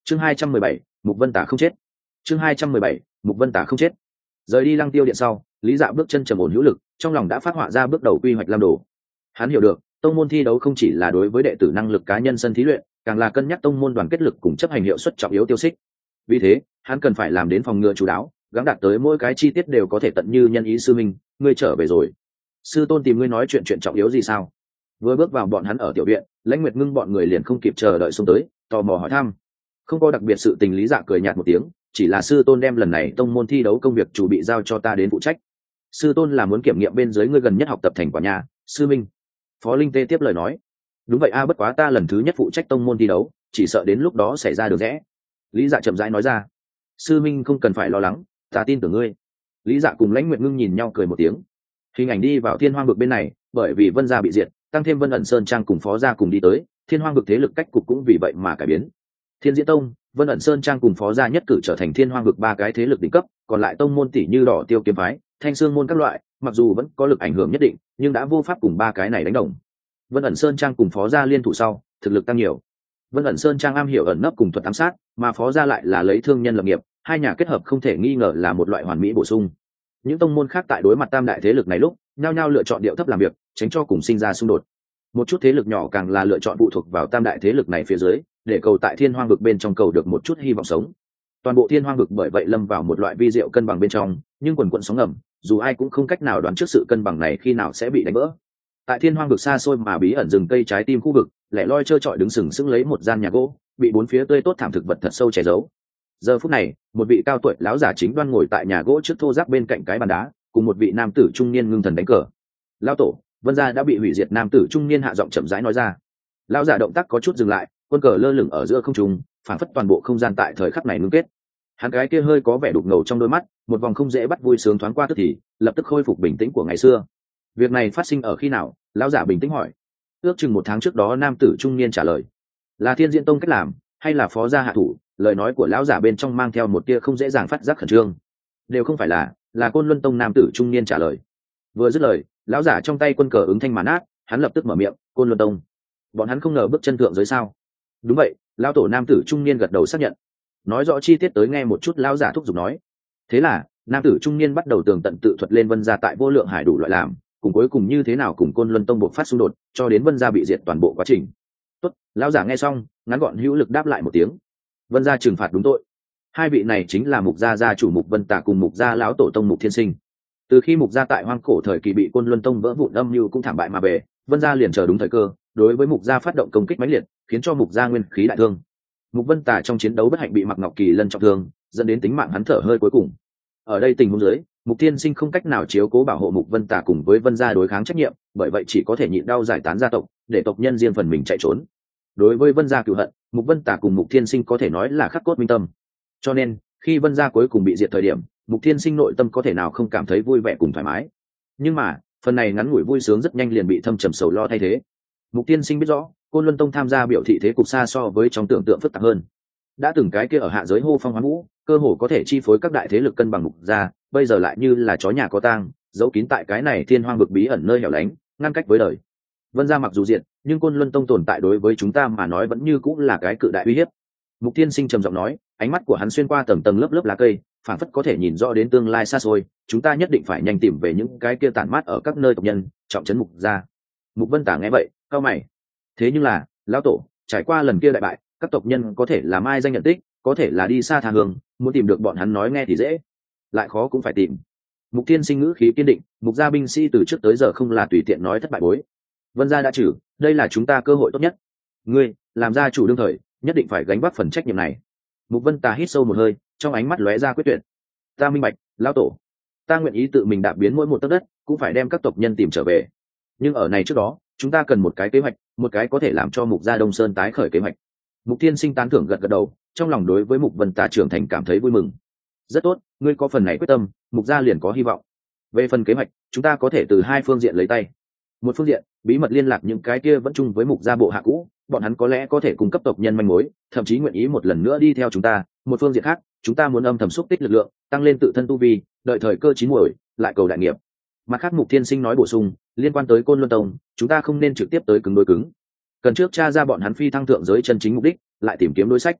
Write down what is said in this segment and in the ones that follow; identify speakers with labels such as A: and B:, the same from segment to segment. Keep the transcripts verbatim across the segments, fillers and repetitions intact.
A: chương hai trăm mười bảy, Mục Vân Tả không chết. chương hai trăm mười bảy, Mục Vân Tả không chết. Rời đi Lăng Tiêu Điện sau, Lý Dạ bước chân trầm ổn hữu lực, trong lòng đã phát họa ra bước đầu quy hoạch Lam Đồ. Hắn hiểu được, tông môn thi đấu không chỉ là đối với đệ tử năng lực cá nhân sân thí luyện, càng là cân nhắc tông môn đoàn kết lực cùng chấp hành hiệu suất trọng yếu tiêu xích. Vì thế, hắn cần phải làm đến phòng ngừa chú đáo, gắng đạt tới mỗi cái chi tiết đều có thể tận như nhân ý. Sư minh, ngươi trở về rồi. Sư tôn tìm ngươi nói chuyện chuyện trọng yếu gì sao? Vừa bước vào bọn hắn ở tiểu viện, Lãnh Nguyệt Ngưng bọn người liền không kịp chờ đợi xông tới, tò mò hỏi thăm. Không có đặc biệt sự tình. Lý Dạ cười nhạt một tiếng, chỉ là sư tôn đem lần này tông môn thi đấu công việc chủ bị giao cho ta đến phụ trách. Sư tôn là muốn kiểm nghiệm bên dưới ngươi gần nhất học tập thành quả nhà. Sư minh. Phó Linh Tê tiếp lời nói. Đúng vậy a, bất quá ta lần thứ nhất phụ trách tông môn thi đấu, chỉ sợ đến lúc đó xảy ra được rẽ. Lý Dạ chậm rãi nói ra. Sư minh không cần phải lo lắng, ta tin tưởng ngươi. Lý Dạ cùng Lãnh Nguyệt Ngưng nhìn nhau cười một tiếng. Hình ảnh đi vào Thiên Hoang vực bên này, bởi vì Vân gia bị diệt, tăng thêm Vân ẩn Sơn Trang cùng Phó gia cùng đi tới, Thiên Hoang vực thế lực cách cục cũng vì vậy mà cải biến. Thiên Diễn Tông, Vân ẩn Sơn Trang cùng Phó gia nhất cử trở thành Thiên Hoang vực ba cái thế lực đỉnh cấp, còn lại tông môn tỷ như Đỏ Tiêu Kiếm phái, Thanh Xương môn các loại, mặc dù vẫn có lực ảnh hưởng nhất định, nhưng đã vô pháp cùng ba cái này đánh đồng. Vân ẩn Sơn Trang cùng Phó gia liên thủ sau, thực lực tăng nhiều. Vân ẩn Sơn Trang am hiểu ẩn nấp cùng thuật ám sát, mà Phó gia lại là lấy thương nhân lập nghiệp, hai nhà kết hợp không thể nghi ngờ là một loại hoàn mỹ bổ sung. Những tông môn khác tại đối mặt tam đại thế lực này lúc, nhao nhao lựa chọn điệu thấp làm việc, tránh cho cùng sinh ra xung đột. Một chút thế lực nhỏ càng là lựa chọn phụ thuộc vào tam đại thế lực này phía dưới, để cầu tại Thiên Hoang vực bên trong cầu được một chút hy vọng sống. Toàn bộ Thiên Hoang vực bởi vậy lâm vào một loại vi diệu cân bằng bên trong, nhưng quần quần sóng ngầm, dù ai cũng không cách nào đoán trước sự cân bằng này khi nào sẽ bị đánh vỡ. Tại Thiên Hoang vực xa xôi mà bí ẩn rừng cây trái tim khu vực, lẻ loi trơ trọi đứng sừng sững lấy một gian nhà gỗ, bị bốn phía tươi tốt thảm thực vật thật sâu che giấu. Giờ phút này, một vị cao tuổi lão giả chính đoan ngồi tại nhà gỗ trước thô ráp bên cạnh cái bàn đá, cùng một vị nam tử trung niên ngưng thần đánh cờ. Lão tổ, Vân gia đã bị hủy diệt. Nam tử trung niên hạ giọng chậm rãi nói ra. Lão giả động tác có chút dừng lại, quân cờ lơ lửng ở giữa không trung, phảng phất toàn bộ không gian tại thời khắc này ngưng kết. Hắn cái kia hơi có vẻ đục ngầu trong đôi mắt, một vòng không dễ bắt vui sướng thoáng qua tức thì, lập tức khôi phục bình tĩnh của ngày xưa. Việc này phát sinh ở khi nào? Lão giả bình tĩnh hỏi. Ước chừng một tháng trước đó. Nam tử trung niên trả lời. Là Thiên Diễn Tông cách làm, hay là Phó gia hạ thủ? Lời nói của lão giả bên trong mang theo một tia không dễ dàng phát giác khẩn trương. Đều không phải là, là Côn Luân Tông. Nam tử trung niên trả lời. Vừa dứt lời, lão giả trong tay quân cờ ứng thanh mà nát, hắn lập tức mở miệng. Côn Luân Tông, bọn hắn không ngờ bước chân thượng giới sao? Đúng vậy. Lão tổ. Nam tử trung niên gật đầu xác nhận. Nói rõ chi tiết tới nghe một chút. Lão giả thúc giục nói. Thế là nam tử trung niên bắt đầu tường tận tự thuật lên Vân gia tại Vô Lượng Hải đủ loại làm, cùng cuối cùng như thế nào cùng Côn Luân Tông buộc phát xung đột, cho đến Vân gia bị diệt toàn bộ quá trình. Tốt. Lão giả nghe xong, ngắn gọn hữu lực đáp lại một tiếng. Vân gia trừng phạt đúng tội. Hai vị này chính là Mục gia gia chủ Mục Vân Tả cùng Mục gia lão tổ tông Mục Thiên Sinh. Từ khi Mục gia tại hoang cổ thời kỳ bị Côn Luân Tông vỡ vụn, âm mưu cũng thảm bại mà về, Vân gia liền chờ đúng thời cơ, đối với Mục gia phát động công kích mãnh liệt, khiến cho Mục gia nguyên khí đại thương. Mục Vân Tả trong chiến đấu bất hạnh bị Mạc Ngọc Kỳ Lân trọng thương, dẫn đến tính mạng hắn thở hơi cuối cùng. Ở đây tình huống dưới, Mục Thiên Sinh không cách nào chiếu cố bảo hộ Mục Vân Tả cùng với Vân gia đối kháng trách nhiệm, bởi vậy chỉ có thể nhịn đau giải tán gia tộc, để tộc nhân riêng phần mình chạy trốn. Đối với Vân gia cửu hận, Mục Vân Tả cùng Mục Thiên Sinh có thể nói là khắc cốt minh tâm. Cho nên, khi Vân gia cuối cùng bị diệt thời điểm, Mục Thiên Sinh nội tâm có thể nào không cảm thấy vui vẻ cùng thoải mái. Nhưng mà, phần này ngắn ngủi vui sướng rất nhanh liền bị thâm trầm sầu lo thay thế. Mục Thiên Sinh biết rõ, Côn Luân Tông tham gia biểu thị thế cục xa so với trong tưởng tượng phức tạp hơn. Đã từng cái kia ở hạ giới hô phong hoán vũ, cơ hồ có thể chi phối các đại thế lực cân bằng Mục gia, bây giờ lại như là chó nhà có tang, giấu kín tại cái này Thiên Hoang vực bí ẩn nơi hẻo lánh, ngăn cách với đời. Vân gia mặc dù diệt, nhưng Côn Luân Tông tồn tại đối với chúng ta mà nói vẫn như cũng là cái cự đại uy hiếp. Mục Thiên Sinh trầm giọng nói, ánh mắt của hắn xuyên qua tầng tầng lớp lớp lá cây, phảng phất có thể nhìn rõ đến tương lai xa xôi. Chúng ta nhất định phải nhanh tìm về những cái kia tản mát ở các nơi tộc nhân, trọng trấn Mục gia. Mục Vân Tả nghe vậy, cau mày. Thế nhưng là, lão tổ, trải qua lần kia đại bại, các tộc nhân có thể là mai danh nhận tích, có thể là đi xa tha hương, muốn tìm được bọn hắn nói nghe thì dễ, lại khó cũng phải tìm. Mục Thiên Sinh ngữ khí kiên định, Mục gia binh sĩ từ trước tới giờ không là tùy tiện nói thất bại bối. Vân gia đã trừ, đây là chúng ta cơ hội tốt nhất. Ngươi, làm gia chủ đương thời, nhất định phải gánh vác phần trách nhiệm này. Mục Vân Tà hít sâu một hơi, trong ánh mắt lóe ra quyết tuyệt. Ta minh bạch, lão tổ. Ta nguyện ý tự mình đạp biến mỗi một tấc đất, cũng phải đem các tộc nhân tìm trở về. Nhưng ở này trước đó, chúng ta cần một cái kế hoạch, một cái có thể làm cho Mục gia Đông Sơn tái khởi kế hoạch. Mục Thiên Sinh tán thưởng gật gật đầu, trong lòng đối với Mục Vân Tà trưởng thành cảm thấy vui mừng. Rất tốt, ngươi có phần này quyết tâm, Mục gia liền có hy vọng. Về phần kế hoạch, chúng ta có thể từ hai phương diện lấy tay. Một phương diện, bí mật liên lạc những cái kia vẫn chung với Mục gia bộ hạ cũ, bọn hắn có lẽ có thể cung cấp tộc nhân manh mối, thậm chí nguyện ý một lần nữa đi theo chúng ta. Một phương diện khác, chúng ta muốn âm thầm xúc tích lực lượng, tăng lên tự thân tu vi, đợi thời cơ chín muồi, lại cầu đại nghiệp. Mặt khác, Mục Thiên Sinh nói bổ sung, liên quan tới Côn Luân Tông, chúng ta không nên trực tiếp tới cứng đối cứng, cần trước tra ra bọn hắn phi thăng thượng giới chân chính mục đích, lại tìm kiếm đối sách.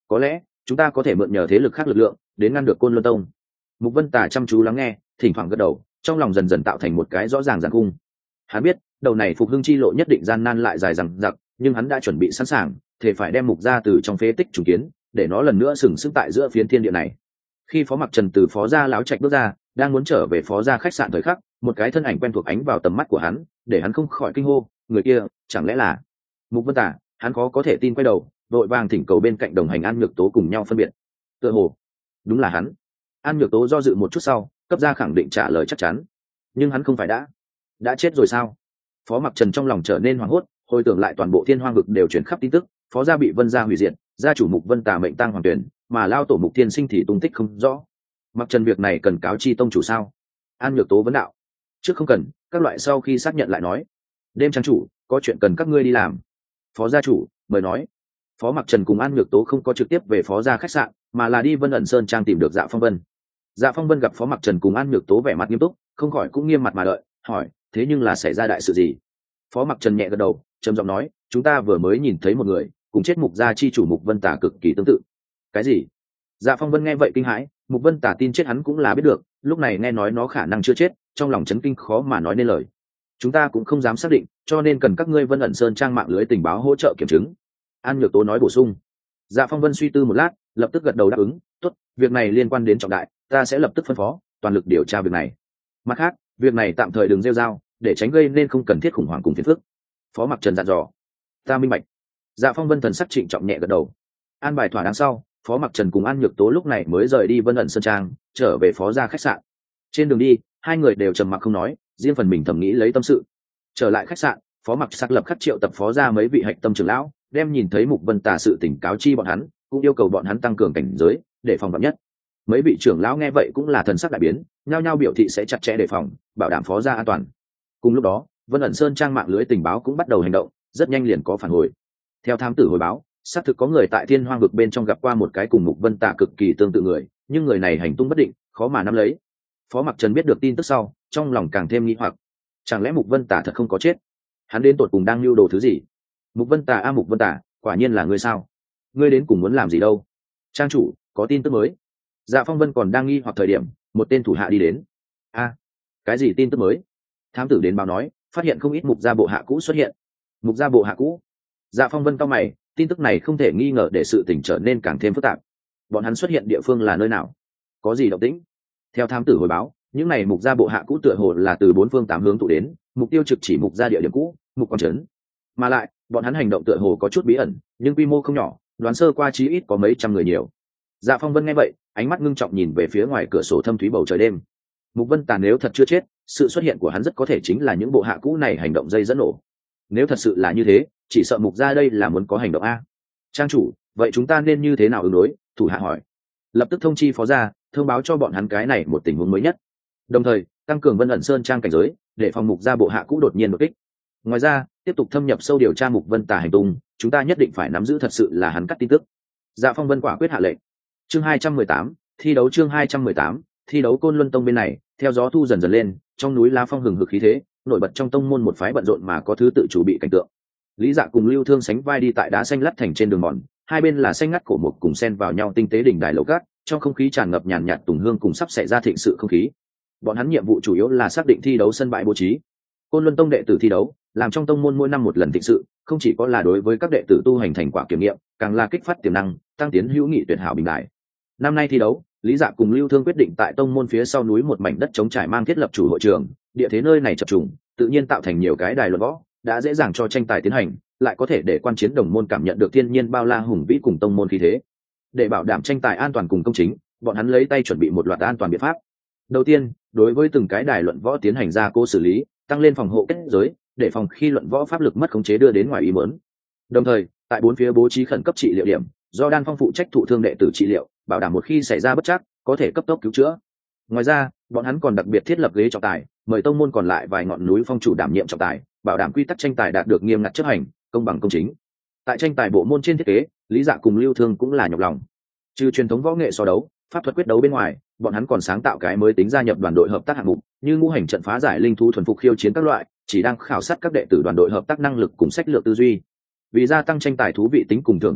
A: có lẽ chúng ta có thể mượn nhờ thế lực khác lực lượng đến ngăn được Côn Luân Tông. Mục Vân Tà chăm chú lắng nghe, thỉnh thoảng gật đầu, trong lòng dần dần tạo thành một cái rõ ràng giàn cung. Hắn biết đầu này phục hưng chi lộ nhất định gian nan lại dài dằng dặc, nhưng hắn đã chuẩn bị sẵn sàng, thể phải đem mục gia từ trong phế tích trùng kiến, để nó lần nữa sừng sững tại giữa phiến thiên địa này. Khi Phó Mặc Trần từ phó gia láo trạch bước ra, đang muốn trở về phó gia khách sạn thời khắc, một cái thân ảnh quen thuộc ánh vào tầm mắt của hắn, để hắn không khỏi kinh hô, người kia chẳng lẽ là Mục Vân Tà? Hắn khó có thể tin, quay đầu đội vàng thỉnh cầu bên cạnh đồng hành An Nhược Tố cùng nhau phân biệt. Tựa hồ đúng là hắn. An Nhược Tố do dự một chút sau, cấp ra khẳng định trả lời chắc chắn. Nhưng hắn không phải đã đã chết rồi sao? Phó Mặc Trần trong lòng trở nên hoảng hốt, hồi tưởng lại toàn bộ Thiên Hoang vực đều truyền khắp tin tức, phó gia bị Vân gia hủy diệt, gia chủ Mục Vân Tà mệnh tang hoàng tuyển, mà lao tổ Mục Thiên Sinh thì tung tích không rõ. Mặc Trần việc này cần cáo chi tông chủ sao? An Nhược Tố vấn đạo. Trước không cần, các loại sau khi xác nhận lại nói. Đêm trang chủ, có chuyện cần các ngươi đi làm. Phó gia chủ mời nói. Phó Mặc Trần cùng An Nhược Tố không có trực tiếp về phó gia khách sạn, mà là đi Vân ẩn sơn trang tìm được Dạ Phong Vân. Dạ Phong Vân gặp Phó Mặc Trần cùng An Nhược Tố vẻ mặt nghiêm túc, không khỏi cũng nghiêm mặt mà đợi, hỏi, thế nhưng là xảy ra đại sự gì? Phó Mặc Trần nhẹ gật đầu, trầm giọng nói, chúng ta vừa mới nhìn thấy một người cùng chết Mục gia chi chủ Mục Vân Tà cực kỳ tương tự. Cái gì? Dạ Phong Vân nghe vậy kinh hãi, Mục Vân Tà tin chết hắn cũng là biết được, lúc này nghe nói nó khả năng chưa chết, trong lòng chấn kinh khó mà nói nên lời. Chúng ta cũng không dám xác định, cho nên cần các ngươi Vân ẩn sơn trang mạng lưới tình báo hỗ trợ kiểm chứng. An Nhược Tố nói bổ sung. Dạ Phong Vân suy tư một lát, lập tức gật đầu đáp ứng, tốt, việc này liên quan đến trọng đại, ta sẽ lập tức phân phó toàn lực điều tra việc này. Mặt khác, việc này tạm thời đừng rêu rao, để tránh gây nên không cần thiết khủng hoảng cùng phiền phức. Phó Mặc Trần dặn dò. Ta minh bạch. Dạ Phong Vân thần sắc trịnh trọng nhẹ gật đầu. An bài thỏa đáng sau, Phó Mặc Trần cùng An Nhược Tố lúc này mới rời đi Vân ẩn sơn trang, trở về phó gia khách sạn. Trên đường đi, hai người đều trầm mặc không nói, riêng phần mình thầm nghĩ lấy tâm sự. Trở lại khách sạn, Phó Mặc sắc lập khắc triệu tập phó gia mấy vị hạch tâm trưởng lão, đem nhìn thấy Mục Vân Tà sự tỉnh cáo chi bọn hắn, cũng yêu cầu bọn hắn tăng cường cảnh giới, để phòng vạn nhất. Mấy vị trưởng lão nghe vậy cũng là thần sắc đại biến, nhao nhao biểu thị sẽ chặt chẽ đề phòng, bảo đảm phó gia an toàn. Cùng lúc đó, Vân ẩn sơn trang mạng lưới tình báo cũng bắt đầu hành động, rất nhanh liền có phản hồi. Theo thám tử hồi báo, xác thực có người tại Thiên Hoang vực bên trong gặp qua một cái cùng Mục Vân Tà cực kỳ tương tự người, nhưng người này hành tung bất định, khó mà nắm lấy. Phó Mặc Trần biết được tin tức sau, trong lòng càng thêm nghi hoặc, chẳng lẽ Mục Vân Tà thật không có chết? Hắn đến tột cùng đang lưu đồ thứ gì? Mục Vân Tà a Mục Vân Tà, quả nhiên là ngươi sao? Ngươi đến cùng muốn làm gì đâu? Trang chủ, có tin tức mới. Dạ Phong Vân còn đang nghi hoặc thời điểm, một tên thủ hạ đi đến. A, cái gì tin tức mới? Thám tử đến báo nói, phát hiện không ít Mục gia bộ hạ cũ xuất hiện. Mục gia bộ hạ cũ? Dạ Phong Vân cau mày, tin tức này không thể nghi ngờ để sự tình trở nên càng thêm phức tạp. Bọn hắn xuất hiện địa phương là nơi nào? Có gì động tĩnh? Theo thám tử hồi báo, những này Mục gia bộ hạ cũ tựa hồ là từ bốn phương tám hướng tụ đến, mục tiêu trực chỉ Mục gia địa điểm cũ, Mục Quan Trấn. Mà lại, bọn hắn hành động tựa hồ có chút bí ẩn, nhưng quy mô không nhỏ, đoán sơ qua chí ít có mấy trăm người nhiều. Dạ Phong Vân nghe vậy, ánh mắt ngưng trọng nhìn về phía ngoài cửa sổ thâm thúy bầu trời đêm. Mục Vân Tà nếu thật chưa chết, sự xuất hiện của hắn rất có thể chính là những bộ hạ cũ này hành động dây dẫn nổ. Nếu thật sự là như thế, chỉ sợ Mục gia đây là muốn có hành động a. Trang chủ, vậy chúng ta nên như thế nào ứng đối? Thủ hạ hỏi. Lập tức thông chi phó gia, thông báo cho bọn hắn cái này một tình huống mới nhất. Đồng thời, tăng cường Vân ẩn sơn trang cảnh giới, để phòng Mục gia bộ hạ cũ đột nhiên đột kích. Ngoài ra, tiếp tục thâm nhập sâu điều tra Mục Vân Tà hành tung, chúng ta nhất định phải nắm giữ thật sự là hắn cắt tin tức. Dạ Phong Vân quả quyết hạ lệnh. Chương hai trăm mười tám, thi đấu chương hai trăm mười tám, thi đấu Côn Luân Tông bên này, theo gió thu dần dần lên, trong núi lá phong hừng hực khí thế, nổi bật trong tông môn một phái bận rộn mà có thứ tự chủ bị cảnh tượng. Lý Dạ cùng Lưu Thương sánh vai đi tại đá xanh lát thành trên đường mòn, hai bên là xanh ngắt cổ mục cùng xen vào nhau tinh tế đỉnh đài lầu cát, trong không khí tràn ngập nhàn nhạt tùng hương cùng sắp xảy ra thịnh sự không khí. Bọn hắn nhiệm vụ chủ yếu là xác định thi đấu sân bãi bố trí. Côn Luân Tông đệ tử thi đấu, làm trong tông môn mỗi năm một lần thịnh sự, không chỉ có là đối với các đệ tử tu hành thành quả kiểm nghiệm, càng là kích phát tiềm năng, tăng tiến hữu nghị tuyệt hảo bình đại. Năm nay thi đấu, Lý Dạ cùng Lưu Thương quyết định tại tông môn phía sau núi một mảnh đất trống trải mang thiết lập chủ hội trường, địa thế nơi này chập trùng, tự nhiên tạo thành nhiều cái đài luận võ, đã dễ dàng cho tranh tài tiến hành, lại có thể để quan chiến đồng môn cảm nhận được thiên nhiên bao la hùng vĩ cùng tông môn khí thế. Để bảo đảm tranh tài an toàn cùng công chính, bọn hắn lấy tay chuẩn bị một loạt an toàn biện pháp. Đầu tiên, đối với từng cái đài luận võ tiến hành gia cố xử lý, tăng lên phòng hộ kết giới, để phòng khi luận võ pháp lực mất khống chế đưa đến ngoài ý muốn. Đồng thời, tại bốn phía bố trí khẩn cấp trị liệu điểm, do đan phong phụ trách thụ thương đệ tử trị liệu, bảo đảm một khi xảy ra bất trắc, có thể cấp tốc cứu chữa. Ngoài ra, bọn hắn còn đặc biệt thiết lập ghế trọng tài, mời tông môn còn lại vài ngọn núi phong chủ đảm nhiệm trọng tài, bảo đảm quy tắc tranh tài đạt được nghiêm ngặt chấp hành, công bằng công chính. Tại tranh tài bộ môn trên thiết kế, Lý Dạ cùng Lưu Thương cũng là nhọc lòng. Trừ truyền thống võ nghệ so đấu, pháp thuật quyết đấu bên ngoài, bọn hắn còn sáng tạo cái mới tính gia nhập đoàn đội hợp tác hạng mục, như ngũ hành trận phá giải linh thú thuần phục khiêu chiến các loại, chỉ đang khảo sát các đệ tử đoàn đội hợp tác năng lực cùng sách lược tư duy. Vì gia tăng tranh tài thú vị tính cùng thưởng thức tính,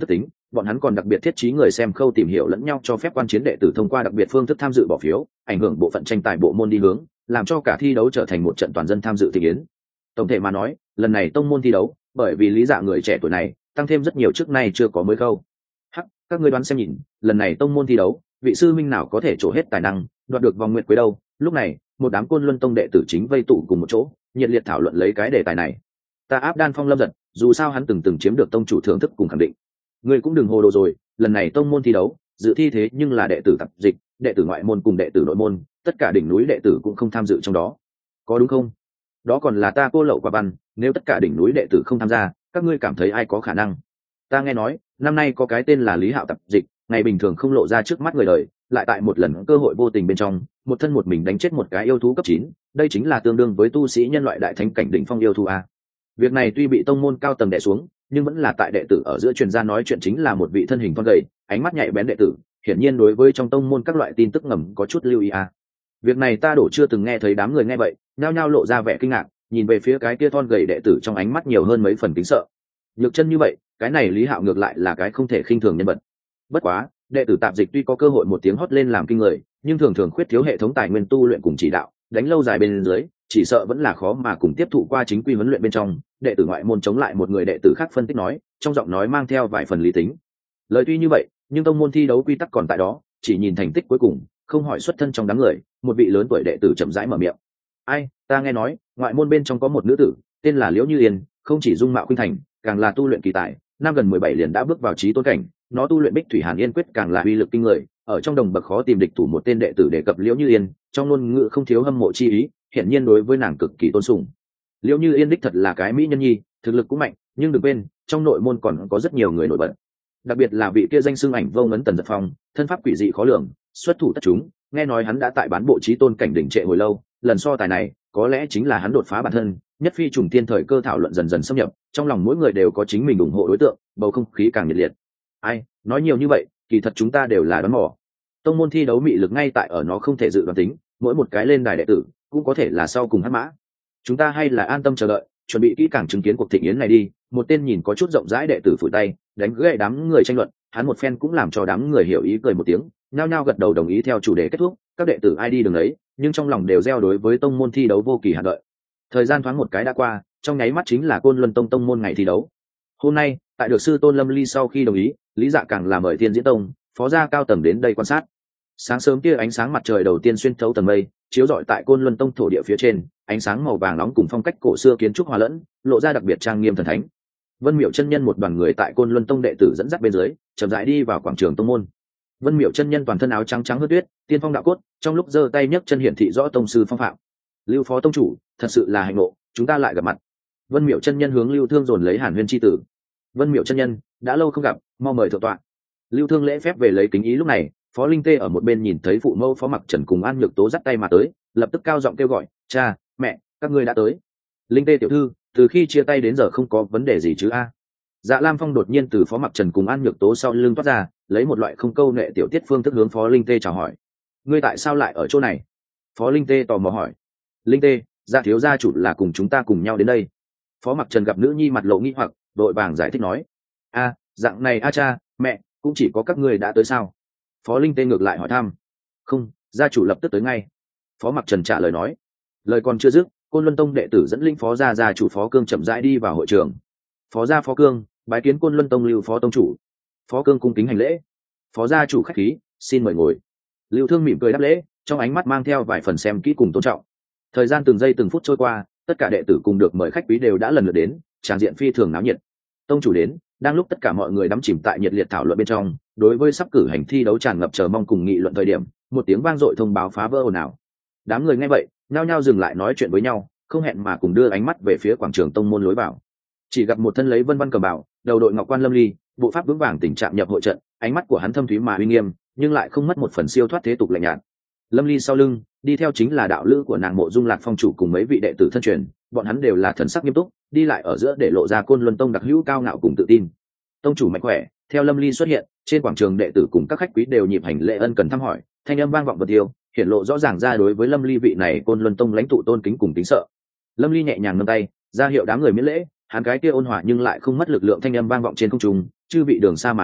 A: bọn hắn còn đặc biệt thiết trí người xem khâu tìm hiểu lẫn nhau, cho phép quan chiến đệ tử thông qua đặc biệt phương thức tham dự bỏ phiếu, ảnh hưởng bộ phận tranh tài bộ môn đi hướng, làm cho cả thi đấu trở thành một trận toàn dân tham dự thị yến. Tổng thể mà nói, lần này tông môn thi đấu, bởi vì lý dạ người trẻ tuổi này tăng thêm rất nhiều trước nay chưa có mới khâu. Hắc, các ngươi đoán xem nhìn, lần này tông môn thi đấu, vị sư minh nào có thể trổ hết tài năng, đoạt được vòng nguyệt quế đâu? Lúc này, một đám Côn Luân Tông đệ tử chính vây tụ cùng một chỗ, nhiệt liệt thảo luận lấy cái đề tài này. Ta áp đan phong lâm giật, dù sao hắn từng từng chiếm được tông chủ thưởng thức cùng khẳng định. Ngươi cũng đừng hồ đồ rồi, lần này tông môn thi đấu, dự thi thế nhưng là đệ tử tập dịch, đệ tử ngoại môn cùng đệ tử nội môn, tất cả đỉnh núi đệ tử cũng không tham dự trong đó. Có đúng không? Đó còn là ta cô lậu quả văn, nếu tất cả đỉnh núi đệ tử không tham gia, các ngươi cảm thấy ai có khả năng? Ta nghe nói, năm nay có cái tên là Lý Hạo tập dịch, ngày bình thường không lộ ra trước mắt người đời, lại tại một lần cơ hội vô tình bên trong, một thân một mình đánh chết một cái yêu thú cấp chín, đây chính là tương đương với tu sĩ nhân loại đại thánh cảnh đỉnh phong yêu thú a. Việc này tuy bị tông môn cao tầng đè xuống, nhưng vẫn là tại đệ tử ở giữa truyền gia nói chuyện chính là một vị thân hình thon gầy, ánh mắt nhạy bén đệ tử, hiển nhiên đối với trong tông môn các loại tin tức ngầm có chút lưu ý a. Việc này ta đổ chưa từng nghe thấy, đám người nghe vậy, nhao nhao lộ ra vẻ kinh ngạc, nhìn về phía cái kia thon gầy đệ tử trong ánh mắt nhiều hơn mấy phần kính sợ. Nhược chân như vậy, cái này Lý Hạo ngược lại là cái không thể khinh thường nhân vật. Bất quá, đệ tử tạp dịch tuy có cơ hội một tiếng hót lên làm kinh người, nhưng thường thường khuyết thiếu hệ thống tài nguyên tu luyện cùng chỉ đạo, đánh lâu dài bên dưới, chỉ sợ vẫn là khó mà cùng tiếp thụ qua chính quy huấn luyện bên trong. Đệ tử ngoại môn chống lại một người đệ tử khác phân tích nói, trong giọng nói mang theo vài phần lý tính. Lời tuy như vậy, nhưng tông môn thi đấu quy tắc còn tại đó, chỉ nhìn thành tích cuối cùng, không hỏi xuất thân trong đám người. Một vị lớn tuổi đệ tử chậm rãi mở miệng. Ai, ta nghe nói, ngoại môn bên trong có một nữ tử, tên là Liễu Như Yên, không chỉ dung mạo khuynh thành, càng là tu luyện kỳ tài, năm gần mười bảy liền đã bước vào trí tôn cảnh, nó tu luyện Bích Thủy Hàn Yên quyết càng là uy lực kinh người, ở trong đồng bậc khó tìm địch thủ. Một tên đệ tử đề cập Liễu Như Yên, trong ngôn ngữ không thiếu hâm mộ chi ý, hiển nhiên đối với nàng cực kỳ tôn sùng. Liễu Như Yên đích thật là cái mỹ nhân nhi, thực lực cũng mạnh, nhưng đừng quên, trong nội môn còn có rất nhiều người nổi bật. Đặc biệt là vị kia danh xưng ảnh vô ngấn Tần Giật Phong, thân pháp quỷ dị khó lường, xuất thủ tất chúng, nghe nói hắn đã tại bán bộ trí tôn cảnh đỉnh trệ hồi lâu, lần so tài này, có lẽ chính là hắn đột phá bản thân, nhất phi trùng tiên. Thời cơ thảo luận dần dần xâm nhập, trong lòng mỗi người đều có chính mình ủng hộ đối tượng, bầu không khí càng nhiệt liệt. Ai, nói nhiều như vậy, kỳ thật chúng ta đều là đoán mò. Tông môn thi đấu mị lực ngay tại ở nó không thể dự đoán tính, mỗi một cái lên đài đệ tử cũng có thể là sau cùng hắc mã. Chúng ta hay là an tâm chờ đợi, chuẩn bị kỹ càng chứng kiến cuộc thịnh yến này đi. Một tên nhìn có chút rộng rãi đệ tử phủi tay, đánh gãy đám người tranh luận, hắn một phen cũng làm cho đám người hiểu ý, cười một tiếng, nhao nhao gật đầu đồng ý theo chủ đề kết thúc. Các đệ tử ai đi đường ấy, nhưng trong lòng đều gieo đối với tông môn thi đấu vô kỳ hạn đợi. Thời gian thoáng một cái đã qua, trong nháy mắt chính là Côn Luân Tông tông môn ngày thi đấu. Hôm nay, tại được sư tôn Lâm Ly sau khi đồng ý, Lý Dạ càng là mời Thiên Diễn Tông phó gia cao tầng đến đây quan sát. Sáng sớm tia ánh sáng mặt trời đầu tiên xuyên thấu tầng mây, chiếu rọi tại Côn Luân Tông thổ địa phía trên, ánh sáng màu vàng nóng cùng phong cách cổ xưa kiến trúc hòa lẫn, lộ ra đặc biệt trang nghiêm thần thánh. Vân Miểu chân nhân một đoàn người tại Côn Luân Tông đệ tử dẫn dắt bên dưới, chậm rãi đi vào quảng trường tông môn. Vân Miểu chân nhân toàn thân áo trắng trắng hớt tuyết, tiên phong đạo cốt, trong lúc giơ tay nhấc chân hiển thị rõ tông sư phong phạm. Lưu phó tông chủ, thật sự là hạnh ngộ, chúng ta lại gặp mặt. Vân Miểu chân nhân hướng Lưu Thương dồn lấy Hàn Huyên chi tử. Vân Miểu chân nhân, đã lâu không gặp, mau mời thượng tọa. Lưu Thương lễ phép về lấy kính ý. Lúc này, Phó Linh Tê ở một bên nhìn thấy phụ mẫu Phó Mặc Trần cùng An Nhược Tố dắt tay mà tới, lập tức cao giọng kêu gọi, cha, mẹ, các ngươi đã tới. Linh Tê tiểu thư, từ khi chia tay đến giờ không có vấn đề gì chứ a? Dạ Lam Phong đột nhiên từ Phó Mặc Trần cùng An Nhược Tố sau lưng toát ra, lấy một loại không câu nệ tiểu tiết phương thức hướng Phó Linh Tê chào hỏi. Ngươi tại sao lại ở chỗ này? Phó Linh Tê tò mò hỏi. Linh Tê, Dạ thiếu gia chủ là cùng chúng ta cùng nhau đến đây. Phó Mặc Trần gặp nữ nhi mặt lộ nghi hoặc, đội vàng giải thích nói. A, dạng này a cha, mẹ, cũng chỉ có các ngươi đã tới sao? Phó Linh Tê ngược lại hỏi thăm. Không, gia chủ lập tức tới ngay. Phó Mặc Trần trả lời nói. Lời còn chưa dứt, Côn Luân Tông đệ tử dẫn linh phó gia gia chủ Phó Cương chậm rãi đi vào hội trường. Phó gia Phó Cương, bái kiến Côn Luân Tông Lưu phó tông chủ. Phó Cương cung kính hành lễ. Phó gia chủ khách khí, xin mời ngồi. Lưu Thương mỉm cười đáp lễ, trong ánh mắt mang theo vài phần xem kỹ cùng tôn trọng. Thời gian từng giây từng phút trôi qua, tất cả đệ tử cùng được mời khách quý đều đã lần lượt đến, tràng diện phi thường náo nhiệt. Tông chủ đến, đang lúc tất cả mọi người đắm chìm tại nhiệt liệt thảo luận bên trong, đối với sắp cử hành thi đấu tràn ngập chờ mong cùng nghị luận thời điểm, một tiếng vang dội thông báo phá vỡ ồn ào. Đám người nghe vậy, nhao nhao dừng lại nói chuyện với nhau, không hẹn mà cùng đưa ánh mắt về phía quảng trường tông môn lối vào. Chỉ gặp một thân lấy vân vân cờ bảo, đầu đội ngọc quan Lâm Ly, bộ pháp vững vàng tình trạng nhập hội trận, ánh mắt của hắn thâm thúy mà uy nghiêm, nhưng lại không mất một phần siêu thoát thế tục lạnh nhạt. Lâm Ly sau lưng, đi theo chính là đạo lữ của nàng Mộ Dung Lạc Phong chủ cùng mấy vị đệ tử thân truyền, bọn hắn đều là thần sắc nghiêm túc, đi lại ở giữa để lộ ra Côn Luân Tông đặc hữu cao ngạo cùng tự tin. Tông chủ mạnh khỏe. Theo Lâm Ly xuất hiện, trên quảng trường đệ tử cùng các khách quý đều nhịp hành lễ ân cần thăm hỏi, thanh âm vang vọng vật tiêu, hiển lộ rõ ràng ra đối với Lâm Ly vị này Côn Luân Tông lãnh tụ tôn kính cùng kính sợ. Lâm Ly nhẹ nhàng nâng tay, ra hiệu đám người miễn lễ, hắn cái kia ôn hòa nhưng lại không mất lực lượng thanh âm vang vọng trên không trung, chư vị đường xa mà đến,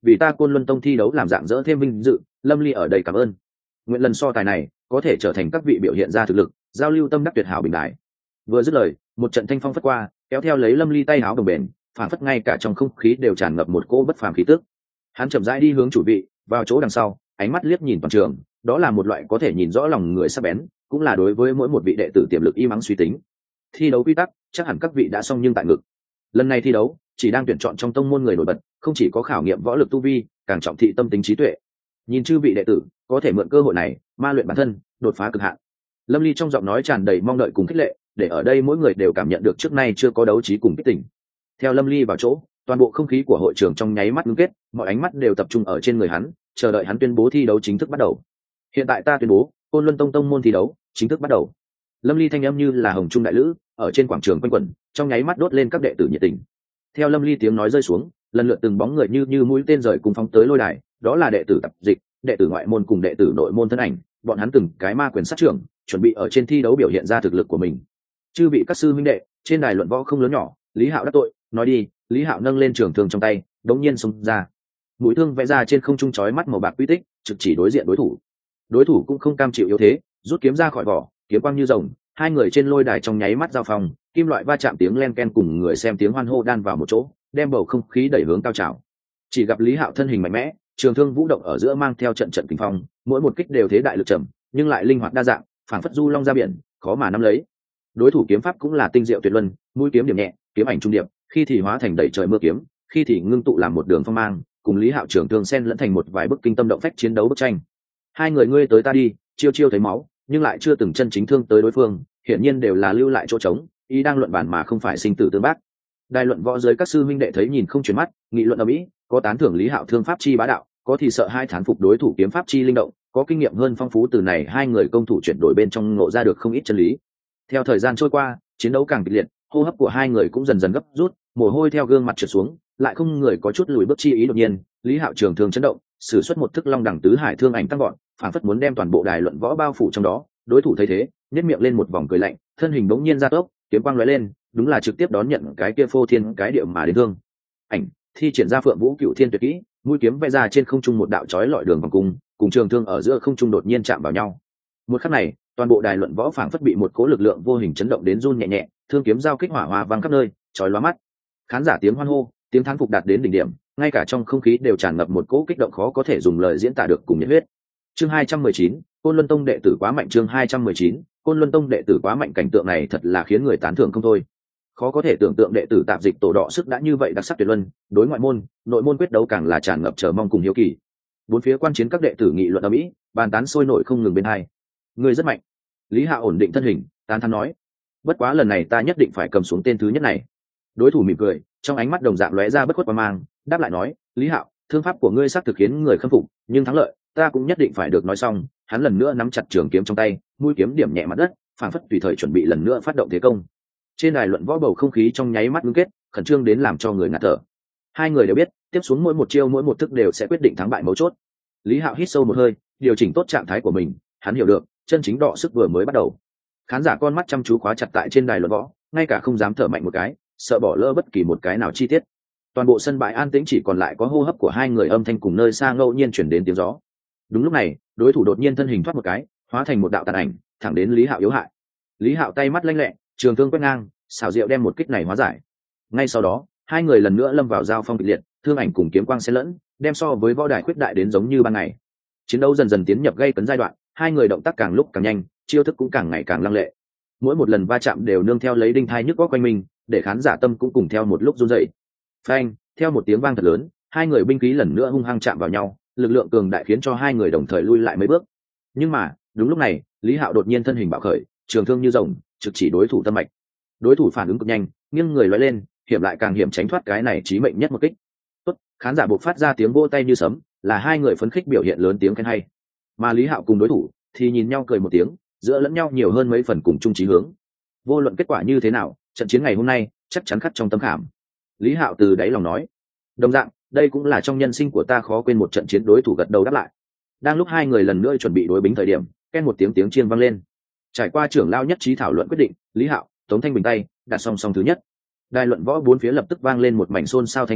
A: vì ta Côn Luân Tông thi đấu làm dạng dỡ thêm vinh dự, Lâm Ly ở đây cảm ơn. Nguyện lần so tài này có thể trở thành các vị biểu hiện ra thực lực, giao lưu tâm đắc tuyệt hảo bình đại. Vừa dứt lời, một trận thanh phong phất qua, kéo theo lấy Lâm Ly tay áo đồng bền, phản phất ngay cả trong không khí đều tràn ngập một cỗ bất phàm khí tức. Hắn chậm rãi đi hướng chủ vị, vào chỗ đằng sau, ánh mắt liếc nhìn toàn trường, đó là một loại có thể nhìn rõ lòng người sắc bén, cũng là đối với mỗi một vị đệ tử tiềm lực y mắng suy tính. Thi đấu quy tắc, chắc hẳn các vị đã xong nhưng tại ngực. Lần này thi đấu, chỉ đang tuyển chọn trong tông môn người nổi bật, không chỉ có khảo nghiệm võ lực tu vi, càng trọng thị tâm tính trí tuệ. Nhìn chư vị đệ tử, có thể mượn cơ hội này, ma luyện bản thân, đột phá cực hạn. Lâm Ly trong giọng nói tràn đầy mong đợi cùng khích lệ, để ở đây mỗi người đều cảm nhận được trước nay chưa có đấu trí cùng kích tỉnh. Theo Lâm Ly vào chỗ, toàn bộ không khí của hội trường trong nháy mắt ngưng kết, mọi ánh mắt đều tập trung ở trên người hắn, chờ đợi hắn tuyên bố thi đấu chính thức bắt đầu. Hiện tại ta tuyên bố, Côn Luân Tông tông môn thi đấu chính thức bắt đầu. Lâm Ly thanh âm như là hồng trung đại lữ, ở trên quảng trường quanh quẩn, trong nháy mắt đốt lên các đệ tử nhiệt tình. Theo Lâm Ly tiếng nói rơi xuống, lần lượt từng bóng người như như mũi tên rời cùng phóng tới lôi đài, đó là đệ tử tập dịch, đệ tử ngoại môn cùng đệ tử nội môn thân ảnh, bọn hắn từng cái ma quyền sát trưởng, chuẩn bị ở trên thi đấu biểu hiện ra thực lực của mình. Chư vị các sư huynh đệ, trên đài luận võ không lớn nhỏ, Lý Hạo đắc tội, nói đi. Lý Hạo nâng lên trường thương trong tay, đống nhiên xông ra. Mũi thương vẽ ra trên không trung chói mắt màu bạc quy tích, trực chỉ đối diện đối thủ. Đối thủ cũng không cam chịu yếu thế, rút kiếm ra khỏi vỏ, kiếm quang như rồng, hai người trên lôi đài trong nháy mắt giao phong, kim loại va chạm tiếng len ken cùng người xem tiếng hoan hô đan vào một chỗ, đem bầu không khí đẩy hướng cao trào. Chỉ gặp Lý Hạo thân hình mạnh mẽ, trường thương vũ động ở giữa mang theo trận trận kình phong, mỗi một kích đều thế đại lực trầm, nhưng lại linh hoạt đa dạng, phảng phất du long ra biển, khó mà nắm lấy. Đối thủ kiếm pháp cũng là tinh diệu tuyệt luân, mũi kiếm điểm nhẹ, kiếm ảnh trung điệp, khi thì hóa thành đầy trời mưa kiếm, khi thì ngưng tụ làm một đường phong mang, cùng Lý Hạo trường thương xen lẫn thành một vài bức kinh tâm động phách chiến đấu bức tranh. Hai người ngươi tới ta đi, chiêu chiêu thấy máu, nhưng lại chưa từng chân chính thương tới đối phương, hiển nhiên đều là lưu lại chỗ trống, ý đang luận bàn mà không phải sinh tử tương bác. Đài luận võ dưới các sư minh đệ thấy nhìn không chuyển mắt, nghị luận ở mỹ, có tán thưởng Lý Hạo thương pháp chi bá đạo, có thì sợ hai thán phục đối thủ kiếm pháp chi linh động, có kinh nghiệm hơn phong phú từ này hai người công thủ chuyển đổi bên trong ngộ ra được không ít chân lý. Theo thời gian trôi qua, chiến đấu càng kịch liệt, hô hấp của hai người cũng dần dần gấp rút, mồ hôi theo gương mặt trượt xuống, lại không người có chút lùi bước chi ý. Đột nhiên, Lý Hạo trường thương chấn động, sử xuất một thức long đẳng tứ hải thương ảnh tăng gọn, phản phất muốn đem toàn bộ đài luận võ bao phủ trong đó. Đối thủ thấy thế, nhếch miệng lên một vòng cười lạnh, thân hình bỗng nhiên ra tốc, kiếm quang lóe lên, đúng là trực tiếp đón nhận cái kia phô thiên cái địa mà đến thương ảnh, thi triển ra Phượng Vũ Cựu Thiên tuyệt kỹ, mũi kiếm vẽ ra trên không trung một đạo chói lọi đường vòng cung, cùng trường thương ở giữa không trung đột nhiên chạm vào nhau. Một khắc này, toàn bộ đài luận võ phảng phất bị một cỗ lực lượng vô hình chấn động đến run nhẹ nhẹ, thương kiếm giao kích hỏa hoa vang khắp nơi, chói lóa mắt. Khán giả tiếng hoan hô, tiếng thán phục đạt đến đỉnh điểm, ngay cả trong không khí đều tràn ngập một cỗ kích động khó có thể dùng lời diễn tả được cùng nhiệt huyết. Chương hai trăm mười chín, Côn Luân Tông đệ tử quá mạnh. Chương hai trăm mười chín, Côn Luân Tông đệ tử quá mạnh. Cảnh tượng này thật là khiến người tán thưởng không thôi. Khó có thể tưởng tượng đệ tử tạp dịch tổ đỏ sức đã như vậy đặc sắc tuyệt luân, đối ngoại môn, nội môn quyết đấu càng là tràn ngập chờ mong cùng hiếu kỳ. Bốn phía quan chiến các đệ tử nghị luận ầm ĩ, bàn tán sôi nổi không ngừng bên hai. Người rất mạnh. Lý Hạo ổn định thân hình, tán thán nói. Bất quá lần này ta nhất định phải cầm xuống tên thứ nhất này. Đối thủ mỉm cười, trong ánh mắt đồng dạng lóe ra bất khuất và mang, đáp lại nói, Lý Hạo, thương pháp của ngươi xác thực khiến người khâm phục, nhưng thắng lợi, ta cũng nhất định phải được. Nói xong, hắn lần nữa nắm chặt trường kiếm trong tay, mũi kiếm điểm nhẹ mặt đất, phảng phất tùy thời chuẩn bị lần nữa phát động thế công. Trên đài luận võ bầu không khí trong nháy mắt ngưng kết, khẩn trương đến làm cho người ngạt thở. Hai người đều biết, tiếp xuống mỗi một chiêu mỗi một thức đều sẽ quyết định thắng bại mấu chốt. Lý Hạo hít sâu một hơi, điều chỉnh tốt trạng thái của mình, hắn hiểu được, chân chính đọ sức vừa mới bắt đầu. Khán giả con mắt chăm chú khóa chặt tại trên đài luận võ, ngay cả không dám thở mạnh một cái, sợ bỏ lỡ bất kỳ một cái nào chi tiết. Toàn bộ sân bãi an tĩnh, chỉ còn lại có hô hấp của hai người âm thanh cùng nơi xa ngẫu nhiên chuyển đến tiếng gió. Đúng lúc này, đối thủ đột nhiên thân hình thoát một cái, hóa thành một đạo tàn ảnh, thẳng đến Lý Hạo yếu hại. Lý Hạo tay mắt lanh lẹ, trường thương quét ngang, xảo diệu đem một kích này hóa giải. Ngay sau đó, hai người lần nữa lâm vào giao phong kịch liệt, thương ảnh cùng kiếm quang xen lẫn, đem so với võ đài khuyết đại đến giống như ban ngày. Chiến đấu dần dần tiến nhập gây cấn giai đoạn, hai người động tác càng lúc càng nhanh, chiêu thức cũng càng ngày càng lăng lệ. Mỗi một lần va chạm đều nương theo lấy đinh thai nhức góc quanh mình, để khán giả tâm cũng cùng theo một lúc run dậy. Phanh, theo một tiếng vang thật lớn, hai người binh khí lần nữa hung hăng chạm vào nhau, lực lượng cường đại khiến cho hai người đồng thời lui lại mấy bước. Nhưng mà, đúng lúc này, Lý Hạo đột nhiên thân hình bạo khởi, trường thương như rồng, trực chỉ đối thủ tâm mạch. Đối thủ phản ứng cực nhanh, nghiêng người lói lên, hiểm lại càng hiểm tránh thoát cái này chí mệnh nhất một kích. Tốt, khán giả buộc phát ra tiếng vỗ tay như sấm, là hai người phấn khích biểu hiện lớn tiếng khen hay. Mà Lý Hạo cùng đối thủ thì nhìn nhau cười một tiếng, giữa lẫn nhau nhiều hơn mấy phần cùng chung chí hướng. Vô luận kết quả như thế nào, trận chiến ngày hôm nay chắc chắn khắc trong tâm khảm. Lý Hạo từ đáy lòng nói. Đồng dạng, đây cũng là trong nhân sinh của ta khó quên một trận chiến. Đối thủ gật đầu đáp lại. Đang lúc hai người lần nữa chuẩn bị đối bính thời điểm, ken một tiếng tiếng chiên vang lên. Trải qua trưởng lao nhất trí thảo luận quyết định, Lý Hạo, Tống Thanh bình tay đặt song song thứ nhất. Đài luận võ bốn phía lập tức vang lên một mảnh xôn xao thanh âm,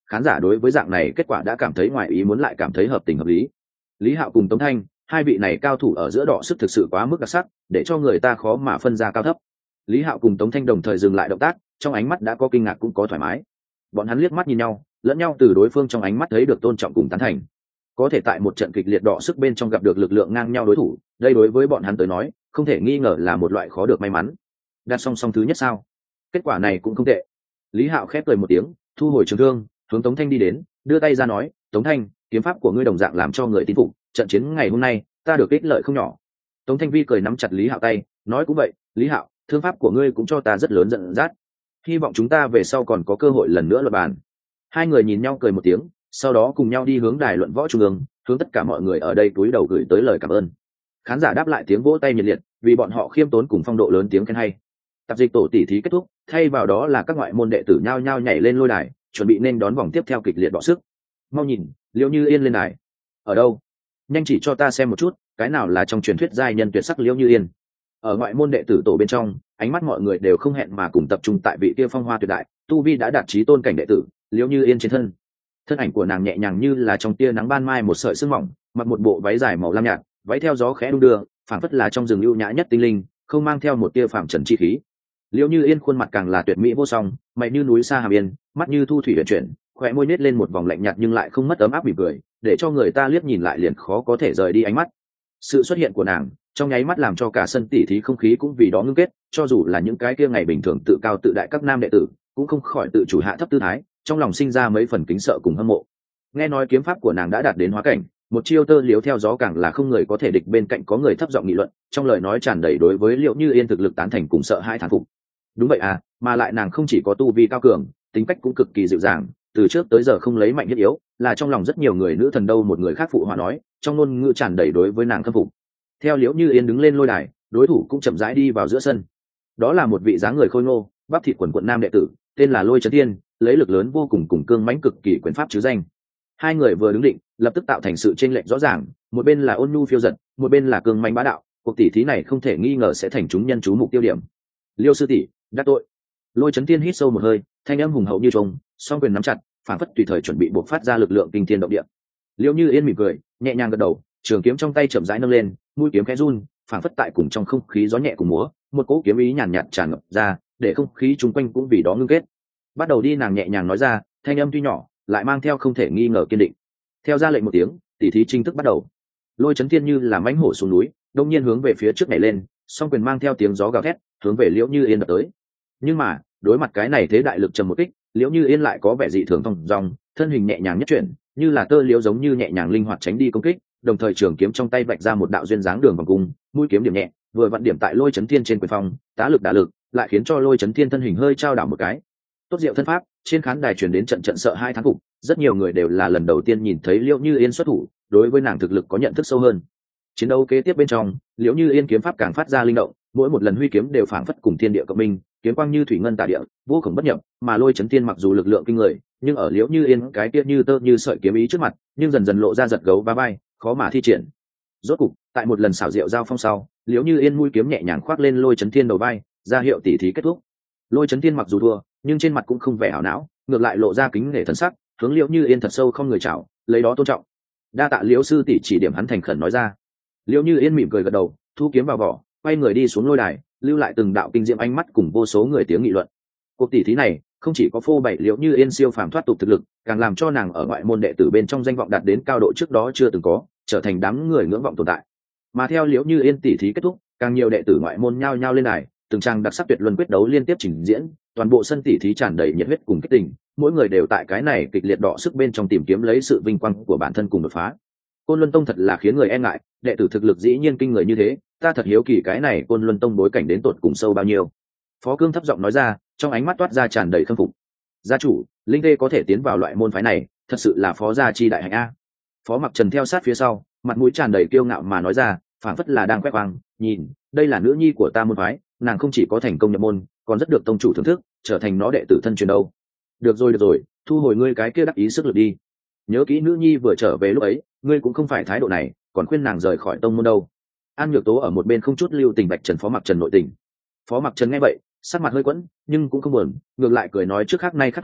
A: Khán giả đối với dạng này kết quả đã cảm thấy ngoài ý muốn lại cảm thấy hợp tình hợp lý. Lý Hạo cùng Tống Thanh, hai vị này cao thủ ở giữa đọ sức thực sự quá mức đặc sắc, để cho người ta khó mà phân ra cao thấp. Lý Hạo cùng Tống Thanh đồng thời dừng lại động tác, trong ánh mắt đã có kinh ngạc cũng có thoải mái. Bọn hắn liếc mắt nhìn nhau, lẫn nhau từ đối phương trong ánh mắt thấy được tôn trọng cùng tán thành. Có thể tại một trận kịch liệt đọ sức bên trong gặp được lực lượng ngang nhau đối thủ, đây đối với bọn hắn tới nói, không thể nghi ngờ là một loại khó được may mắn. Đặt song song thứ nhất sao? Kết quả này cũng không tệ. Lý Hạo khép cười một tiếng, thu hồi trường thương, hướng Tống Thanh đi đến, đưa tay ra nói, Tống Thanh, kiếm pháp của ngươi đồng dạng làm cho người tín phục, trận chiến ngày hôm nay ta được ích lợi không nhỏ. Tống Thanh Vi cười nắm chặt Lý Hạo tay, nói cũng vậy, Lý Hạo, thương pháp của ngươi cũng cho ta rất lớn dẫn dắt, hy vọng chúng ta về sau còn có cơ hội lần nữa luận bàn. Hai người nhìn nhau cười một tiếng, sau đó cùng nhau đi hướng đài luận võ trung ương, hướng tất cả mọi người ở đây cúi đầu gửi tới lời cảm ơn. Khán giả đáp lại tiếng vỗ tay nhiệt liệt, vì bọn họ khiêm tốn cùng phong độ lớn tiếng khen hay. Tập dịch tổ tỷ thí kết thúc, thay vào đó là các ngoại môn đệ tử nhao nhao nhảy lên lôi đài, chuẩn bị nên đón vòng tiếp theo kịch liệt đọ sức. Mau nhìn, Liễu Như Yên lên đài. Ở đâu? Nhanh chỉ cho ta xem một chút, cái nào là trong truyền thuyết giai nhân tuyệt sắc Liễu Như Yên. Ở ngoại môn đệ tử tổ bên trong, ánh mắt mọi người đều không hẹn mà cùng tập trung tại vị kia phong hoa tuyệt đại, tu vi đã đạt chí tôn cảnh đệ tử, Liễu Như Yên trên thân. Thân ảnh của nàng nhẹ nhàng như là trong tia nắng ban mai một sợi sương mỏng, mặc một bộ váy dài màu lam nhạt, váy theo gió khẽ đung đưa, phảng phất là trong rừng ưu nhã nhất tinh linh, không mang theo một tia phàm trần chi khí. Liễu Như Yên khuôn mặt càng là tuyệt mỹ vô song, mày như núi xa hàm yên, mắt như thu thủy huyền chuyển, khóe môi nết lên một vòng lạnh nhạt nhưng lại không mất ấm áp mỉm cười, để cho người ta liếc nhìn lại liền khó có thể rời đi ánh mắt. Sự xuất hiện của nàng, trong nháy mắt làm cho cả sân tỉ thí không khí cũng vì đó ngưng kết, cho dù là những cái kia ngày bình thường tự cao tự đại các nam đệ tử, cũng không khỏi tự chủ hạ thấp tư thái, trong lòng sinh ra mấy phần kính sợ cùng hâm mộ. Nghe nói kiếm pháp của nàng đã đạt đến hóa cảnh, một chiêu tơ liếu theo gió càng là không người có thể địch, bên cạnh có người thấp giọng nghị luận, trong lời nói tràn đầy đối với Liễu Như Yên thực lực tán thành cùng sợ hãi thán phục. Đúng vậy à, mà lại nàng không chỉ có tu vi cao cường, tính cách cũng cực kỳ dịu dàng, từ trước tới giờ không lấy mạnh nhất yếu, là trong lòng rất nhiều người nữ thần đâu một người khác phụ họa nói, trong ngôn ngữ tràn đầy đối với nàng khâm phục. Theo Liễu Như Yên đứng lên lôi đài, đối thủ cũng chậm rãi đi vào giữa sân. Đó là một vị dáng người khôi ngô, bắp thịt quần quận nam đệ tử, tên là Lôi Chấn Thiên, lấy lực lớn vô cùng cùng cương mãnh cực kỳ quyền pháp chứ danh. Hai người vừa đứng định, lập tức tạo thành sự chênh lệch rõ ràng, một bên là ôn nhu phiêu dật, một bên là cương mãnh bá đạo, cuộc tỷ thí này không thể nghi ngờ sẽ thành chúng nhân chú mục tiêu điểm. Liêu sư tỷ, đắc tội. Lôi Chấn Thiên hít sâu một hơi, thanh âm hùng hậu như trống, song quyền nắm chặt, phản phất tùy thời chuẩn bị bộc phát ra lực lượng kinh thiên động địa. Liêu Như Yên mỉm cười, nhẹ nhàng gật đầu, trường kiếm trong tay chậm rãi nâng lên, mũi kiếm khẽ run, phản phất tại cùng trong không khí gió nhẹ cùng múa, một cỗ kiếm ý nhàn nhạt tràn ngập ra, để không khí chung quanh cũng vì đó ngưng kết. Bắt đầu đi, nàng nhẹ nhàng nói ra, thanh âm tuy nhỏ, lại mang theo không thể nghi ngờ kiên định. Theo ra lệnh một tiếng, tỷ thí chính thức bắt đầu. Lôi Chấn Thiên như là mãnh hổ xuống núi, đông nhiên hướng về phía trước nhảy lên, song quyền mang theo tiếng gió gào thét, hướng về Liễu Như Yên đập tới. Nhưng mà, đối mặt cái này thế đại lực trầm một kích, Liễu Như Yên lại có vẻ dị thường thong dong, thân hình nhẹ nhàng nhất chuyển, như là tơ liễu giống như nhẹ nhàng linh hoạt tránh đi công kích, đồng thời trường kiếm trong tay vạch ra một đạo duyên dáng đường vòng cung, mũi kiếm điểm nhẹ, vừa vặn điểm tại Lôi Chấn Thiên trên quyền phong, tá lực đả lực, lại khiến cho Lôi Chấn Thiên thân hình hơi trao đảo một cái. Tốt diệu thân pháp, trên khán đài truyền đến trận trận sợ hai thán phục, rất nhiều người đều là lần đầu tiên nhìn thấy Liễu Như Yên xuất thủ, đối với nàng thực lực có nhận thức sâu hơn. Chiến đấu kế tiếp bên trong, Liễu Như Yên kiếm pháp càng phát ra linh động, mỗi một lần huy kiếm đều phảng phất cùng thiên địa cộng minh, kiếm quang như thủy ngân tả địa, vô cùng bất nhập, mà Lôi Chấn Thiên mặc dù lực lượng kinh người, nhưng ở Liễu Như Yên cái tiết như tơ như sợi kiếm ý trước mặt, nhưng dần dần lộ ra giật gấu va vai, khó mà thi triển. Rốt cục, tại một lần xảo diệu giao phong sau, Liễu Như Yên mũi kiếm nhẹ nhàng khoác lên Lôi Chấn Thiên đầu vai, ra hiệu tỷ thí kết thúc. Lôi Chấn Thiên mặc dù thua, nhưng trên mặt cũng không vẻ ảo não, ngược lại lộ ra kính nể thần sắc, hướng Liễu Như Yên thật sâu không người chào, lấy đó tôn trọng. Đa tạ Liễu sư tỷ chỉ điểm, hắn thành khẩn nói ra. Liễu Như Yên mỉm cười gật đầu, thu kiếm vào vỏ, quay người đi xuống lôi đài, lưu lại từng đạo kinh diệm ánh mắt cùng vô số người tiếng nghị luận. Cuộc tỷ thí này không chỉ có phô bày Liễu Như Yên siêu phàm thoát tục thực lực, càng làm cho nàng ở ngoại môn đệ tử bên trong danh vọng đạt đến cao độ trước đó chưa từng có, trở thành đám người ngưỡng vọng tồn tại. Mà theo Liễu Như Yên tỷ thí kết thúc, càng nhiều đệ tử ngoại môn nhao nhao lên đài, từng trang đặc sắc tuyệt luân quyết đấu liên tiếp trình diễn, toàn bộ sân tỷ thí tràn đầy nhiệt huyết cùng kích tình, mỗi người đều tại cái này kịch liệt đọ sức bên trong tìm kiếm lấy sự vinh quang của bản thân cùng đột phá. Côn Luân Tông thật là khiến người e ngại, đệ tử thực lực dĩ nhiên kinh người như thế, ta thật hiếu kỳ cái này Côn Luân Tông bối cảnh đến tột cùng sâu bao nhiêu. Phó Cương thấp giọng nói ra, trong ánh mắt toát ra tràn đầy khâm phục. Gia chủ, Linh Tê có thể tiến vào loại môn phái này, thật sự là phó gia chi đại hạnh a. Phó Mặc Trần theo sát phía sau, mặt mũi tràn đầy kiêu ngạo mà nói ra, phảng phất là đang quét quang, nhìn, đây là nữ nhi của ta môn phái, nàng không chỉ có thành công nhập môn, còn rất được tông chủ thưởng thức, trở thành nó đệ tử thân truyền đâu. Được rồi được rồi, thu hồi ngươi cái kia đắc ý sức lực đi. Nhớ kỹ nữ nhi vừa trở về lúc ấy, ngươi cũng không phải thái độ này, còn khuyên nàng rời khỏi tông môn đâu. An Nhược Tố ở một bên không chút lưu tình bạch trần Phó Mặc Trần nội tình. Phó Mặc Trần nghe vậy, sắc mặt hơi quẫn, nhưng cũng không buồn, ngược lại cười nói, trước khác nay khác tôi,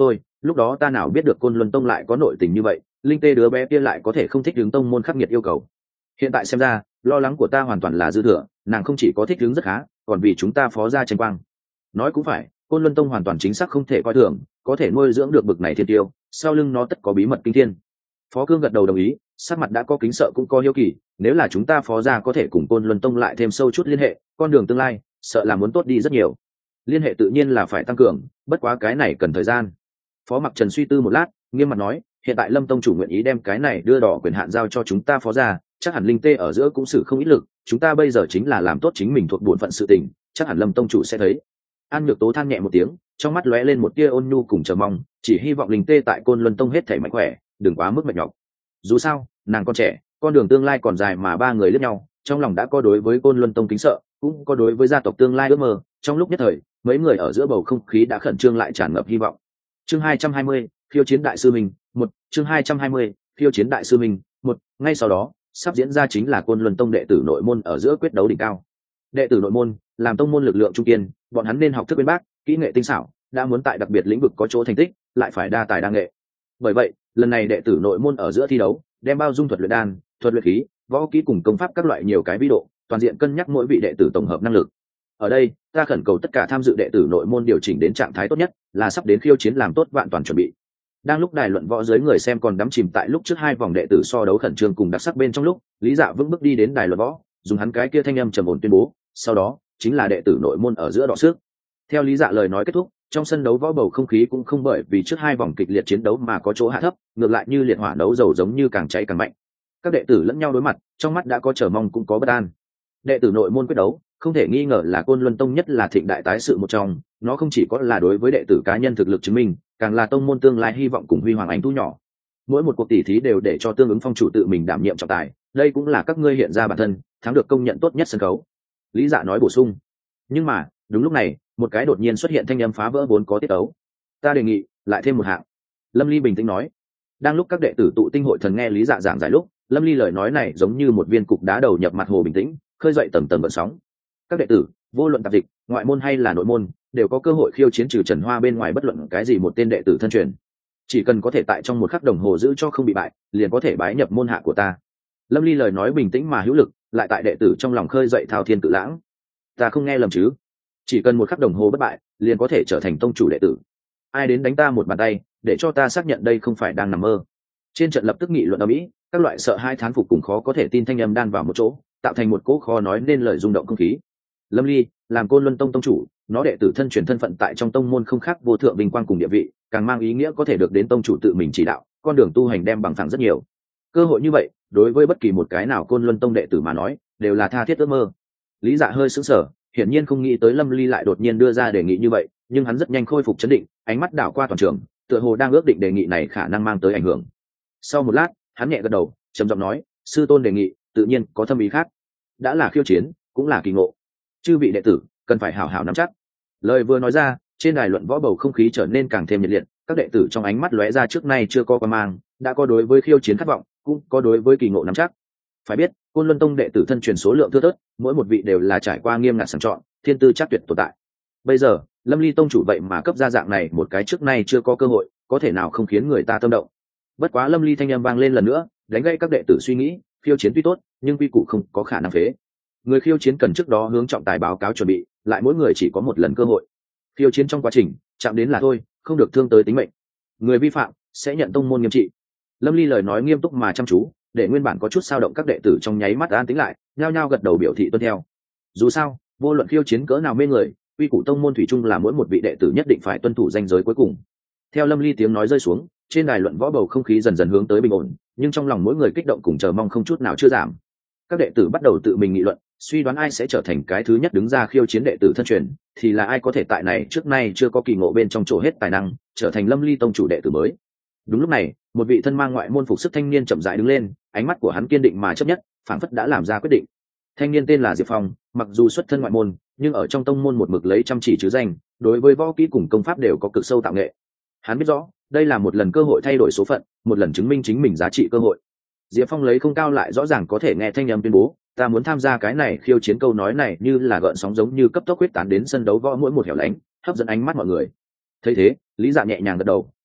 A: lúc đó ta nào biết được Côn Luân Tông lại có nội tình như vậy, Linh Tê đứa bé kia lại có thể không thích ứng tông môn khắc nghiệt yêu cầu. Hiện tại xem ra, lo lắng của ta hoàn toàn là dư thừa, nàng không chỉ có thích ứng rất khá, còn vì chúng ta phó gia tranh quang. Nói cũng phải, Côn Luân Tông hoàn toàn chính xác không thể coi thường, có thể nuôi dưỡng được bực này thiên tiêu, sau lưng nó tất có bí mật kinh thiên. Phó Cương gật đầu đồng ý, sắc mặt đã có kính sợ cũng có hiếu kỳ, nếu là chúng ta phó gia có thể cùng Côn Luân Tông lại thêm sâu chút liên hệ, con đường tương lai sợ là muốn tốt đi rất nhiều. Liên hệ tự nhiên là phải tăng cường, bất quá cái này cần thời gian. Phó Mặc Trần suy tư một lát, nghiêm mặt nói, hiện tại Lâm tông chủ nguyện ý đem cái này đưa đỏ quyền hạn giao cho chúng ta phó gia, chắc hẳn Linh Tê ở giữa cũng xử không ít lực, chúng ta bây giờ chính là làm tốt chính mình thuộc bổn phận sự tình, chắc hẳn Lâm tông chủ sẽ thấy. An Nhược Tố than nhẹ một tiếng, trong mắt lóe lên một tia ôn nhu cùng chờ mong, chỉ hy vọng Linh Tê tại Côn Luân Tông hết thảy mạnh khỏe, đừng quá mức mệt nhọc. Dù sao, nàng còn trẻ, con đường tương lai còn dài, mà ba người liếc nhau, trong lòng đã có đối với Côn Luân Tông kính sợ, cũng có đối với gia tộc tương lai ước mơ. Trong lúc nhất thời, mấy người ở giữa bầu không khí đã khẩn trương lại tràn ngập hy vọng. Chương hai trăm hai mươi, khiêu chiến đại sư minh, một, chương hai trăm hai mươi, khiêu chiến đại sư minh, một, ngay sau đó, sắp diễn ra chính là Côn Luân Tông đệ tử nội môn ở giữa quyết đấu đỉnh cao. Đệ tử nội môn, làm tông môn lực lượng trung kiên, bọn hắn nên học thức bên bác, kỹ nghệ tinh xảo, đã muốn tại đặc biệt lĩnh vực có chỗ thành tích, lại phải đa tài đa nghệ. Bởi vậy, lần này đệ tử nội môn ở giữa thi đấu, đem bao dung thuật luyện đan, thuật luyện khí, võ kỹ cùng công pháp các loại nhiều cái vĩ độ, toàn diện cân nhắc mỗi vị đệ tử tổng hợp năng lực. Ở đây, ta khẩn cầu tất cả tham dự đệ tử nội môn điều chỉnh đến trạng thái tốt nhất, là sắp đến khiêu chiến làm tốt vạn toàn chuẩn bị. Đang lúc đài luận võ dưới người xem còn đắm chìm tại lúc trước hai vòng đệ tử so đấu khẩn trương cùng đặc sắc bên trong lúc, Lý Dạ vững bước đi đến đài luận võ, dùng hắn cái kia thanh âm trầm ổn tuyên bố, sau đó chính là đệ tử nội môn ở giữa đọ sức. Theo Lý Dạ lời nói kết thúc, trong sân đấu võ bầu không khí cũng không bởi vì trước hai vòng kịch liệt chiến đấu mà có chỗ hạ thấp, ngược lại như liệt hỏa đấu dầu giống như càng cháy càng mạnh. Các đệ tử lẫn nhau đối mặt, trong mắt đã có chờ mong cũng có bất an. Đệ tử nội môn quyết đấu, không thể nghi ngờ là Côn Luân Tông nhất là thịnh đại tái sự một trong, nó không chỉ có là đối với đệ tử cá nhân thực lực chứng minh, càng là tông môn tương lai hy vọng cùng huy hoàng ánh thu nhỏ. Mỗi một cuộc tỷ thí đều để cho tương ứng phong chủ tự mình đảm nhiệm trọng tài, đây cũng là các ngươi hiện ra bản thân, thắng được công nhận tốt nhất sân khấu. Lý Dạ nói bổ sung. Nhưng mà, đúng lúc này, một cái đột nhiên xuất hiện thanh âm phá vỡ vốn có tiết tấu. Ta đề nghị lại thêm một hạng. Lâm Ly bình tĩnh nói. Đang lúc các đệ tử tụ tinh hội thần nghe Lý Dạ giảng giải lúc, Lâm Ly lời nói này giống như một viên cục đá đầu nhập mặt hồ bình tĩnh, khơi dậy tầng tầng gợn sóng. Các đệ tử, vô luận tạp dịch, ngoại môn hay là nội môn, đều có cơ hội khiêu chiến trừ Trần Hoa bên ngoài bất luận cái gì một tên đệ tử thân truyền. Chỉ cần có thể tại trong một khắc đồng hồ giữ cho không bị bại, liền có thể bái nhập môn hạ của ta. Lâm Ly lời nói bình tĩnh mà hữu lực, lại tại đệ tử trong lòng khơi dậy thao thiên cự lãng. Ta không nghe lầm chứ? Chỉ cần một khắc đồng hồ bất bại, liền có thể trở thành tông chủ đệ tử. Ai đến đánh ta một bàn tay, để cho ta xác nhận đây không phải đang nằm mơ. Trên trận lập tức nghị luận ầm ĩ, các loại sợ hai thán phục cùng khó có thể tin thanh âm đan vào một chỗ, tạo thành một cỗ khó nói nên lời rung động không khí. Lâm Ly, làm Côn Luân Tông tông chủ, nó đệ tử thân truyền thân phận tại trong tông môn không khác vô thượng vinh quang cùng địa vị, càng mang ý nghĩa có thể được đến tông chủ tự mình chỉ đạo, con đường tu hành đem bằng phẳng rất nhiều. Cơ hội như vậy, đối với bất kỳ một cái nào Côn Luân Tông đệ tử mà nói, đều là tha thiết ước mơ. Lý Dạ hơi sững sờ, hiển nhiên không nghĩ tới Lâm Ly lại đột nhiên đưa ra đề nghị như vậy, nhưng hắn rất nhanh khôi phục trấn định, ánh mắt đảo qua toàn trường, tựa hồ đang ước định đề nghị này khả năng mang tới ảnh hưởng. Sau một lát, hắn nhẹ gật đầu, trầm giọng nói, sư tôn đề nghị, tự nhiên có thâm ý khác. Đã là khiêu chiến, cũng là kỳ ngộ. Chư vị đệ tử, cần phải hảo hảo nắm chắc. Lời vừa nói ra, trên đài luận võ bầu không khí trở nên càng thêm nhiệt liệt, các đệ tử trong ánh mắt lóe ra trước nay chưa có quan mang, đã có đối với khiêu chiến khát vọng, cũng có đối với kỳ ngộ nắm chắc. Phải biết, Côn Luân Tông đệ tử thân truyền số lượng thưa thớt, mỗi một vị đều là trải qua nghiêm ngặt sàng chọn, thiên tư chắc tuyệt tồn tại. Bây giờ, Lâm Ly tông chủ vậy mà cấp ra dạng này một cái trước nay chưa có cơ hội, có thể nào không khiến người ta tâm động. Bất quá Lâm Ly thanh âm vang lên lần nữa, đánh gãy các đệ tử suy nghĩ, khiêu chiến tuy tốt, nhưng quy củ không có khả năng phế. Người khiêu chiến cần trước đó hướng trọng tài báo cáo chuẩn bị, lại mỗi người chỉ có một lần cơ hội. Khiêu chiến trong quá trình, chạm đến là thôi, không được thương tới tính mệnh. Người vi phạm sẽ nhận tông môn nghiêm trị. Lâm Ly lời nói nghiêm túc mà chăm chú, để nguyên bản có chút sao động các đệ tử trong nháy mắt an tĩnh lại, nhao nhao gật đầu biểu thị tuân theo. Dù sao, vô luận khiêu chiến cỡ nào mê người, quy củ tông môn thủy chung là mỗi một vị đệ tử nhất định phải tuân thủ ranh giới cuối cùng. Theo Lâm Ly tiếng nói rơi xuống, trên đài luận võ bầu không khí dần dần hướng tới bình ổn, nhưng trong lòng mỗi người kích động cùng chờ mong không chút nào chưa giảm. Các đệ tử bắt đầu tự mình nghị luận, suy đoán ai sẽ trở thành cái thứ nhất đứng ra khiêu chiến đệ tử thân truyền, thì là ai có thể tại này trước nay chưa có kỳ ngộ bên trong chỗ hết tài năng, trở thành Lâm Ly tông chủ đệ tử mới. Đúng lúc này, một vị thân mang ngoại môn phục sức thanh niên chậm rãi đứng lên, ánh mắt của hắn kiên định mà chấp nhất, phảng phất đã làm ra quyết định. Thanh niên tên là Diệp Phong, mặc dù xuất thân ngoại môn, nhưng ở trong tông môn một mực lấy chăm chỉ chứ danh, đối với võ kỹ cùng công pháp đều có cực sâu tạo nghệ. Hắn biết rõ, đây là một lần cơ hội thay đổi số phận, một lần chứng minh chính mình giá trị cơ hội. Diệp Phong lấy không cao lại rõ ràng có thể nghe thanh âm tuyên bố, ta muốn tham gia cái này khiêu chiến. Câu nói này như là gợn sóng giống như cấp tốc huyết tán đến sân đấu võ mỗi một hẻo lánh, hấp dẫn ánh mắt mọi người. Thấy thế, Lý Dạ nhẹ nhàng gật đầu,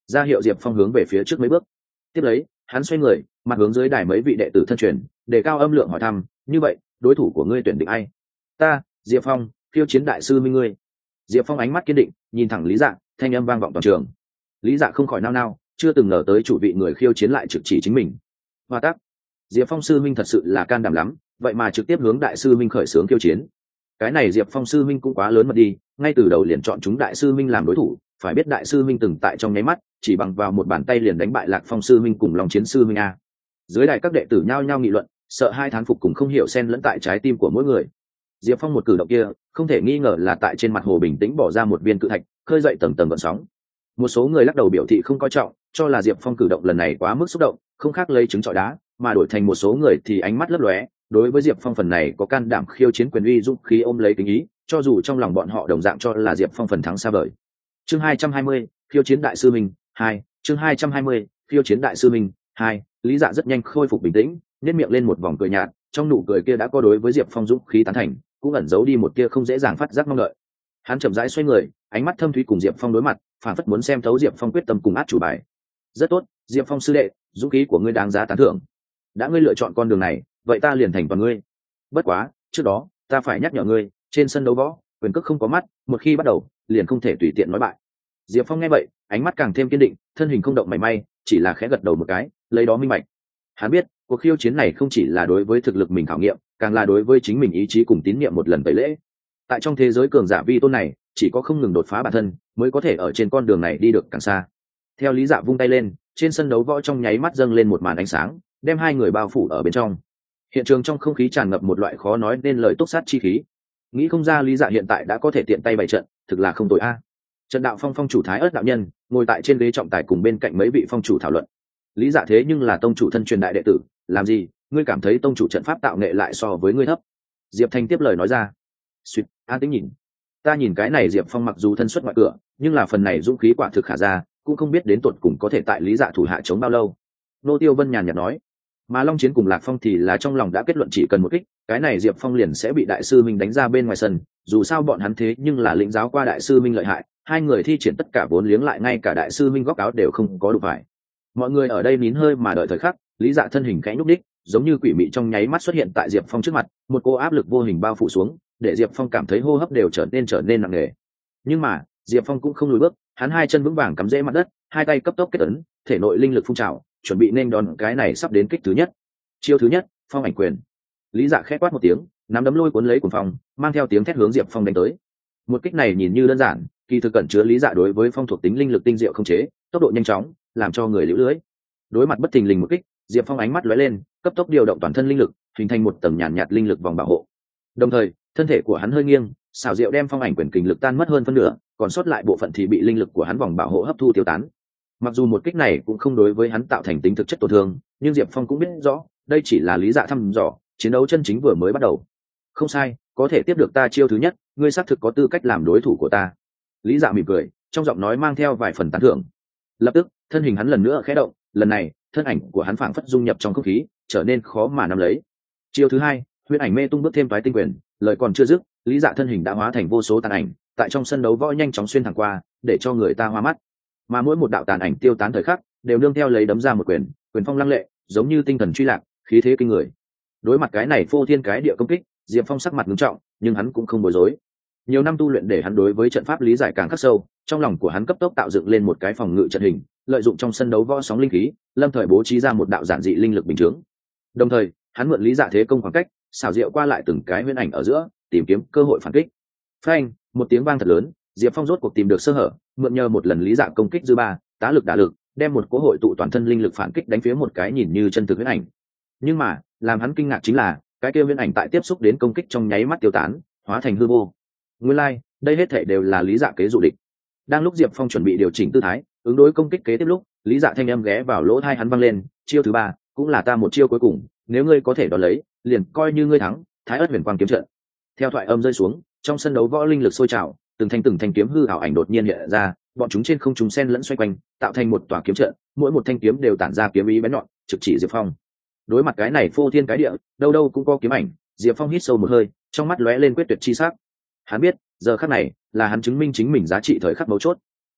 A: ra hiệu diệp phong hướng về phía trước mấy bước. Tiếp lấy hắn xoay người, mặt hướng dưới đài mấy vị đệ tử thân truyền, để cao âm lượng hỏi thăm, như vậy đối thủ của ngươi tuyển định ai? Ta, Diệp Phong, khiêu chiến đại sư minh ngươi. Diệp Phong ánh mắt kiên định, nhìn thẳng Lý Dạ, thanh âm vang vọng toàn trường. Lý Dạ không khỏi nao nao, chưa từng ngờ tới chủ vị người khiêu chiến lại trực chỉ chính mình. Hoa tác, Diệp Phong sư minh thật sự là can đảm lắm, vậy mà trực tiếp hướng đại sư minh khởi xướng khiêu chiến. Cái này Diệp Phong sư minh cũng quá lớn mật đi, ngay từ đầu liền chọn chúng đại sư minh làm đối thủ. Phải biết đại sư minh từng tại trong nháy mắt chỉ bằng vào một bàn tay liền đánh bại Lạc Phong sư minh cùng Long Chiến sư minh a. Dưới đài các đệ tử nhao nhao nghị luận, sợ hai thán phục cùng không hiểu xen lẫn tại trái tim của mỗi người. Diệp Phong một cử động kia không thể nghi ngờ là tại trên mặt hồ bình tĩnh bỏ ra một viên cự thạch, khơi dậy tầng tầng gợn sóng. Một số người lắc đầu biểu thị không coi trọng, cho là Diệp Phong cử động lần này quá mức xúc động, không khác lấy trứng trọi đá, mà đổi thành một số người thì ánh mắt lấp lóe, đối với Diệp Phong phần này có can đảm khiêu chiến quyền uy dũng khí ôm lấy kính ý, cho dù trong lòng bọn họ đồng dạng cho là Diệp Phong phần thắng xa vời. Chương hai trăm hai mươi, khiêu chiến đại sư minh hai. Chương hai trăm hai mươi, khiêu chiến đại sư minh hai. Lý Dạ rất nhanh khôi phục bình tĩnh, nhếch miệng lên một vòng cười nhạt, trong nụ cười kia đã có đối với Diệp Phong dũng khí tán thành, cũng ẩn giấu đi một tia không dễ dàng phát giác mong đợi. Hắn chậm rãi xoay người, ánh mắt thâm thúy cùng Diệp Phong đối mặt, phản phất muốn xem thấu Diệp Phong quyết tâm cùng át chủ bài. Rất tốt, Diệp Phong sư đệ, dũng khí của ngươi đáng giá tán thưởng. Đã ngươi lựa chọn con đường này, vậy ta liền thành toàn ngươi. Bất quá, trước đó, ta phải nhắc nhở ngươi, trên sân đấu võ, quyền cước không có mắt, một khi bắt đầu, liền không thể tùy tiện nói bại. Diệp Phong nghe vậy, ánh mắt càng thêm kiên định, thân hình không động mảy may, chỉ là khẽ gật đầu một cái, lấy đó minh bạch. Hắn biết, cuộc khiêu chiến này không chỉ là đối với thực lực mình khảo nghiệm, càng là đối với chính mình ý chí cùng tín niệm một lần tẩy lễ. Tại trong thế giới cường giả vi tôn này, chỉ có không ngừng đột phá bản thân, mới có thể ở trên con đường này đi được càng xa. Theo Lý Dạ vung tay lên, trên sân đấu võ trong nháy mắt dâng lên một màn ánh sáng, đem hai người bao phủ ở bên trong. Hiện trường trong không khí tràn ngập một loại khó nói nên lời túc sát chi khí. Nghĩ không ra Lý Dạ hiện tại đã có thể tiện tay bày trận, thực là không tồi a. Trận đạo phong phong chủ Thái Ức đạo nhân ngồi tại trên ghế trọng tài cùng bên cạnh mấy vị phong chủ thảo luận. Lý Dạ thế nhưng là tông chủ thân truyền đại đệ tử, làm gì ngươi cảm thấy tông chủ trận pháp tạo nghệ lại so với ngươi thấp? Diệp Thanh tiếp lời nói ra. Suýt, an tĩnh nhìn. Ta nhìn cái này Diệp Phong mặc dù thân xuất ngoại cửa, nhưng là phần này dũng khí quả thực khả ra, cũng không biết đến tột cùng có thể tại Lý Dạ thủ hạ chống bao lâu. Nô Tiêu Vân nhàn nhạt nói. Mà Long Chiến cùng Lạc Phong thì là trong lòng đã kết luận chỉ cần một kích, cái này Diệp Phong liền sẽ bị đại sư minh đánh ra bên ngoài sân, dù sao bọn hắn thế nhưng là lĩnh giáo qua đại sư minh lợi hại, hai người thi triển tất cả vốn liếng lại ngay cả đại sư minh góc áo đều không có đủ phải. Mọi người ở đây nín hơi mà đợi thời khắc, Lý Dạ thân hình khẽ nhúc đích, giống như quỷ mị trong nháy mắt xuất hiện tại Diệp Phong trước mặt, một cô áp lực vô hình bao phủ xuống, để Diệp Phong cảm thấy hô hấp đều trở nên trở nên nặng nề. Nhưng mà, Diệp Phong cũng không lùi bước, hắn hai chân vững vàng cắm rễ mặt đất, hai tay cấp tốc kết ấn, thể nội linh lực phun trào, chuẩn bị nên đón cái này sắp đến kích thứ nhất. Chiêu thứ nhất, phong ảnh quyền. Lý Dạ khẽ quát một tiếng, nắm đấm lôi cuốn lấy cuồng phong, mang theo tiếng thét hướng Diệp Phong đánh tới. Một kích này nhìn như đơn giản, kỳ thực cẩn chứa Lý Dạ đối với phong thuộc tính linh lực tinh diệu không chế, tốc độ nhanh chóng, làm cho người liễu lưới. Đối mặt bất thình lình một kích, Diệp Phong ánh mắt lóe lên, cấp tốc điều động toàn thân linh lực, hình thành một tầng nhàn nhạt, nhạt linh lực vòng bảo hộ. Đồng thời, thân thể của hắn hơi nghiêng, xảo diệu đem phong ảnh quyền kình lực tan mất hơn phân nửa, còn sót lại bộ phận thì bị linh lực của hắn vòng bảo hộ hấp thu tiêu tán. Mặc dù một kích này cũng không đối với hắn tạo thành tính thực chất tổn thương, nhưng Diệp Phong cũng biết rõ, đây chỉ là Lý Dạ thăm dò, chiến đấu chân chính vừa mới bắt đầu. Không sai, có thể tiếp được ta chiêu thứ nhất, ngươi xác thực có tư cách làm đối thủ của ta. Lý Dạ mỉm cười, trong giọng nói mang theo vài phần tán thưởng. Lập tức, thân hình hắn lần nữa khẽ động, lần này, thân ảnh của hắn phảng phất dung nhập trong không khí, trở nên khó mà nắm lấy. Chiêu thứ hai, huyễn ảnh mê tung bước thêm toái tinh quyền, lời còn chưa dứt, Lý Dạ thân hình đã hóa thành vô số tàn ảnh, tại trong sân đấu võ nhanh chóng xuyên thẳng qua, để cho người ta hoa mắt. Mà mỗi một đạo tàn ảnh tiêu tán thời khắc, đều nương theo lấy đấm ra một quyền, quyền phong lăng lệ, giống như tinh thần truy lạc, khí thế kinh người. Đối mặt cái này phô thiên cái địa công kích, Diệp Phong sắc mặt nghiêm trọng, nhưng hắn cũng không bối rối. Nhiều năm tu luyện để hắn đối với trận pháp lý giải càng khắc sâu, trong lòng của hắn cấp tốc tạo dựng lên một cái phòng ngự trận hình, lợi dụng trong sân đấu võ sóng linh khí, lâm thời bố trí ra một đạo giản dị linh lực bình chướng. Đồng thời, hắn mượn Lý Dạ thế công khoảng cách, xảo diệu qua lại từng cái huyễn ảnh ở giữa, tìm kiếm cơ hội phản kích. Phanh, một tiếng vang thật lớn, Diệp Phong rốt cuộc tìm được sơ hở, mượn nhờ một lần Lý Dạ công kích dư ba, tá lực đả lực, đem một cỗ hội tụ toàn thân linh lực phản kích đánh phía một cái nhìn như chân thực huyễn ảnh. Nhưng mà, làm hắn kinh ngạc chính là, cái kia huyễn ảnh tại tiếp xúc đến công kích trong nháy mắt tiêu tán, hóa thành hư vô. Nguyên lai, like, đây hết thảy đều là Lý Dạ kế dụ địch. Đang lúc Diệp Phong chuẩn bị điều chỉnh tư thái, ứng đối công kích kế tiếp lúc, Lý Dạ thanh âm ghé vào lỗ tai hắn vang lên, chiêu thứ ba, cũng là ta một chiêu cuối cùng, nếu ngươi có thể đón lấy, liền coi như ngươi thắng. Thái Ức Huyền Quang kiếm trận. Theo thoại âm rơi xuống, trong sân đấu võ linh lực sôi trào, từng thanh từng thanh kiếm hư ảo ảnh đột nhiên hiện ra, bọn chúng trên không trung xen lẫn xoay quanh, tạo thành một tòa kiếm trận, mỗi một thanh kiếm đều tản ra kiếm ý bén nhọn, trực chỉ Diệp Phong. Đối mặt cái này phô thiên cái địa, đâu đâu cũng có kiếm ảnh, Diệp Phong hít sâu một hơi, trong mắt lóe lên quyết tuyệt chi sắc. Hắn biết, giờ khắc này là hắn chứng minh chính mình giá trị thời khắc mấu chốt.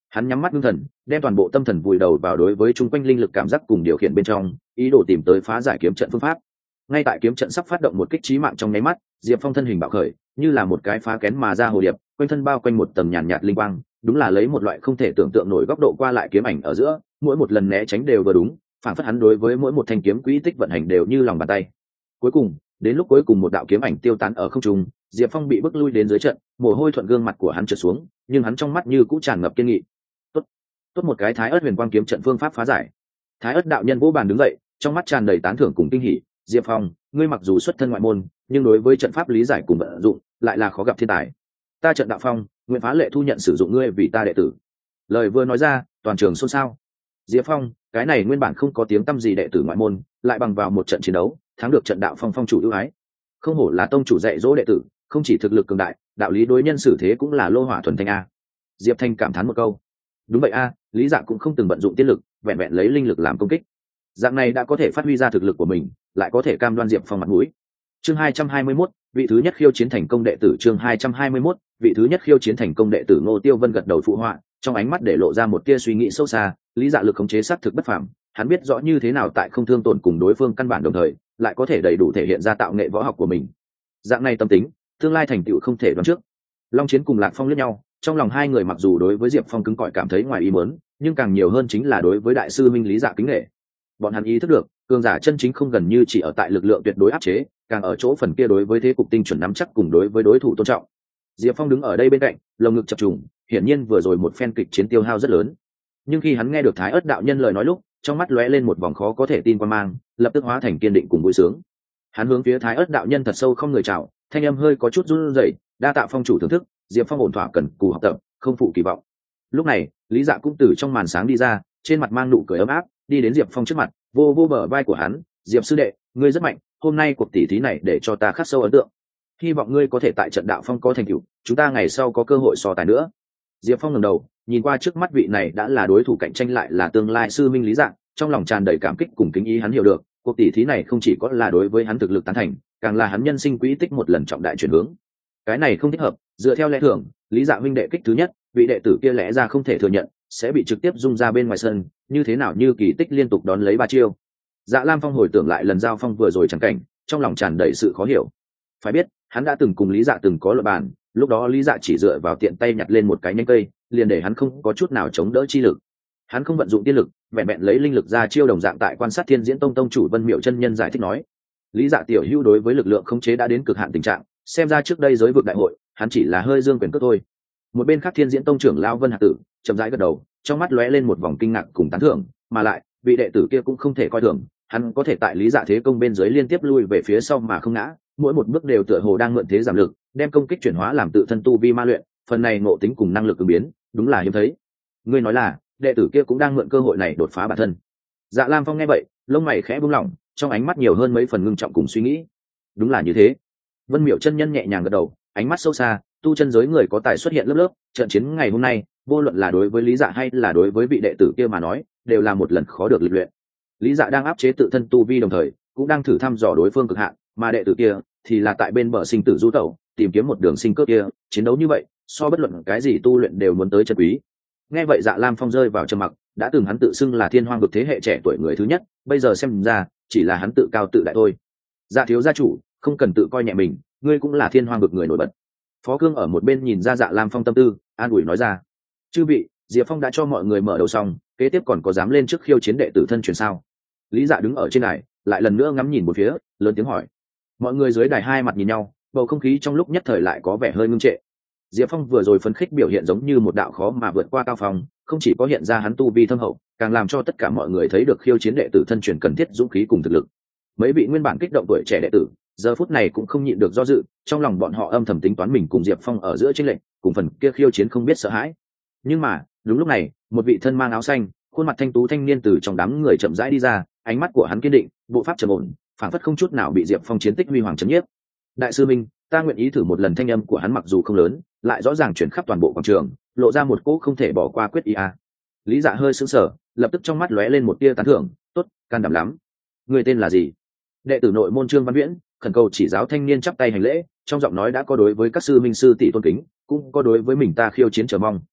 A: Hắn nhắm mắt ngưng thần, đem toàn bộ tâm thần vùi đầu vào đối với chung quanh linh lực cảm giác cùng điều khiển bên trong, ý đồ tìm tới phá giải kiếm trận phương pháp. Ngay tại kiếm trận sắp phát động một kích chí mạng trong nháy mắt, Diệp Phong thân hình bạo khởi, như là một cái phá kén mà ra hồ điệp, quanh thân bao quanh một tầng nhàn nhạt linh quang, đúng là lấy một loại không thể tưởng tượng nổi góc độ qua lại kiếm ảnh ở giữa, mỗi một lần né tránh đều vừa đúng, phản phất hắn đối với mỗi một thanh kiếm quỹ tích vận hành đều như lòng bàn tay. Cuối cùng, đến lúc cuối cùng một đạo kiếm ảnh tiêu tán ở không trung, Diệp Phong bị bức lui đến dưới trận, mồ hôi thuận gương mặt của hắn trượt xuống, nhưng hắn trong mắt như cũng tràn ngập kiên nghị. Tốt, tốt một cái Thái Ức Huyền Quang kiếm trận phương pháp phá giải. Thái Ức đạo nhân vỗ bàn đứng dậy, trong mắt tràn đầy tán thưởng cùng kinh hỉ. Diệp Phong, ngươi mặc dù xuất thân ngoại môn, nhưng đối với trận pháp lý giải cùng vận dụng, lại là khó gặp thiên tài. Ta trận đạo phong, nguyện phá lệ thu nhận sử dụng ngươi vì ta đệ tử. Lời vừa nói ra, toàn trường xôn xao. Diệp Phong, cái này nguyên bản không có tiếng tăm gì đệ tử ngoại môn, lại bằng vào một trận chiến đấu, thắng được trận đạo phong phong chủ ưu ái. Không hổ là tông chủ dạy dỗ đệ tử, không chỉ thực lực cường đại, đạo lý đối nhân xử thế cũng là lô hỏa thuần thanh a. Diệp Thanh cảm thán một câu. Đúng vậy a, lý dạ cũng không từng vận dụng tiên lực, vẹn vẹn lấy linh lực làm công kích. Dạng này đã có thể phát huy ra thực lực của mình, lại có thể cam đoan Diệp Phong mặt mũi. Chương hai trăm hai mươi mốt, vị thứ nhất khiêu chiến thành công đệ tử. Chương hai trăm hai mươi mốt, vị thứ nhất khiêu chiến thành công đệ tử. Ngô Tiêu Vân gật đầu phụ họa, trong ánh mắt để lộ ra một tia suy nghĩ sâu xa. Lý dạ lực khống chế sát thực bất phàm, hắn biết rõ như thế nào tại không thương tổn cùng đối phương căn bản đồng thời, lại có thể đầy đủ thể hiện ra tạo nghệ võ học của mình. Dạng này tâm tính, tương lai thành tựu không thể đoán trước. Long Chiến cùng Lạc Phong liếc nhau, trong lòng hai người mặc dù đối với Diệp Phong cứng cỏi cảm thấy ngoài ý muốn, nhưng càng nhiều hơn chính là đối với đại sư minh Lý Dạ kính nể. Bọn hắn ý thức được, cường giả chân chính không gần như chỉ ở tại lực lượng tuyệt đối áp chế, càng ở chỗ phần kia đối với thế cục tinh chuẩn nắm chắc cùng đối với đối thủ tôn trọng. Diệp Phong đứng ở đây bên cạnh, lồng ngực chập trùng, hiển nhiên vừa rồi một phen kịch chiến tiêu hao rất lớn. Nhưng khi hắn nghe được Thái Ức đạo nhân lời nói lúc, trong mắt lóe lên một vòng khó có thể tin quan mang, lập tức hóa thành kiên định cùng vui sướng. Hắn hướng phía Thái Ức đạo nhân thật sâu không người chào, thanh âm hơi có chút run rẩy, đa tạ phong chủ thưởng thức, Diệp Phong ổn thỏa cần cù học tập, không phụ kỳ vọng. Lúc này, Lý Dạ cũng từ trong màn sáng đi ra, trên mặt mang nụ cười ấm áp, đi đến Diệp Phong trước mặt, vô vô bờ vai của hắn. Diệp sư đệ, ngươi rất mạnh, hôm nay cuộc tỷ thí này để cho ta khắc sâu ấn tượng. Hy vọng ngươi có thể tại trận đạo phong có thành tựu, chúng ta ngày sau có cơ hội so tài nữa. Diệp Phong ngẩng đầu, nhìn qua trước mắt vị này đã là đối thủ cạnh tranh lại là tương lai sư minh Lý Dạ, trong lòng tràn đầy cảm kích cùng kính ý. Hắn hiểu được, cuộc tỷ thí này không chỉ có là đối với hắn thực lực tán thành, càng là hắn nhân sinh quỹ tích một lần trọng đại chuyển hướng. Cái này không thích hợp, dựa theo lẽ thường, Lý Dạ huynh đệ kích thứ nhất, vị đệ tử kia lẽ ra không thể thừa nhận, sẽ bị trực tiếp dung ra bên ngoài sân, như thế nào như kỳ tích liên tục đón lấy ba chiêu. Dạ Lam Phong hồi tưởng lại lần giao phong vừa rồi chẳng cảnh, trong lòng tràn đầy sự khó hiểu. Phải biết, hắn đã từng cùng Lý Dạ từng có luận bàn, lúc đó Lý Dạ chỉ dựa vào tiện tay nhặt lên một cái nhánh cây, liền để hắn không có chút nào chống đỡ chi lực. Hắn không vận dụng tiên lực, vẹn vẹn lấy linh lực ra chiêu đồng dạng. Tại quan sát Thiên Diễn Tông tông chủ Vân Miệu chân nhân giải thích nói, Lý Dạ tiểu hữu đối với lực lượng khống chế đã đến cực hạn tình trạng, xem ra trước đây giới vực đại hội, hắn chỉ là hơi dương quyền cước thôi. Một bên khác Thiên Diễn Tông trưởng lão Vân Hạc Tử chậm rãi gật đầu, trong mắt lóe lên một vòng kinh ngạc cùng tán thưởng, mà lại, vị đệ tử kia cũng không thể coi thường, hắn có thể tại Lý Dạ thế công bên dưới liên tiếp lui về phía sau mà không ngã, mỗi một bước đều tựa hồ đang mượn thế giảm lực, đem công kích chuyển hóa làm tự thân tu vi ma luyện, phần này ngộ tính cùng năng lực ứng biến, đúng là hiếm thấy. Ngươi nói là, đệ tử kia cũng đang mượn cơ hội này đột phá bản thân. Dạ Lam Phong nghe vậy, lông mày khẽ buông lỏng, trong ánh mắt nhiều hơn mấy phần ngưng trọng cùng suy nghĩ. Đúng là như thế. Vân Miệu chân nhân nhẹ nhàng gật đầu, ánh mắt sâu xa, tu chân giới người có tài xuất hiện lớp lớp, trận chiến ngày hôm nay, vô luận là đối với Lý Dạ hay là đối với vị đệ tử kia mà nói, đều là một lần khó được lịch luyện. Lý Dạ đang áp chế tự thân tu vi đồng thời, cũng đang thử thăm dò đối phương cực hạn, mà đệ tử kia thì là tại bên bờ sinh tử du tẩu, tìm kiếm một đường sinh cơ kia, chiến đấu như vậy, so bất luận cái gì tu luyện đều muốn tới chân quý. Nghe vậy Dạ Lam Phong rơi vào trầm mặc, đã từng hắn tự xưng là Thiên Hoang vực thế hệ trẻ tuổi người thứ nhất, bây giờ xem ra, chỉ là hắn tự cao tự đại thôi. Dạ thiếu gia chủ, không cần tự coi nhẹ mình, ngươi cũng là Thiên Hoang vực người nổi bật. Phó Cương ở một bên nhìn ra Dạ Lam Phong tâm tư, an ủi nói ra. Chư vị, Diệp Phong đã cho mọi người mở đầu xong, kế tiếp còn có dám lên trước khiêu chiến đệ tử thân truyền sao? Lý Dạ đứng ở trên đài, lại lần nữa ngắm nhìn một phía, lớn tiếng hỏi. Mọi người dưới đài hai mặt nhìn nhau, bầu không khí trong lúc nhất thời lại có vẻ hơi ngưng trệ. Diệp Phong vừa rồi phấn khích biểu hiện giống như một đạo khó mà vượt qua cao phong, không chỉ có hiện ra hắn tu vi thâm hậu, càng làm cho tất cả mọi người thấy được khiêu chiến đệ tử thân truyền cần thiết dũng khí cùng thực lực. Mấy vị nguyên bản kích động tuổi trẻ đệ tử, giờ phút này cũng không nhịn được do dự, trong lòng bọn họ âm thầm tính toán mình cùng Diệp Phong ở giữa chênh lệch, cùng phần kia khiêu chiến không biết sợ hãi. Nhưng mà, đúng lúc này, một vị thân mang áo xanh, khuôn mặt thanh tú thanh niên từ trong đám người chậm rãi đi ra, ánh mắt của hắn kiên định, bộ pháp trầm ổn, phảng phất không chút nào bị Diệp Phong chiến tích huy hoàng chấn nhiếp. Đại sư Minh, ta nguyện ý thử một lần. Thanh âm của hắn mặc dù không lớn, lại rõ ràng chuyển khắp toàn bộ quảng trường, lộ ra một cỗ không thể bỏ qua quyết ý a. Lý Dạ hơi sững sờ, lập tức trong mắt lóe lên một tia tán thưởng, tốt, can đảm lắm. Người tên là gì? Đệ tử nội môn Trương Văn Viễn, khẩn cầu chỉ giáo. Thanh niên chắp tay hành lễ, trong giọng nói đã có đối với các sư minh sư tỷ tôn kính, cũng có đối với mình ta khiêu chiến chờ mong.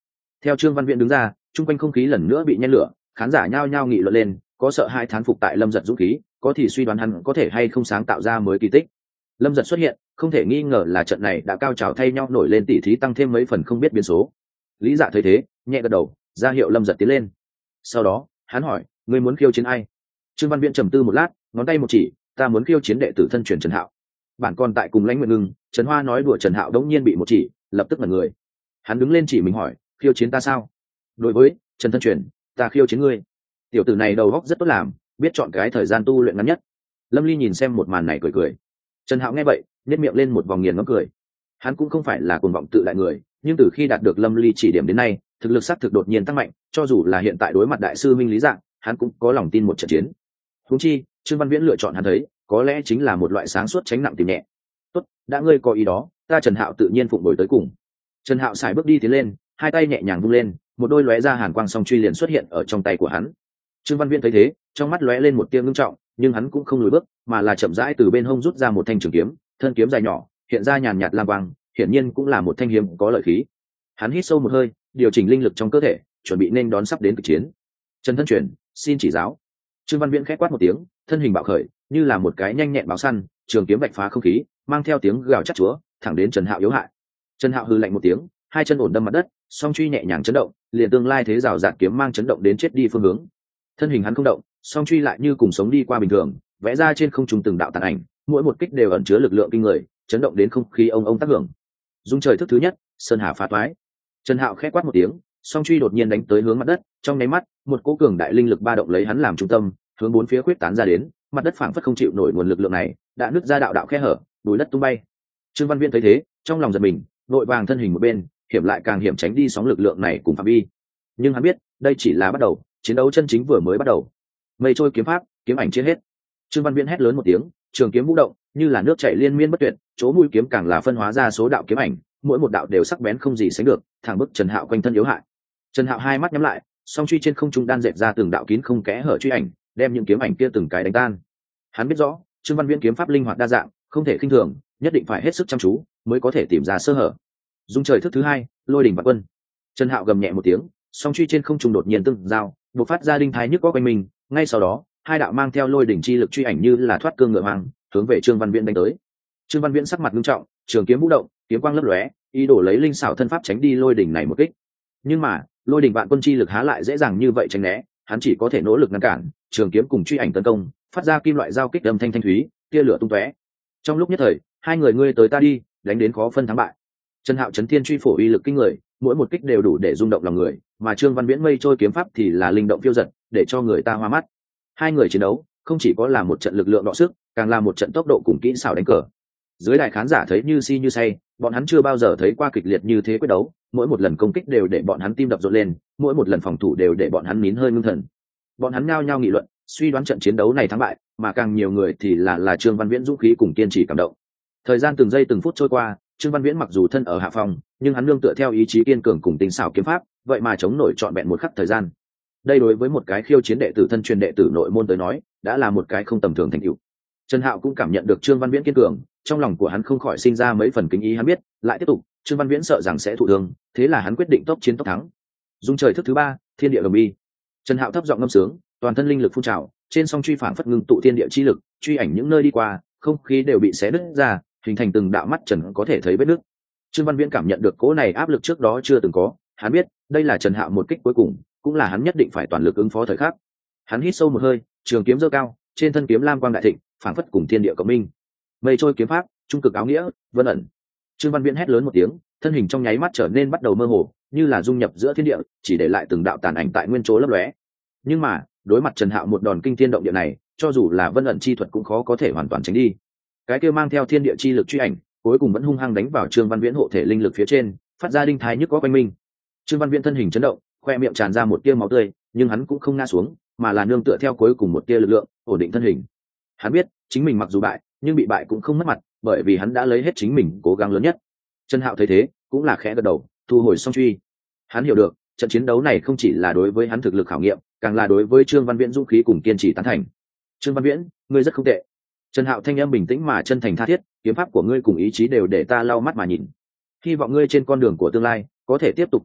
A: Theo Trương Văn Viễn đứng ra, chung quanh không khí lần nữa bị nhen lửa, khán giả nhao nhao nghị luận lên, có sợ hai thán phục tại Lâm Giật dũng khí, có thì suy đoán hắn có thể hay không sáng tạo ra mới kỳ tích. Lâm Giật xuất hiện, không thể nghi ngờ là trận này đã cao trào thay nhau nổi lên tỉ thí tăng thêm mấy phần không biết biến số. Lý Dạ thấy thế, nhẹ gật đầu, ra hiệu Lâm Giật tiến lên. Sau đó, hắn hỏi, ngươi muốn khiêu chiến ai? Trương Văn Viễn trầm tư một lát, ngón tay một chỉ, ta muốn khiêu chiến đệ tử thân truyền Trần Hạo. Bản còn tại cùng Lãnh Nguyệt Ngưng, Trần Hoa nói đùa Trần Hạo đống nhiên bị một chỉ, lập tức ngẩn người. Hắn đứng lên chỉ mình hỏi, khiêu chiến ta sao? Đối với Trần thân truyền, ta khiêu chiến ngươi. Tiểu tử này đầu óc rất tốt làm, biết chọn cái thời gian tu luyện ngắn nhất. Lâm Ly nhìn xem một màn này cười cười. Trần Hạo nghe vậy, nhếch miệng lên một vòng nghiền ngẫm cười. Hắn cũng không phải là cuồng vọng tự đại người, nhưng từ khi đạt được Lâm Ly chỉ điểm đến nay, thực lực xác thực đột nhiên tăng mạnh, cho dù là hiện tại đối mặt đại sư Minh Lý Dạng, hắn cũng có lòng tin một trận chiến. Huống chi, Trương Văn Viễn lựa chọn hắn thấy, có lẽ chính là một loại sáng suốt tránh nặng tìm nhẹ. Tốt, đã ngươi có ý đó, ta Trần Hạo tự nhiên phụng bồi tới cùng. Trần Hạo xài bước đi tiến lên, hai tay nhẹ nhàng vung lên, một đôi lóe ra hàn quang song truy liền xuất hiện ở trong tay của hắn. Trương Văn Viễn thấy thế, trong mắt lóe lên một tia ngưng trọng, nhưng hắn cũng không lùi bước, mà là chậm rãi từ bên hông rút ra một thanh trường kiếm, thân kiếm dài nhỏ, hiện ra nhàn nhạt lam quang, hiển nhiên cũng là một thanh hiếm có lợi khí. Hắn hít sâu một hơi, điều chỉnh linh lực trong cơ thể, chuẩn bị nên đón sắp đến cuộc chiến. Trần thân truyền, xin chỉ giáo. Trương Văn Viễn khẽ quát một tiếng, thân hình bạo khởi, như là một cái nhanh nhẹn báo săn, trường kiếm vạch phá không khí, mang theo tiếng gào chát chúa, thẳng đến Trần Hạo yếu hại. Trần Hạo hừ lạnh một tiếng, hai chân ổn đâm mặt đất, song truy nhẹ nhàng chấn động, liền tương lai thế rào rạt kiếm mang chấn động đến chết đi phương hướng. Thân hình hắn không động, song truy lại như cùng sống đi qua bình thường, vẽ ra trên không trung từng đạo tàn ảnh, mỗi một kích đều ẩn chứa lực lượng kinh người, chấn động đến không khí ông ông tác hưởng. Dung trời thức thứ nhất, sơn hà phá toái. Trần Hạo khẽ quát một tiếng, song truy đột nhiên đánh tới hướng mặt đất, trong nháy mắt, một cỗ cường đại linh lực ba động lấy hắn làm trung tâm, hướng bốn phía khuyết tán ra đến, mặt đất phảng phất không chịu nổi nguồn lực lượng này, đã nứt ra đạo đạo khe hở, bùi đất tung bay. Trương Văn Viễn thấy thế, trong lòng giật mình, nội vàng thân hình một bên, hiểm lại càng hiểm tránh đi sóng lực lượng này cùng phạm vi. Nhưng hắn biết, đây chỉ là bắt đầu, chiến đấu chân chính vừa mới bắt đầu. Mây trôi kiếm pháp, kiếm ảnh chia hết. Trương Văn Viễn hét lớn một tiếng, trường kiếm vũ động, như là nước chảy liên miên bất tuyệt, chỗ mũi kiếm càng là phân hóa ra số đạo kiếm ảnh, mỗi một đạo đều sắc bén không gì sánh được, thẳng bức Trần Hạo quanh thân yếu hại. Trần Hạo hai mắt nhắm lại, song truy trên không trung đan dệt ra từng đạo kín không kẽ hở truy ảnh, đem những kiếm ảnh kia từng cái đánh tan. Hắn biết rõ, Trương Văn Viễn kiếm pháp linh hoạt đa dạng, không thể khinh thường, nhất định phải hết sức chăm chú, mới có thể tìm ra sơ hở. Dung trời thức thứ hai, lôi đỉnh vạn quân. Trần Hạo gầm nhẹ một tiếng, song truy trên không trung đột nhiên tương giao, bộc phát ra đinh thái nhức có quanh mình, ngay sau đó, hai đạo mang theo lôi đỉnh chi lực truy ảnh như là thoát cương ngựa hoang, hướng về Trương Văn Viễn đánh tới. Trương Văn Viễn sắc mặt nghiêm trọng, trường kiếm vũ động, kiếm quang lấp lóe, ý đồ lấy linh xảo thân pháp tránh đi lôi đỉnh này một kích. Nhưng mà, lôi đỉnh vạn quân chi lực há lại dễ dàng như vậy tránh né, hắn chỉ có thể nỗ lực ngăn cản, trường kiếm cùng truy ảnh tấn công, phát ra kim loại giao kích âm thanh thanh thúy, tia lửa tung tóe. Trong lúc nhất thời, hai người ngươi tới ta đi, đánh đến khó phân thắng bại. Trần Hạo chấn thiên truy phổ uy lực kinh người, mỗi một kích đều đủ để rung động lòng người, mà Trương Văn Viễn mây trôi kiếm pháp thì là linh động phiêu dật, để cho người ta hoa mắt. Hai người chiến đấu, không chỉ có là một trận lực lượng đọ sức, càng là một trận tốc độ cùng kỹ xảo đánh cờ. Dưới đài khán giả thấy như si như say, bọn hắn chưa bao giờ thấy qua kịch liệt như thế quyết đấu, mỗi một lần công kích đều để bọn hắn tim đập rộn lên, mỗi một lần phòng thủ đều để bọn hắn nín hơi ngưng thần. Bọn hắn nhao nhao nghị luận, suy đoán trận chiến đấu này thắng bại, mà càng nhiều người thì là là Trương Văn Viễn dũng khí cùng kiên trì cảm động. Thời gian từng giây từng phút trôi qua, Trương Văn Viễn mặc dù thân ở hạ phòng, nhưng hắn nương tựa theo ý chí kiên cường cùng tinh xảo kiếm pháp, vậy mà chống nổi trọn vẹn một khắc thời gian. Đây đối với một cái khiêu chiến đệ tử thân truyền đệ tử nội môn tới nói, đã là một cái không tầm thường thành tựu. Trần Hạo cũng cảm nhận được Trương Văn Viễn kiên cường, trong lòng của hắn không khỏi sinh ra mấy phần kính ý. Hắn biết, lại tiếp tục, Trương Văn Viễn sợ rằng sẽ thụ thương, thế là hắn quyết định tốc chiến tốc thắng. Dung trời thức thứ ba, thiên địa đồng bi. Trần Hạo thấp giọng ngâm sướng, toàn thân linh lực phun trào, trên song truy phảng phất ngưng tụ thiên địa chi lực, truy ảnh những nơi đi qua, không khí đều bị xé nứt ra, hình thành từng đạo mắt trần có thể thấy vết nứt. Trương Văn Viễn cảm nhận được cỗ này áp lực trước đó chưa từng có, hắn biết, đây là Trần Hạo một kích cuối cùng, cũng là hắn nhất định phải toàn lực ứng phó thời khắc. Hắn hít sâu một hơi, trường kiếm giơ cao, trên thân kiếm lam quang đại thịnh, phảng phất cùng thiên địa cộng minh. Mây trôi kiếm pháp, trung cực áo nghĩa, vân ẩn. Trương Văn Viễn hét lớn một tiếng, thân hình trong nháy mắt trở nên bắt đầu mơ hồ, như là dung nhập giữa thiên địa, chỉ để lại từng đạo tàn ảnh tại nguyên chỗ lấp lóe. Nhưng mà, đối mặt Trần Hạo một đòn kinh thiên động địa này, cho dù là vân ẩn chi thuật cũng khó có thể hoàn toàn tránh đi. Cái kia mang theo thiên địa chi lực truy ảnh, cuối cùng vẫn hung hăng đánh vào Trương Văn Viễn hộ thể linh lực phía trên, phát ra đinh thái nhức có quanh mình. Trương Văn Viễn thân hình chấn động, khoe miệng tràn ra một tia máu tươi, nhưng hắn cũng không ngã xuống, mà là nương tựa theo cuối cùng một tia lực lượng, ổn định thân hình. Hắn biết, chính mình mặc dù bại, nhưng bị bại cũng không mất mặt, bởi vì hắn đã lấy hết chính mình cố gắng lớn nhất. Trần Hạo thấy thế, cũng là khẽ gật đầu, thu hồi song truy. Hắn hiểu được, trận chiến đấu này không chỉ là đối với hắn thực lực khảo nghiệm, càng là đối với Trương Văn Viễn dũng khí cùng kiên trì tán thành. Trương Văn Viễn, ngươi rất không tệ. Trần Hạo thanh âm bình tĩnh mà chân thành tha thiết, kiếm pháp của ngươi cùng ý chí đều để ta lau mắt mà nhìn. Hy vọng ngươi trên con đường của tương lai có thể tiếp tục kiên trì,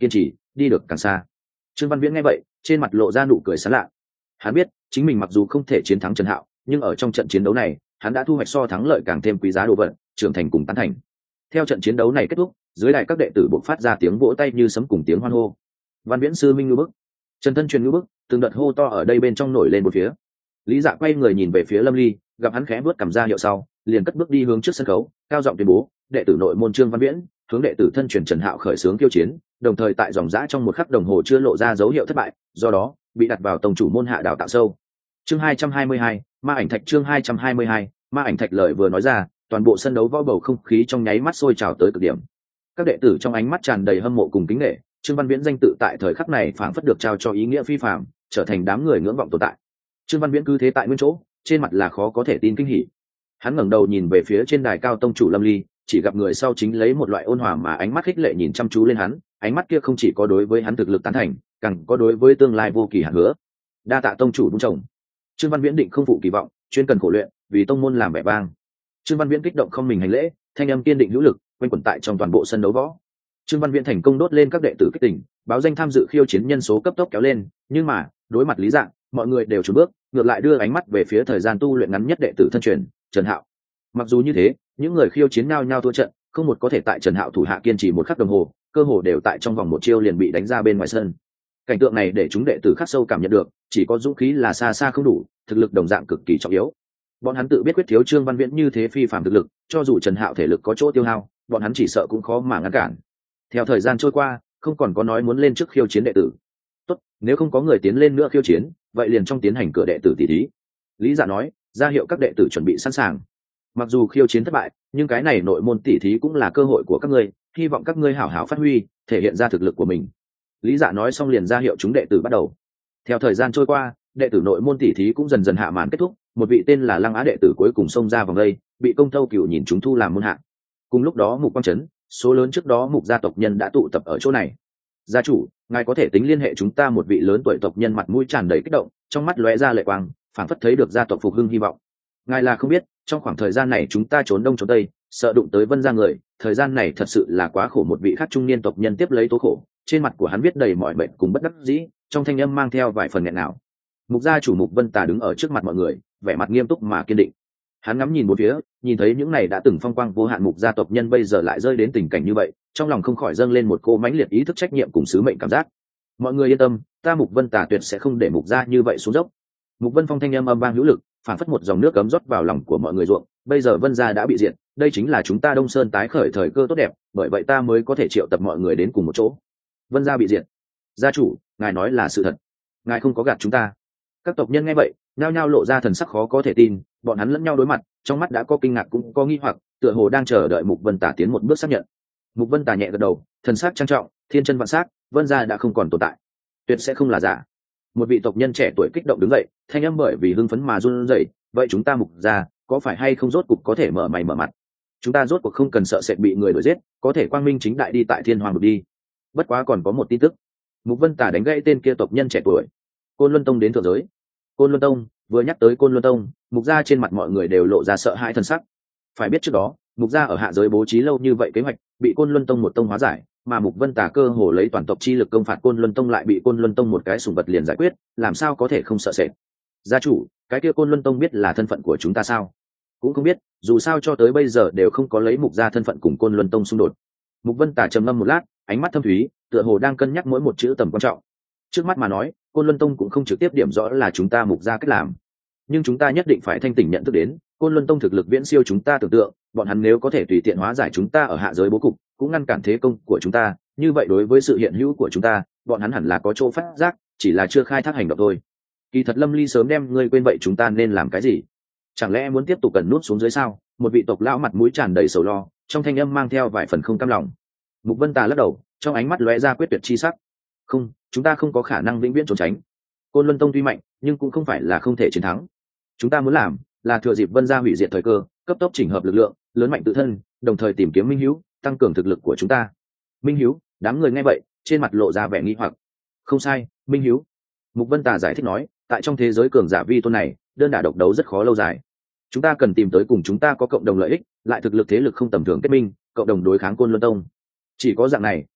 A: đi được càng xa. Trương Văn Viễn nghe vậy trên mặt lộ ra nụ cười sảng lạ. Hắn biết chính mình mặc dù không thể chiến thắng Trần Hạo, nhưng ở trong trận chiến đấu này hắn đã thu hoạch so thắng lợi càng thêm quý giá đồ vật, trưởng thành cùng tán thành. Theo trận chiến đấu này kết thúc, dưới đài các đệ tử bộc phát ra tiếng vỗ tay như sấm cùng tiếng hoan hô. Văn Viễn sư minh ngưu bức, Trần Thân truyền ngưu bức, từng đợt hô to ở đây bên trong nổi lên một phía. Lý Dạ quay người nhìn về phía Lâm Ly, gặp hắn khẽ bước cầm ra hiệu sau, liền cất bước đi hướng trước sân khấu, cao giọng tuyên bố, đệ tử nội môn Trương Văn Viễn, hướng đệ tử thân truyền Trần Hạo khởi xướng khiêu chiến, đồng thời tại dòng dã trong một khắc đồng hồ chưa lộ ra dấu hiệu thất bại, do đó bị đặt vào tông chủ môn hạ đào tạo sâu. Chương hai trăm hai mươi hai, Ma ảnh thạch. Chương hai trăm hai mươi hai, Ma ảnh thạch. Lời vừa nói ra, toàn bộ sân đấu võ bầu không khí trong nháy mắt sôi trào tới cực điểm. Các đệ tử trong ánh mắt tràn đầy hâm mộ cùng kính nể, Trương Văn Viễn danh tự tại thời khắc này phảng phất được trao cho ý nghĩa phi phàm, trở thành đám người ngưỡng vọng tồn tại. Trương Văn Viễn cứ thế tại nguyên chỗ, trên mặt là khó có thể tin kinh hỉ. Hắn ngẩng đầu nhìn về phía trên đài cao tông chủ Lâm Ly, chỉ gặp người sau chính lấy một loại ôn hòa mà ánh mắt khích lệ nhìn chăm chú lên hắn, ánh mắt kia không chỉ có đối với hắn thực lực tán thành, càng có đối với tương lai vô kỳ hạn hứa. Đa tạ tông chủ vun trồng. Trương Văn Viễn định không phụ kỳ vọng, chuyên cần khổ luyện, vì tông môn làm vẻ vang. Trương Văn Viễn kích động không mình hành lễ, thanh âm kiên định hữu lực, quanh quẩn tại trong toàn bộ sân đấu võ. Trương Văn Viễn thành công đốt lên các đệ tử kích tỉnh, báo danh tham dự khiêu chiến nhân số cấp tốc kéo lên, nhưng mà đối mặt Lý Dạng, mọi người đều chùn bước, ngược lại đưa ánh mắt về phía thời gian tu luyện ngắn nhất đệ tử thân truyền Trần Hạo. Mặc dù như thế, những người khiêu chiến nhao nhao thua trận, không một có thể tại Trần Hạo thủ hạ kiên trì một khắc đồng hồ, cơ hồ đều tại trong vòng một chiêu liền bị đánh ra bên ngoài sân. Cảnh tượng này để chúng đệ tử khắc sâu cảm nhận được, chỉ có dũng khí là xa xa không đủ, thực lực đồng dạng cực kỳ trọng yếu. Bọn hắn tự biết quyết thiếu Trương Văn Viễn như thế phi phàm thực lực, cho dù Trần Hạo thể lực có chỗ tiêu hao, bọn hắn chỉ sợ cũng khó mà ngăn cản. Theo thời gian trôi qua, không còn có nói muốn lên trước khiêu chiến đệ tử. Tốt, nếu không có người tiến lên nữa khiêu chiến, vậy liền trong tiến hành cửa đệ tử tỷ thí. Lý Dạ nói, ra hiệu các đệ tử chuẩn bị sẵn sàng. Mặc dù khiêu chiến thất bại, nhưng cái này nội môn tỷ thí cũng là cơ hội của các ngươi, hy vọng các ngươi hảo hảo phát huy, thể hiện ra thực lực của mình. Lý Dạ nói xong liền ra hiệu chúng đệ tử bắt đầu. Theo thời gian trôi qua, đệ tử nội môn tỷ thí cũng dần dần hạ màn kết thúc, một vị tên là Lăng Á đệ tử cuối cùng xông ra vòng đây, bị Công Thâu Cửu nhìn chúng thu làm môn hạ. Cùng lúc đó Mục Quang Trấn, số lớn trước đó Mục gia tộc nhân đã tụ tập ở chỗ này. Gia chủ, ngài có thể tính liên hệ chúng ta một vị lớn tuổi tộc nhân, mặt mũi tràn đầy kích động, trong mắt lóe ra lệ quang, phảng phất thấy được gia tộc phục hưng hy vọng. Ngài là không biết, trong khoảng thời gian này chúng ta trốn đông trốn tây, sợ đụng tới Vân gia người, thời gian này thật sự là quá khổ. Một vị khác trung niên tộc nhân tiếp lấy tố khổ, trên mặt của hắn viết đầy mọi mệt cùng bất đắc dĩ, trong thanh âm mang theo vài phần nghẹn ngào. Mục gia chủ Mục Vân Tà đứng ở trước mặt mọi người, vẻ mặt nghiêm túc mà kiên định. Hắn ngắm nhìn bốn phía, nhìn thấy những này đã từng phong quang vô hạn Mục gia tộc nhân bây giờ lại rơi đến tình cảnh như vậy, trong lòng không khỏi dâng lên một cô mãnh liệt ý thức trách nhiệm cùng sứ mệnh cảm giác. Mọi người yên tâm, ta Mục Vân Tà tuyệt sẽ không để Mục gia như vậy xuống dốc. Mục Vân Phong thanh âm âm vang hữu lực, phản phất một dòng nước cấm rót vào lòng của mọi người ruộng. Bây giờ Vân gia đã bị diệt, đây chính là chúng ta Đông Sơn tái khởi thời cơ tốt đẹp, bởi vậy ta mới có thể triệu tập mọi người đến cùng một chỗ. Vân gia bị diệt. Gia chủ, ngài nói là sự thật, ngài không có gạt chúng ta. Các tộc nhân nghe vậy nhao nhao lộ ra thần sắc khó có thể tin, bọn hắn lẫn nhau đối mặt, trong mắt đã có kinh ngạc cũng có nghi hoặc, tựa hồ đang chờ đợi Mục Vân Tà tiến một bước xác nhận. Mục Vân Tà nhẹ gật đầu, thần sắc trang trọng, thiên chân vạn sắc, Vân gia đã không còn tồn tại, tuyệt sẽ không là giả. Một vị tộc nhân trẻ tuổi kích động đứng dậy, thanh âm bởi vì hưng phấn mà run rẩy. Vậy chúng ta Mục gia có phải hay không rốt cục có thể mở mày mở mặt? Chúng ta rốt cuộc không cần sợ sệt bị người đuổi giết, có thể quang minh chính đại đi tại Thiên Hoàng vực đi. Bất quá còn có một tin tức. Mục Vân Tà đánh gãy tên kia tộc nhân trẻ tuổi. Côn Luân Tông đến thượng giới. Côn Luân Tông, vừa nhắc tới Côn Luân Tông, Mục gia trên mặt mọi người đều lộ ra sợ hãi thần sắc. Phải biết trước đó, Mục gia ở hạ giới bố trí lâu như vậy kế hoạch, bị Côn Luân Tông một tông hóa giải, mà Mục Vân Tà cơ hồ lấy toàn tộc chi lực công phạt Côn Luân Tông lại bị Côn Luân Tông một cái sủng vật liền giải quyết, làm sao có thể không sợ sệt. Gia chủ, cái kia Côn Luân Tông biết là thân phận của chúng ta sao? Cũng không biết, dù sao cho tới bây giờ đều không có lấy Mục gia thân phận cùng Côn Luân Tông xung đột. Mục Vân Tà trầm ngâm một lát, ánh mắt thâm thúy, tựa hồ đang cân nhắc mỗi một chữ tầm quan trọng. Trước mắt mà nói, Côn Luân Tông cũng không trực tiếp điểm rõ là chúng ta Mục gia cách làm, nhưng chúng ta nhất định phải thanh tỉnh nhận thức đến, Côn Luân Tông thực lực viễn siêu chúng ta tưởng tượng, bọn hắn nếu có thể tùy tiện hóa giải chúng ta ở hạ giới bố cục, cũng ngăn cản thế công của chúng ta, như vậy đối với sự hiện hữu của chúng ta, bọn hắn hẳn là có chỗ phát giác, chỉ là chưa khai thác hành động thôi. Kỳ thật Lâm Ly sớm đem ngươi quên, vậy chúng ta nên làm cái gì? Chẳng lẽ muốn tiếp tục cần nút xuống dưới sao? Một vị tộc lão mặt mũi tràn đầy sầu lo, trong thanh âm mang theo vài phần không cam lòng. Mục Vân Tà lắc đầu, trong ánh mắt lóe ra quyết tuyệt chi sắc. Không, chúng ta không có khả năng vĩnh viễn trốn tránh. Côn Luân Tông tuy mạnh, nhưng cũng không phải là không thể chiến thắng. Chúng ta muốn làm là thừa dịp Vân gia hủy diệt thời cơ, cấp tốc chỉnh hợp lực lượng, lớn mạnh tự thân, đồng thời tìm kiếm minh hữu, tăng cường thực lực của chúng ta. Minh hữu? Đám người nghe vậy, trên mặt lộ ra vẻ nghi hoặc. Không sai, minh hữu. Mục Vân Tà giải thích nói, tại trong thế giới cường giả vi tôn này, đơn đả độc đấu rất khó lâu dài. Chúng ta cần tìm tới cùng chúng ta có cộng đồng lợi ích, lại thực lực thế lực không tầm thường kết minh, cộng đồng đối kháng Côn Luân Tông. Chỉ có dạng này,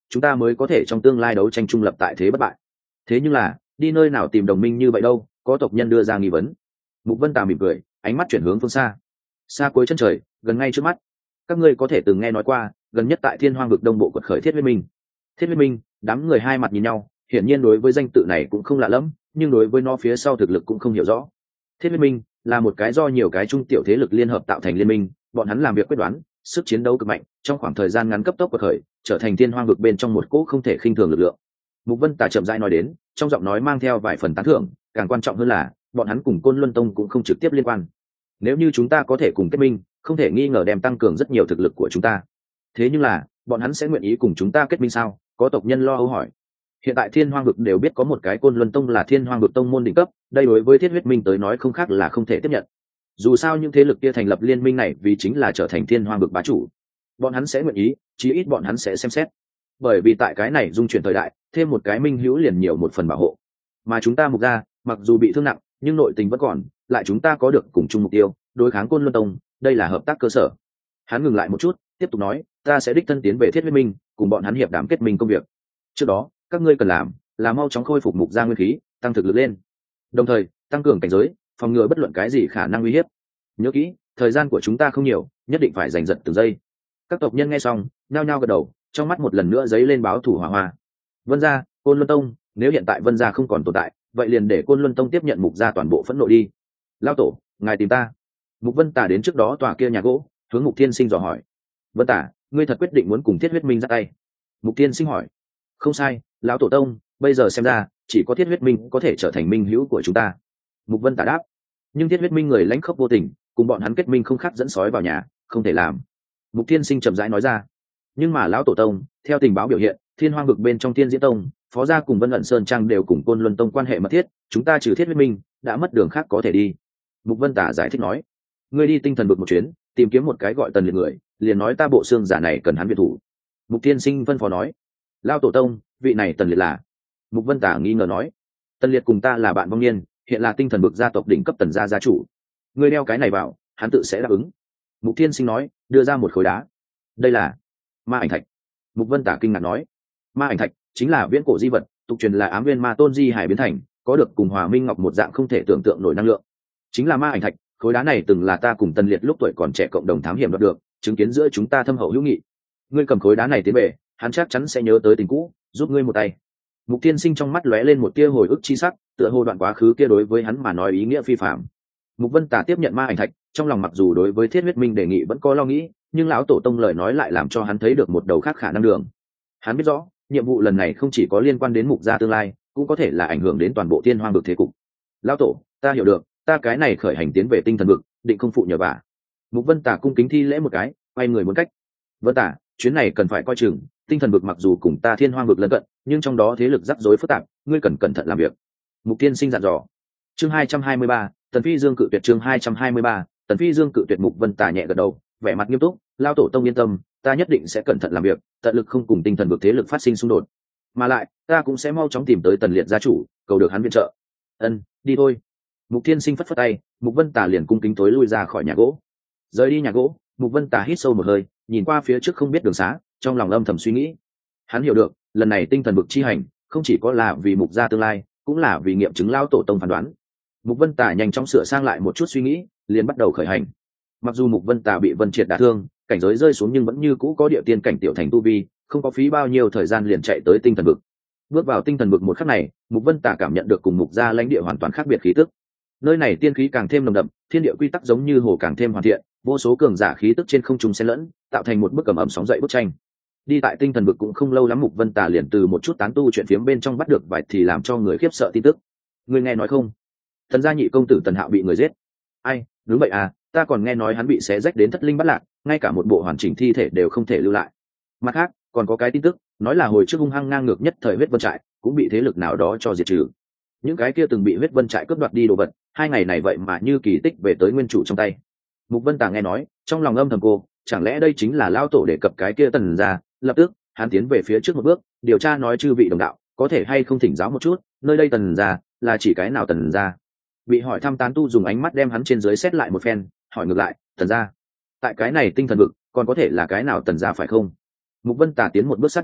A: chúng ta mới có thể trong tương lai đấu tranh trung lập tại thế bất bại. Thế nhưng là đi nơi nào tìm đồng minh như vậy đâu? Có tộc nhân đưa ra nghi vấn. Mục Vân Tà mỉm cười, ánh mắt chuyển hướng phương xa. Xa cuối chân trời, gần ngay trước mắt. Các ngươi có thể từng nghe nói qua, gần nhất tại Thiên Hoang vực đông bộ quật khởi Thiết Huyết Minh. Thiết Huyết Minh, đám người hai mặt nhìn nhau, hiển nhiên đối với danh tự này cũng không lạ lắm, nhưng đối với nó phía sau thực lực cũng không hiểu rõ. Thiết Huyết Minh là một cái do nhiều cái trung tiểu thế lực liên hợp tạo thành liên minh, bọn hắn làm việc quyết đoán, sức chiến đấu cực mạnh, trong khoảng thời gian ngắn cấp tốc quật khởi, trở thành Thiên Hoang vực bên trong một cỗ không thể khinh thường lực lượng. Mục Vân Tà chậm rãi nói đến, trong giọng nói mang theo vài phần tán thưởng, càng quan trọng hơn là bọn hắn cùng Côn Luân Tông cũng không trực tiếp liên quan. Nếu như chúng ta có thể cùng kết minh, không thể nghi ngờ đem tăng cường rất nhiều thực lực của chúng ta. Thế nhưng là, bọn hắn sẽ nguyện ý cùng chúng ta kết minh sao? Có tộc nhân lo âu hỏi. Hiện tại Thiên Hoang vực đều biết có một cái Côn Luân Tông là Thiên Hoang vực tông môn đỉnh cấp, đây đối với Thiết Huyết Minh tới nói không khác là không thể tiếp nhận. Dù sao những thế lực kia thành lập liên minh này vì chính là trở thành Thiên Hoang vực bá chủ. Bọn hắn sẽ nguyện ý, chí ít bọn hắn sẽ xem xét. Bởi vì tại cái này dung chuyển thời đại, thêm một cái minh hữu liền nhiều một phần bảo hộ. Mà chúng ta Mục gia, mặc dù bị thương nặng, nhưng nội tình vẫn còn, lại chúng ta có được cùng chung mục tiêu, đối kháng Côn Luân Tông, đây là hợp tác cơ sở. Hắn ngừng lại một chút, tiếp tục nói, ta sẽ đích thân tiến về Thiết Huyết Minh, cùng bọn hắn hiệp đàm kết minh công việc. Trước đó, các ngươi cần làm là mau chóng khôi phục Mục gia nguyên khí, tăng thực lực lên, đồng thời tăng cường cảnh giới, phòng ngừa bất luận cái gì khả năng uy hiếp. Nhớ kỹ, thời gian của chúng ta không nhiều, nhất định phải giành giật từng giây. Các tộc nhân nghe xong, nhao nhao gật đầu, trong mắt một lần nữa giấy lên báo thủ hỏa hoa. Vân gia, Côn Luân Tông, nếu hiện tại Vân gia không còn tồn tại, vậy liền để Côn Luân Tông tiếp nhận Mục gia toàn bộ phẫn nộ đi. Lão tổ, ngài tìm ta. Mục Vân Tà đến trước đó tòa kia nhà gỗ, hướng Mục Thiên Sinh dò hỏi. Vân Tà, ngươi thật quyết định muốn cùng Thiết Huyết Minh ra tay? Mục Thiên Sinh hỏi. Không sai, lão tổ tông, bây giờ xem ra chỉ có Thiết Huyết Minh có thể trở thành minh hữu của chúng ta. Mục Vân Tà đáp. Nhưng Thiết Huyết Minh người lãnh khốc vô tình, cùng bọn hắn kết minh không khác dẫn sói vào nhà, không thể làm. Mục Thiên Sinh chậm rãi nói ra. Nhưng mà lão tổ tông, theo tình báo biểu hiện, Thiên Hoang vực bên trong Thiên Diễn Tông, Phó gia cùng Vân Ẩn Sơn Trang đều cùng Côn Luân Tông quan hệ mật thiết, chúng ta trừ Thiết Huyết Minh, đã mất đường khác có thể đi. Mục Vân Tà giải thích nói. Ngươi đi tinh thần vực một chuyến, tìm kiếm một cái gọi Tần Liệt người, liền nói ta bộ xương giả này cần hắn viện thủ. Mục Thiên Sinh phân phó nói. Lão tổ tông, vị này Tần Liệt là? Mục Vân Tà nghi ngờ nói. Tần Liệt cùng ta là bạn vong niên, hiện là tinh thần vực gia tộc đỉnh cấp Tần gia gia chủ. Ngươi đeo cái này vào, hắn tự sẽ đáp ứng. Mục Thiên Sinh nói, đưa ra một khối đá. Đây là Ma Ảnh Thạch. Mục Vân Tà kinh ngạc nói. Ma Ảnh Thạch chính là viễn cổ di vật, tục truyền là ám nguyên ma tôn di hải biến thành, có được cùng Hòa Minh Ngọc một dạng không thể tưởng tượng nổi năng lượng. Chính là Ma Ảnh Thạch, khối đá này từng là ta cùng Tần Liệt lúc tuổi còn trẻ cộng đồng thám hiểm đoạt được, chứng kiến giữa chúng ta thâm hậu hữu nghị. Ngươi cầm khối đá này tiến về, hắn chắc chắn sẽ nhớ tới tình cũ, giúp ngươi một tay. Mục Thiên Sinh trong mắt lóe lên một tia hồi ức chi sắc, tựa hồ đoạn quá khứ kia đối với hắn mà nói ý nghĩa phi phàm. Mục Vân Tà tiếp nhận Ma Ảnh Thạch, trong lòng mặc dù đối với Thiết Huyết Minh đề nghị vẫn có lo nghĩ, nhưng lão tổ tông lời nói lại làm cho hắn thấy được một đầu khác khả năng đường. Hắn biết rõ, nhiệm vụ lần này không chỉ có liên quan đến Mục gia tương lai, cũng có thể là ảnh hưởng đến toàn bộ Thiên Hoang vực thế cục. Lão tổ, ta hiểu được, ta cái này khởi hành tiến về tinh thần vực, định không phụ nhờ vả. Mục Vân Tà cung kính thi lễ một cái, quay người muốn cách. Vân Tà, chuyến này cần phải coi chừng, tinh thần vực mặc dù cùng ta Thiên Hoang vực lân cận, nhưng trong đó thế lực rắc rối phức tạp, ngươi cần cẩn thận làm việc. Mục Tiên Sinh dặn dò. Chương hai trăm hai mươi ba, Tần Phi Dương cự tuyệt chương hai trăm hai mươi ba, Tần Phi Dương cự tuyệt. Mục Vân Tà nhẹ gật đầu, vẻ mặt nghiêm túc, lao tổ tông yên tâm, ta nhất định sẽ cẩn thận làm việc, tận lực không cùng tinh thần vực thế lực phát sinh xung đột. Mà lại, ta cũng sẽ mau chóng tìm tới Tần Liệt gia chủ, cầu được hắn viện trợ. Ân, đi thôi. Mục Thiên Sinh phất phất tay, Mục Vân Tà liền cung kính tối lui ra khỏi nhà gỗ. Rời đi nhà gỗ, Mục Vân Tà hít sâu một hơi, nhìn qua phía trước không biết đường xá, trong lòng âm thầm suy nghĩ. Hắn hiểu được, lần này tinh thần vực chi hành, không chỉ có là vì Mục gia tương lai, cũng là vì nghiệm chứng lao tổ tông phán đoán. Mục Vân Tà nhanh chóng sửa sang lại một chút suy nghĩ, liền bắt đầu khởi hành. Mặc dù Mục Vân Tà bị Vân Triệt đả thương, cảnh giới rơi xuống nhưng vẫn như cũ có địa tiên cảnh tiểu thành tu vi, không có phí bao nhiêu thời gian liền chạy tới tinh thần vực. Bước vào tinh thần vực một khắc này, Mục Vân Tà cảm nhận được cùng Mục gia lãnh địa hoàn toàn khác biệt khí tức. Nơi này tiên khí càng thêm nồng đậm, thiên địa quy tắc giống như hồ càng thêm hoàn thiện, vô số cường giả khí tức trên không trung xen lẫn, tạo thành một bức ẩm ẩm sóng dậy bức tranh. Đi tại tinh thần vực cũng không lâu lắm, Mục Vân Tà liền từ một chút tán tu chuyện phiếm bên trong bắt được vài thì làm cho người khiếp sợ tin tức. Người nghe nói không? Thần gia nhị công tử Tần Hạo bị người giết. Ai, đúng vậy à, ta còn nghe nói hắn bị xé rách đến thất linh bát lạc, ngay cả một bộ hoàn chỉnh thi thể đều không thể lưu lại. Mặt khác, còn có cái tin tức, nói là hồi trước hung hăng ngang ngược nhất thời huyết vân trại, cũng bị thế lực nào đó cho diệt trừ. Những cái kia từng bị huyết vân trại cướp đoạt đi đồ vật, hai ngày này vậy mà như kỳ tích về tới nguyên chủ trong tay. Mục Vân Tà nghe nói, trong lòng âm thầm cô, chẳng lẽ đây chính là lao tổ đề cập cái kia Tần gia? Lập tức, hắn tiến về phía trước một bước, điều tra nói chư vị đồng đạo, có thể hay không thỉnh giáo một chút, nơi đây Tần gia là chỉ cái nào Tần gia? Bị hỏi thăm tán tu dùng ánh mắt đem hắn trên dưới xét lại một phen, hỏi ngược lại, Tần gia? Tại cái này tinh thần vực, còn có thể là cái nào Tần gia phải không? Mục Vân Tà tiến một bước xác nhận nói,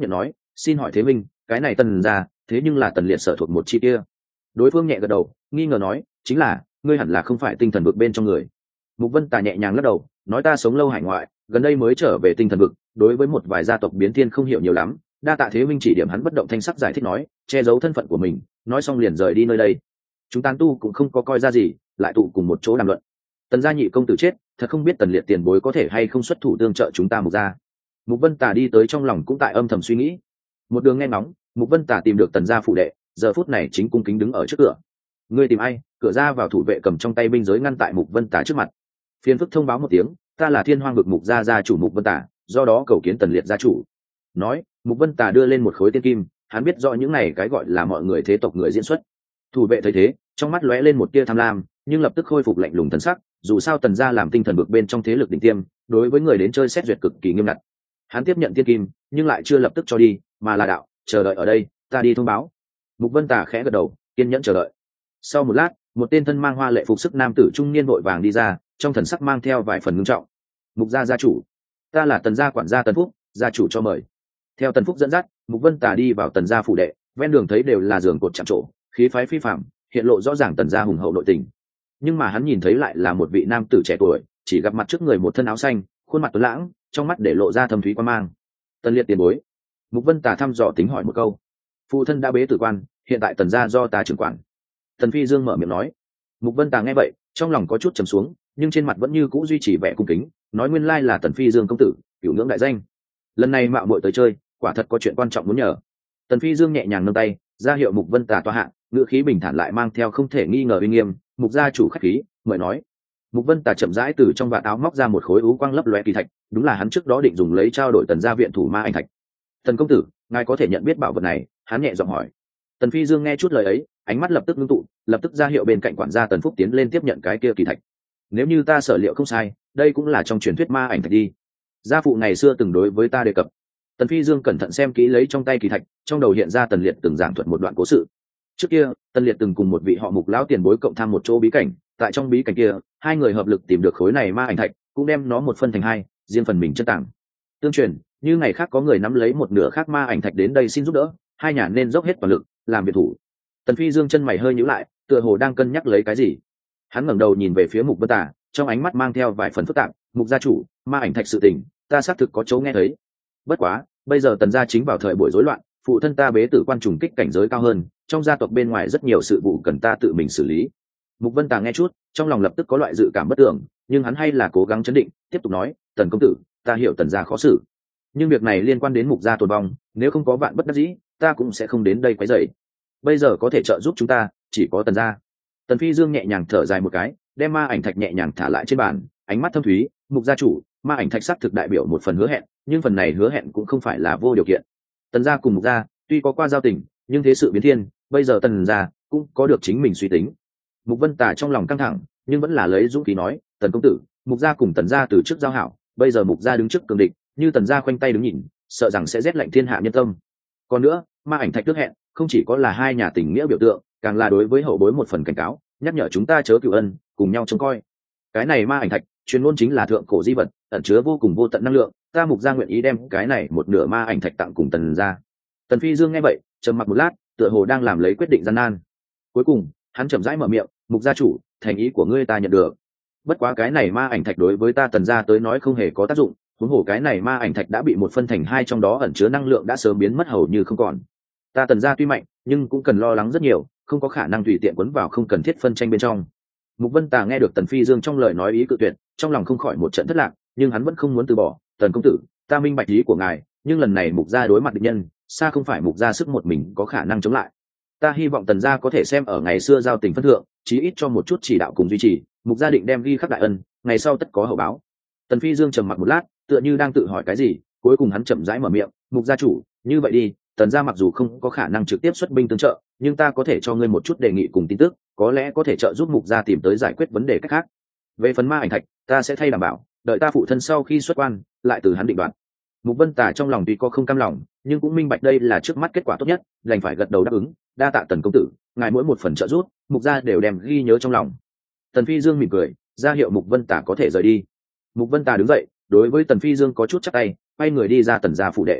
A: xin hỏi thế minh, cái này tần ra thế nhưng là tần liệt sở thuộc một chi kia. Đối phương nhẹ gật đầu nghi ngờ nói, chính là, ngươi hẳn là không phải tinh thần vực bên trong người. Mục Vân Tà nhẹ nhàng lắc đầu nói, ta sống lâu hải ngoại, gần đây mới trở về tinh thần vực, đối với một vài gia tộc biến thiên không hiểu nhiều lắm, đa tạ thế minh chỉ điểm. Hắn bất động thanh sắc giải thích nói, che giấu thân phận của mình, nói xong liền rời đi nơi đây. Chúng tán tu cũng không có coi ra gì, lại tụ cùng một chỗ đàm luận. Tần gia nhị công tử chết, thật không biết tần liệt tiền bối có thể hay không xuất thủ tương trợ chúng ta Mục gia. Mục Vân Tà đi tới trong lòng cũng tại âm thầm suy nghĩ. Một đường nghe ngóng, Mục Vân Tà tìm được tần gia phụ đệ, giờ phút này chính cung kính đứng ở trước cửa. Ngươi tìm ai? Cửa ra vào thủ vệ cầm trong tay binh giới ngăn tại Mục Vân Tà trước mặt. Phiền phức thông báo một tiếng, ta là Thiên Hoang vực Mục gia gia chủ Mục Vân Tà, do đó cầu kiến tần liệt gia chủ. Nói, Mục Vân Tà đưa lên một khối tiên kim, hắn biết rõ những này cái gọi là mọi người thế tộc người diễn xuất. Thủ vệ thấy thế, trong mắt lóe lên một tia tham lam, nhưng lập tức khôi phục lạnh lùng thần sắc, dù sao tần gia làm tinh thần vực bên trong thế lực đỉnh tiêm, đối với người đến chơi xét duyệt cực kỳ nghiêm ngặt. Hắn tiếp nhận tiên kim, nhưng lại chưa lập tức cho đi, mà là đạo, chờ đợi ở đây, ta đi thông báo. Mục Vân Tà khẽ gật đầu, kiên nhẫn chờ đợi. Sau một lát, một tên thân mang hoa lệ phục sức nam tử trung niên vội vàng đi ra, trong thần sắc mang theo vài phần ngưng trọng. Mục gia gia chủ, ta là tần gia quản gia Tần Phúc, gia chủ cho mời. Theo Tần Phúc dẫn dắt, Mục Vân Tà đi vào tần gia phủ đệ, ven đường thấy đều là giường cột chạm trổ, khí phái phi phàm, hiện lộ rõ ràng tần gia hùng hậu nội tình. Nhưng mà hắn nhìn thấy lại là một vị nam tử trẻ tuổi, chỉ gặp mặt trước người một thân áo xanh, khuôn mặt tuấn lãng, trong mắt để lộ ra thâm thúy quan mang. Tần liệt tiền bối. Mục Vân Tà thăm dò tính hỏi một câu. Phụ thân đã bế tử quan, hiện tại tần gia do ta trưởng quản. Tần Phi Dương mở miệng nói. Mục Vân Tà nghe vậy, trong lòng có chút trầm xuống, nhưng trên mặt vẫn như cũ duy trì vẻ cung kính, nói nguyên lai là Tần Phi Dương công tử, cửu ngưỡng đại danh. Lần này mạo muội tới chơi, quả thật có chuyện quan trọng muốn nhờ. Tần Phi Dương nhẹ nhàng nâng tay, ra hiệu Mục Vân Tà tọa hạ, ngữ khí bình thản lại mang theo không thể nghi ngờ uy nghiêm. Mục gia chủ khách khí, mời nói. Mục Vân Tà chậm rãi từ trong vạt áo móc ra một khối ú quang lấp lóe kỳ thạch, đúng là hắn trước đó định dùng lấy trao đổi tần gia viện thủ ma ảnh thạch. Tần công tử, ngài có thể nhận biết bảo vật này? Hắn nhẹ giọng hỏi. Tần Phi Dương nghe chút lời ấy, ánh mắt lập tức ngưng tụ, lập tức ra hiệu bên cạnh quản gia Tần Phúc tiến lên tiếp nhận cái kia kỳ thạch. Nếu như ta sở liệu không sai, đây cũng là trong truyền thuyết ma ảnh thạch đi. Gia phụ ngày xưa từng đối với ta đề cập. Tần Phi Dương cẩn thận xem kỹ lấy trong tay kỳ thạch, trong đầu hiện ra Tần Liệt từng giảng thuật một đoạn cố sự. Trước kia, Tần Liệt từng cùng một vị họ Mục lão tiền bối cộng tham một chỗ bí cảnh, tại trong bí cảnh kia, hai người hợp lực tìm được khối này ma ảnh thạch, cũng đem nó một phân thành hai, riêng phần mình chân tàng. Tương truyền, như ngày khác có người nắm lấy một nửa khác ma ảnh thạch đến đây xin giúp đỡ, hai nhà nên dốc hết toàn lực làm việc thủ. Tần Phi Dương chân mày hơi nhíu lại, tựa hồ đang cân nhắc lấy cái gì. Hắn ngẩng đầu nhìn về phía Mục Vân Tà, trong ánh mắt mang theo vài phần phức tạp. Mục gia chủ, ma ảnh thạch sự tình, ta xác thực có chỗ nghe thấy. Bất quá, bây giờ Tần gia chính vào thời buổi rối loạn, phụ thân ta bế tử quan trùng kích cảnh giới cao hơn, trong gia tộc bên ngoài rất nhiều sự vụ cần ta tự mình xử lý. Mục Vân Tà nghe chút, trong lòng lập tức có loại dự cảm bất tưởng, nhưng hắn hay là cố gắng chấn định, tiếp tục nói, Tần công tử, ta hiểu Tần gia khó xử, nhưng việc này liên quan đến Mục gia tồn vong, nếu không có vạn bất đắc dĩ, ta cũng sẽ không đến đây quấy rầy. Bây giờ có thể trợ giúp chúng ta, chỉ có Tần gia. Tần Phi Dương nhẹ nhàng thở dài một cái, đem ma ảnh thạch nhẹ nhàng thả lại trên bàn, ánh mắt thâm thúy. Mục gia chủ, ma ảnh thạch sắc thực đại biểu một phần hứa hẹn, nhưng phần này hứa hẹn cũng không phải là vô điều kiện. Tần gia cùng Mục gia tuy có qua giao tình, nhưng thế sự biến thiên, bây giờ Tần gia cũng có được chính mình suy tính. Mục Vân Tà trong lòng căng thẳng, nhưng vẫn là lấy dũng khí nói, Tần công tử, Mục gia cùng Tần gia từ trước giao hảo, bây giờ Mục gia đứng trước cường địch, như Tần gia khoanh tay đứng nhìn, sợ rằng sẽ rét lạnh thiên hạ nhân tâm. Còn nữa, ma ảnh thạch trước hẹn không chỉ có là hai nhà tình nghĩa biểu tượng, càng là đối với hậu bối một phần cảnh cáo, nhắc nhở chúng ta chớ cửu ân, cùng nhau trông coi. Cái này ma ảnh thạch chuyên môn chính là thượng cổ di vật, ẩn chứa vô cùng vô tận năng lượng, ta Mục gia nguyện ý đem cái này một nửa ma ảnh thạch tặng cùng Tần gia. Tần Phi Dương nghe vậy, trầm mặc một lát, tựa hồ đang làm lấy quyết định gian nan. Cuối cùng, hắn chậm rãi mở miệng, Mục gia chủ, thành ý của ngươi ta nhận được. Bất quá cái này ma ảnh thạch đối với ta Tần gia tới nói không hề có tác dụng, huống hồ cái này ma ảnh thạch đã bị một phân thành hai, trong đó ẩn chứa năng lượng đã sớm biến mất hầu như không còn. Ta Tần gia tuy mạnh, nhưng cũng cần lo lắng rất nhiều, không có khả năng tùy tiện quấn vào không cần thiết phân tranh bên trong. Mục Vân Tà nghe được Tần Phi Dương trong lời nói ý cự tuyệt, trong lòng không khỏi một trận thất lạc, nhưng hắn vẫn không muốn từ bỏ. Tần công tử, ta minh bạch ý của ngài, nhưng lần này Mục gia đối mặt địch nhân, xa không phải Mục gia sức một mình có khả năng chống lại. Ta hy vọng Tần gia có thể xem ở ngày xưa giao tình phân thượng, chí ít cho một chút chỉ đạo cùng duy trì. Mục gia định đem ghi khắc đại ân, ngày sau tất có hậu báo. Tần Phi Dương trầm mặc một lát, tựa như đang tự hỏi cái gì, cuối cùng hắn chậm rãi mở miệng, Mục gia chủ, như vậy đi, Tần gia mặc dù không có khả năng trực tiếp xuất binh tương trợ, nhưng ta có thể cho ngươi một chút đề nghị cùng tin tức, có lẽ có thể trợ giúp Mục gia tìm tới giải quyết vấn đề cách khác. Về phần ma ảnh thạch, ta sẽ thay đảm bảo, đợi ta phụ thân sau khi xuất quan, lại từ hắn định đoạt. Mục Vân Tà trong lòng tuy có không cam lòng, nhưng cũng minh bạch đây là trước mắt kết quả tốt nhất, đành phải gật đầu đáp ứng. Đa tạ Tần công tử, ngài mỗi một phần trợ giúp, Mục gia đều đem ghi nhớ trong lòng. Tần Phi Dương mỉm cười, ra hiệu Mục Vân Tà có thể rời đi. Mục Vân Tà đứng dậy, đối với Tần Phi Dương có chút chắp tay, quay người đi ra Tần gia phủ đệ.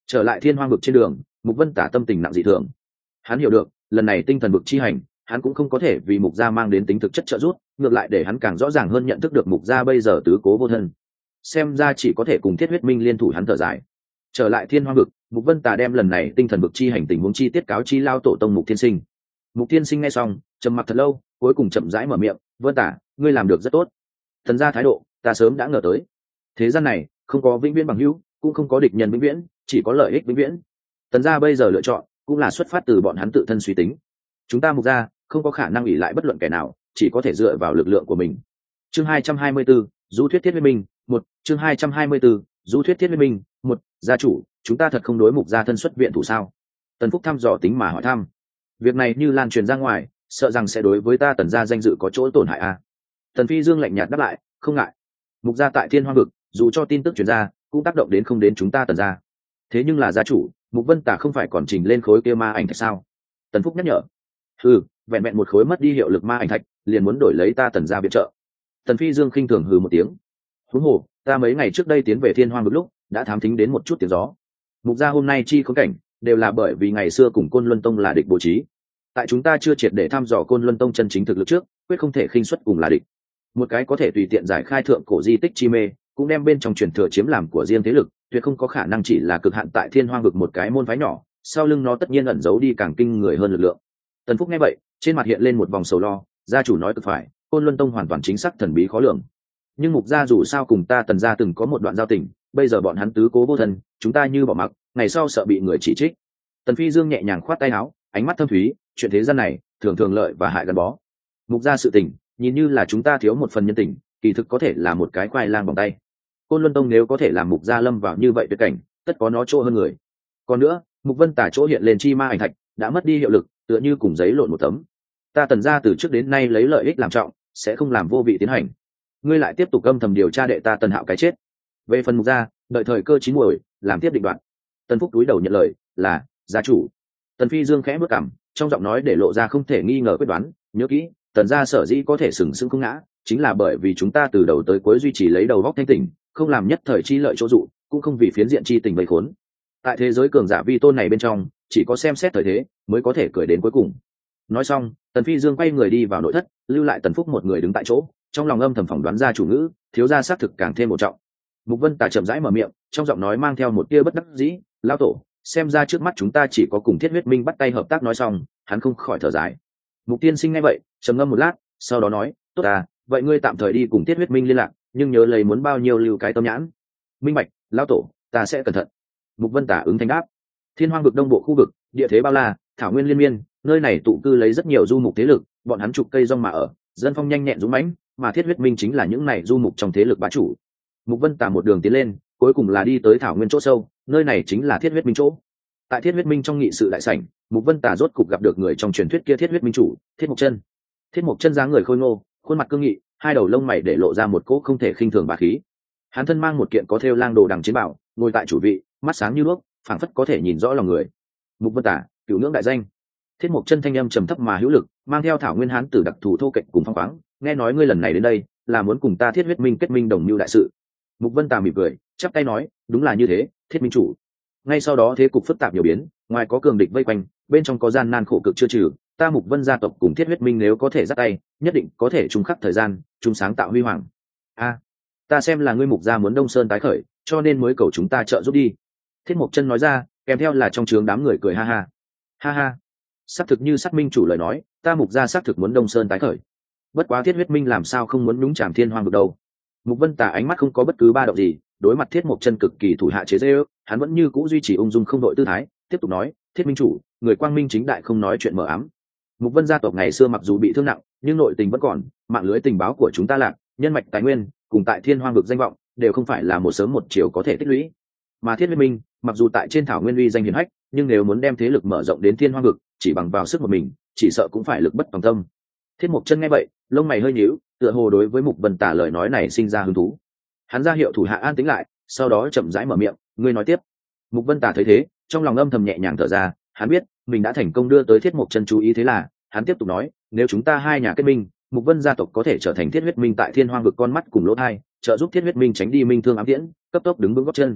A: Trở lại thiên hoang vực trên đường, Mục Vân Tả tâm tình nặng dị thường. Hắn hiểu được lần này tinh thần vực chi hành, hắn cũng không có thể vì Mục gia mang đến tính thực chất trợ giúp, ngược lại để hắn càng rõ ràng hơn nhận thức được Mục gia bây giờ tứ cố vô thân, xem ra chỉ có thể cùng Thiết Huyết Minh liên thủ. Hắn thở dài. Trở lại thiên hoang vực, Mục Vân Tà đem lần này tinh thần vực chi hành tình huống chi tiết cáo chi lao tổ tông Mục Thiên Sinh. Mục Thiên Sinh nghe xong trầm mặc thật lâu, cuối cùng chậm rãi mở miệng: Vân Tà, ngươi làm được rất tốt. Thần gia thái độ ta sớm đã ngờ tới. Thế gian này không có vĩnh viễn bằng hữu, cũng không có địch nhân vĩnh viễn, chỉ có lợi ích vĩnh viễn. Tần gia bây giờ lựa chọn cũng là xuất phát từ bọn hắn tự thân suy tính. Chúng ta Mục gia không có khả năng ỷ lại bất luận kẻ nào, chỉ có thể dựa vào lực lượng của mình. Chương hai trăm hai mươi 224, du thuyết Thiết Huyết Minh một. Chương hai trăm hai mươi 224, du thuyết Thiết Huyết Minh một. Gia chủ, chúng ta thật không đối Mục gia thân xuất viện thủ sao? Tần Phúc thăm dò tính mà hỏi thăm. Việc này như lan truyền ra ngoài, sợ rằng sẽ đối với ta Tần gia danh dự có chỗ tổn hại à? Tần Phi Dương lạnh nhạt đáp lại, không ngại. Mục gia tại thiên hoang vực, dù cho tin tức truyền ra, cũng tác động đến không đến chúng ta Tần gia. Thế nhưng là gia chủ, Mục Vân Tả không phải còn trình lên khối kia ma ảnh thạch sao? Tần Phúc nhắc nhở. Ừ, vẹn vẹn một khối mất đi hiệu lực ma ảnh thạch, liền muốn đổi lấy ta Tần gia viện trợ. Tần Phi Dương khinh thường hừ một tiếng. Huống hồ, ta mấy ngày trước đây tiến về thiên hoang vực lúc, đã thám thính đến một chút tiếng gió. Mục gia hôm nay chi khốn cảnh, đều là bởi vì ngày xưa cùng Côn Luân Tông là địch bố trí. Tại chúng ta chưa triệt để thăm dò Côn Luân Tông chân chính thực lực trước, quyết không thể khinh suất cùng là địch. Một cái có thể tùy tiện giải khai thượng cổ di tích chi mê, cũng đem bên trong truyền thừa chiếm làm của riêng thế lực, tuyệt không có khả năng chỉ là cực hạn tại thiên hoang vực một cái môn phái nhỏ, sau lưng nó tất nhiên ẩn giấu đi càng kinh người hơn lực lượng. Tần Phúc nghe vậy, trên mặt hiện lên một vòng sầu lo, gia chủ nói cực phải, Côn Luân Tông hoàn toàn chính xác thần bí khó lường. Nhưng Mục gia dù sao cùng ta Tần gia từng có một đoạn giao tình, bây giờ bọn hắn tứ cố vô thân, chúng ta như bỏ mặc, ngày sau sợ bị người chỉ trích. Tần Phi Dương nhẹ nhàng khoát tay áo, ánh mắt thâm thúy, chuyện thế gian này thường thường lợi và hại gắn bó. Mục gia sự tình, nhìn như là chúng ta thiếu một phần nhân tình, kỳ thực có thể là một cái khoai lang bằng tay. Côn Luân Tông nếu có thể làm Mục gia lâm vào như vậy tuyệt cảnh, tất có nó chỗ hơn người. Còn nữa, Mục Vân Tả chỗ hiện lên chi ma ảnh thạch đã mất đi hiệu lực, tựa như cùng giấy lộn một tấm. Ta Tần gia từ trước đến nay lấy lợi ích làm trọng, sẽ không làm vô vị tiến hành. Ngươi lại tiếp tục âm thầm điều tra đệ ta Tần Hạo cái chết. Về phần Mục gia, đợi thời cơ chín muồi, làm tiếp định đoạn. Tần Phúc túi đầu nhận lời, là gia chủ. Tần Phi Dương khẽ bước cằm, trong giọng nói để lộ ra không thể nghi ngờ quyết đoán. Nhớ kỹ, Tần gia sở dĩ có thể sừng sững không ngã, chính là bởi vì chúng ta từ đầu tới cuối duy trì lấy đầu góc thanh tỉnh, không làm nhất thời chi lợi chỗ dụ, cũng không vì phiến diện chi tình vây khốn. Tại thế giới cường giả vi tôn này bên trong, chỉ có xem xét thời thế mới có thể cười đến cuối cùng. Nói xong, Tần Phi Dương quay người đi vào nội thất, lưu lại Tần Phúc một người đứng tại chỗ, trong lòng âm thầm phỏng đoán ra chủ ngữ, thiếu gia xác thực càng thêm một trọng. Mục Vân Tả chậm rãi mở miệng, trong giọng nói mang theo một tia bất đắc dĩ, lão tổ, xem ra trước mắt chúng ta chỉ có cùng Thiết Huyết Minh bắt tay hợp tác. Nói xong, hắn không khỏi thở dài. Mục Tiên Sinh nghe vậy, trầm ngâm một lát, sau đó nói, tốt à, vậy ngươi tạm thời đi cùng Thiết Huyết Minh liên lạc, nhưng nhớ lấy muốn bao nhiêu lưu cái tâm nhãn. Minh bạch, lão tổ, ta sẽ cẩn thận. Mục Vân Tả ứng thanh đáp. Thiên Hoang vực đông bộ khu vực, địa thế bao la, thảo nguyên liên miên, nơi này tụ cư lấy rất nhiều du mục thế lực, bọn hắn chụp cây rong mà ở, dân phong nhanh nhẹn dũng mãnh, mà Thiết Huyết Minh chính là những này du mục trong thế lực bá chủ. Mục Vân Tả một đường tiến lên, cuối cùng là đi tới thảo nguyên chỗ sâu, nơi này chính là Thiết Huyết Minh chỗ. Tại Thiết Huyết Minh trong nghị sự đại sảnh, Mục Vân Tả rốt cục gặp được người trong truyền thuyết kia Thiết Huyết Minh chủ, Thiết Mộc Chân. Thiết Mộc Chân dáng người khôi ngô, khuôn mặt cương nghị, hai đầu lông mày để lộ ra một cỗ không thể khinh thường bá khí. Hắn thân mang một kiện có thêu lang đồ đằng chiến bảo, ngồi tại chủ vị, mắt sáng như đuốc, phảng phất có thể nhìn rõ lòng người. Mục Vân Tả, cửu ngưỡng đại danh. Thiết Mộc Chân thanh âm trầm thấp mà hữu lực, mang theo thảo nguyên hán tử đặc thù thô kệch cùng phong khoáng, nghe nói ngươi lần này đến đây là muốn cùng ta Thiết Huyết Minh kết minh đồng mưu đại sự. Mục Vân Tả mỉm cười, chắp tay nói, đúng là như thế, Thiết Minh chủ. Ngay sau đó thế cục phức tạp nhiều biến, ngoài có cường địch vây quanh, bên trong có gian nan khổ cực chưa trừ, ta Mục Vân gia tộc cùng Thiết Huyết Minh nếu có thể dắt tay, nhất định có thể chung khắc thời gian, chung sáng tạo huy hoàng. A, ta xem là ngươi Mục gia muốn Đông Sơn tái khởi, cho nên mới cầu chúng ta trợ giúp đi. Thiết Mộc Chân nói ra, kèm theo là trong trướng đám người cười ha ha. Ha ha, xác thực như Sát Minh chủ lời nói, ta Mục gia xác thực muốn Đông Sơn tái khởi. Bất quá Thiết Huyết Minh làm sao không muốn nhúng chàm thiên hoang được đâu. Mục Vân Tả ánh mắt không có bất cứ ba động gì, đối mặt Thiết Mộc Chân cực kỳ thủ hạ chế giễu, hắn vẫn như cũ duy trì ung dung không đội tư thái, tiếp tục nói, Thiết Minh chủ, người quang minh chính đại không nói chuyện mờ ám. Mục Vân gia tộc ngày xưa mặc dù bị thương nặng, nhưng nội tình vẫn còn, mạng lưới tình báo của chúng ta lạc, nhân mạch tài nguyên, cùng tại thiên hoang vực danh vọng, đều không phải là một sớm một chiều có thể tích lũy. Mà Thiết Huyết Minh, mặc dù tại trên thảo nguyên uy danh hiển hách, nhưng nếu muốn đem thế lực mở rộng đến thiên hoang vực, chỉ bằng vào sức một mình, chỉ sợ cũng phải lực bất tòng tâm. Thiết Mộc Chân nghe vậy, lông mày hơi nhíu, tựa hồ đối với Mục Vân Tả lời nói này sinh ra hứng thú. Hắn ra hiệu thủ hạ an tĩnh lại, sau đó chậm rãi mở miệng, ngươi nói tiếp. Mục Vân Tả thấy thế, trong lòng âm thầm nhẹ nhàng thở ra, hắn biết mình đã thành công đưa tới Thiết Mộc Chân chú ý, thế là hắn tiếp tục nói, nếu chúng ta hai nhà kết minh, Mục Vân gia tộc có thể trở thành Thiết Huyết Minh tại thiên hoang vực con mắt cùng lỗ tai, trợ giúp Thiết Huyết Minh tránh đi minh thương ám tiễn, cấp tốc đứng vững gót chân.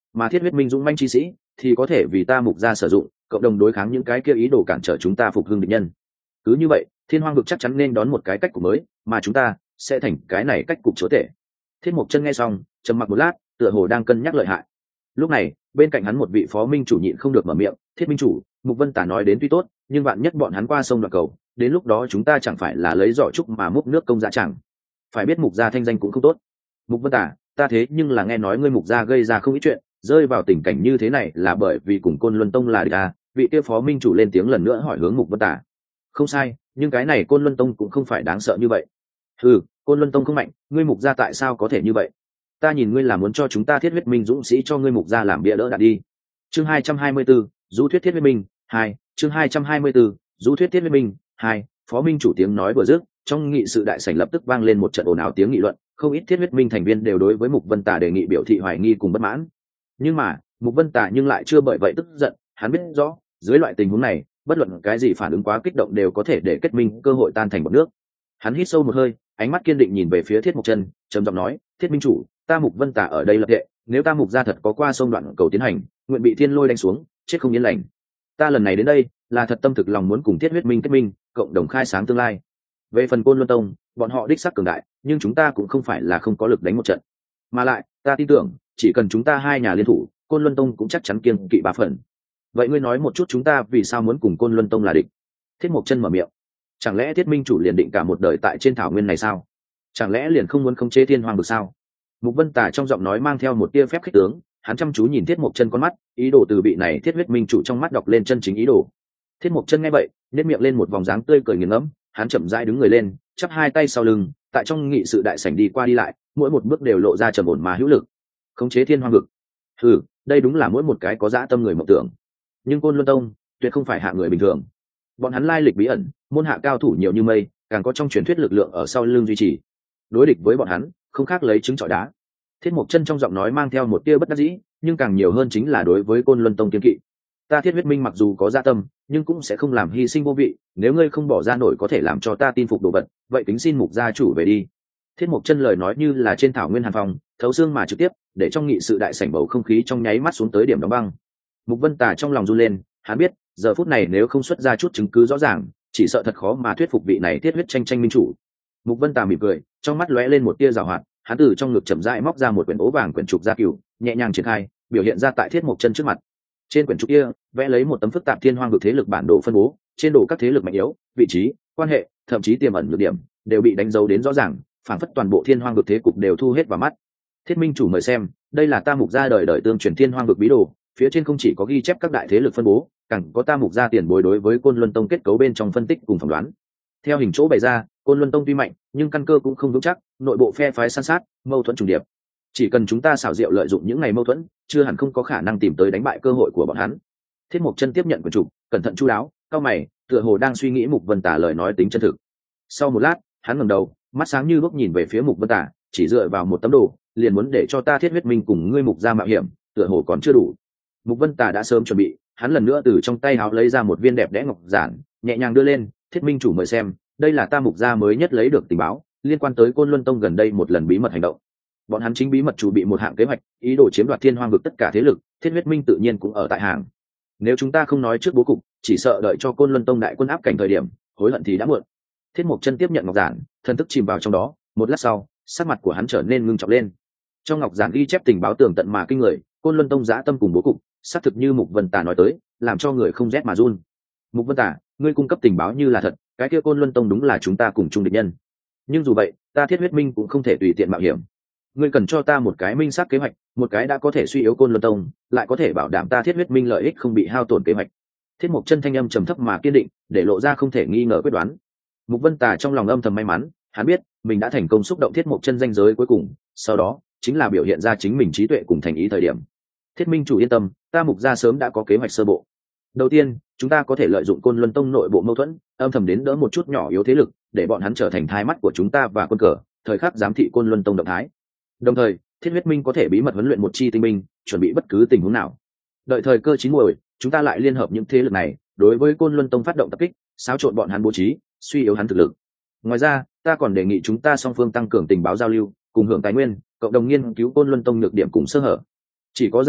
A: mà thiết huyết minh dũng manh chi sĩ thì có thể vì ta mục gia sử dụng, cộng đồng đối kháng những cái kia ý đồ cản trở chúng ta phục hưng địch nhân. Cứ như vậy, thiên hoang vực chắc chắn nên đón một cái cách cục mới, mà chúng ta sẽ thành cái này cách cục chúa tể. Thiết Mộc Chân nghe xong, trầm mặc một lát, tựa hồ đang cân nhắc lợi hại. Lúc này, bên cạnh hắn một vị phó minh chủ nhịn không được mở miệng, "Thiết minh chủ, Mục Vân Tả nói đến tuy tốt, nhưng vạn nhất bọn hắn qua sông đoạn cầu, đến lúc đó chúng ta chẳng phải là lấy giỏ trúc mà múc nước công dạ chẳng. Phải biết Mục gia thanh danh cũng không tốt." "Mục Vân Tả, ta thế nhưng là nghe nói ngươi Mục gia gây ra không ít chuyện, rơi vào tình cảnh như thế này là bởi vì cùng Côn Luân Tông là địch à?" Vị kia phó minh chủ lên tiếng lần nữa hỏi hướng Mục Vân Tả. "Không sai, nhưng cái này Côn Luân Tông cũng không phải đáng sợ như vậy." "Ừ, Côn Luân Tông không mạnh, ngươi Mục gia tại sao có thể như vậy? Ta nhìn ngươi là muốn cho chúng ta thiết huyết minh dũng sĩ cho ngươi Mục gia làm bia đỡ đạn đi." Chương hai trăm hai mươi 24, Du thuyết thiết huyết minh hai. Chương hai trăm hai mươi 24, Du thuyết thiết huyết minh hai. Phó minh chủ tiếng nói vừa dứt, trong nghị sự đại sảnh lập tức vang lên một trận ồn ào tiếng nghị luận, không ít thiết huyết minh thành viên đều đối với Mục Vân Tả đề nghị biểu thị hoài nghi cùng bất mãn. Nhưng mà, Mục Vân Tả nhưng lại chưa bởi vậy tức giận, hắn biết rõ, dưới loại tình huống này, bất luận cái gì phản ứng quá kích động đều có thể để kết minh cơ hội tan thành bọt nước. Hắn hít sâu một hơi, ánh mắt kiên định nhìn về phía Thiết Mộc Chân, trầm giọng nói, "Thiết minh chủ, ta Mục Vân Tả ở đây lập tệ, nếu ta Mục gia thật có qua sông đoạn cầu tiến hành, nguyện bị thiên lôi đánh xuống, chết không yên lành. Ta lần này đến đây, là thật tâm thực lòng muốn cùng Thiết huyết minh kết minh, cộng đồng khai sáng tương lai. Về phần Côn Luân Tông, bọn họ đích xác cường đại, nhưng chúng ta cũng không phải là không có lực đánh một trận. Mà lại, ta tin tưởng, chỉ cần chúng ta hai nhà liên thủ, Côn Luân Tông cũng chắc chắn kiêng kỵ ba phần. Vậy ngươi nói một chút chúng ta vì sao muốn cùng Côn Luân Tông là địch?" Thiết Mộc Chân mở miệng. "Chẳng lẽ Thiết minh chủ liền định cả một đời tại trên thảo nguyên này sao? Chẳng lẽ liền không muốn khống chế thiên hoàng được sao?" Mục Vân Tả trong giọng nói mang theo một tia phép khích tướng, hắn chăm chú nhìn Thiết Mộc Chân con mắt, ý đồ từ vị này thiết huyết minh chủ trong mắt đọc lên chân chính ý đồ. Thiết Mộc Chân nghe vậy, nhếch miệng lên một vòng dáng tươi cười nghiền ngẫm, hắn chậm rãi đứng người lên, chắp hai tay sau lưng, tại trong nghị sự đại sảnh đi qua đi lại, mỗi một bước đều lộ ra trầm ổn mà hữu lực. Khống chế thiên hoàng vực. Ừ, đây đúng là mỗi một cái có dã tâm người mộng tưởng. Nhưng Côn Luân Tông tuyệt không phải hạ người bình thường. Bọn hắn lai lịch bí ẩn, môn hạ cao thủ nhiều như mây, càng có trong truyền thuyết lực lượng ở sau lưng duy trì. Đối địch với bọn hắn, không khác lấy trứng trọi đá. Thiết Mộc Chân trong giọng nói mang theo một tia bất đắc dĩ, nhưng càng nhiều hơn chính là đối với Côn Luân Tông kiên kỵ. Ta Thiết huyết minh mặc dù có dạ tâm, nhưng cũng sẽ không làm hy sinh vô vị, nếu ngươi không bỏ ra nổi có thể làm cho ta tin phục đồ vật, vậy kính xin Mục gia chủ về đi. Thiết Mộc Chân lời nói như là trên thảo nguyên hàn phong, thấu xương mà trực tiếp, để trong nghị sự đại sảnh bầu không khí trong nháy mắt xuống tới điểm đóng băng. Mục Vân Tả trong lòng run lên, hắn biết, giờ phút này nếu không xuất ra chút chứng cứ rõ ràng, chỉ sợ thật khó mà thuyết phục vị này thiết huyết tranh tranh minh chủ. Mục Vân Tả mỉm cười, trong mắt lóe lên một tia giảo hoạt, hắn từ trong ngực chậm rãi móc ra một quyển ố vàng quyển trục gia cửu, nhẹ nhàng triển khai, biểu hiện ra tại Thiết Mộc Chân trước mặt. Trên quyển trục kia, vẽ lấy một tấm phức tạp thiên hoang vực thế lực bản đồ phân bố, trên đồ các thế lực mạnh yếu, vị trí, quan hệ, thậm chí tiềm ẩn nhược điểm, đều bị đánh dấu đến rõ ràng, phảng phất toàn bộ thiên hoang vực thế cục đều thu hết vào mắt. Thiết minh chủ mời xem, đây là ta Mục gia đời đời tương truyền thiên hoang vực bí đồ, phía trên không chỉ có ghi chép các đại thế lực phân bố, càng có ta Mục gia tiền bối đối với Côn Luân Tông kết cấu bên trong phân tích cùng phỏng đoán. Theo hình chỗ bày ra, Côn Luân Tông tuy mạnh, nhưng căn cơ cũng không vững chắc, nội bộ phe phái san sát, mâu thuẫn trùng điệp. Chỉ cần chúng ta xảo diệu lợi dụng những ngày mâu thuẫn, chưa hẳn không có khả năng tìm tới đánh bại cơ hội của bọn hắn. Thiết Mộc Chân tiếp nhận quyển trục, cẩn thận chu đáo, cau mày, tựa hồ đang suy nghĩ Mục Vân Tả lời nói tính chân thực. Sau một lát, hắn ngẩng đầu, mắt sáng như lúc nhìn về phía Mục Vân Tả, chỉ dựa vào một tấm đồ, liền muốn để cho ta Thiết huyết minh cùng ngươi Mục gia mạo hiểm, tựa hồ còn chưa đủ. Mục Vân Tả đã sớm chuẩn bị, hắn lần nữa từ trong tay áo lấy ra một viên đẹp đẽ ngọc giản, nhẹ nhàng đưa lên, Thiết minh chủ mời xem, đây là ta Mục gia mới nhất lấy được tình báo, liên quan tới Côn Luân Tông gần đây một lần bí mật hành động. Bọn hắn chính bí mật chuẩn bị một hạng kế hoạch, ý đồ chiếm đoạt thiên hoang vực tất cả thế lực, Thiết huyết minh tự nhiên cũng ở tại hàng. Nếu chúng ta không nói trước bố cục, chỉ sợ đợi cho Côn Luân Tông đại quân áp cảnh thời điểm, hối hận thì đã muộn. Thiết Mộc Chân tiếp nhận ngọc giản, thần thức chìm vào trong đó, một lát sau, sắc mặt của hắn trở nên ngưng trọng lên. Trong ngọc giản ghi chép tình báo tường tận mà kinh người, Côn Luân Tông dã tâm cùng bố cục, xác thực như Mục Vân Tả nói tới, làm cho người không rét mà run. Mục Vân Tả, ngươi cung cấp tình báo như là thật, cái kia Côn Luân Tông đúng là chúng ta cùng chung địch nhân. Nhưng dù vậy, ta Thiết huyết minh cũng không thể tùy tiện mạo hiểm. Ngươi cần cho ta một cái minh xác kế hoạch, một cái đã có thể suy yếu Côn Luân Tông, lại có thể bảo đảm ta Thiết huyết minh lợi ích không bị hao tổn kế hoạch. Thiết Mộc Chân thanh âm trầm thấp mà kiên định, để lộ ra không thể nghi ngờ quyết đoán. Mục Vân Tả trong lòng âm thầm may mắn, hắn biết mình đã thành công xúc động Thiết Mộc Chân danh giới cuối cùng, sau đó chính là biểu hiện ra chính mình trí tuệ cùng thành ý thời điểm. Thiết minh chủ yên tâm, ta Mục gia sớm đã có kế hoạch sơ bộ. Đầu tiên, chúng ta có thể lợi dụng Côn Luân Tông nội bộ mâu thuẫn, âm thầm đến đỡ một chút nhỏ yếu thế lực, để bọn hắn trở thành thai mắt của chúng ta và quân cờ, thời khắc giám thị Côn Luân Tông động thái. Đồng thời, Thiết huyết minh có thể bí mật huấn luyện một chi tinh binh, chuẩn bị bất cứ tình huống nào. Đợi thời cơ chín muồi, chúng ta lại liên hợp những thế lực này, đối với Côn Luân Tông phát động tập kích, xáo trộn bọn hắn bố trí, suy yếu hắn thực lực. Ngoài ra, ta còn đề nghị chúng ta song phương tăng cường tình báo giao lưu, cùng hưởng tài nguyên, cộng đồng nghiên cứu Côn Luân Tông nhược điểm cùng sơ hở. Chỉ có dạng này,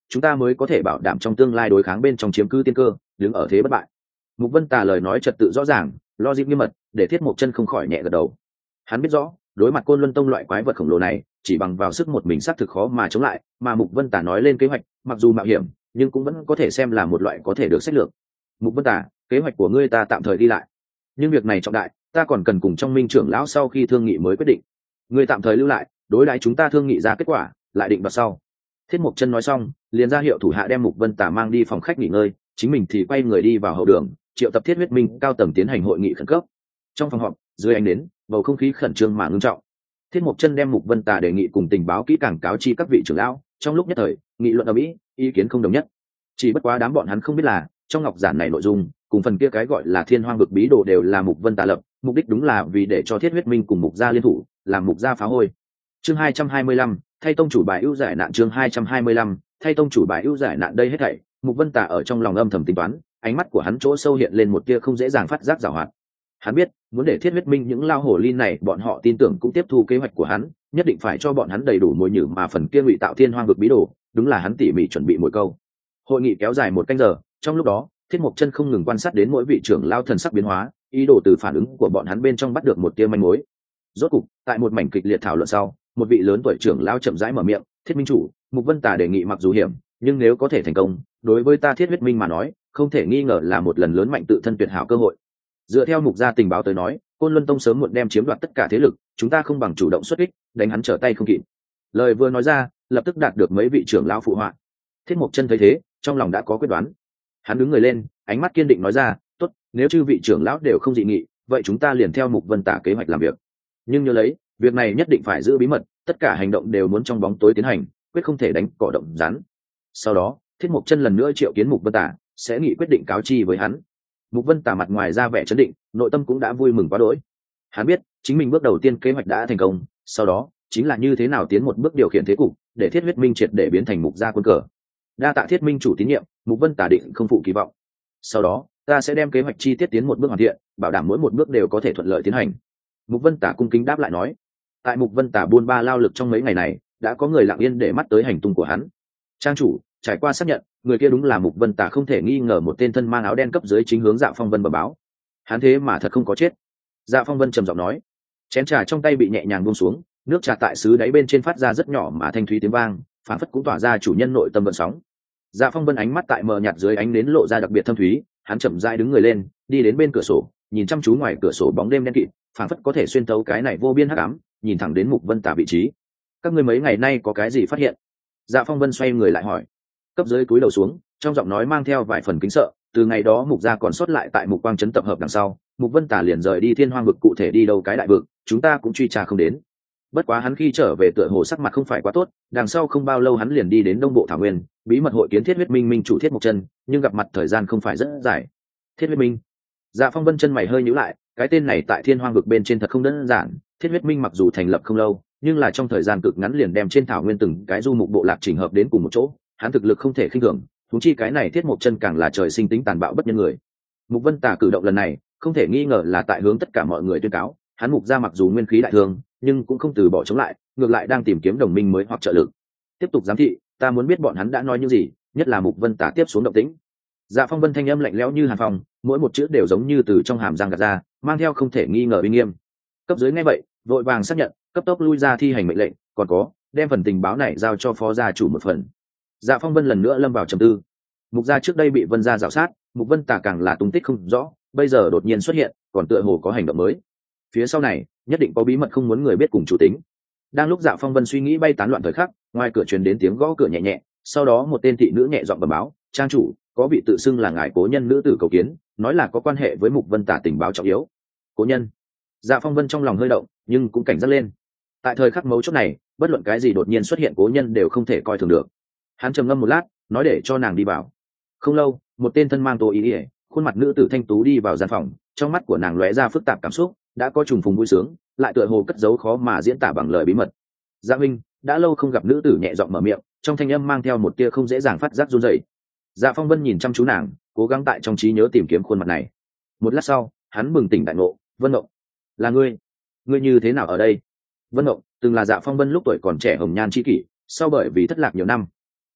A: chúng ta mới có thể bảo đảm trong tương lai đối kháng bên trong chiếm cứ tiên cơ, đứng ở thế bất bại. Mục Vân Tà lời nói trật tự rõ ràng, logic nghiêm mật, để Thiết Mộc Chân không khỏi nhẹ gật đầu. Hắn biết rõ, đối mặt Côn Luân Tông loại quái vật khổng lồ này, chỉ bằng vào sức một mình xác thực khó mà chống lại, mà Mục Vân Tà nói lên kế hoạch, mặc dù mạo hiểm, nhưng cũng vẫn có thể xem là một loại có thể được sách lược. Mục Vân Tà, kế hoạch của ngươi ta tạm thời đi lại, nhưng việc này trọng đại, ta còn cần cùng trong Minh trưởng lão sau khi thương nghị mới quyết định. Ngươi tạm thời lưu lại, đối đãi chúng ta thương nghị ra kết quả, lại định đoạt sau. Thiết Mộc Chân nói xong, liền ra hiệu thủ hạ đem Mục Vân Tà mang đi phòng khách nghỉ ngơi, chính mình thì quay người đi vào hậu đường, triệu tập Thiết Huyết Minh cao tầng tiến hành hội nghị khẩn cấp. Trong phòng họp, dưới ánh nến, bầu không khí khẩn trương mà ngưng trọng. Thiết Mộc Chân đem Mục Vân Tà đề nghị cùng tình báo kỹ càng cáo chi các vị trưởng lão, trong lúc nhất thời, nghị luận ở mỹ, ý kiến không đồng nhất. Chỉ bất quá đám bọn hắn không biết là, trong ngọc giản này nội dung, cùng phần kia cái gọi là Thiên Hoang vực bí đồ đều là Mục Vân Tà lập, mục đích đúng là vì để cho Thiết Huyết Minh cùng Mục gia liên thủ, làm Mục gia phá hôi. Chương hai trăm hai mươi lăm, thay tông chủ bài ưu giải nạn chương hai trăm hai mươi lăm, thay tông chủ bài ưu giải nạn đây hết thảy, Mục Vân Tà ở trong lòng âm thầm tính toán, ánh mắt của hắn chỗ sâu hiện lên một tia không dễ dàng phát giác giảo hoạt. Hắn biết, muốn để Thiết Huyết Minh những lao hổ ly này bọn họ tin tưởng cũng tiếp thu kế hoạch của hắn, nhất định phải cho bọn hắn đầy đủ mồi nhử mà phần kia ngụy tạo Thiên Hoang vực bí đồ, đúng là hắn tỉ mỉ chuẩn bị mỗi câu. Hội nghị kéo dài một canh giờ, trong lúc đó, Thiết Mộc Chân không ngừng quan sát đến mỗi vị trưởng lao thần sắc biến hóa, ý đồ từ phản ứng của bọn hắn bên trong bắt được một tia manh mối. Rốt cục, tại một mảnh kịch liệt thảo luận sau, một vị lớn tuổi trưởng lao chậm rãi mở miệng, "Thiết Minh chủ, Mục Vân Tà đề nghị mặc dù hiểm, nhưng nếu có thể thành công, đối với ta Thiết Huyết Minh mà nói, không thể nghi ngờ là một lần lớn mạnh tự thân tuyệt hảo cơ hội. Dựa theo Mục gia tình báo tới nói, Côn Luân Tông sớm muộn đem chiếm đoạt tất cả thế lực, chúng ta không bằng chủ động xuất kích, đánh hắn trở tay không kịp." Lời vừa nói ra, lập tức đạt được mấy vị trưởng lão phụ họa. Thiết Mộc Chân thấy thế, trong lòng đã có quyết đoán. Hắn đứng người lên, ánh mắt kiên định nói ra, "Tốt, nếu chư vị trưởng lão đều không dị nghị, vậy chúng ta liền theo Mục Vân Tà kế hoạch làm việc. Nhưng nhớ lấy, việc này nhất định phải giữ bí mật, tất cả hành động đều muốn trong bóng tối tiến hành, quyết không thể đánh cỏ động rắn." Sau đó, Thiết Mộc Chân lần nữa triệu kiến Mục Vân Tà, sẽ nghị quyết định cáo chi với hắn. Mục Vân Tà mặt ngoài ra vẻ trấn định, nội tâm cũng đã vui mừng quá đỗi. Hắn biết, chính mình bước đầu tiên kế hoạch đã thành công, sau đó chính là như thế nào tiến một bước điều khiển thế cục, để Thiết Huyết Minh triệt để biến thành Mục gia quân cờ. Đa tạ Thiết Minh chủ tín nhiệm, Mục Vân Tà định không phụ kỳ vọng. Sau đó, ta sẽ đem kế hoạch chi tiết tiến một bước hoàn thiện, bảo đảm mỗi một bước đều có thể thuận lợi tiến hành. Mục Vân Tà cung kính đáp lại nói. Tại Mục Vân Tà buôn ba lao lực trong mấy ngày này, đã có người lặng yên để mắt tới hành tung của hắn. Trang chủ, trải qua xác nhận, người kia đúng là Mục Vân Tà không thể nghi ngờ một tên thân mang áo đen cấp dưới chính hướng Dạ Phong Vân bẩm báo. Hắn thế mà thật không có chết. Dạ Phong Vân trầm giọng nói. Chén trà trong tay bị nhẹ nhàng buông xuống, nước trà tại xứ đáy bên trên phát ra rất nhỏ mà thanh thúy tiếng vang, phản phất cũng tỏa ra chủ nhân nội tâm vận sóng. Dạ Phong Vân ánh mắt tại mờ nhạt dưới ánh nến lộ ra đặc biệt thâm thúy, hắn chậm rãi đứng người lên, đi đến bên cửa sổ, nhìn chăm chú ngoài cửa sổ bóng đêm đen kịt, phản phất có thể xuyên thấu cái này vô biên hắc ám, nhìn thẳng đến Mục Vân Tà vị trí. Các ngươi mấy ngày nay có cái gì phát hiện? Dạ Phong Vân xoay người lại hỏi. Cấp dưới cúi đầu xuống, trong giọng nói mang theo vài phần kính sợ. Từ ngày đó Mục gia còn sót lại tại Mục Quang trấn tập hợp đằng sau, Mục Vân Tà liền rời đi Thiên Hoang vực, cụ thể đi đâu cái đại vực, chúng ta cũng truy tra không đến. Bất quá hắn khi trở về tựa hồ sắc mặt không phải quá tốt, đằng sau không bao lâu hắn liền đi đến Đông Bộ Thảo Nguyên, bí mật hội kiến Thiết Huyết Minh minh chủ Thiết Mộc Chân, nhưng gặp mặt thời gian không phải rất dài. Thiết Huyết Minh? Dạ Phong Vân chân mày hơi nhíu lại, cái tên này tại Thiên Hoang vực bên trên thật không đơn giản. Thiết Huyết Minh mặc dù thành lập không lâu, nhưng là trong thời gian cực ngắn liền đem trên thảo nguyên từng cái du mục bộ lạc chỉnh hợp đến cùng một chỗ, hắn thực lực không thể khinh thường, huống chi cái này Thiết Mộc Chân càng là trời sinh tính tàn bạo bất nhân người. Mục Vân Tà cử động lần này, không thể nghi ngờ là tại hướng tất cả mọi người tuyên cáo, hắn Mục gia mặc dù nguyên khí đại thương, nhưng cũng không từ bỏ chống lại, ngược lại đang tìm kiếm đồng minh mới hoặc trợ lực. Tiếp tục giám thị, ta muốn biết bọn hắn đã nói những gì, nhất là Mục Vân Tà tiếp xuống động tĩnh. Dạ Phong Vân thanh âm lạnh lẽo như hàn phong, mỗi một chữ đều giống như từ trong hàm răng gạt ra, mang theo không thể nghi ngờ uy nghiêm. Cấp dưới nghe vậy, vội vàng xác nhận, cấp tốc lui ra thi hành mệnh lệnh, còn có, đem phần tình báo này giao cho phó gia chủ một phần. Dạ Phong Vân lần nữa lâm vào trầm tư. Mục gia trước đây bị Vân gia rào sát, Mục Vân Tà càng là tung tích không rõ, bây giờ đột nhiên xuất hiện, còn tựa hồ có hành động mới. Phía sau này, nhất định có bí mật không muốn người biết cùng chủ tính. Đang lúc Dạ Phong Vân suy nghĩ bay tán loạn thời khắc, ngoài cửa truyền đến tiếng gõ cửa nhẹ nhẹ, sau đó một tên thị nữ nhẹ giọng bẩm báo, "Trang chủ, có vị tự xưng là ngài cố nhân nữ tử cầu kiến, nói là có quan hệ với Mục Vân Tà tình báo trọng yếu." Cố nhân? Dạ Phong Vân trong lòng hơi động, nhưng cũng cảnh giác lên. Tại thời khắc mấu chốt này, bất luận cái gì đột nhiên xuất hiện cố nhân đều không thể coi thường được. Hắn trầm ngâm một lát, nói để cho nàng đi vào. Không lâu, một tên thân mang tô ý ỉa, khuôn mặt nữ tử thanh tú đi vào gian phòng, trong mắt của nàng lóe ra phức tạp cảm xúc, đã có trùng phùng vui sướng, lại tựa hồ cất giấu khó mà diễn tả bằng lời bí mật. Dạ huynh, đã lâu không gặp, nữ tử nhẹ giọng mở miệng, trong thanh âm mang theo một tia không dễ dàng phát giác run rẩy. Dạ Phong Vân nhìn chăm chú nàng, cố gắng tại trong trí nhớ tìm kiếm khuôn mặt này. Một lát sau, hắn bừng tỉnh đại ngộ, "Vân Ngộng, là ngươi? Ngươi như thế nào ở đây?" Vân Ngộng từng là Dạ Phong Vân lúc tuổi còn trẻ hồng nhan chi kỷ, sau bởi vì thất lạc nhiều năm,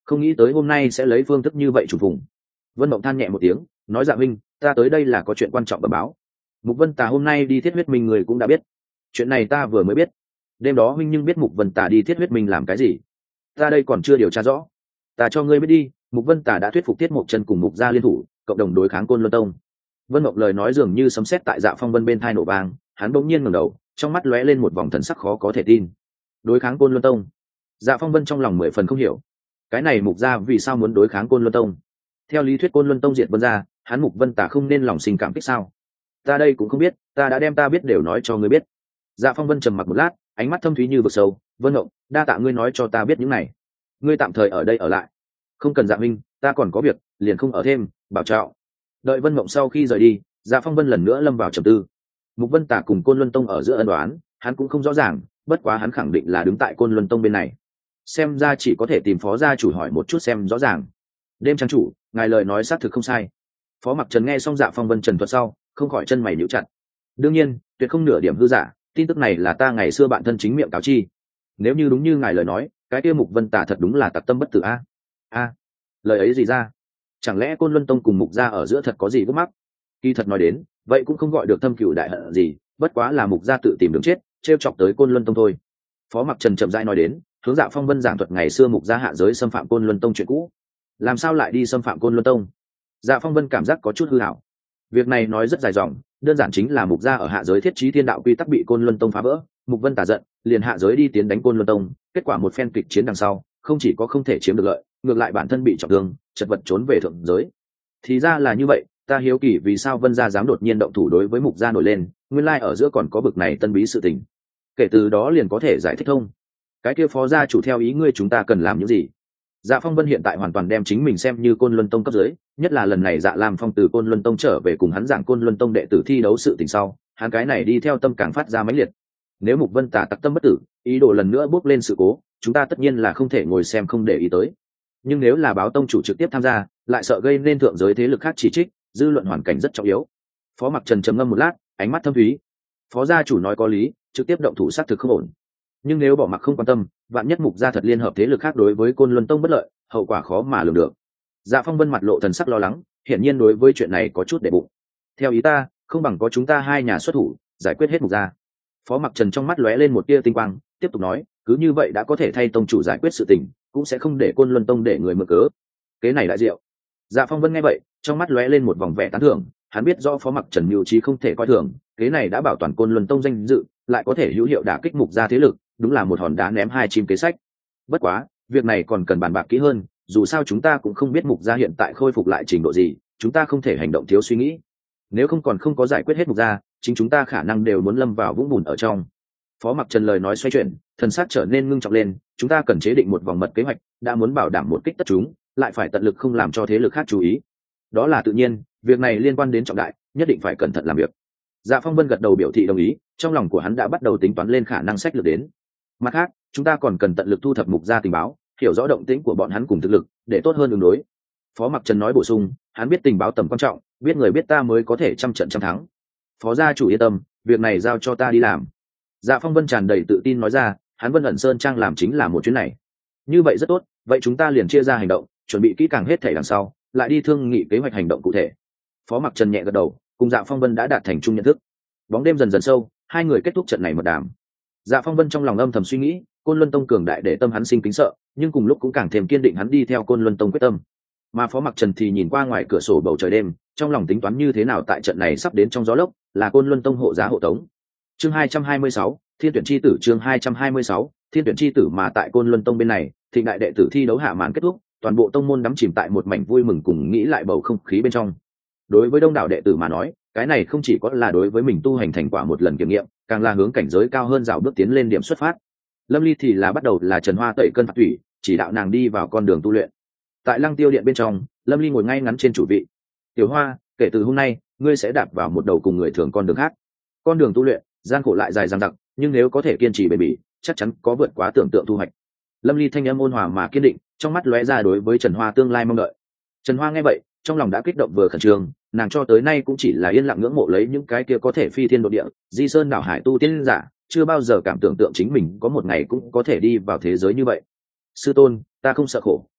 A: không nghĩ tới hôm nay sẽ lấy phương thức như vậy chủ phùng. Vân Mộng than nhẹ một tiếng, nói: Dạ huynh, ta tới đây là có chuyện quan trọng bẩm báo. Mục Vân Tà hôm nay đi thiết huyết minh, người cũng đã biết. Chuyện này ta vừa mới biết. Đêm đó huynh nhưng biết Mục Vân Tà đi thiết huyết minh làm cái gì? Ta đây còn chưa điều tra rõ. Ta cho ngươi biết đi, Mục Vân Tà đã thuyết phục Tiết Mộc Chân cùng Mục gia liên thủ, cộng đồng đối kháng Côn Luân Tông. Vân Mộng lời nói dường như sấm sét tại Dạ Phong Vân bên tai nổ vang, hắn bỗng nhiên ngẩng đầu, trong mắt lóe lên một vòng thần sắc khó có thể tin. Đối kháng Côn Luân Tông? Dạ Phong Vân trong lòng mười phần không hiểu. Cái này Mục gia vì sao muốn đối kháng Côn Luân Tông? Theo lý thuyết Côn Luân Tông diệt Vân gia, hắn Mục Vân Tà không nên lòng sinh cảm kích sao? Ta đây cũng không biết, ta đã đem ta biết đều nói cho ngươi biết. Dạ Phong Vân trầm mặc một lát, ánh mắt thâm thúy như vực sâu. Vân Mộng, đa tạ ngươi nói cho ta biết những này. Ngươi tạm thời ở đây ở lại. Không cần Dạ huynh, ta còn có việc, liền không ở thêm, bảo trọng. Đợi Vân Mộng sau khi rời đi, Dạ Phong Vân lần nữa lâm vào trầm tư. Mục Vân Tà cùng Côn Luân Tông ở giữa ân đoán, hắn cũng không rõ ràng, bất quá hắn khẳng định là đứng tại Côn Luân Tông bên này. Xem ra chỉ có thể tìm phó gia chủ hỏi một chút xem rõ ràng. Đêm trang chủ, ngài lời nói xác thực không sai. Phó Mặc Trần nghe xong Dạ Phong Vân trần thuật sau, không khỏi chân mày nhíu chặt. Đương nhiên, tuyệt không nửa điểm hư giả, tin tức này là ta ngày xưa bạn thân chính miệng cáo chi. Nếu như đúng như ngài lời nói, cái kia Mục Vân Tà thật đúng là tặc tâm bất tử a. A, lời ấy gì ra? Chẳng lẽ Côn Luân Tông cùng Mục gia ở giữa thật có gì gút mắc? Kỳ thật nói đến, vậy cũng không gọi được thâm cừu đại hận gì, bất quá là Mục gia tự tìm đường chết, trêu chọc tới Côn Luân Tông thôi. Phó Mặc Trần chậm rãi nói đến, hướng Dạ Phong Vân giảng thuật ngày xưa Mục gia hạ giới xâm phạm Côn Luân Tông chuyện cũ. Làm sao lại đi xâm phạm Côn Luân Tông? Dạ Phong Vân cảm giác có chút hư hảo. Việc này nói rất dài dòng, đơn giản chính là Mục gia ở hạ giới thiết trí thiên đạo quy tắc bị Côn Luân Tông phá vỡ, Mục Vân Tà giận, liền hạ giới đi tiến đánh Côn Luân Tông, kết quả một phen kịch chiến đằng sau, không chỉ có không thể chiếm được lợi, ngược lại bản thân bị trọng thương, chật vật trốn về thượng giới. Thì ra là như vậy, ta hiếu kỳ vì sao Vân gia dám đột nhiên động thủ đối với Mục gia nổi lên, nguyên lai ở giữa còn có bực này tân bí sự tình. Kể từ đó liền có thể giải thích thông. Cái kia phó gia chủ theo ý ngươi chúng ta cần làm những gì? Dạ Phong Vân hiện tại hoàn toàn đem chính mình xem như Côn Luân Tông cấp dưới, nhất là lần này Dạ Lam Phong từ Côn Luân Tông trở về cùng hắn giảng Côn Luân Tông đệ tử thi đấu sự tình sau, hắn cái này đi theo tâm càng phát ra mãnh liệt. Nếu Mục Vân Tà tặc tâm bất tử, ý đồ lần nữa bước lên sự cố, chúng ta tất nhiên là không thể ngồi xem không để ý tới. Nhưng nếu là báo tông chủ trực tiếp tham gia, lại sợ gây nên thượng giới thế lực khác chỉ trích, dư luận hoàn cảnh rất trọng yếu. Phó Mặc Trần trầm ngâm một lát, ánh mắt thâm thúy. Phó gia chủ nói có lý, trực tiếp động thủ xác thực không ổn. Nhưng nếu bỏ mặc không quan tâm, vạn nhất Mục gia thật liên hợp thế lực khác đối với Côn Luân Tông bất lợi, hậu quả khó mà lường được. Dạ Phong Vân mặt lộ thần sắc lo lắng, hiển nhiên đối với chuyện này có chút để bụng. Theo ý ta, không bằng có chúng ta hai nhà xuất thủ, giải quyết hết Mục gia. Phó Mặc Trần trong mắt lóe lên một tia tinh quang, tiếp tục nói, cứ như vậy đã có thể thay tông chủ giải quyết sự tình, cũng sẽ không để Côn Luân Tông để người mượn cớ. Kế này đại diệu. Dạ Phong Vân nghe vậy, trong mắt lóe lên một vòng vẻ tán thưởng, hắn biết rõ Phó Mặc Trần mưu trí không thể coi thường, kế này đã bảo toàn Côn Luân Tông danh dự, lại có thể hữu hiệu đả kích Mục gia thế lực, đúng là một hòn đá ném hai chim kế sách. Bất quá, việc này còn cần bàn bạc kỹ hơn, dù sao chúng ta cũng không biết Mục gia hiện tại khôi phục lại trình độ gì, chúng ta không thể hành động thiếu suy nghĩ. Nếu không còn không có giải quyết hết Mục gia, chính chúng ta khả năng đều muốn lâm vào vũng bùn ở trong. Phó Mặc Trần lời nói xoay chuyển, thần sắc trở nên ngưng trọng lên, chúng ta cần chế định một vòng mật kế hoạch, đã muốn bảo đảm một kích tất chúng, lại phải tận lực không làm cho thế lực khác chú ý. Đó là tự nhiên, việc này liên quan đến trọng đại, nhất định phải cẩn thận làm việc. Dạ Phong Vân gật đầu biểu thị đồng ý, trong lòng của hắn đã bắt đầu tính toán lên khả năng sách lược đến. Mặt khác, chúng ta còn cần tận lực thu thập Mục gia tình báo, hiểu rõ động tĩnh của bọn hắn cùng thực lực, để tốt hơn ứng đối. Phó Mặc Trần nói bổ sung, hắn biết tình báo tầm quan trọng, biết người biết ta mới có thể trăm trận trăm thắng. Phó gia chủ yên tâm, việc này giao cho ta đi làm. Dạ Phong Vân tràn đầy tự tin nói ra, hắn Vân ẩn Sơn Trang làm chính là một chuyến này. Như vậy rất tốt, vậy chúng ta liền chia ra hành động, chuẩn bị kỹ càng hết thảy đằng sau, lại đi thương nghị kế hoạch hành động cụ thể. Phó Mặc Trần nhẹ gật đầu, cùng Dạ Phong Vân đã đạt thành chung nhận thức. Bóng đêm dần dần sâu, hai người kết thúc trận này mật đàm. Dạ Phong Vân trong lòng âm thầm suy nghĩ, Côn Luân Tông cường đại để tâm hắn sinh kính sợ, nhưng cùng lúc cũng càng thêm kiên định hắn đi theo Côn Luân Tông quyết tâm. Mà Phó Mặc Trần thì nhìn qua ngoài cửa sổ bầu trời đêm, trong lòng tính toán như thế nào tại trận này sắp đến trong gió lốc, là Côn Luân Tông hộ giá hộ tống. Chương hai trăm hai mươi sáu, Thiên tuyển chi tử chương hai trăm hai mươi sáu, Thiên tuyển chi tử mà tại Côn Luân Tông bên này, thịnh đại đệ tử thi đấu hạ màn kết thúc, toàn bộ tông môn đắm chìm tại một mảnh vui mừng cùng nghĩ lại bầu không khí bên trong. Đối với đông đảo đệ tử mà nói, cái này không chỉ có là đối với mình tu hành thành quả một lần kiểm nghiệm, càng là hướng cảnh giới cao hơn dạo bước tiến lên điểm xuất phát. Lâm Ly thì là bắt đầu là Trần Hoa tẩy cân phạt thủy, chỉ đạo nàng đi vào con đường tu luyện. Tại Lăng Tiêu Điện bên trong, Lâm Ly ngồi ngay ngắn trên chủ vị. Tiểu Hoa, kể từ hôm nay, ngươi sẽ đạp vào một đầu cùng người thường con đường khác. Con đường tu luyện, gian khổ lại dài dằng dặc, nhưng nếu có thể kiên trì bền bỉ, chắc chắn có vượt quá tưởng tượng thu hoạch. Lâm Ly thanh âm ôn hòa mà kiên định, trong mắt lóe ra đối với Trần Hoa tương lai mong đợi. Trần Hoa nghe vậy, trong lòng đã kích động vừa khẩn trương, nàng cho tới nay cũng chỉ là yên lặng ngưỡng mộ lấy những cái kia có thể phi thiên độ địa, di sơn đảo hải tu tiên giả, chưa bao giờ cảm tưởng tượng chính mình có một ngày cũng có thể đi vào thế giới như vậy. Sư tôn, ta không sợ khổ,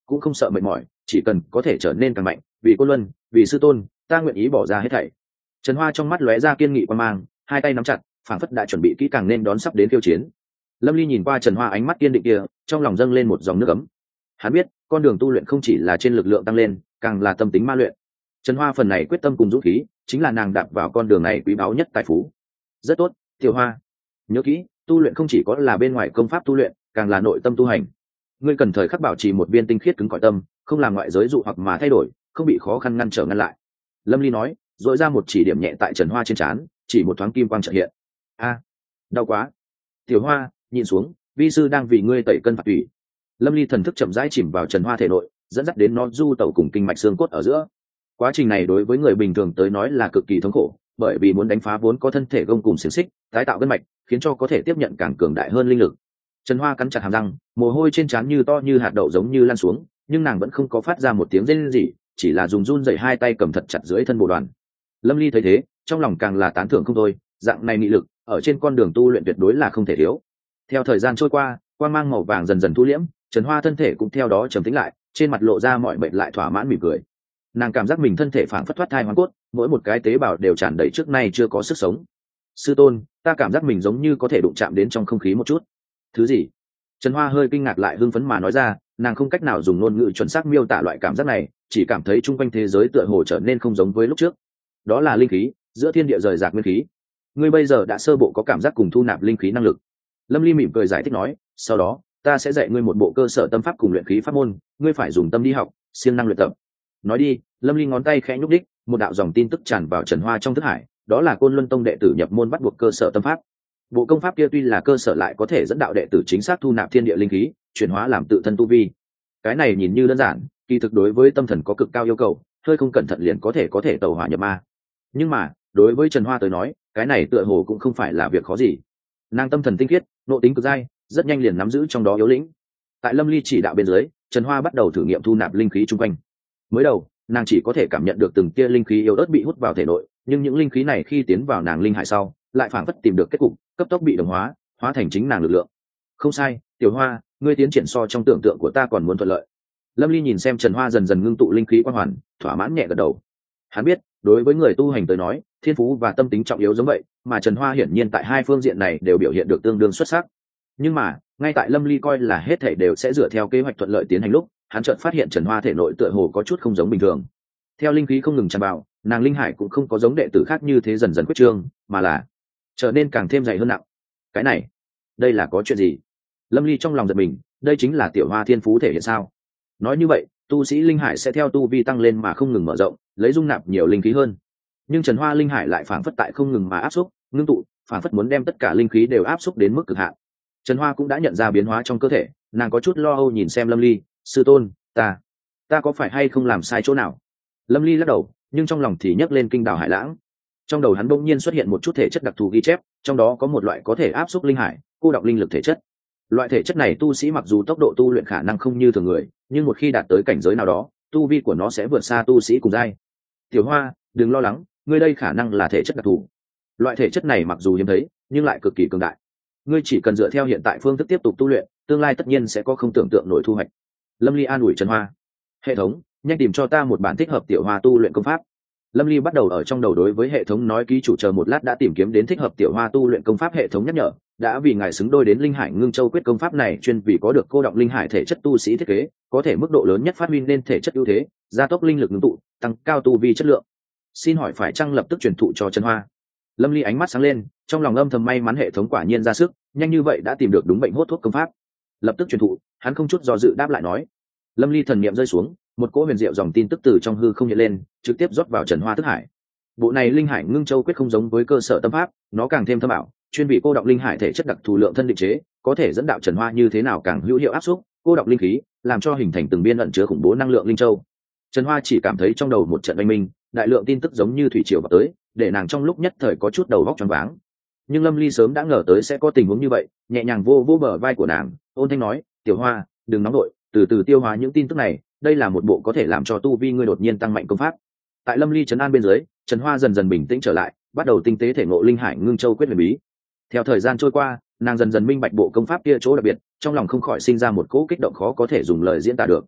A: cũng không sợ mệt mỏi, chỉ cần có thể trở nên càng mạnh, vì Côn Luân, vì sư tôn, ta nguyện ý bỏ ra hết thảy. Trần Hoa trong mắt lóe ra kiên nghị quan mang, hai tay nắm chặt, phảng phất đã chuẩn bị kỹ càng nên đón sắp đến khiêu chiến. Lâm Ly nhìn qua Trần Hoa ánh mắt kiên định kia, trong lòng dâng lên một dòng nước ấm. Hắn biết, con đường tu luyện không chỉ là trên lực lượng tăng lên, càng là tâm tính ma luyện. Trần Hoa phần này quyết tâm cùng dũng khí, chính là nàng đạp vào con đường này quý báu nhất tài phú. Rất tốt, Tiểu Hoa. Nhớ kỹ, tu luyện không chỉ có là bên ngoài công pháp tu luyện, càng là nội tâm tu hành. Ngươi cần thời khắc bảo trì một viên tinh khiết cứng cỏi tâm, không làm ngoại giới dụ hoặc mà thay đổi, không bị khó khăn ngăn trở ngăn lại. Lâm Ly nói, dội ra một chỉ điểm nhẹ tại Trần Hoa trên trán, chỉ một thoáng kim quang chợt hiện. A, đau quá. Tiểu Hoa, nhìn xuống, vi sư đang vì ngươi tẩy cân phạt tủy. Lâm Ly thần thức chậm rãi chìm vào Trần Hoa thể nội, dẫn dắt đến nó du tẩu cùng kinh mạch xương cốt ở giữa. Quá trình này đối với người bình thường tới nói là cực kỳ thống khổ, bởi vì muốn đánh phá vốn có thân thể gông cùng xiềng xích, tái tạo gân mạch, khiến cho có thể tiếp nhận càng cường đại hơn linh lực. Trần Hoa cắn chặt hàm răng, mồ hôi trên trán như to như hạt đậu giống như lan xuống, nhưng nàng vẫn không có phát ra một tiếng rên rỉ, chỉ là dùng run rẩy hai tay cầm thật chặt dưới thân bộ đoàn. Lâm Ly thấy thế, trong lòng càng là tán thưởng không thôi, dạng này nghị lực, ở trên con đường tu luyện tuyệt đối là không thể thiếu. Theo thời gian trôi qua, quang mang màu vàng dần dần thu liễm, Trần Hoa thân thể cũng theo đó trầm tĩnh lại, trên mặt lộ ra mọi bệnh lại thỏa mãn mỉm cười. Nàng cảm giác mình thân thể phảng phất thoát thai hoàn cốt, mỗi một cái tế bào đều tràn đầy trước nay chưa có sức sống. Sư tôn, ta cảm giác mình giống như có thể đụng chạm đến trong không khí một chút. Thứ gì? Trần Hoa hơi kinh ngạc lại hưng phấn mà nói ra, nàng không cách nào dùng ngôn ngữ chuẩn xác miêu tả loại cảm giác này, chỉ cảm thấy chung quanh thế giới tựa hồ trở nên không giống với lúc trước. Đó là linh khí, giữa thiên địa rời rạc nguyên khí. Ngươi bây giờ đã sơ bộ có cảm giác cùng thu nạp linh khí năng lực. Lâm Ly mỉm cười giải thích nói, sau đó, ta sẽ dạy ngươi một bộ cơ sở tâm pháp cùng luyện khí pháp môn, ngươi phải dùng tâm đi học, siêng năng luyện tập. Nói đi, Lâm Ly ngón tay khẽ nhúc đích, một đạo dòng tin tức tràn vào Trần Hoa trong thức hải, đó là Côn Luân Tông đệ tử nhập môn bắt buộc cơ sở tâm pháp. Bộ công pháp kia tuy là cơ sở lại có thể dẫn đạo đệ tử chính xác thu nạp thiên địa linh khí, chuyển hóa làm tự thân tu vi. Cái này nhìn như đơn giản, kỳ thực đối với tâm thần có cực cao yêu cầu, hơi không cẩn thận liền có thể có thể tẩu hỏa nhập ma. Nhưng mà, đối với Trần Hoa tới nói, cái này tựa hồ cũng không phải là việc khó gì. Nàng tâm thần tinh khiết, nội tính cực dai, rất nhanh liền nắm giữ trong đó yếu lĩnh. Tại Lâm Ly chỉ đạo bên dưới, Trần Hoa bắt đầu thử nghiệm thu nạp linh khí chung quanh. Mới đầu, nàng chỉ có thể cảm nhận được từng tia linh khí yếu ớt bị hút vào thể nội, nhưng những linh khí này khi tiến vào nàng linh hải sau, lại phảng phất tìm được kết cục, cấp tốc bị đồng hóa, hóa thành chính nàng lực lượng. Không sai, Tiểu Hoa, ngươi tiến triển so trong tưởng tượng của ta còn muốn thuận lợi. Lâm Ly nhìn xem Trần Hoa dần dần ngưng tụ linh khí quang hoàn, thỏa mãn nhẹ gật đầu. Hắn biết, đối với người tu hành tới nói, thiên phú và tâm tính trọng yếu giống vậy, mà Trần Hoa hiển nhiên tại hai phương diện này đều biểu hiện được tương đương xuất sắc. Nhưng mà, ngay tại Lâm Ly coi là hết thảy đều sẽ dựa theo kế hoạch thuận lợi tiến hành lúc, hắn chợt phát hiện Trần Hoa thể nội tựa hồ có chút không giống bình thường. Theo linh khí không ngừng tràn vào, nàng linh hải cũng không có giống đệ tử khác như thế dần dần quyết trương, mà là trở nên càng thêm dày hơn nặng. Cái này, đây là có chuyện gì? Lâm Ly trong lòng giật mình, đây chính là Tiểu Hoa thiên phú thể hiện sao? Nói như vậy, tu sĩ linh hải sẽ theo tu vi tăng lên mà không ngừng mở rộng, lấy dung nạp nhiều linh khí hơn. Nhưng Trần Hoa linh hải lại phảng phất tại không ngừng mà áp xúc, ngưng tụ, phảng phất muốn đem tất cả linh khí đều áp xúc đến mức cực hạn. Trần Hoa cũng đã nhận ra biến hóa trong cơ thể, nàng có chút lo âu nhìn xem Lâm Ly, sư tôn, ta, ta có phải hay không làm sai chỗ nào? Lâm Ly lắc đầu, nhưng trong lòng thì nhấc lên kinh đào hải lãng. Trong đầu hắn bỗng nhiên xuất hiện một chút thể chất đặc thù ghi chép, trong đó có một loại có thể áp xúc linh hải, cô đọng linh lực thể chất. Loại thể chất này tu sĩ mặc dù tốc độ tu luyện khả năng không như thường người, nhưng một khi đạt tới cảnh giới nào đó, tu vi của nó sẽ vượt xa tu sĩ cùng giai. Tiểu Hoa, đừng lo lắng, ngươi đây khả năng là thể chất đặc thù. Loại thể chất này mặc dù hiếm thấy, nhưng lại cực kỳ cường đại. Ngươi chỉ cần dựa theo hiện tại phương thức tiếp tục tu luyện, tương lai tất nhiên sẽ có không tưởng tượng nổi thu hoạch. Lâm Ly an ủi Trần Hoa. Hệ thống, nhanh tìm cho ta một bản thích hợp Tiểu Hoa tu luyện công pháp. Lâm Ly bắt đầu ở trong đầu đối với hệ thống nói ký chủ, chờ một lát đã tìm kiếm đến thích hợp Tiểu Hoa tu luyện công pháp. Hệ thống nhắc nhở, đã vì ngài xứng đôi đến linh hải ngưng châu quyết công pháp này chuyên vì có được cô đọng linh hải thể chất tu sĩ thiết kế, có thể mức độ lớn nhất phát huy nên thể chất ưu thế, gia tốc linh lực ngưng tụ, tăng cao tu vi chất lượng. Xin hỏi phải chăng lập tức truyền thụ cho Trần Hoa? Lâm Ly ánh mắt sáng lên, trong lòng âm thầm may mắn hệ thống quả nhiên ra sức, nhanh như vậy đã tìm được đúng bệnh hốt thuốc công pháp. Lập tức truyền thụ, hắn không chút do dự đáp lại nói. Lâm Ly thần niệm rơi xuống, một cỗ huyền diệu dòng tin tức từ trong hư không hiện lên, trực tiếp rót vào Trần Hoa thức hải. Bộ này linh hải ngưng châu quyết không giống với cơ sở tâm pháp, nó càng thêm thâm ảo, chuyên vị cô đọng linh hải thể chất đặc thù lượng thân định chế, có thể dẫn đạo Trần Hoa như thế nào càng hữu hiệu áp xúc, cô đọng linh khí, làm cho hình thành từng biên ẩn chứa khủng bố năng lượng linh châu. Trần Hoa chỉ cảm thấy trong đầu một trận oanh minh, đại lượng tin tức giống như thủy triều vào tới, để nàng trong lúc nhất thời có chút đầu óc choáng váng. Nhưng Lâm Ly sớm đã ngờ tới sẽ có tình huống như vậy, nhẹ nhàng vô vô bờ vai của nàng, ôn thanh nói, Tiểu Hoa, đừng nóng đội, từ từ tiêu hóa những tin tức này, đây là một bộ có thể làm cho tu vi ngươi đột nhiên tăng mạnh công pháp. Tại Lâm Ly trấn an bên dưới, Trần Hoa dần dần bình tĩnh trở lại, bắt đầu tinh tế thể ngộ linh hải ngưng châu quyết huyền bí. Theo thời gian trôi qua, nàng dần dần minh bạch bộ công pháp kia chỗ đặc biệt, trong lòng không khỏi sinh ra một cỗ kích động khó có thể dùng lời diễn tả được.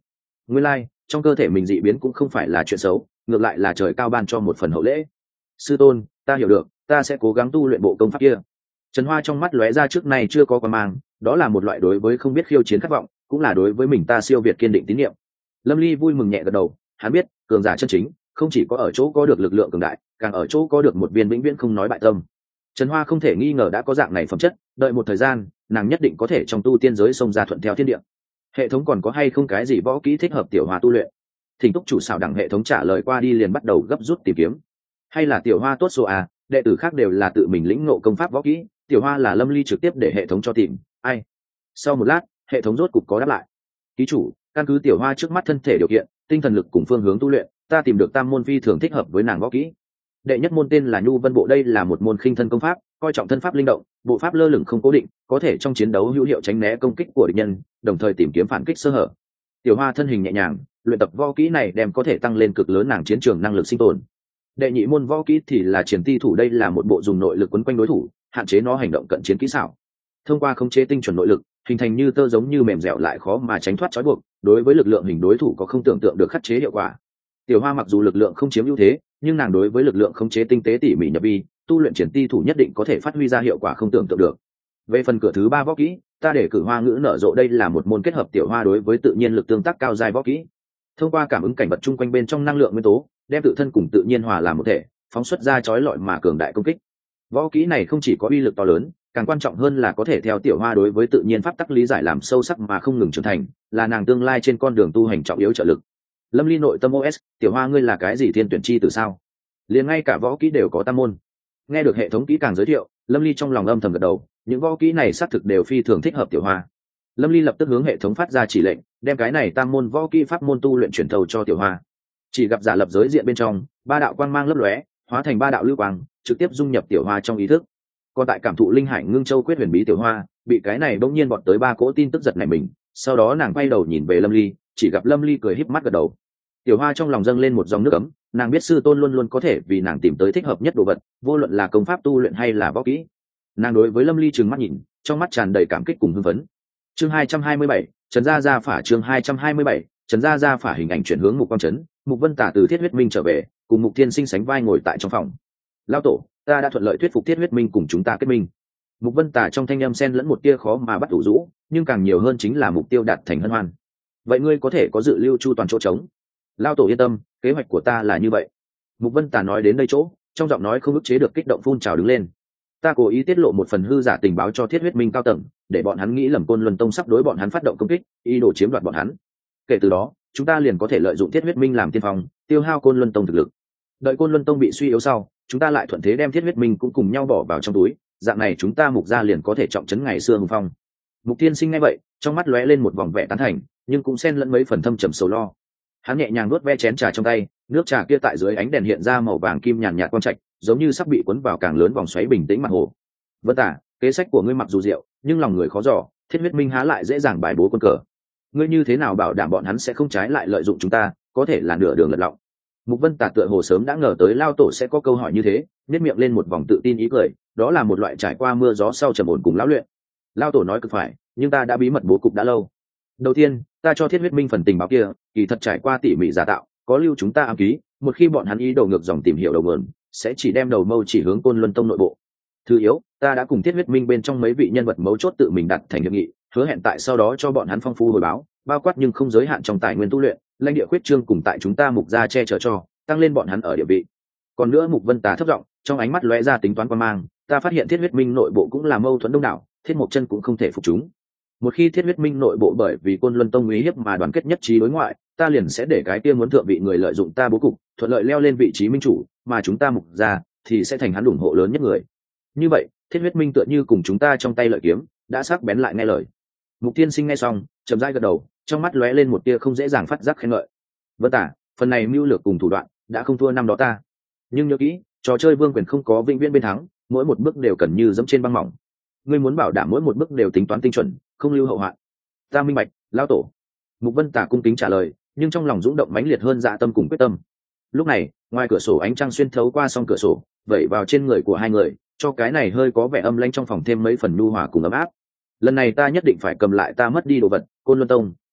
A: Nguyên lai, trong cơ thể mình dị biến cũng không phải là chuyện xấu, ngược lại là trời cao ban cho một phần hậu lễ. Sư tôn, ta hiểu được, ta sẽ cố gắng tu luyện bộ công pháp kia. Trần Hoa trong mắt lóe ra trước nay chưa có quan mang, đó là một loại đối với không biết khiêu chiến khát vọng, cũng là đối với mình ta siêu việt kiên định tín nhiệm. Lâm Ly vui mừng nhẹ gật đầu, hắn biết, cường giả chân chính, không chỉ có ở chỗ có được lực lượng cường đại, càng ở chỗ có được một viên vĩnh viễn không nói bại tâm. Trần Hoa không thể nghi ngờ đã có dạng này phẩm chất, đợi một thời gian, nàng nhất định có thể trong tu tiên giới xông ra thuận theo thiên địa. Hệ thống còn có hay không cái gì võ kỹ thích hợp Tiểu Hoa tu luyện? Thỉnh túc chủ xảo đẳng hệ thống trả lời qua đi liền bắt đầu gấp rút tìm kiếm. Hay là Tiểu Hoa tốt số à, đệ tử khác đều là tự mình lĩnh ngộ công pháp võ kỹ, Tiểu Hoa là Lâm Ly trực tiếp để hệ thống cho tìm. Ai? Sau một lát, hệ thống rốt cục có đáp lại. Ký chủ, căn cứ Tiểu Hoa trước mắt thân thể điều kiện, tinh thần lực cùng phương hướng tu luyện, ta tìm được tam môn phi thường thích hợp với nàng võ kỹ. Đệ nhất môn tên là Nhu Vân Bộ, đây là một môn khinh thân công pháp, coi trọng thân pháp linh động, bộ pháp lơ lửng không cố định, có thể trong chiến đấu hữu hiệu tránh né công kích của địch nhân, đồng thời tìm kiếm phản kích sơ hở. Tiểu Hoa thân hình nhẹ nhàng, luyện tập võ kỹ này đem có thể tăng lên cực lớn nàng chiến trường năng lực sinh tồn. Đệ nhị môn võ kỹ thì là Triển Ti Thủ, đây là một bộ dùng nội lực quấn quanh đối thủ, hạn chế nó hành động cận chiến kỹ xảo. Thông qua khống chế tinh chuẩn nội lực, hình thành như tơ giống như mềm dẻo lại khó mà tránh thoát trói buộc, đối với lực lượng hình đối thủ có không tưởng tượng được khắc chế hiệu quả. Tiểu Hoa mặc dù lực lượng không chiếm ưu thế, nhưng nàng đối với lực lượng khống chế tinh tế tỉ mỉ nhập vi, tu luyện Triển Ti Thủ nhất định có thể phát huy ra hiệu quả không tưởng tượng được. Về phần cửa thứ ba võ kỹ, ta để cử Hoa Ngữ Nở Rộ, đây là một môn kết hợp Tiểu Hoa đối với tự nhiên lực tương tác cao giai võ kỹ. Thông qua cảm ứng cảnh vật chung quanh bên trong năng lượng nguyên tố, đem tự thân cùng tự nhiên hòa làm một thể, phóng xuất ra chói lọi mà cường đại công kích. Võ kỹ này không chỉ có uy lực to lớn, càng quan trọng hơn là có thể theo Tiểu Hoa đối với tự nhiên pháp tắc lý giải làm sâu sắc mà không ngừng trưởng thành, là nàng tương lai trên con đường tu hành trọng yếu trợ lực. Lâm Ly nội tâm ô ét, Tiểu Hoa ngươi là cái gì thiên tuyển chi từ sao? Liền ngay cả võ kỹ đều có tam môn. Nghe được hệ thống kỹ càng giới thiệu, Lâm Ly trong lòng âm thầm gật đầu, những võ kỹ này xác thực đều phi thường thích hợp Tiểu Hoa. Lâm Ly lập tức hướng hệ thống phát ra chỉ lệnh, đem cái này tam môn võ kỹ pháp môn tu luyện truyền thầu cho Tiểu Hoa. Chỉ gặp giả lập giới diện bên trong, ba đạo quang mang lấp lóe, hóa thành ba đạo lưu quang, trực tiếp dung nhập Tiểu Hoa trong ý thức. Còn tại cảm thụ linh hải ngưng châu quyết huyền bí Tiểu Hoa, bị cái này bỗng nhiên vọt tới ba cỗ tin tức giật nảy mình, sau đó nàng quay đầu nhìn về Lâm Ly, chỉ gặp Lâm Ly cười híp mắt gật đầu. Tiểu Hoa trong lòng dâng lên một dòng nước ấm, nàng biết sư tôn luôn luôn có thể vì nàng tìm tới thích hợp nhất đồ vật, vô luận là công pháp tu luyện hay là võ kỹ. Nàng đối với Lâm Ly trừng mắt nhìn, trong mắt tràn đầy cảm kích cùng hưng phấn. Chương hai trăm hai mươi bảy, Trần Gia Gia Phả, chương hai trăm hai mươi bảy, Trần Gia Gia Phả, hình ảnh chuyển hướng Mục Quang Trấn, Mục Vân Tả từ Thiết Huyết Minh trở về, cùng Mục Thiên Sinh sánh vai ngồi tại trong phòng. Lão tổ, ta đã thuận lợi thuyết phục Thiết Huyết Minh cùng chúng ta kết minh. Mục Vân Tả trong thanh âm xen lẫn một tia khó mà bắt đủ rũ, nhưng càng nhiều hơn chính là mục tiêu đạt thành hân hoan. Vậy ngươi có thể có dự lưu chu toàn chỗ trống. Lão tổ yên tâm, kế hoạch của ta là như vậy. Mục Vân Tả nói đến đây chỗ, trong giọng nói không ức chế được kích động phun trào đứng lên. Ta cố ý tiết lộ một phần hư giả tình báo cho Thiết Huyết Minh cao tầng, để bọn hắn nghĩ lầm Côn Luân Tông sắp đối bọn hắn phát động công kích, ý đồ chiếm đoạt bọn hắn. Kể từ đó, chúng ta liền có thể lợi dụng Thiết Huyết Minh làm tiên phong, tiêu hao Côn Luân Tông thực lực. Đợi Côn Luân Tông bị suy yếu sau, chúng ta lại thuận thế đem Thiết Huyết Minh cũng cùng nhau bỏ vào trong túi, dạng này chúng ta Mục gia liền có thể trọng trấn ngày xưa hùng phong. Mục Tiên Sinh nghe vậy, trong mắt lóe lên một vòng vẻ tán thành, nhưng cũng xen lẫn mấy phần thâm trầm sầu lo. Hắn nhẹ nhàng nuốt ve chén trà trong tay, nước trà kia tại dưới ánh đèn hiện ra màu vàng kim nhàn nhạt quang trạch, giống như sắp bị cuốn vào càng lớn vòng xoáy bình tĩnh mặt hồ. Vân Tả, kế sách của ngươi mặc dù diệu, nhưng lòng người khó dò, Thiết Huyết Minh há lại dễ dàng bài bố quân cờ. Ngươi như thế nào bảo đảm bọn hắn sẽ không trái lại lợi dụng chúng ta, có thể là nửa đường lật lọng. Mục Vân Tả tựa hồ sớm đã ngờ tới lao tổ sẽ có câu hỏi như thế, nhếch miệng lên một vòng tự tin ý cười, đó là một loại trải qua mưa gió sau trầm ổn cùng lão luyện. Lao tổ nói cực phải, nhưng ta đã bí mật bố cục đã lâu. Đầu tiên, ta cho Thiết Huyết Minh phần tình báo kia, kỳ thật trải qua tỉ mỉ giả tạo, có lưu chúng ta ám ký, một khi bọn hắn ý đồ ngược dòng tìm hiểu đầu nguồn, sẽ chỉ đem đầu mâu chỉ hướng Côn Luân Tông nội bộ. Thứ yếu, ta đã cùng Thiết Huyết Minh bên trong mấy vị nhân vật mấu chốt tự mình đặt thành hiệp nghị, hứa hẹn tại sau đó cho bọn hắn phong phú hồi báo, bao quát nhưng không giới hạn trong tài nguyên tu luyện, lãnh địa khuyết trương cùng tại chúng ta Mục gia che chở cho, tăng lên bọn hắn ở địa vị. Còn nữa, Mục Vân Tà thấp giọng, trong ánh mắt lóe ra tính toán quan mang, ta phát hiện Thiết Huyết Minh nội bộ cũng là mâu thuẫn đông đảo, Thiết Mộc Chân cũng không thể phục chúng. Một khi Thiết Huyết Minh nội bộ bởi vì Côn Luân Tông uy hiếp mà đoàn kết nhất trí đối ngoại, ta liền sẽ để cái kia muốn thượng vị người lợi dụng ta bố cục, thuận lợi leo lên vị trí minh chủ, mà chúng ta Mục gia thì sẽ thành hắn ủng hộ lớn nhất người. Như vậy, Thiết Huyết Minh tựa như cùng chúng ta trong tay lợi kiếm, đã sắc bén lại nghe lời. Mục Tiên Sinh nghe xong, chậm rãi gật đầu, trong mắt lóe lên một tia không dễ dàng phát giác khen ngợi. Vân Tả, phần này mưu lược cùng thủ đoạn đã không thua năm đó ta, nhưng nhớ kỹ, trò chơi vương quyền không có vĩnh viễn bên thắng, mỗi một bước đều cần như dẫm trên băng mỏng. Ngươi muốn bảo đảm mỗi một bước đều tính toán tinh chuẩn, không lưu hậu hoạn. Ta minh bạch, lão tổ. Mục Vân Tả cung kính trả lời, nhưng trong lòng dũng động mãnh liệt hơn dạ tâm cùng quyết tâm. Lúc này, ngoài cửa sổ ánh trăng xuyên thấu qua song cửa sổ, vẩy vào trên người của hai người, cho cái này hơi có vẻ âm lãnh trong phòng thêm mấy phần nhu hòa cùng ấm áp. Lần này ta nhất định phải cầm lại ta mất đi đồ vật, Côn Luân Tông,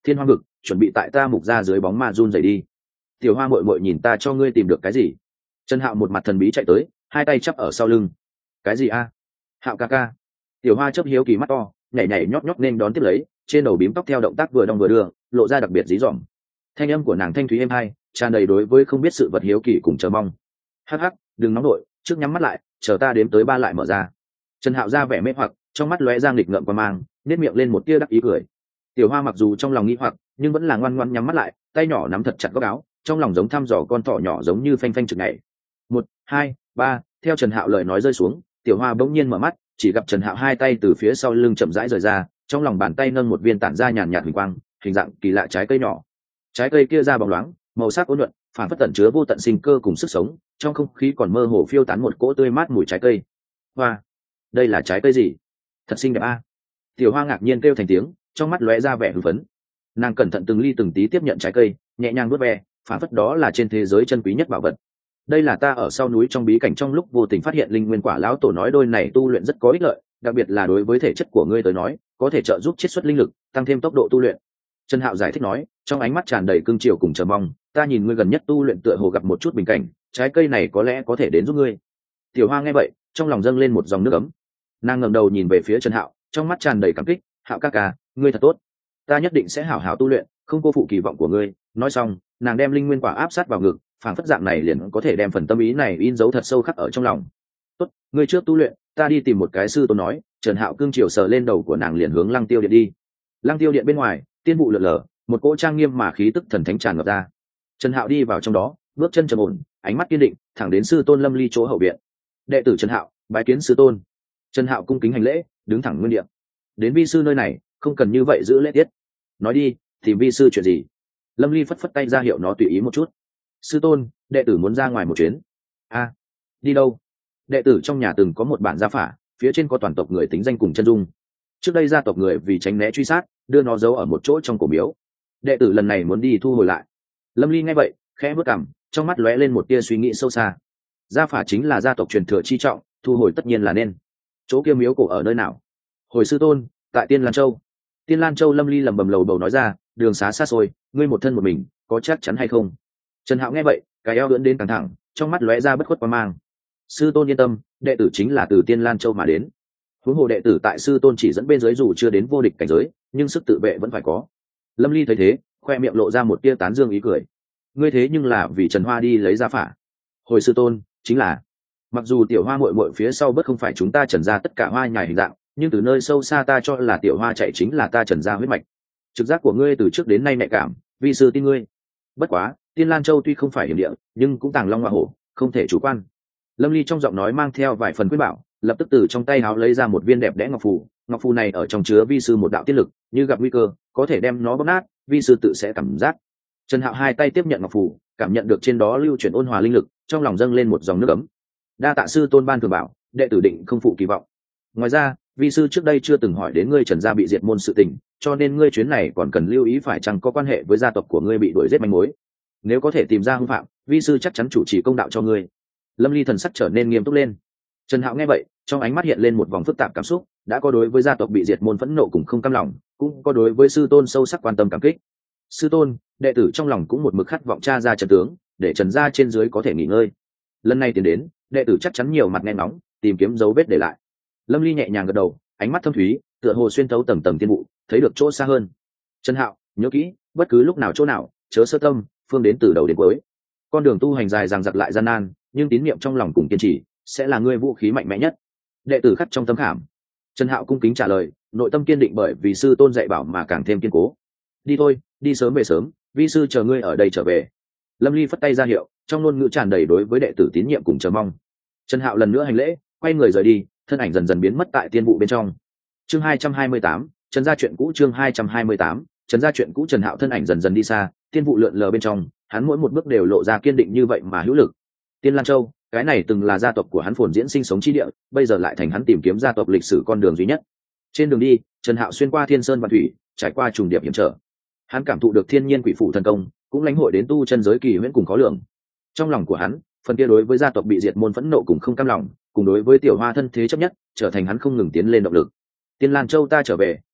A: thiên hoang vực chuẩn bị tại ta mục ra dưới bóng ma run rẩy đi. Tiểu Hoa muội muội nhìn ta cho ngươi tìm được cái gì? Trần Hạo một mặt thần bí chạy tới, hai tay chắp ở sau lưng. Cái gì a? Hạo ca ca. Tiểu Hoa chớp hiếu kỳ mắt to, nhảy nhảy nhót nhót nên đón tiếp lấy, trên đầu bím tóc theo động tác vừa đong vừa đưa, lộ ra đặc biệt dí dỏm. Thanh âm của nàng thanh thúy êm hai, tràn đầy đối với không biết sự vật hiếu kỳ cùng chờ mong. Hắc hắc, đừng nóng nổi, trước nhắm mắt lại, chờ ta đếm tới ba lại mở ra. Trần Hạo ra vẻ mê hoặc, trong mắt lóe ra nghịch ngợm qua mang, nét miệng lên một tia đắc ý cười. Tiểu Hoa mặc dù trong lòng nghi hoặc, nhưng vẫn là ngoan ngoãn nhắm mắt lại, tay nhỏ nắm thật chặt góc áo, trong lòng giống thăm dò con thỏ nhỏ giống như phanh phanh chực nhảy. Một, hai, ba, theo Trần Hạo lời nói rơi xuống, Tiểu Hoa bỗng nhiên mở mắt, chỉ gặp Trần Hạo hai tay từ phía sau lưng chậm rãi rời ra, trong lòng bàn tay nâng một viên tản ra nhàn nhạt huỳnh quang, hình dạng kỳ lạ trái cây nhỏ. Trái cây kia ra bóng loáng, màu sắc ôn nhuận, phản phất tẩn chứa vô tận sinh cơ cùng sức sống, trong không khí còn mơ hồ phiêu tán một cỗ tươi mát mùi trái cây. Hoa, đây là trái cây gì? Thật xinh đẹp a! Tiểu Hoa ngạc nhiên kêu thành tiếng, trong mắt lóe ra vẻ hưng phấn. Nàng cẩn thận từng ly từng tí tiếp nhận trái cây, nhẹ nhàng vuốt ve, phản phất đó là trên thế giới chân quý nhất bảo vật. Đây là ta ở sau núi trong bí cảnh trong lúc vô tình phát hiện linh nguyên quả, lão tổ nói đôi này tu luyện rất có ích lợi, đặc biệt là đối với thể chất của ngươi tới nói, có thể trợ giúp chiết xuất linh lực, tăng thêm tốc độ tu luyện. Trần Hạo giải thích nói, trong ánh mắt tràn đầy cương triều cùng chờ mong, ta nhìn ngươi gần nhất tu luyện tựa hồ gặp một chút bình cảnh, trái cây này có lẽ có thể đến giúp ngươi. Tiểu Hoa nghe vậy, trong lòng dâng lên một dòng nước ấm. Nàng ngẩng đầu nhìn về phía Trần Hạo, trong mắt tràn đầy cảm kích, Hạo ca ca, ngươi thật tốt, ta nhất định sẽ hảo hảo tu luyện, không cô phụ kỳ vọng của ngươi. Nói xong, nàng đem linh nguyên quả áp sát vào ngực, phảng phất dạng này liền có thể đem phần tâm ý này in dấu thật sâu khắc ở trong lòng. Tốt, ngươi trước tu luyện, ta đi tìm một cái sư tôn nói. Trần Hạo cương chiều sờ lên đầu của nàng, liền hướng Lăng Tiêu Điện đi. Lăng Tiêu Điện bên ngoài, tiên vụ lượn lờ, một cỗ trang nghiêm mà khí tức thần thánh tràn ngập ra. Trần Hạo đi vào trong đó, bước chân trầm ổn, ánh mắt kiên định, thẳng đến sư tôn Lâm Ly chỗ hậu viện. Đệ tử Trần Hạo bái kiến sư tôn. Trần Hạo cung kính hành lễ, đứng thẳng nguyên địa. Đến vi sư nơi này, không cần như vậy giữ lễ tiết. Nói đi, tìm vi sư chuyện gì? Lâm Ly phất phất tay ra hiệu nó tùy ý một chút. Sư tôn, đệ tử muốn ra ngoài một chuyến. A, đi đâu? Đệ tử trong nhà từng có một bản gia phả, phía trên có toàn tộc người tính danh cùng chân dung. Trước đây gia tộc người vì tránh né truy sát, đưa nó giấu ở một chỗ trong cổ miếu. Đệ tử lần này muốn đi thu hồi lại. Lâm Ly nghe vậy, khẽ bước cằm, trong mắt lóe lên một tia suy nghĩ sâu xa. Gia phả chính là gia tộc truyền thừa chi trọng, thu hồi tất nhiên là nên. Chỗ kia miếu cổ ở nơi nào? Hồi sư tôn, tại Tiên Lan Châu. Tiên Lan Châu. Lâm Ly lẩm bẩm lầu bầu nói ra, đường xá xa xôi, ngươi một thân một mình, có chắc chắn hay không? Trần Hạo nghe vậy, cái eo ưỡn đến căng thẳng, trong mắt lóe ra bất khuất quan mang. Sư tôn yên tâm, đệ tử chính là từ Tiên Lan Châu mà đến. Huống hồ đệ tử tại sư tôn chỉ dẫn bên dưới dù chưa đến vô địch cảnh giới, nhưng sức tự vệ vẫn phải có. Lâm Ly thấy thế, khoe miệng lộ ra một tia tán dương ý cười. Ngươi thế nhưng là vì Trần Hoa đi lấy gia phả. Hồi sư tôn, chính là. Mặc dù tiểu Hoa muội muội phía sau bất không phải chúng ta Trần gia tất cả hoa nhài hình dạng, nhưng từ nơi sâu xa ta cho là tiểu Hoa chạy chính là ta Trần gia huyết mạch. Trực giác của ngươi từ trước đến nay nhạy cảm, vi sư tin ngươi. Bất quá, Tiên Lan Châu tuy không phải hiểm địa, nhưng cũng tàng long hoa hổ, không thể chủ quan. Lâm Ly trong giọng nói mang theo vài phần quyết bảo, lập tức từ trong tay áo lấy ra một viên đẹp đẽ ngọc phù. Ngọc phù này ở trong chứa vi sư một đạo tiết lực, như gặp nguy cơ, có thể đem nó bóp nát, vi sư tự sẽ cảm giác. Trần Hạo hai tay tiếp nhận ngọc phù, cảm nhận được trên đó lưu chuyển ôn hòa linh lực, trong lòng dâng lên một dòng nước ấm. Đa tạ sư tôn ban thường bảo, đệ tử định không phụ kỳ vọng. Ngoài ra, vi sư trước đây chưa từng hỏi đến ngươi Trần gia bị diệt môn sự tình, cho nên ngươi chuyến này còn cần lưu ý phải chăng có quan hệ với gia tộc của ngươi bị đuổi giết manh mối. Nếu có thể tìm ra hung phạm, vi sư chắc chắn chủ trì công đạo cho ngươi. Lâm Ly thần sắc trở nên nghiêm túc lên. Trần Hạo nghe vậy, trong ánh mắt hiện lên một vòng phức tạp cảm xúc, đã có đối với gia tộc bị diệt môn phẫn nộ cùng không cam lòng, cũng có đối với sư tôn sâu sắc quan tâm cảm kích. Sư tôn, đệ tử trong lòng cũng một mực khát vọng tra ra trận tướng, để Trần gia trên dưới có thể nghỉ ngơi. Lần này tiến đến, đệ tử chắc chắn nhiều mặt nghe nóng, tìm kiếm dấu vết để lại. Lâm Ly nhẹ nhàng gật đầu, ánh mắt thâm thúy, tựa hồ xuyên thấu tầng tầng tiên vụ, thấy được chỗ xa hơn. Trần Hạo, nhớ kỹ, bất cứ lúc nào chỗ nào, chớ sơ tâm, phương đến từ đầu đến cuối. Con đường tu hành dài dằng dặc lại gian nan, nhưng tín niệm trong lòng cùng kiên trì sẽ là ngươi vũ khí mạnh mẽ nhất. Đệ tử khắc trong tâm khảm. Trần Hạo cung kính trả lời, nội tâm kiên định bởi vì sư tôn dạy bảo mà càng thêm kiên cố. Đi thôi, đi sớm về sớm, vi sư chờ ngươi ở đây trở về. Lâm Ly phất tay ra hiệu, trong ngôn ngữ tràn đầy đối với đệ tử tín nhiệm cùng chờ mong. Trần Hạo lần nữa hành lễ, quay người rời đi, thân ảnh dần dần biến mất tại tiên vụ bên trong. Chương hai trăm hai mươi tám, Trần gia chuyện cũ. Chương hai trăm hai mươi tám, Trần gia chuyện cũ. Trần Hạo thân ảnh dần dần đi xa, tiên vụ lượn lờ bên trong, hắn mỗi một bước đều lộ ra kiên định như vậy mà hữu lực. Tiên Lan Châu, cái này từng là gia tộc của hắn phồn diễn sinh sống chi địa, bây giờ lại thành hắn tìm kiếm gia tộc lịch sử con đường duy nhất. Trên đường đi, Trần Hạo xuyên qua thiên sơn và thủy, trải qua trùng điệp hiểm trở. Hắn cảm thụ được thiên nhiên quỷ phụ thần công, cũng lãnh hội đến tu chân giới kỳ huyễn cùng khó lường. Trong lòng của hắn, phần kia đối với gia tộc bị diệt môn phẫn nộ cùng không cam lòng, cùng đối với tiểu Hoa thân thế chấp nhất, trở thành hắn không ngừng tiến lên động lực. Tiên Lan Châu ta trở về,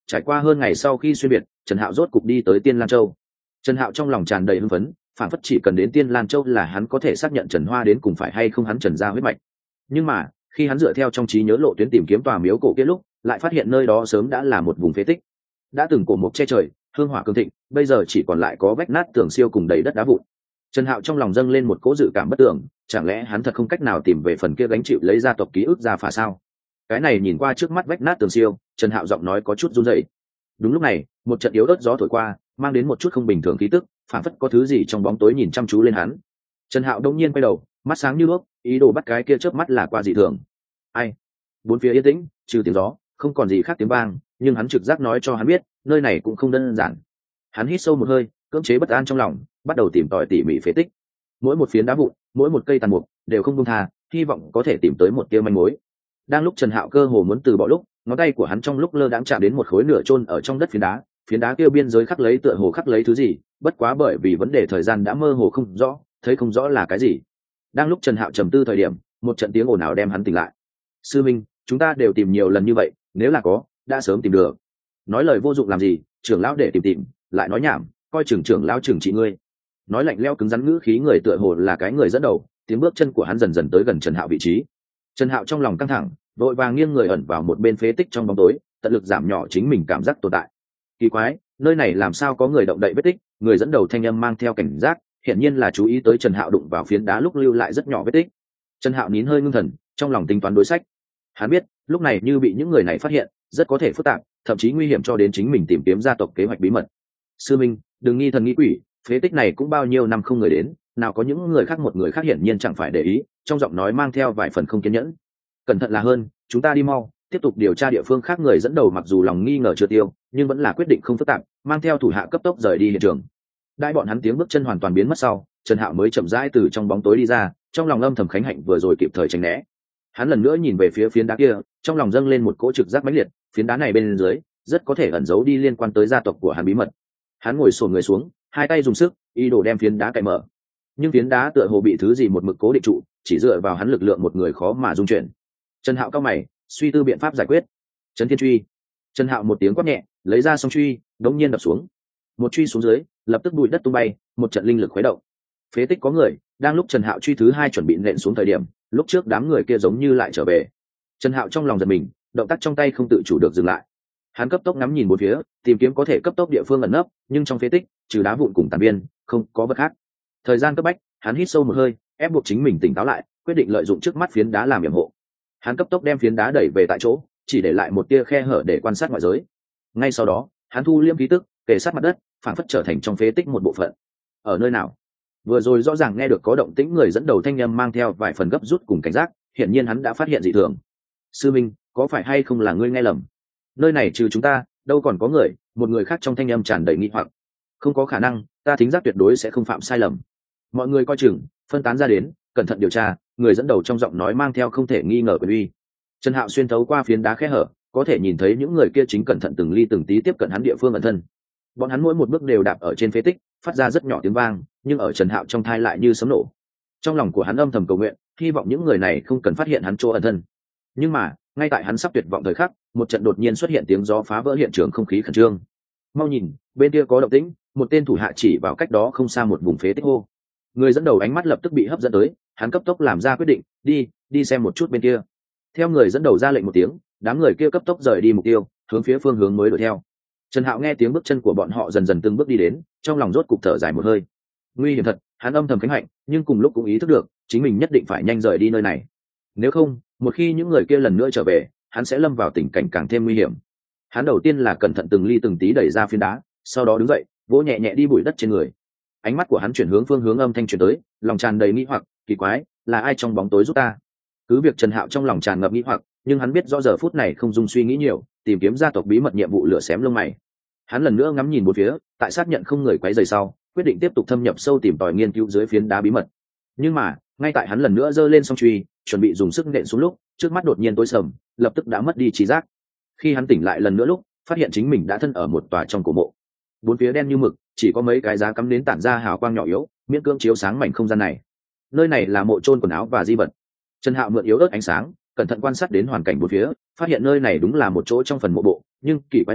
A: Trải qua hơn ngày sau khi xuyên biệt, Trần Hạo rốt cục đi tới Tiên Lan Châu. Trần Hạo trong lòng tràn đầy hưng phấn, phản phất chỉ cần đến Tiên Lan Châu là hắn có thể xác nhận Trần Hoa đến cùng phải hay không hắn Trần gia huyết mạch. Nhưng mà khi hắn dựa theo trong trí nhớ lộ tuyến tìm kiếm tòa miếu cổ kia lúc, lại phát hiện nơi đó sớm đã là một vùng phế tích, đã từng cổ mục che trời, hương hỏa cường thịnh, bây giờ chỉ còn lại có vách nát tường siêu cùng đầy đất đá vụn. Trần Hạo trong lòng dâng lên một cỗ dự cảm bất tưởng, chẳng lẽ hắn thật không cách nào tìm về phần kia gánh chịu lấy gia tộc ký ức ra phả sao? Cái này nhìn qua trước mắt vách nát tường siêu, Trần Hạo giọng nói có chút run rẩy. Đúng lúc này, một trận yếu ớt gió thổi qua, mang đến một chút không bình thường khí tức, phản phất có thứ gì trong bóng tối nhìn chăm chú lên hắn. Trần Hạo đông nhiên quay đầu, mắt sáng như đuốc, ý đồ bắt cái kia chớp mắt là qua dị thường. Ai? Bốn phía yên tĩnh, trừ tiếng gió, không còn gì khác tiếng vang, nhưng hắn trực giác nói cho hắn biết, nơi này cũng không đơn giản. Hắn hít sâu một hơi, cưỡng chế bất an trong lòng, bắt đầu tìm tòi tỉ mỉ phế tích. Mỗi một phiến đá vụn, mỗi một cây tàn mục, đều không buông tha, hy vọng có thể tìm tới một tia manh mối. Đang lúc Trần Hạo cơ hồ muốn từ bỏ lúc, ngón tay của hắn trong lúc lơ đãng chạm đến một khối nửa chôn ở trong đất phiến đá, phiến đá kia biên giới khắc lấy tựa hồ khắc lấy thứ gì, bất quá bởi vì vấn đề thời gian đã mơ hồ không rõ, thấy không rõ là cái gì. Đang lúc Trần Hạo trầm tư thời điểm, một trận tiếng ồn ào đem hắn tỉnh lại. Sư minh, chúng ta đều tìm nhiều lần như vậy, nếu là có, đã sớm tìm được. Nói lời vô dụng làm gì, trưởng lão để tìm tìm, lại nói nhảm, coi trưởng trưởng lão trưởng trị ngươi. Nói lạnh lẽo cứng rắn ngữ khí người tựa hồ là cái người dẫn đầu, tiếng bước chân của hắn dần dần tới gần Trần Hạo vị trí. Trần Hạo trong lòng căng thẳng, vội vàng nghiêng người ẩn vào một bên phế tích trong bóng tối, tận lực giảm nhỏ chính mình cảm giác tồn tại. Kỳ quái, nơi này làm sao có người động đậy vết tích? Người dẫn đầu thanh âm mang theo cảnh giác, hiển nhiên là chú ý tới Trần Hạo đụng vào phiến đá lúc lưu lại rất nhỏ vết tích. Trần Hạo nín hơi ngưng thần, trong lòng tính toán đối sách. Hắn biết, lúc này như bị những người này phát hiện, rất có thể phức tạp, thậm chí nguy hiểm cho đến chính mình tìm kiếm gia tộc kế hoạch bí mật. Sư minh, đừng nghi thần nghi quỷ, phế tích này cũng bao nhiêu năm không người đến, nào có những người khác một người khác hiển nhiên chẳng phải để ý, trong giọng nói mang theo vài phần không kiên nhẫn. Cẩn thận là hơn, chúng ta đi mau, tiếp tục điều tra địa phương khác. Người dẫn đầu mặc dù lòng nghi ngờ chưa tiêu, nhưng vẫn là quyết định không phức tạp, mang theo thủ hạ cấp tốc rời đi hiện trường. Đại bọn hắn tiếng bước chân hoàn toàn biến mất sau, Trần Hạo mới chậm rãi từ trong bóng tối đi ra, trong lòng âm thầm khánh hạnh vừa rồi kịp thời tránh né. Hắn lần nữa nhìn về phía phiến đá kia, trong lòng dâng lên một cỗ trực giác mãnh liệt, phiến đá này bên dưới rất có thể ẩn giấu đi liên quan tới gia tộc của hắn bí mật. Hắn ngồi xổm người xuống, hai tay dùng sức, ý đồ đem phiến đá cạy mở. Nhưng phiến đá tựa hồ bị thứ gì một mực cố định trụ, chỉ dựa vào hắn lực lượng một người khó mà dung chuyển. Trần Hạo cao mày, suy tư biện pháp giải quyết. Trấn Thiên Truy. Trần Hạo một tiếng quát nhẹ, lấy ra song truy, đống nhiên đập xuống. Một truy xuống dưới, lập tức bụi đất tung bay, một trận linh lực khuấy động. Phế tích có người, đang lúc Trần Hạo truy thứ hai chuẩn bị nện xuống thời điểm, lúc trước đám người kia giống như lại trở về. Trần Hạo trong lòng giật mình, động tác trong tay không tự chủ được dừng lại. Hắn cấp tốc ngắm nhìn bốn phía, tìm kiếm có thể cấp tốc địa phương ẩn nấp, nhưng trong phế tích trừ đá vụn cùng tàn biên, không có vật khác. Thời gian cấp bách, hắn hít sâu một hơi, ép buộc chính mình tỉnh táo lại, quyết định lợi dụng trước mắt phiến đá làm yểm hộ. Hắn cấp tốc đem phiến đá đẩy về tại chỗ, chỉ để lại một tia khe hở để quan sát ngoại giới. Ngay sau đó, hắn thu liêm khí tức, kề sát mặt đất, phản phất trở thành trong phế tích một bộ phận. Ở nơi nào? Vừa rồi rõ ràng nghe được có động tĩnh, người dẫn đầu thanh âm mang theo vài phần gấp rút cùng cảnh giác, hiển nhiên hắn đã phát hiện dị thường. Sư minh, có phải hay không là ngươi nghe lầm? Nơi này trừ chúng ta, đâu còn có người? Một người khác trong thanh âm tràn đầy nghi hoặc. Không có khả năng, ta thính giác tuyệt đối sẽ không phạm sai lầm. Mọi người coi chừng, phân tán ra đến, cẩn thận điều tra. Người dẫn đầu trong giọng nói mang theo không thể nghi ngờ quyền uy. Trần Hạo xuyên thấu qua phiến đá khe hở, có thể nhìn thấy những người kia chính cẩn thận từng ly từng tí tiếp cận hắn địa phương ẩn thân. Bọn hắn mỗi một bước đều đạp ở trên phế tích, phát ra rất nhỏ tiếng vang, nhưng ở Trần Hạo trong thai lại như sấm nổ. Trong lòng của hắn âm thầm cầu nguyện, hy vọng những người này không cần phát hiện hắn chỗ ẩn thân. Nhưng mà, ngay tại hắn sắp tuyệt vọng thời khắc, một trận đột nhiên xuất hiện tiếng gió phá vỡ hiện trường không khí khẩn trương. Mau nhìn, bên kia có động tĩnh, một tên thủ hạ chỉ vào cách đó không xa một vùng phế tích hô. Người dẫn đầu ánh mắt lập tức bị hấp dẫn tới, hắn cấp tốc làm ra quyết định, đi, đi xem một chút bên kia. Theo người dẫn đầu ra lệnh một tiếng, đám người kia cấp tốc rời đi mục tiêu, hướng phía phương hướng mới đuổi theo. Trần Hạo nghe tiếng bước chân của bọn họ dần dần từng bước đi đến, trong lòng rốt cục thở dài một hơi. Nguy hiểm thật, hắn âm thầm khánh hạnh, nhưng cùng lúc cũng ý thức được, chính mình nhất định phải nhanh rời đi nơi này. Nếu không, một khi những người kia lần nữa trở về, hắn sẽ lâm vào tình cảnh càng thêm nguy hiểm. Hắn đầu tiên là cẩn thận từng ly từng tí đẩy ra phiến đá, sau đó đứng dậy, vỗ nhẹ nhẹ đi bụi đất trên người. Ánh mắt của hắn chuyển hướng phương hướng âm thanh truyền tới, lòng tràn đầy nghi hoặc, kỳ quái, là ai trong bóng tối giúp ta? Cứ việc Trần Hạo trong lòng tràn ngập nghi hoặc, nhưng hắn biết rõ giờ phút này không dùng suy nghĩ nhiều, tìm kiếm gia tộc bí mật nhiệm vụ lửa xém lông mày. Hắn lần nữa ngắm nhìn bốn phía, tại xác nhận không người quấy rầy sau, quyết định tiếp tục thâm nhập sâu tìm tòi nghiên cứu dưới phiến đá bí mật. Nhưng mà, ngay tại hắn lần nữa giơ lên song truy, chuẩn bị dùng sức nện xuống lúc, trước mắt đột nhiên tối sầm, lập tức đã mất đi trí giác. Khi hắn tỉnh lại lần nữa lúc, phát hiện chính mình đã thân ở một tòa trong cổ mộ. Bốn phía đen như mực, chỉ có mấy cái giá cắm nến tản ra hào quang nhỏ yếu, miễn cưỡng chiếu sáng mảnh không gian này. Nơi này là mộ chôn quần áo và di vật. Trần Hạo mượn yếu ớt ánh sáng, cẩn thận quan sát đến hoàn cảnh bốn phía, phát hiện nơi này đúng là một chỗ trong phần mộ bộ, nhưng kỳ quái là,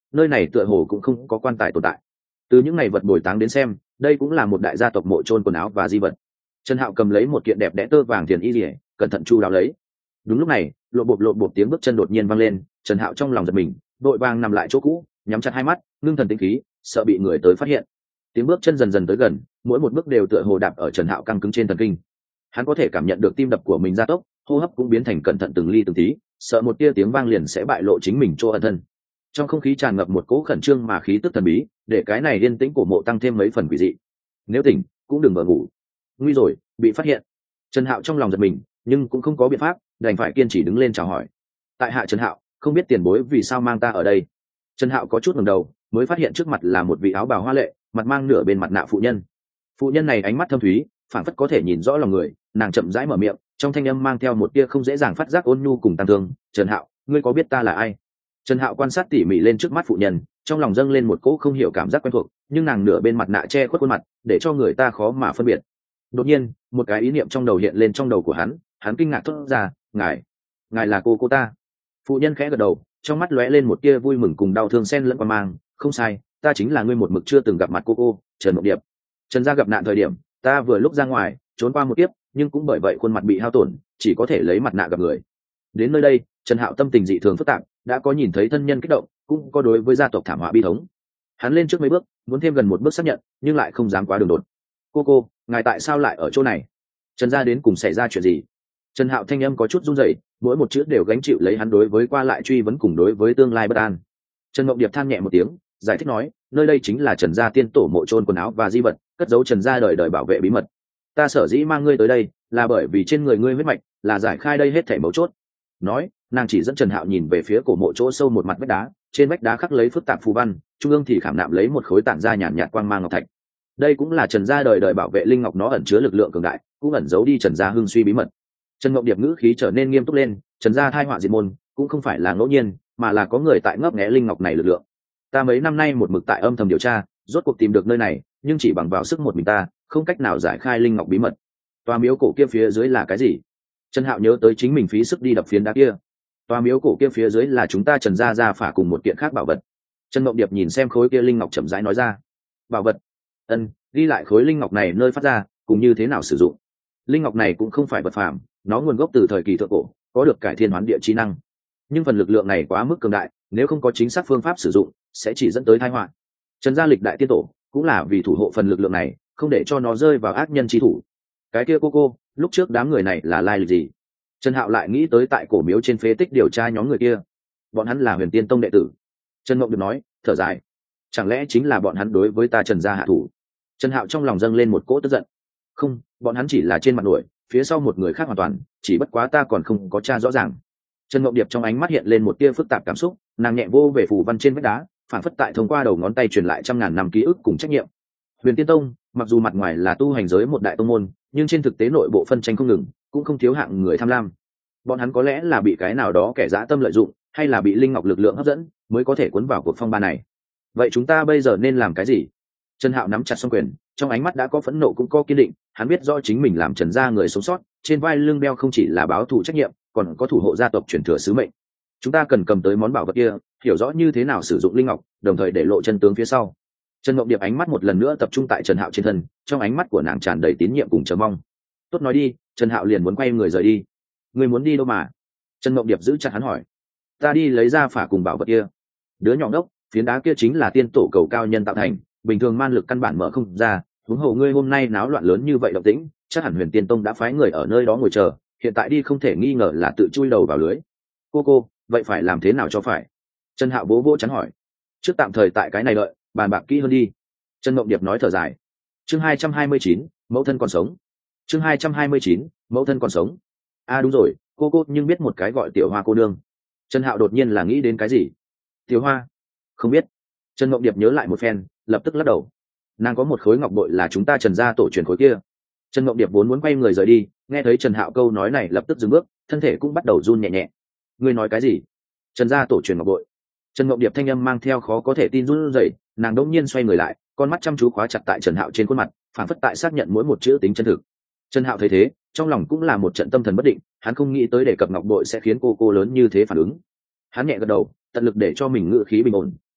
A: nơi này tựa hồ cũng không có quan tài tồn tại. Từ những ngày vật bồi táng đến xem, đây cũng là một đại gia tộc mộ chôn quần áo và di vật. Trần Hạo cầm lấy một kiện đẹp đẽ tơ vàng tiền y lìa, cẩn thận chu đáo lấy. Đúng lúc này, lộ bộp lộ bộp tiếng bước chân đột nhiên vang lên. Trần Hạo trong lòng giật mình, đội vàng nằm lại chỗ cũ, nhắm chặt hai mắt, ngưng thần tĩnh khí, sợ bị người tới phát hiện. Tiếng bước chân dần dần tới gần, mỗi một bước đều tựa hồ đạp ở Trần Hạo căng cứng trên thần kinh. Hắn có thể cảm nhận được tim đập của mình gia tốc, hô hấp cũng biến thành cẩn thận từng ly từng tí, sợ một tia tiếng vang liền sẽ bại lộ chính mình chỗ ẩn thân. Trong không khí tràn ngập một cỗ khẩn trương mà khí tức thần bí, để cái này yên tĩnh của mộ tăng thêm mấy phần quỷ dị. Nếu tỉnh, cũng đừng vờ ngủ. Nguy rồi, bị phát hiện. Trần Hạo trong lòng giật mình, nhưng cũng không có biện pháp, đành phải kiên trì đứng lên chào hỏi. Tại hạ Trần Hạo, không biết tiền bối vì sao mang ta ở đây. Trần Hạo có chút ngẩng đầu, mới phát hiện trước mặt là một vị áo bào hoa lệ, mặt mang nửa bên mặt nạ phụ nhân. Phụ nhân này ánh mắt thâm thúy, phảng phất có thể nhìn rõ lòng người, nàng chậm rãi mở miệng, trong thanh âm mang theo một tia không dễ dàng phát giác ôn nhu cùng tang thương. Trần Hạo, ngươi có biết ta là ai? Trần Hạo quan sát tỉ mỉ lên trước mắt phụ nhân, trong lòng dâng lên một cỗ không hiểu cảm giác quen thuộc, nhưng nàng nửa bên mặt nạ che khuất khuôn mặt, để cho người ta khó mà phân biệt. Đột nhiên, một cái ý niệm trong đầu hiện lên trong đầu của hắn, hắn kinh ngạc thốt ra, "Ngài, ngài là cô cô ta?" Phụ nhân khẽ gật đầu, trong mắt lóe lên một tia vui mừng cùng đau thương xen lẫn qua mang, "Không sai, ta chính là ngươi một mực chưa từng gặp mặt cô cô, Trần Mộng Điệp. Trần gia gặp nạn thời điểm, ta vừa lúc ra ngoài, trốn qua một kiếp, nhưng cũng bởi vậy khuôn mặt bị hao tổn, chỉ có thể lấy mặt nạ gặp người." Đến nơi đây, Trần Hạo tâm tình dị thường phức tạp, đã có nhìn thấy thân nhân kích động, cũng có đối với gia tộc thảm họa bi thống. Hắn lên trước mấy bước, muốn thêm gần một bước xác nhận, nhưng lại không dám quá đường đột. "Cô cô, ngài tại sao lại ở chỗ này? Trần gia đến cùng xảy ra chuyện gì?" Trần Hạo thanh âm có chút run rẩy, mỗi một chữ đều gánh chịu lấy hắn đối với qua lại truy vấn cùng đối với tương lai bất an. Trần Mộng Điệp than nhẹ một tiếng, giải thích nói, "Nơi đây chính là Trần gia tiên tổ mộ chôn quần áo và di vật, cất giấu Trần gia đời đời bảo vệ bí mật. Ta sở dĩ mang ngươi tới đây, là bởi vì trên người ngươi huyết mạch, là giải khai đây hết thảy mấu chốt." Nói, nàng chỉ dẫn Trần Hạo nhìn về phía cổ mộ chỗ sâu một mặt vách đá, trên vách đá khắc lấy phức tạp phù văn, trung ương thì khảm nạm lấy một khối tản ra nhàn nhạt quang mang ngọc thạch. Đây cũng là Trần gia đời đời bảo vệ linh ngọc, nó ẩn chứa lực lượng cường đại, cũng ẩn giấu đi Trần gia hưng suy bí mật. Trần Ngọc Điệp ngữ khí trở nên nghiêm túc lên, Trần gia tai họa diệt môn, cũng không phải là ngẫu nhiên, mà là có người tại ngấp nghé linh ngọc này lực lượng. Ta mấy năm nay một mực tại âm thầm điều tra, rốt cuộc tìm được nơi này, nhưng chỉ bằng vào sức một mình ta, không cách nào giải khai linh ngọc bí mật. Tòa miếu cổ kia phía dưới là cái gì? Trần Hạo nhớ tới chính mình phí sức đi đập phiến đá kia. Tòa miếu cổ kia phía dưới là chúng ta Trần gia gia phả cùng một kiện khác bảo vật. Trần Ngọc Điệp nhìn xem khối kia linh ngọc chậm rãi nói ra. Bảo vật? Ân, ghi lại khối linh ngọc này nơi phát ra, cũng như thế nào sử dụng. Linh ngọc này cũng không phải vật phàm, nó nguồn gốc từ thời kỳ thượng cổ, có được cải thiên hoán địa trí năng. Nhưng phần lực lượng này quá mức cường đại, nếu không có chính xác phương pháp sử dụng, sẽ chỉ dẫn tới tai họa. Trần gia lịch đại tiên tổ cũng là vì thủ hộ phần lực lượng này, không để cho nó rơi vào ác nhân chi thủ. Cái kia cô cô, lúc trước đám người này là lai lịch gì? Trần Hạo lại nghĩ tới tại cổ miếu trên phế tích điều tra nhóm người kia, bọn hắn là Huyền Tiên Tông đệ tử. Trần Mộng được nói, thở dài, chẳng lẽ chính là bọn hắn đối với ta Trần gia hạ thủ? Trần Hạo trong lòng dâng lên một cỗ tức giận. Không, bọn hắn chỉ là trên mặt nổi, phía sau một người khác hoàn toàn, chỉ bất quá ta còn không có tra rõ ràng. Trần Mộng Điệp trong ánh mắt hiện lên một tia phức tạp cảm xúc, nàng nhẹ vô về phù văn trên vách đá, phản phất tại thông qua đầu ngón tay truyền lại trăm ngàn năm ký ức cùng trách nhiệm. Huyền Tiên Tông, mặc dù mặt ngoài là tu hành giới một đại tông môn, nhưng trên thực tế nội bộ phân tranh không ngừng, cũng không thiếu hạng người tham lam. Bọn hắn có lẽ là bị cái nào đó kẻ dã tâm lợi dụng, hay là bị linh ngọc lực lượng hấp dẫn, mới có thể cuốn vào cuộc phong ba này. Vậy chúng ta bây giờ nên làm cái gì? Trần Hạo nắm chặt song quyền, trong ánh mắt đã có phẫn nộ cũng có kiên định, hắn biết rõ chính mình làm Trần gia người sống sót, trên vai lưng đeo không chỉ là báo thù trách nhiệm, còn có thủ hộ gia tộc truyền thừa sứ mệnh. Chúng ta cần cầm tới món bảo vật kia, hiểu rõ như thế nào sử dụng linh ngọc, đồng thời để lộ chân tướng phía sau. Trần Ngọc Điệp ánh mắt một lần nữa tập trung tại Trần Hạo trên thân, trong ánh mắt của nàng tràn đầy tín nhiệm cùng chờ mong. Tốt, nói đi. Trần Hạo liền muốn quay người rời đi. Người muốn đi đâu mà? Trần Ngọc Điệp giữ chặt hắn hỏi. Ta đi lấy ra phả cùng bảo vật kia. Đứa nhỏ ngốc, phiến đá kia chính là tiên tổ cầu cao nhân tạo thành, bình thường man lực căn bản mở không ra, huống hồ ngươi hôm nay náo loạn lớn như vậy động tĩnh, chắc hẳn Huyền Tiên Tông đã phái người ở nơi đó ngồi chờ, hiện tại đi không thể nghi ngờ là tự chui đầu vào lưới. Cô cô, vậy phải làm thế nào cho phải? Trần Hạo bố vỗ chắn hỏi. Trước tạm thời tại cái này đợi, bàn bạc kỹ hơn đi. Trần Mộng Điệp nói thở dài. Chương hai trăm hai mươi chín, mẫu thân còn sống. Chương hai trăm hai mươi chín, mẫu thân còn sống. À đúng rồi, cô cô nhưng biết một cái gọi Tiểu Hoa cô nương. Trần Hạo đột nhiên là nghĩ đến cái gì? Tiểu Hoa? Không biết. Trần Mộng Điệp nhớ lại một phen, lập tức lắc đầu. Nàng có một khối ngọc bội là chúng ta Trần gia tổ truyền khối kia. Trần Mộng Điệp vốn muốn quay người rời đi, nghe thấy Trần Hạo câu nói này lập tức dừng bước, thân thể cũng bắt đầu run nhẹ nhẹ. Ngươi nói cái gì? Trần gia tổ truyền ngọc bội? Trần Mộng Điệp thanh âm mang theo khó có thể tin run rẩy, nàng đột nhiên xoay người lại, con mắt chăm chú khóa chặt tại Trần Hạo trên khuôn mặt, phản phất tại xác nhận mỗi một chữ tính chân thực. Trần Hạo thấy thế, trong lòng cũng là một trận tâm thần bất định, hắn không nghĩ tới đề cập ngọc bội sẽ khiến cô cô lớn như thế phản ứng. Hắn nhẹ gật đầu, tận lực để cho mình ngữ khí bình ổn,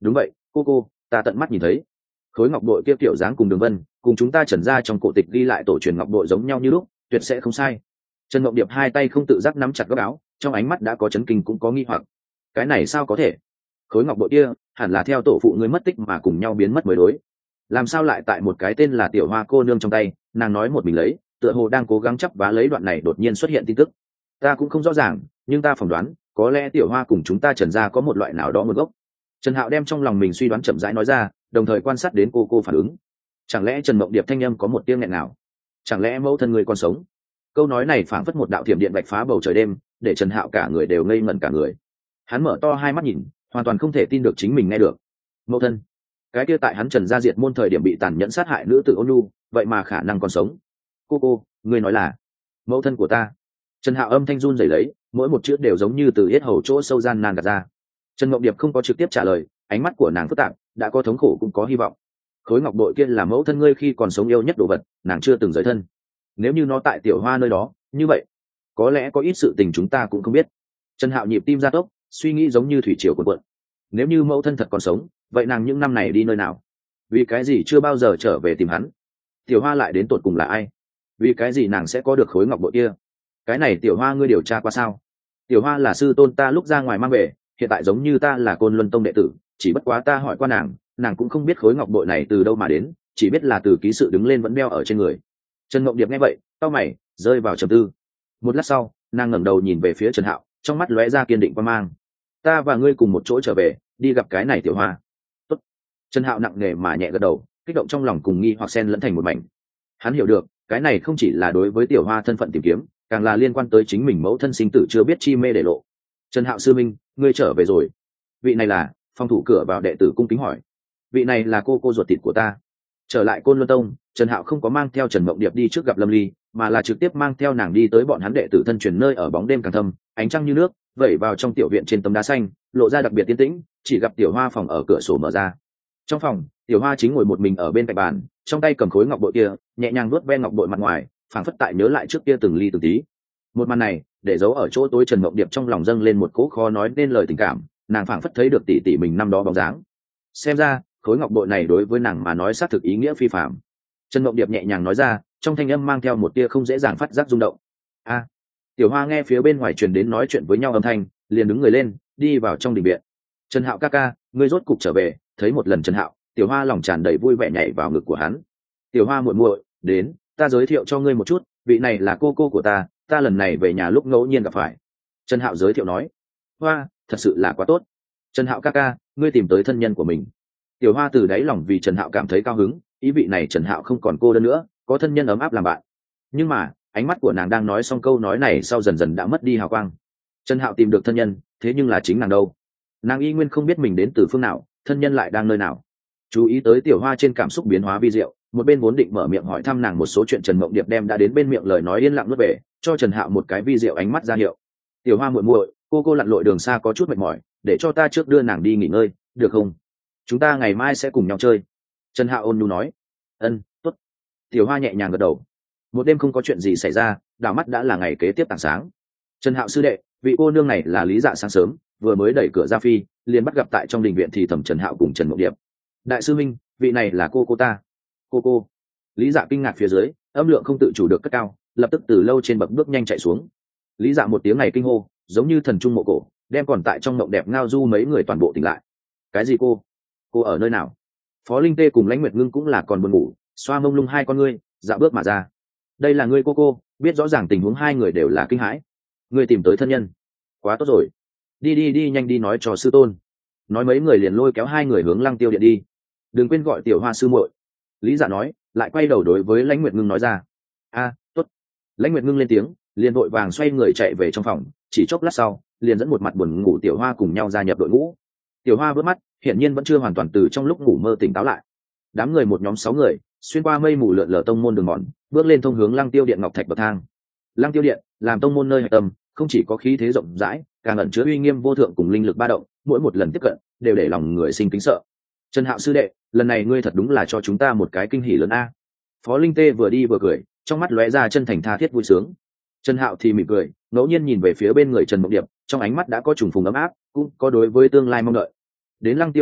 A: đúng vậy cô cô, ta tận mắt nhìn thấy khối ngọc bội kia kiểu dáng cùng đường vân cùng chúng ta trần ra trong cổ tịch ghi lại tổ truyền ngọc bội giống nhau như lúc, tuyệt sẽ không sai. Trần Mộng Điệp hai tay không tự giác nắm chặt góc áo, trong ánh mắt đã có chấn kinh cũng có nghi hoặc. Cái này sao có thể? Khối ngọc bội kia hẳn là theo tổ phụ ngươi mất tích mà cùng nhau biến mất mới đối. Làm sao lại tại một cái tên là Tiểu Hoa cô nương trong tay? Nàng nói một mình lấy, tựa hồ đang cố gắng chấp vá lấy đoạn này đột nhiên xuất hiện tin tức. Ta cũng không rõ ràng, nhưng ta phỏng đoán, có lẽ Tiểu Hoa cùng chúng ta Trần gia có một loại nào đó nguồn gốc. Trần Hạo đem trong lòng mình suy đoán chậm rãi nói ra, đồng thời quan sát đến cô cô phản ứng. Chẳng lẽ Trần Mộng Điệp thanh âm có một tiếng nghẹn nào? Chẳng lẽ mẫu thân người còn sống? Câu nói này phảng phất một đạo thiểm điện bạch phá bầu trời đêm, để Trần Hạo cả người đều ngây ngẩn cả người. Hắn mở to hai mắt nhìn, hoàn toàn không thể tin được chính mình nghe được. Mẫu thân? Cái kia tại hắn Trần gia diệt môn thời điểm bị tàn nhẫn sát hại nữ tử Ôn Nhu, vậy mà khả năng còn sống. Cô cô, ngươi nói là mẫu thân của ta? Trần Hạo âm thanh run rẩy lấy, mỗi một chữ đều giống như từ yết hầu chỗ sâu gian nan gạt ra. Trần Ngọc Điệp không có trực tiếp trả lời, ánh mắt của nàng phức tạp, đã có thống khổ cũng có hy vọng. Khối ngọc bội kia là mẫu thân ngươi khi còn sống yêu nhất đồ vật, nàng chưa từng rời thân. Nếu như nó tại Tiểu Hoa nơi đó, như vậy có lẽ có ít sự tình chúng ta cũng không biết. Trần Hạo nhịp tim gia tốc, suy nghĩ giống như thủy triều cuộn cuộn. Nếu như mẫu thân thật còn sống, vậy nàng những năm này đi nơi nào? Vì cái gì chưa bao giờ trở về tìm hắn? Tiểu Hoa lại đến tột cùng là ai? Vì cái gì nàng sẽ có được khối ngọc bội kia? Cái này Tiểu Hoa ngươi điều tra qua sao? Tiểu Hoa là sư tôn ta lúc ra ngoài mang về, hiện tại giống như ta là Côn Luân Tông đệ tử, chỉ bất quá ta hỏi qua nàng, nàng cũng không biết khối ngọc bội này từ đâu mà đến, chỉ biết là từ ký sự đứng lên vẫn đeo ở trên người. Trần Ngọc Điệp nghe vậy, cau mày, rơi vào trầm tư. Một lát sau, nàng ngẩng đầu nhìn về phía Trần Hạo, trong mắt lóe ra kiên định quan mang. Ta và ngươi cùng một chỗ trở về, đi gặp cái này Tiểu Hoa. Tốt. Trần Hạo nặng nề mà nhẹ gật đầu, kích động trong lòng cùng nghi hoặc xen lẫn thành một mảnh. Hắn hiểu được, cái này không chỉ là đối với Tiểu Hoa thân phận tìm kiếm, càng là liên quan tới chính mình mẫu thân sinh tử chưa biết chi mê để lộ. Trần Hạo sư minh, ngươi trở về rồi. Vị này là? Phòng thủ cửa vào đệ tử cung kính hỏi. Vị này là cô cô ruột thịt của ta. Trở lại Côn Luân Tông, Trần Hạo không có mang theo Trần Mộng Điệp đi trước gặp Lâm Ly, mà là trực tiếp mang theo nàng đi tới bọn hắn đệ tử thân truyền nơi ở bóng đêm càng thâm, ánh trăng như nước vẩy vào trong tiểu viện trên tấm đá xanh, lộ ra đặc biệt yên tĩnh, chỉ gặp Tiểu Hoa phòng ở cửa sổ mở ra. Trong phòng, Tiểu Hoa chính ngồi một mình ở bên cạnh bàn, trong tay cầm khối ngọc bội kia, nhẹ nhàng nuốt ve ngọc bội mặt ngoài, phảng phất tại nhớ lại trước kia từng ly từng tí. Một màn này, để giấu ở chỗ tối Trần Mộng Điệp trong lòng dâng lên một cỗ khó nói nên lời tình cảm, nàng phảng phất thấy được tỷ tỷ mình năm đó bóng dáng. Xem ra, khối ngọc bội này đối với nàng mà nói xác thực ý nghĩa phi phàm. Trần Mộng Điệp nhẹ nhàng nói ra, trong thanh âm mang theo một tia không dễ dàng phát giác rung động. A. Tiểu Hoa nghe phía bên ngoài truyền đến nói chuyện với nhau âm thanh, liền đứng người lên, đi vào trong đình viện. Trần Hạo ca ca, ngươi rốt cục trở về. Thấy một lần Trần Hạo, Tiểu Hoa lòng tràn đầy vui vẻ nhảy vào ngực của hắn. Tiểu Hoa muội muội, đến, ta giới thiệu cho ngươi một chút, vị này là cô cô của ta, ta lần này về nhà lúc ngẫu nhiên gặp phải. Trần Hạo giới thiệu nói. Hoa, thật sự là quá tốt. Trần Hạo ca ca, ngươi tìm tới thân nhân của mình. Tiểu Hoa từ đáy lòng vì Trần Hạo cảm thấy cao hứng, ý vị này Trần Hạo không còn cô đơn nữa, có thân nhân ấm áp làm bạn. Nhưng mà, ánh mắt của nàng đang nói xong câu nói này sau dần dần đã mất đi hào quang. Trần Hạo tìm được thân nhân, thế nhưng là chính nàng đâu? Nàng y nguyên không biết mình đến từ phương nào, thân nhân lại đang nơi nào. Chú ý tới Tiểu Hoa trên cảm xúc biến hóa vi diệu, một bên vốn định mở miệng hỏi thăm nàng một số chuyện, Trần Mộng Điệp đem đã đến bên miệng lời nói yên lặng nuốt về, cho Trần Hạo một cái vi diệu ánh mắt ra hiệu. Tiểu Hoa muội muội, cô cô lặn lội đường xa có chút mệt mỏi, để cho ta trước đưa nàng đi nghỉ ngơi, được không? Chúng ta ngày mai sẽ cùng nhau chơi. Trần Hạo ôn nhu nói. Ân, tốt. Tiểu Hoa nhẹ nhàng gật đầu. Một đêm không có chuyện gì xảy ra, đảo mắt đã là ngày kế tiếp tảng sáng. Trần Hạo sư đệ, vị cô nương này là Lý Dạ sáng sớm vừa mới đẩy cửa ra phi, liền bắt gặp tại trong đình viện thì thầm Trần Hạo cùng Trần Mộng Điệp. Đại sư minh, vị này là cô cô ta. Cô cô. Lý Dạ kinh ngạc phía dưới, âm lượng không tự chủ được cất cao, lập tức từ lâu trên bậc bước nhanh chạy xuống. Lý Dạ một tiếng này kinh hô, giống như thần trung mộ cổ, đem còn tại trong mộng đẹp ngao du mấy người toàn bộ tỉnh lại. Cái gì cô? Cô ở nơi nào? Phó Linh Tê cùng Lãnh Nguyệt Ngưng cũng là còn buồn ngủ, xoa mông lung hai con ngươi, dạo bước mà ra. Đây là ngươi cô cô, biết rõ ràng tình huống hai người đều là kinh hãi. Ngươi tìm tới thân nhân, quá tốt rồi. Đi đi đi nhanh đi nói cho sư tôn. Nói mấy người liền lôi kéo hai người hướng Lăng Tiêu Điện đi. Đừng quên gọi Tiểu Hoa sư muội. Lý Dạ nói, lại quay đầu đối với Lãnh Nguyệt Ngưng nói ra. A, tốt. Lãnh Nguyệt Ngưng lên tiếng, liền vội vàng xoay người chạy về trong phòng, chỉ chốc lát sau, liền dẫn một mặt buồn ngủ Tiểu Hoa cùng nhau gia nhập đội ngũ. Tiểu Hoa vớt mắt, hiển nhiên vẫn chưa hoàn toàn từ trong lúc ngủ mơ tỉnh táo lại. Đám người một nhóm sáu người, xuyên qua mây mù lượn lờ tông môn đường mòn, bước lên thông hướng Lăng Tiêu Điện ngọc thạch bậc thang. Lăng Tiêu Điện làm tông môn nơi hạch tâm, không chỉ có khí thế rộng rãi, càng ẩn chứa uy nghiêm vô thượng cùng linh lực ba động, mỗi một lần tiếp cận đều để lòng người sinh kính sợ. Trần Hạo sư đệ, lần này ngươi thật đúng là cho chúng ta một cái kinh hỉ lớn a. Phó Linh Tê vừa đi vừa cười, trong mắt lóe ra chân thành tha thiết vui sướng. Trần Hạo thì mỉm cười, ngẫu nhiên nhìn về phía bên người Trần Mộng Điệp, trong ánh mắt đã có trùng phùng ấm áp, cũng có đối với tương lai mong đợi. Đến Lăng Tiêu Điện trước,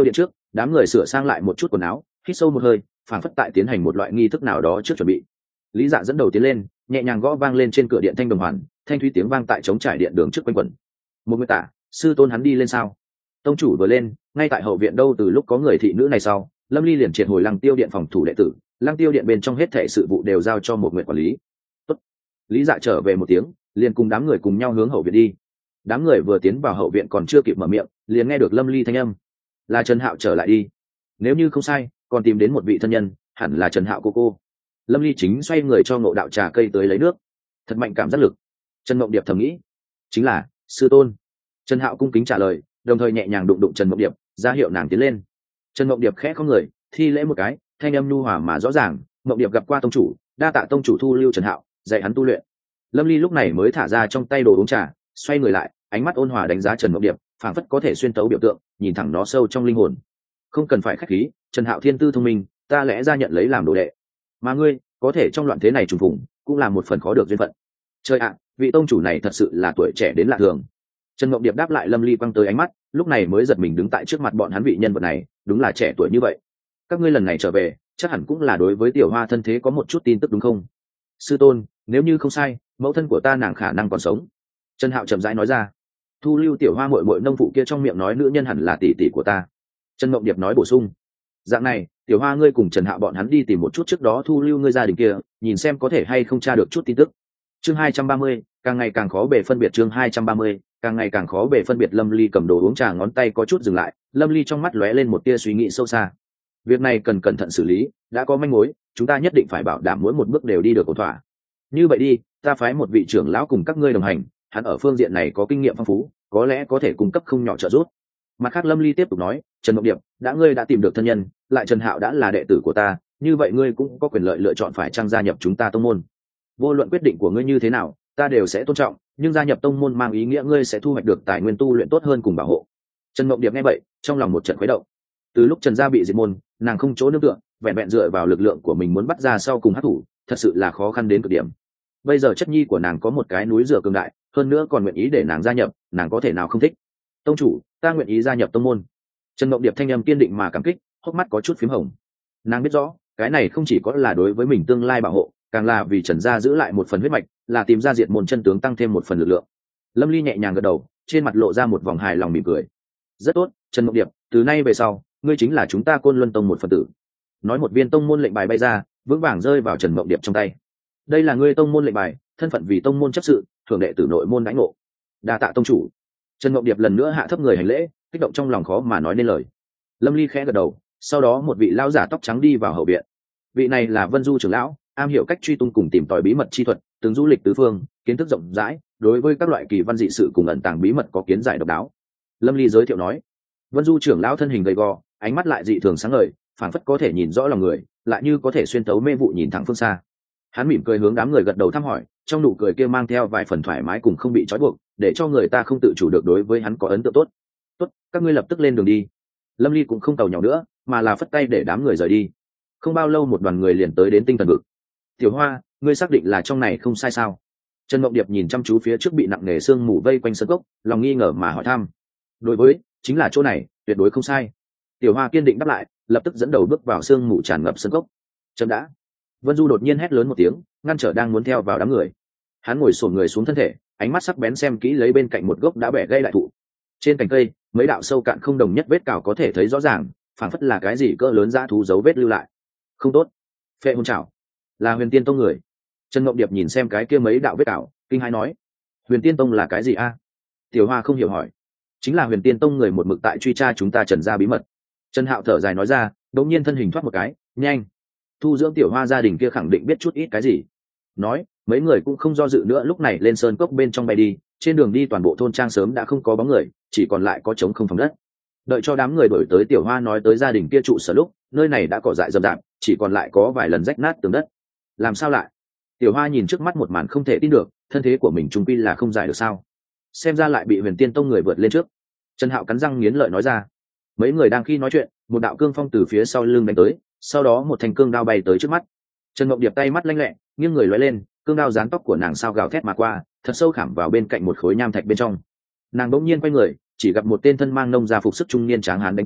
A: đám người sửa sang lại một chút quần áo, hít sâu một hơi, phảng phất tại tiến hành một loại nghi thức nào đó trước chuẩn bị. Lý Dạ dẫn đầu tiến lên, nhẹ nhàng gõ vang lên trên cửa điện thanh đồng hoàn, thanh thúy tiếng vang tại trống trải điện đường trước quanh quẩn. Một người tả, sư tôn hắn đi lên sao? Tông chủ vừa lên, ngay tại hậu viện đâu từ lúc có người thị nữ này sau, Lâm Ly liền triệt hồi Lăng Tiêu điện phòng thủ đệ tử, Lăng Tiêu điện bên trong hết thảy sự vụ đều giao cho một người quản lý. Tốt. Lý Dạ trở về một tiếng, liền cùng đám người cùng nhau hướng hậu viện đi. Đám người vừa tiến vào hậu viện còn chưa kịp mở miệng, liền nghe được Lâm Ly thanh âm. Là Trần Hạo trở lại đi. Nếu như không sai, còn tìm đến một vị thân nhân, hẳn là Trần Hạo cô cô. Lâm Ly chính xoay người cho Ngộ Đạo trà cây tới lấy nước. Thật mạnh cảm giác lực. Trần Mộng Điệp thầm nghĩ, chính là sư tôn. Trần Hạo cung kính trả lời, đồng thời nhẹ nhàng đụng đụng Trần Mộng Điệp, ra hiệu nàng tiến lên. Trần Mộng Điệp khẽ không người, thi lễ một cái, thanh âm nhu hòa mà rõ ràng. Mộng Điệp gặp qua tông chủ, đa tạ tông chủ thu lưu Trần Hạo, dạy hắn tu luyện. Lâm Ly lúc này mới thả ra trong tay đồ uống trà, xoay người lại, ánh mắt ôn hòa đánh giá Trần Mộng Điệp, phảng phất có thể xuyên tấu biểu tượng, nhìn thẳng nó sâu trong linh hồn. Không cần phải khách khí, Trần Hạo thiên tư thông minh, ta lẽ ra nhận lấy làm đồ đệ. Mà ngươi, có thể trong loạn thế này trùng phùng, cũng là một phần khó được duyên phận. Trời ạ, vị tông chủ này thật sự là tuổi trẻ đến lạ thường. Trần Mộng Điệp đáp lại Lâm Ly quăng tới ánh mắt, lúc này mới giật mình đứng tại trước mặt bọn hắn vị nhân vật này, đúng là trẻ tuổi như vậy. Các ngươi lần này trở về, chắc hẳn cũng là đối với Tiểu Hoa thân thế có một chút tin tức đúng không? Sư tôn, nếu như không sai, mẫu thân của ta nàng khả năng còn sống. Trần Hạo chậm rãi nói ra. Thu lưu Tiểu Hoa muội muội nông phụ kia trong miệng nói nữ nhân hẳn là tỷ tỷ của ta. Trần Mộng Điệp nói bổ sung. Dạng này, Tiểu Hoa ngươi cùng Trần Hạo bọn hắn đi tìm một chút trước đó thu lưu ngươi gia đình kia, nhìn xem có thể hay không tra được chút tin tức. Chương hai trăm ba mươi, càng ngày càng khó bề phân biệt. Chương hai trăm ba mươi, càng ngày càng khó bề phân biệt. Lâm Ly cầm đồ uống trà, ngón tay có chút dừng lại, Lâm Ly trong mắt lóe lên một tia suy nghĩ sâu xa. Việc này cần cẩn thận xử lý, đã có manh mối, chúng ta nhất định phải bảo đảm mỗi một bước đều đi được ổn thỏa. Như vậy đi, ta phái một vị trưởng lão cùng các ngươi đồng hành, hắn ở phương diện này có kinh nghiệm phong phú, có lẽ có thể cung cấp không nhỏ trợ giúp. Mặt khác Lâm Ly tiếp tục nói, Trần Mộng Điệp, đã ngươi đã tìm được thân nhân, lại Trần Hạo đã là đệ tử của ta, như vậy ngươi cũng có quyền lợi lựa chọn phải chăng gia nhập chúng ta tông môn. Vô luận quyết định của ngươi như thế nào, ta đều sẽ tôn trọng, nhưng gia nhập tông môn mang ý nghĩa ngươi sẽ thu hoạch được tài nguyên tu luyện tốt hơn cùng bảo hộ. Trần Mộng Điệp nghe vậy, trong lòng một trận khuấy động. Từ lúc Trần gia bị diệt môn, nàng không chỗ nương tựa, vẹn vẹn dựa vào lực lượng của mình muốn bắt ra sau cùng hắc thủ, thật sự là khó khăn đến cực điểm. Bây giờ chất nhi của nàng có một cái núi dựa cường đại, hơn nữa còn nguyện ý để nàng gia nhập, nàng có thể nào không thích. Tông chủ, ta nguyện ý gia nhập tông môn. Trần Mộng Điệp thanh âm kiên định mà cảm kích, hốc mắt có chút phím hồng. Nàng biết rõ, cái này không chỉ có là đối với mình tương lai bảo hộ, càng là vì Trần gia giữ lại một phần huyết mạch, là tìm ra diệt môn chân tướng tăng thêm một phần lực lượng. Lâm Ly nhẹ nhàng gật đầu, trên mặt lộ ra một vòng hài lòng mỉm cười. Rất tốt, Trần Mộng Điệp, từ nay về sau, ngươi chính là chúng ta Côn Luân tông một phần tử. Nói một viên tông môn lệnh bài bay ra, vững vàng rơi vào Trần Mộng Điệp trong tay. Đây là ngươi tông môn lệnh bài, thân phận vì tông môn chấp sự, thường đệ tử nội môn đãi ngộ. Đa tạ tông chủ. Trần Mộng Điệp lần nữa hạ thấp người hành lễ, kích động trong lòng khó mà nói nên lời. Lâm Ly khẽ gật đầu, sau đó một vị lão giả tóc trắng đi vào hậu viện. Vị này là Vân Du trưởng lão, am hiểu cách truy tung cùng tìm tòi bí mật chi thuật, từng du lịch tứ phương, kiến thức rộng rãi, đối với các loại kỳ văn dị sự cùng ẩn tàng bí mật có kiến giải độc đáo. Lâm Ly giới thiệu nói. Vân Du trưởng lão thân hình gầy gò, ánh mắt lại dị thường sáng ngời, phảng phất có thể nhìn rõ lòng người, lại như có thể xuyên tấu mê vụ nhìn thẳng phương xa. Hắn mỉm cười hướng đám người gật đầu thăm hỏi, trong nụ cười kia mang theo vài phần thoải mái cùng không bị trói buộc, để cho người ta không tự chủ được đối với hắn có ấn tượng tốt. Tốt, các ngươi lập tức lên đường đi. Lâm Ly cũng không tàu nhàu nữa, mà là phất tay để đám người rời đi. Không bao lâu một đoàn người liền tới đến Tinh Thần Vực. Tiểu Hoa, ngươi xác định là trong này không sai sao? Trần Mộng Điệp nhìn chăm chú phía trước bị nặng nề sương mù vây quanh sơn cốc, lòng nghi ngờ mà hỏi thăm. Đối với, chính là chỗ này, tuyệt đối không sai. Tiểu Hoa kiên định đáp lại, lập tức dẫn đầu bước vào sương mù tràn ngập sơn cốc. Chậm đã. Vân Du đột nhiên hét lớn một tiếng, ngăn trở đang muốn theo vào đám người. Hắn ngồi xổm người xuống thân thể, ánh mắt sắc bén xem kỹ lấy bên cạnh một gốc đã bẻ gãy đại thụ. Trên cành cây, mấy đạo sâu cạn không đồng nhất vết cào có thể thấy rõ ràng, phảng phất là cái gì cỡ lớn dã thú dấu vết lưu lại. Không tốt. Phệ hồn trảo. Là Huyền Tiên Tông người. Trần Ngọc Điệp nhìn xem cái kia mấy đạo vết cào, kinh hãi nói: Huyền Tiên Tông là cái gì a? Tiểu Hoa không hiểu hỏi. Chính là Huyền Tiên Tông người một mực tại truy tra chúng ta Trần gia bí mật. Trần Hạo thở dài nói ra, đột nhiên thân hình thoát một cái, nhanh. Thu dưỡng Tiểu Hoa gia đình kia khẳng định biết chút ít cái gì. Nói, mấy người cũng không do dự nữa, lúc này lên sơn cốc bên trong bay đi. Trên đường đi toàn bộ thôn trang sớm đã không có bóng người, chỉ còn lại có trống không phòng đất. Đợi cho đám người đổi tới Tiểu Hoa nói tới gia đình kia trụ sở lúc, nơi này đã cỏ dại rậm rạp, chỉ còn lại có vài lần rách nát tường đất. Làm sao lại? Tiểu Hoa nhìn trước mắt một màn không thể tin được, thân thế của mình trung quy là không giải được sao? Xem ra lại bị Huyền Tiên Tông người vượt lên trước. Trần Hạo cắn răng nghiến lợi nói ra. Mấy người đang khi nói chuyện, một đạo cương phong từ phía sau lưng đánh tới, sau đó một thanh cương đao bay tới trước mắt. Trần Ngọc Điệp tay mắt lanh lẹ, nghiêng người lóe lên, cương đao dán tóc của nàng sao gào thét mà qua, thật sâu khảm vào bên cạnh một khối nham thạch bên trong. Nàng bỗng nhiên quay người, chỉ gặp một tên thân mang nông gia phục sức trung niên tráng hán đánh tới,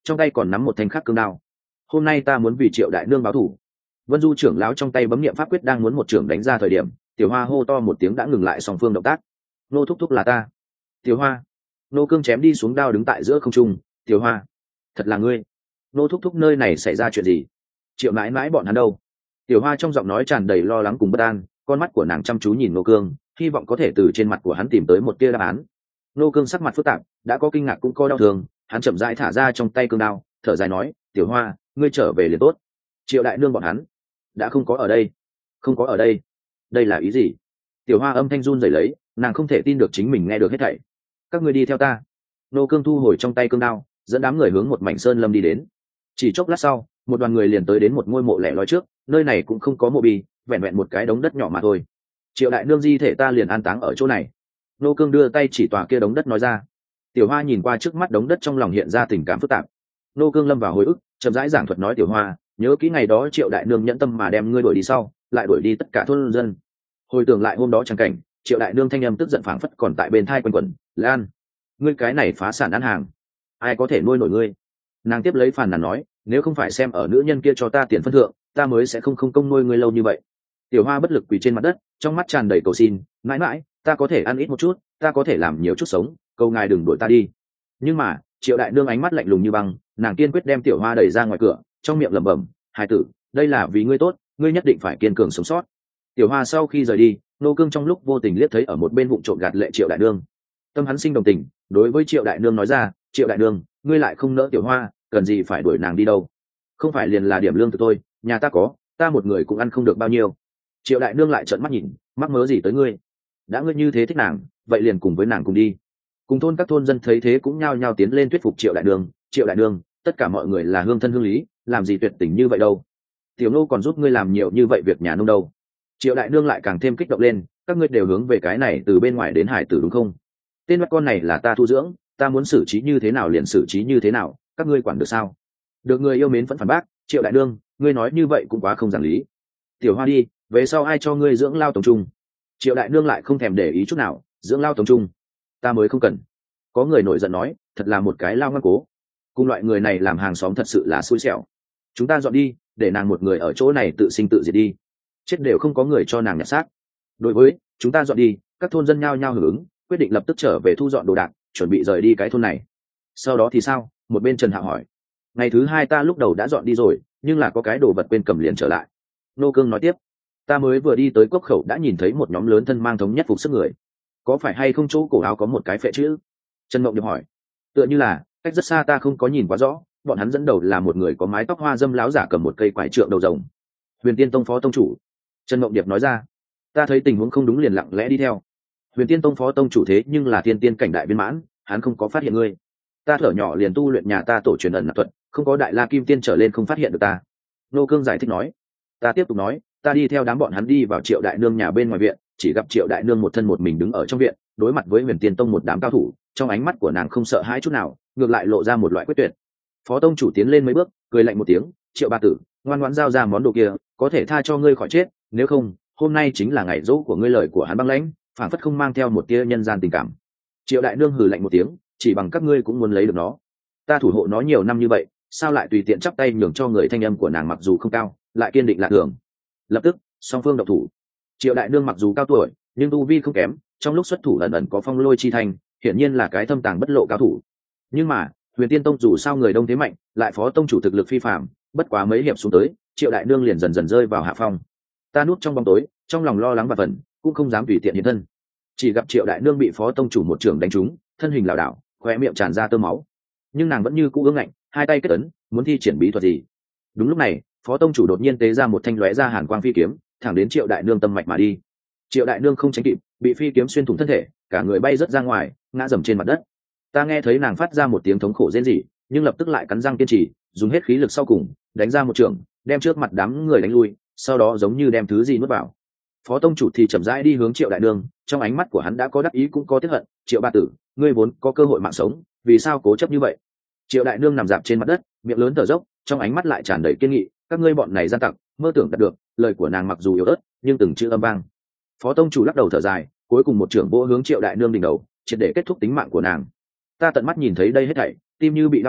A: trong tay còn nắm một thanh khắc cương đao. Hôm nay ta muốn vì Triệu đại nương báo thù. Vân Du trưởng lão trong tay bấm niệm pháp quyết đang muốn một trưởng đánh ra thời điểm, Tiểu Hoa hô to một tiếng đã ngừng lại song phương động tác. Nô thúc thúc là ta. Tiểu Hoa. Nô cương chém đi xuống đao đứng tại giữa không trung. Tiểu Hoa, thật là ngươi. Nô thúc thúc nơi này xảy ra chuyện gì? Triệu mãi mãi bọn hắn đâu? Tiểu Hoa trong giọng nói tràn đầy lo lắng cùng bất an, con mắt của nàng chăm chú nhìn Nô cương, hy vọng có thể từ trên mặt của hắn tìm tới một tia đáp án. Nô cương sắc mặt phức tạp, đã có kinh ngạc cũng có đau thương, hắn chậm rãi thả ra trong tay cương đao, thở dài nói, Tiểu Hoa, ngươi trở về liền tốt. Triệu đại nương bọn hắn đã không có ở đây. Không có ở đây? Đây là ý gì? Tiểu Hoa âm thanh run rẩy lấy, nàng không thể tin được chính mình nghe được hết thảy. Các ngươi đi theo ta. Nô cương thu hồi trong tay cương đao, dẫn đám người hướng một mảnh sơn lâm đi đến. Chỉ chốc lát sau, một đoàn người liền tới đến một ngôi mộ lẻ loi trước, nơi này cũng không có mộ bia, vẹn vẹn một cái đống đất nhỏ mà thôi. Triệu đại nương di thể ta liền an táng ở chỗ này. Nô cương đưa tay chỉ tòa kia đống đất nói ra. Tiểu Hoa nhìn qua trước mắt đống đất, trong lòng hiện ra tình cảm phức tạp. Nô cương lâm vào hồi ức, chậm rãi giảng thuật nói, Tiểu Hoa, nhớ kỹ ngày đó Triệu đại nương nhẫn tâm mà đem ngươi đuổi đi sau, lại đuổi đi tất cả thôn dân. Hồi tưởng lại hôm đó chẳng cảnh, Triệu đại nương thanh âm tức giận phảng phất còn tại bên thai quanh quẩn, Lan, ngươi cái này phá sản ăn hàng, ai có thể nuôi nổi ngươi? Nàng tiếp lấy phàn nàn nói, nếu không phải xem ở nữ nhân kia cho ta tiền phân thượng, ta mới sẽ không không công nuôi ngươi lâu như vậy. Tiểu Hoa bất lực quỳ trên mặt đất, trong mắt tràn đầy cầu xin, mãi mãi, ta có thể ăn ít một chút, ta có thể làm nhiều chút sống, cầu ngài đừng đuổi ta đi. Nhưng mà Triệu đại nương ánh mắt lạnh lùng như băng, nàng kiên quyết đem Tiểu Hoa đẩy ra ngoài cửa, trong miệng lẩm bẩm, hài tử, đây là vì ngươi tốt, ngươi nhất định phải kiên cường sống sót. Tiểu Hoa sau khi rời đi, Nô cương trong lúc vô tình liếc thấy ở một bên vụng trộm gạt lệ Triệu đại nương, tâm hắn sinh đồng tình, đối với Triệu đại nương nói ra, Triệu đại nương, ngươi lại không nỡ Tiểu Hoa, cần gì phải đuổi nàng đi đâu? Không phải liền là điểm lương từ tôi, nhà ta có, ta một người cũng ăn không được bao nhiêu. Triệu đại nương lại trợn mắt nhìn, mắc mớ gì tới ngươi? Đã ngươi như thế thích nàng, vậy liền cùng với nàng cùng đi. Cùng thôn các thôn dân thấy thế cũng nhao nhao tiến lên thuyết phục Triệu đại nương. Triệu đại nương, tất cả mọi người là hương thân hương lý, làm gì tuyệt tình như vậy đâu? Tiểu nô còn giúp ngươi làm nhiều như vậy việc nhà nông đâu. Triệu đại nương lại càng thêm kích động lên, các ngươi đều hướng về cái này từ bên ngoài đến hải tử đúng không? Tên mắt con này là ta thu dưỡng, ta muốn xử trí như thế nào liền xử trí như thế nào, các ngươi quản được sao? Được người yêu mến vẫn phản bác, Triệu đại nương, ngươi nói như vậy cũng quá không giảng lý. Tiểu Hoa đi, về sau ai cho ngươi dưỡng lao tổng trung? Triệu đại nương lại không thèm để ý chút nào, dưỡng lao tổng trung, ta mới không cần. Có người nổi giận nói, thật là một cái lao ngoan cố, cùng loại người này làm hàng xóm thật sự là xui xẻo. Chúng ta dọn đi, để nàng một người ở chỗ này tự sinh tự diệt đi, chết đều không có người cho nàng nhặt xác. Đối với chúng ta dọn đi, các thôn dân nhao nhao hưởng ứng, quyết định lập tức trở về thu dọn đồ đạc, chuẩn bị rời đi cái thôn này. Sau đó thì sao? Một bên Trần Hạo hỏi. Ngày thứ hai ta lúc đầu đã dọn đi rồi, nhưng là có cái đồ vật quên cầm liền trở lại. Nô cương nói tiếp, ta mới vừa đi tới cốc khẩu đã nhìn thấy một nhóm lớn thân mang thống nhất phục sức người, có phải hay không chỗ cổ áo có một cái phệ chữ? Trần Mộng Điệp hỏi. Tựa như là, cách rất xa ta không có nhìn quá rõ, bọn hắn dẫn đầu là một người có mái tóc hoa dâm láo giả cầm một cây quải trượng đầu rồng. Huyền Tiên Tông phó tông chủ. Trần Mộng Điệp nói ra. Ta thấy tình huống không đúng liền lặng lẽ đi theo. Huyền Tiên Tông phó tông chủ thế nhưng là thiên tiên cảnh đại viên mãn, hắn không có phát hiện ngươi. Ta thở nhỏ liền tu luyện nhà ta tổ truyền ẩn nạp thuật, không có đại la kim tiên trở lên không phát hiện được ta. Nô cương giải thích nói. Ta tiếp tục nói, ta đi theo đám bọn hắn đi vào Triệu đại nương nhà bên ngoài viện, chỉ gặp Triệu đại nương một thân một mình đứng ở trong viện, đối mặt với Huyền Tiên Tông một đám cao thủ, trong ánh mắt của nàng không sợ hãi chút nào, ngược lại lộ ra một loại quyết tuyệt. Phó tông chủ tiến lên mấy bước, cười lạnh một tiếng, Triệu ba tử, ngoan ngoãn giao ra món đồ kia, có thể tha cho ngươi khỏi chết, nếu không, hôm nay chính là ngày dỗ của ngươi. Lời của hắn băng lãnh, phản phất không mang theo một tia nhân gian tình cảm. Triệu đại nương hừ lạnh một tiếng, chỉ bằng các ngươi cũng muốn lấy được nó? Ta thủ hộ nó nhiều năm như vậy, sao lại tùy tiện chắp tay nhường cho người? Thanh âm của nàng mặc dù không cao, lại kiên định lạ thường. Lập tức song phương độc thủ. Triệu đại nương mặc dù cao tuổi, nhưng tu vi không kém, trong lúc xuất thủ ẩn ẩn có phong lôi chi thành, hiển nhiên là cái thâm tàng bất lộ cao thủ. Nhưng mà Huyền Tiên Tông dù sao người đông thế mạnh, lại phó tông chủ thực lực phi phàm, bất quá mấy hiệp xuống tới, Triệu đại nương liền dần dần rơi vào hạ phong. Ta núp trong bóng tối, trong lòng lo lắng và phần, cũng không dám tùy tiện hiện thân. Chỉ gặp Triệu đại nương bị phó tông chủ một trường đánh trúng, thân hình lảo đảo, khóe miệng tràn ra tơ máu, nhưng nàng vẫn như cũ ương ngạnh, hai tay kết ấn, muốn thi triển bí thuật gì. Đúng lúc này, phó tông chủ đột nhiên tế ra một thanh lóe ra hàn quang phi kiếm, thẳng đến Triệu đại nương tâm mạch mà đi. Triệu đại nương không tránh kịp, bị phi kiếm xuyên thủng thân thể, cả người bay rớt ra ngoài, ngã dầm trên mặt đất. Ta nghe thấy nàng phát ra một tiếng thống khổ rên rỉ, nhưng lập tức lại cắn răng kiên trì, dùng hết khí lực sau cùng, đánh ra một trường, đem trước mặt đám người đánh lui, sau đó giống như đem thứ gì nuốt vào. Phó tông chủ thì chậm rãi đi hướng Triệu đại nương, trong ánh mắt của hắn đã có đắc ý cũng có tiếc hận. Triệu ba tử, ngươi vốn có cơ hội mạng sống, vì sao cố chấp như vậy? Triệu đại nương nằm dạp trên mặt đất, miệng lớn thở dốc, trong ánh mắt lại tràn đầy kiên nghị. Các ngươi bọn này gian tặc, mơ tưởng đạt được. Lời của nàng mặc dù yếu ớt, nhưng từng chữ âm vang. Phó tông chủ lắc đầu thở dài, cuối cùng một trưởng vỗ hướng Triệu đại nương đỉnh đầu, triệt để kết thúc tính mạng của nàng. Ta tận mắt nhìn thấy đây hết thảy, tim như bị dao cắt,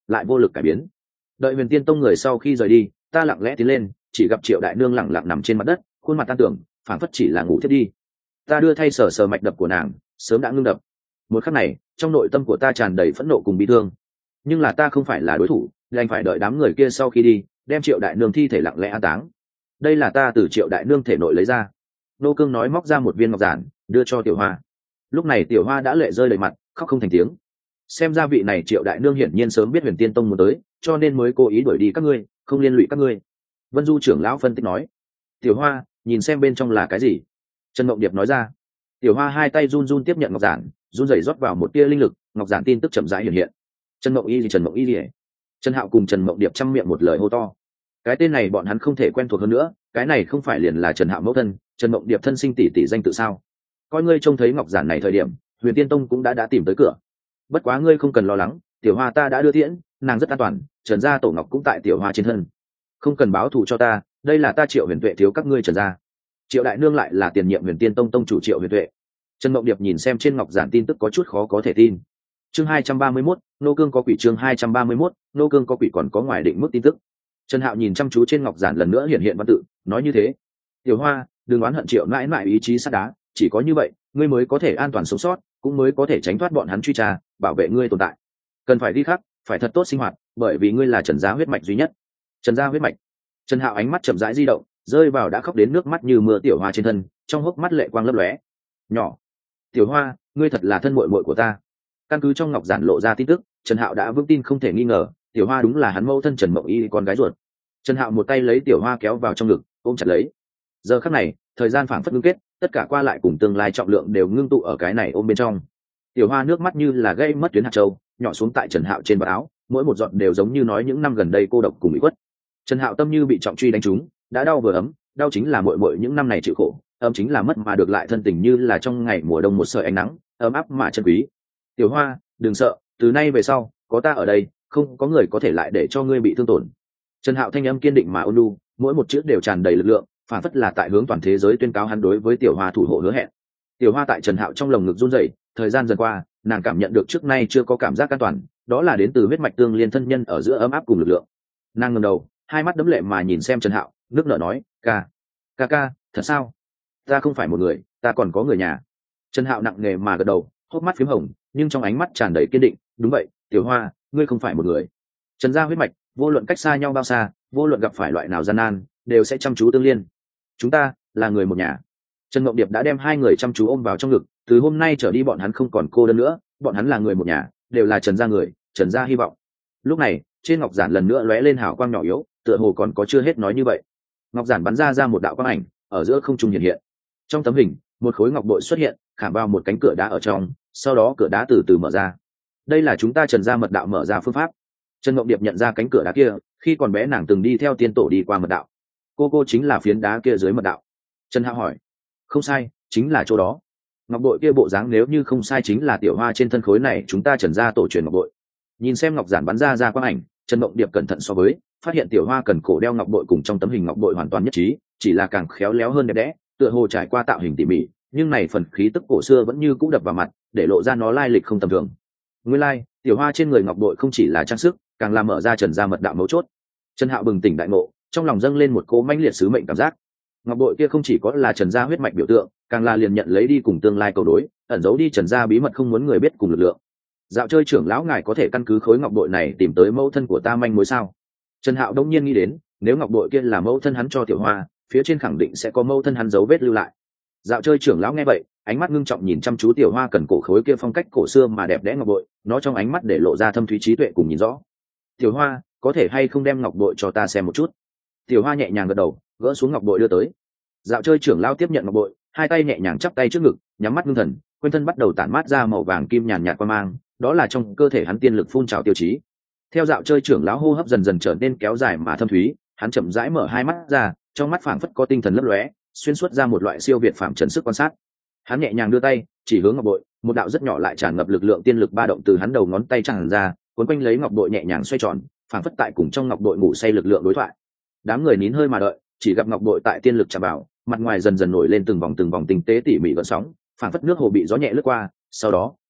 A: lại vô lực cải biến. Đợi Huyền Tiên Tông người sau khi rời đi, ta lặng lẽ tiến lên, chỉ gặp Triệu đại nương lẳng lặng nằm trên mặt đất, khuôn mặt tan tưởng, phảng phất chỉ là ngủ thiết đi. Ta đưa thay sờ sờ mạch đập của nàng, sớm đã ngưng đập. Một khắc này, trong nội tâm của ta tràn đầy phẫn nộ cùng bi thương. Nhưng là ta không phải là đối thủ, đành phải đợi đám người kia sau khi đi, đem Triệu đại nương thi thể lặng lẽ an táng. Đây là ta từ Triệu đại nương thể nội lấy ra. Nô Cương nói móc ra một viên ngọc giản, đưa cho Tiểu Hoa. Lúc này Tiểu Hoa đã lệ rơi đầy mặt, khóc không thành tiếng. Xem ra vị này Triệu đại nương hiển nhiên sớm biết Huyền Tiên Tông muốn tới, cho nên mới cố ý đuổi đi các ngươi, không liên lụy các ngươi. Vân Du trưởng lão phân tích nói. Tiểu Hoa, nhìn xem bên trong là cái gì. Trần Mộng Điệp nói ra. Tiểu Hoa hai tay run run tiếp nhận ngọc giản, run rẩy rót vào một tia linh lực, ngọc giản tin tức chậm rãi hiện hiện. Trần Mộng Y gì Trần Mộng Y gì? Trần Hạo cùng Trần Mộng Điệp chăm miệng một lời hô to. Cái tên này bọn hắn không thể quen thuộc hơn nữa, cái này không phải liền là Trần Hạo mẫu thân, Trần Mộng Điệp thân sinh tỷ tỷ danh tự sao? Coi ngươi trông thấy ngọc giản này thời điểm, Huyền Tiên Tông cũng đã đã tìm tới cửa. Bất quá ngươi không cần lo lắng, Tiểu Hoa ta đã đưa tiễn, nàng rất an toàn, Trần gia tổ ngọc cũng tại Tiểu Hoa trên thân. Không cần báo thù cho ta, đây là ta Triệu Huyền Tuệ thiếu các ngươi Trần gia. Triệu đại nương lại là tiền nhiệm Huyền Tiên Tông tông chủ Triệu Huyền Tuệ. Trần Mộng Điệp nhìn xem trên ngọc giản tin tức có chút khó có thể tin. Chương hai trăm ba mươi mốt, nô cương có quỷ. Chương hai trăm ba mươi mốt, nô cương có quỷ. Còn có ngoài định mức tin tức. Trần Hạo nhìn chăm chú trên ngọc giản lần nữa hiện hiện văn tự, nói như thế. Tiểu Hoa, đừng oán hận Triệu mãi mãi ý chí sắt đá, chỉ có như vậy, ngươi mới có thể an toàn sống sót, cũng mới có thể tránh thoát bọn hắn truy tra, bảo vệ ngươi tồn tại. Cần phải đi khắc, phải thật tốt sinh hoạt, bởi vì ngươi là Trần gia huyết mạch duy nhất. Trần gia huyết mạch. Trần Hạo ánh mắt chậm rãi di động, rơi vào đã khóc đến nước mắt như mưa Tiểu Hoa trên thân, trong hốc mắt lệ quang lấp lóe. Nhỏ, Tiểu Hoa, ngươi thật là thân muội muội của ta. Căn cứ trong ngọc giản lộ ra tin tức, Trần Hạo đã vững tin không thể nghi ngờ, Tiểu Hoa đúng là hắn mẫu thân Trần Mộng Y con gái ruột. Trần Hạo một tay lấy Tiểu Hoa kéo vào trong ngực, ôm chặt lấy. Giờ khắc này, thời gian phảng phất ngưng kết, tất cả qua lại cùng tương lai trọng lượng đều ngưng tụ ở cái này ôm bên trong. Tiểu Hoa nước mắt như là gây mất tuyến hạt châu, nhỏ xuống tại Trần Hạo trên bờ áo, mỗi một giọt đều giống như nói những năm gần đây cô độc cùng bị khuất. Trần Hạo tâm như bị trọng truy đánh trúng, đã đau vừa ấm, đau chính là muội muội những năm này chịu khổ, ấm chính là mất mà được lại thân tình như là trong ngày mùa đông một sợi ánh nắng, ấm áp mà chân quý. Tiểu Hoa, đừng sợ, từ nay về sau, có ta ở đây, không có người có thể lại để cho ngươi bị thương tổn. Trần Hạo thanh âm kiên định mà ôn nhu, mỗi một chữ đều tràn đầy lực lượng, phản phất là tại hướng toàn thế giới tuyên cáo hắn đối với Tiểu Hoa thủ hộ hứa hẹn. Tiểu Hoa tại Trần Hạo trong lồng ngực run rẩy, thời gian dần qua, nàng cảm nhận được trước nay chưa có cảm giác an toàn, đó là đến từ huyết mạch tương liên thân nhân ở giữa ấm áp cùng lực lượng. Nàng ngẩng đầu, hai mắt đẫm lệ mà nhìn xem Trần Hạo, nước nở nói, "Ca, ca ca, thật sao? Ta không phải một người, ta còn có người nhà." Trần Hạo nặng nề mà gật đầu, hốc mắt phím hồng, nhưng trong ánh mắt tràn đầy kiên định, "Đúng vậy, Tiểu Hoa, ngươi không phải một người." Trần gia huyết mạch, vô luận cách xa nhau bao xa, vô luận gặp phải loại nào gian nan, đều sẽ chăm chú tương liên. Chúng ta là người một nhà. Trần Mộng Điệp đã đem hai người chăm chú ôm vào trong ngực, từ hôm nay trở đi bọn hắn không còn cô đơn nữa, bọn hắn là người một nhà, đều là Trần gia người, Trần gia hy vọng. Lúc này, trên ngọc giản lần nữa lóe lên hào quang nhỏ yếu, tựa hồ còn có chưa hết nói như vậy. Ngọc giản bắn ra ra một đạo quang ảnh, ở giữa không trung hiện hiện. Trong tấm hình, một khối ngọc bội xuất hiện, khảm vào một cánh cửa đá ở trong, sau đó cửa đá từ từ mở ra. Đây là chúng ta Trần gia mật đạo mở ra phương pháp. Trần Mộng Điệp nhận ra cánh cửa đá kia, khi còn bé nàng từng đi theo tiên tổ đi qua mật đạo. Cô cô chính là phiến đá kia dưới mật đạo. Trần Hạo hỏi. Không sai, chính là chỗ đó. Ngọc bội kia bộ dáng nếu như không sai chính là Tiểu Hoa trên thân khối này chúng ta Trần gia tổ truyền ngọc bội. Nhìn xem ngọc giản bắn ra ra quang ảnh, Trần Mộng Điệp cẩn thận so với, phát hiện Tiểu Hoa cần cổ đeo ngọc bội cùng trong tấm hình ngọc bội hoàn toàn nhất trí, chỉ là càng khéo léo hơn đẹp đẽ, tựa hồ trải qua tạo hình tỉ mỉ, nhưng này phần khí tức cổ xưa vẫn như cũ đập vào mặt, để lộ ra nó lai lịch không tầm thường. Nguyên lai, like, Tiểu Hoa trên người ngọc bội không chỉ là trang sức, càng làm mở ra Trần gia mật đạo mấu chốt. Trần Hạo bừng tỉnh đại ngộ, trong lòng dâng lên một cỗ mãnh liệt sứ mệnh cảm giác. Ngọc bội kia không chỉ có là Trần gia huyết mạch biểu tượng, càng là liền nhận lấy đi cùng tương lai cầu đối, ẩn giấu đi Trần gia bí mật không muốn người biết cùng lực lượng. Dạo chơi trưởng lão ngài có thể căn cứ khối ngọc bội này tìm tới mẫu thân của ta manh mối sao? Trần Hạo đông nhiên nghĩ đến, nếu ngọc bội kia là mẫu thân hắn cho Tiểu Hoa, phía trên khẳng định sẽ có mẫu thân hắn dấu vết lưu lại. Dạo chơi trưởng lão nghe vậy, ánh mắt ngưng trọng nhìn chăm chú Tiểu Hoa cần cổ khối kia phong cách cổ xưa mà đẹp đẽ ngọc bội, nó trong ánh mắt để lộ ra thâm thúy trí tuệ cùng nhìn rõ. Tiểu Hoa, có thể hay không đem ngọc bội cho ta xem một chút? Tiểu Hoa nhẹ nhàng gật đầu, gỡ xuống ngọc bội đưa tới. Dạo chơi trưởng lão tiếp nhận ngọc bội, hai tay nhẹ nhàng chắp tay trước ngực, nhắm mắt ngưng thần, quanh thân bắt đầu tản mát ra màu vàng kim nhàn nhạt qua mang, đó là trong cơ thể hắn tiên lực phun trào tiêu chí. Theo dạo chơi trưởng lão hô hấp dần dần trở nên kéo dài mà thâm thúy, hắn chậm rãi mở hai mắt ra, trong mắt phảng phất có tinh thần lấp lóe, xuyên suốt ra một loại siêu việt phạm trần sức quan sát. Hắn nhẹ nhàng đưa tay, chỉ hướng ngọc bội, một đạo rất nhỏ lại tràn ngập lực lượng tiên lực ba động từ hắn đầu ngón tay tràn ra, cuốn quanh lấy ngọc bội nhẹ nhàng xoay tròn, phảng phất tại cùng trong ngọc bội ngủ say lực lượng đối thoại. Đám người nín hơi mà đợi, chỉ gặp ngọc bội tại tiên lực chạm vào, mặt ngoài dần dần nổi lên từng vòng từng vòng tinh tế tỉ mỉ gợn sóng, phảng phất nước hồ bị gió nhẹ lướt qua, sau đó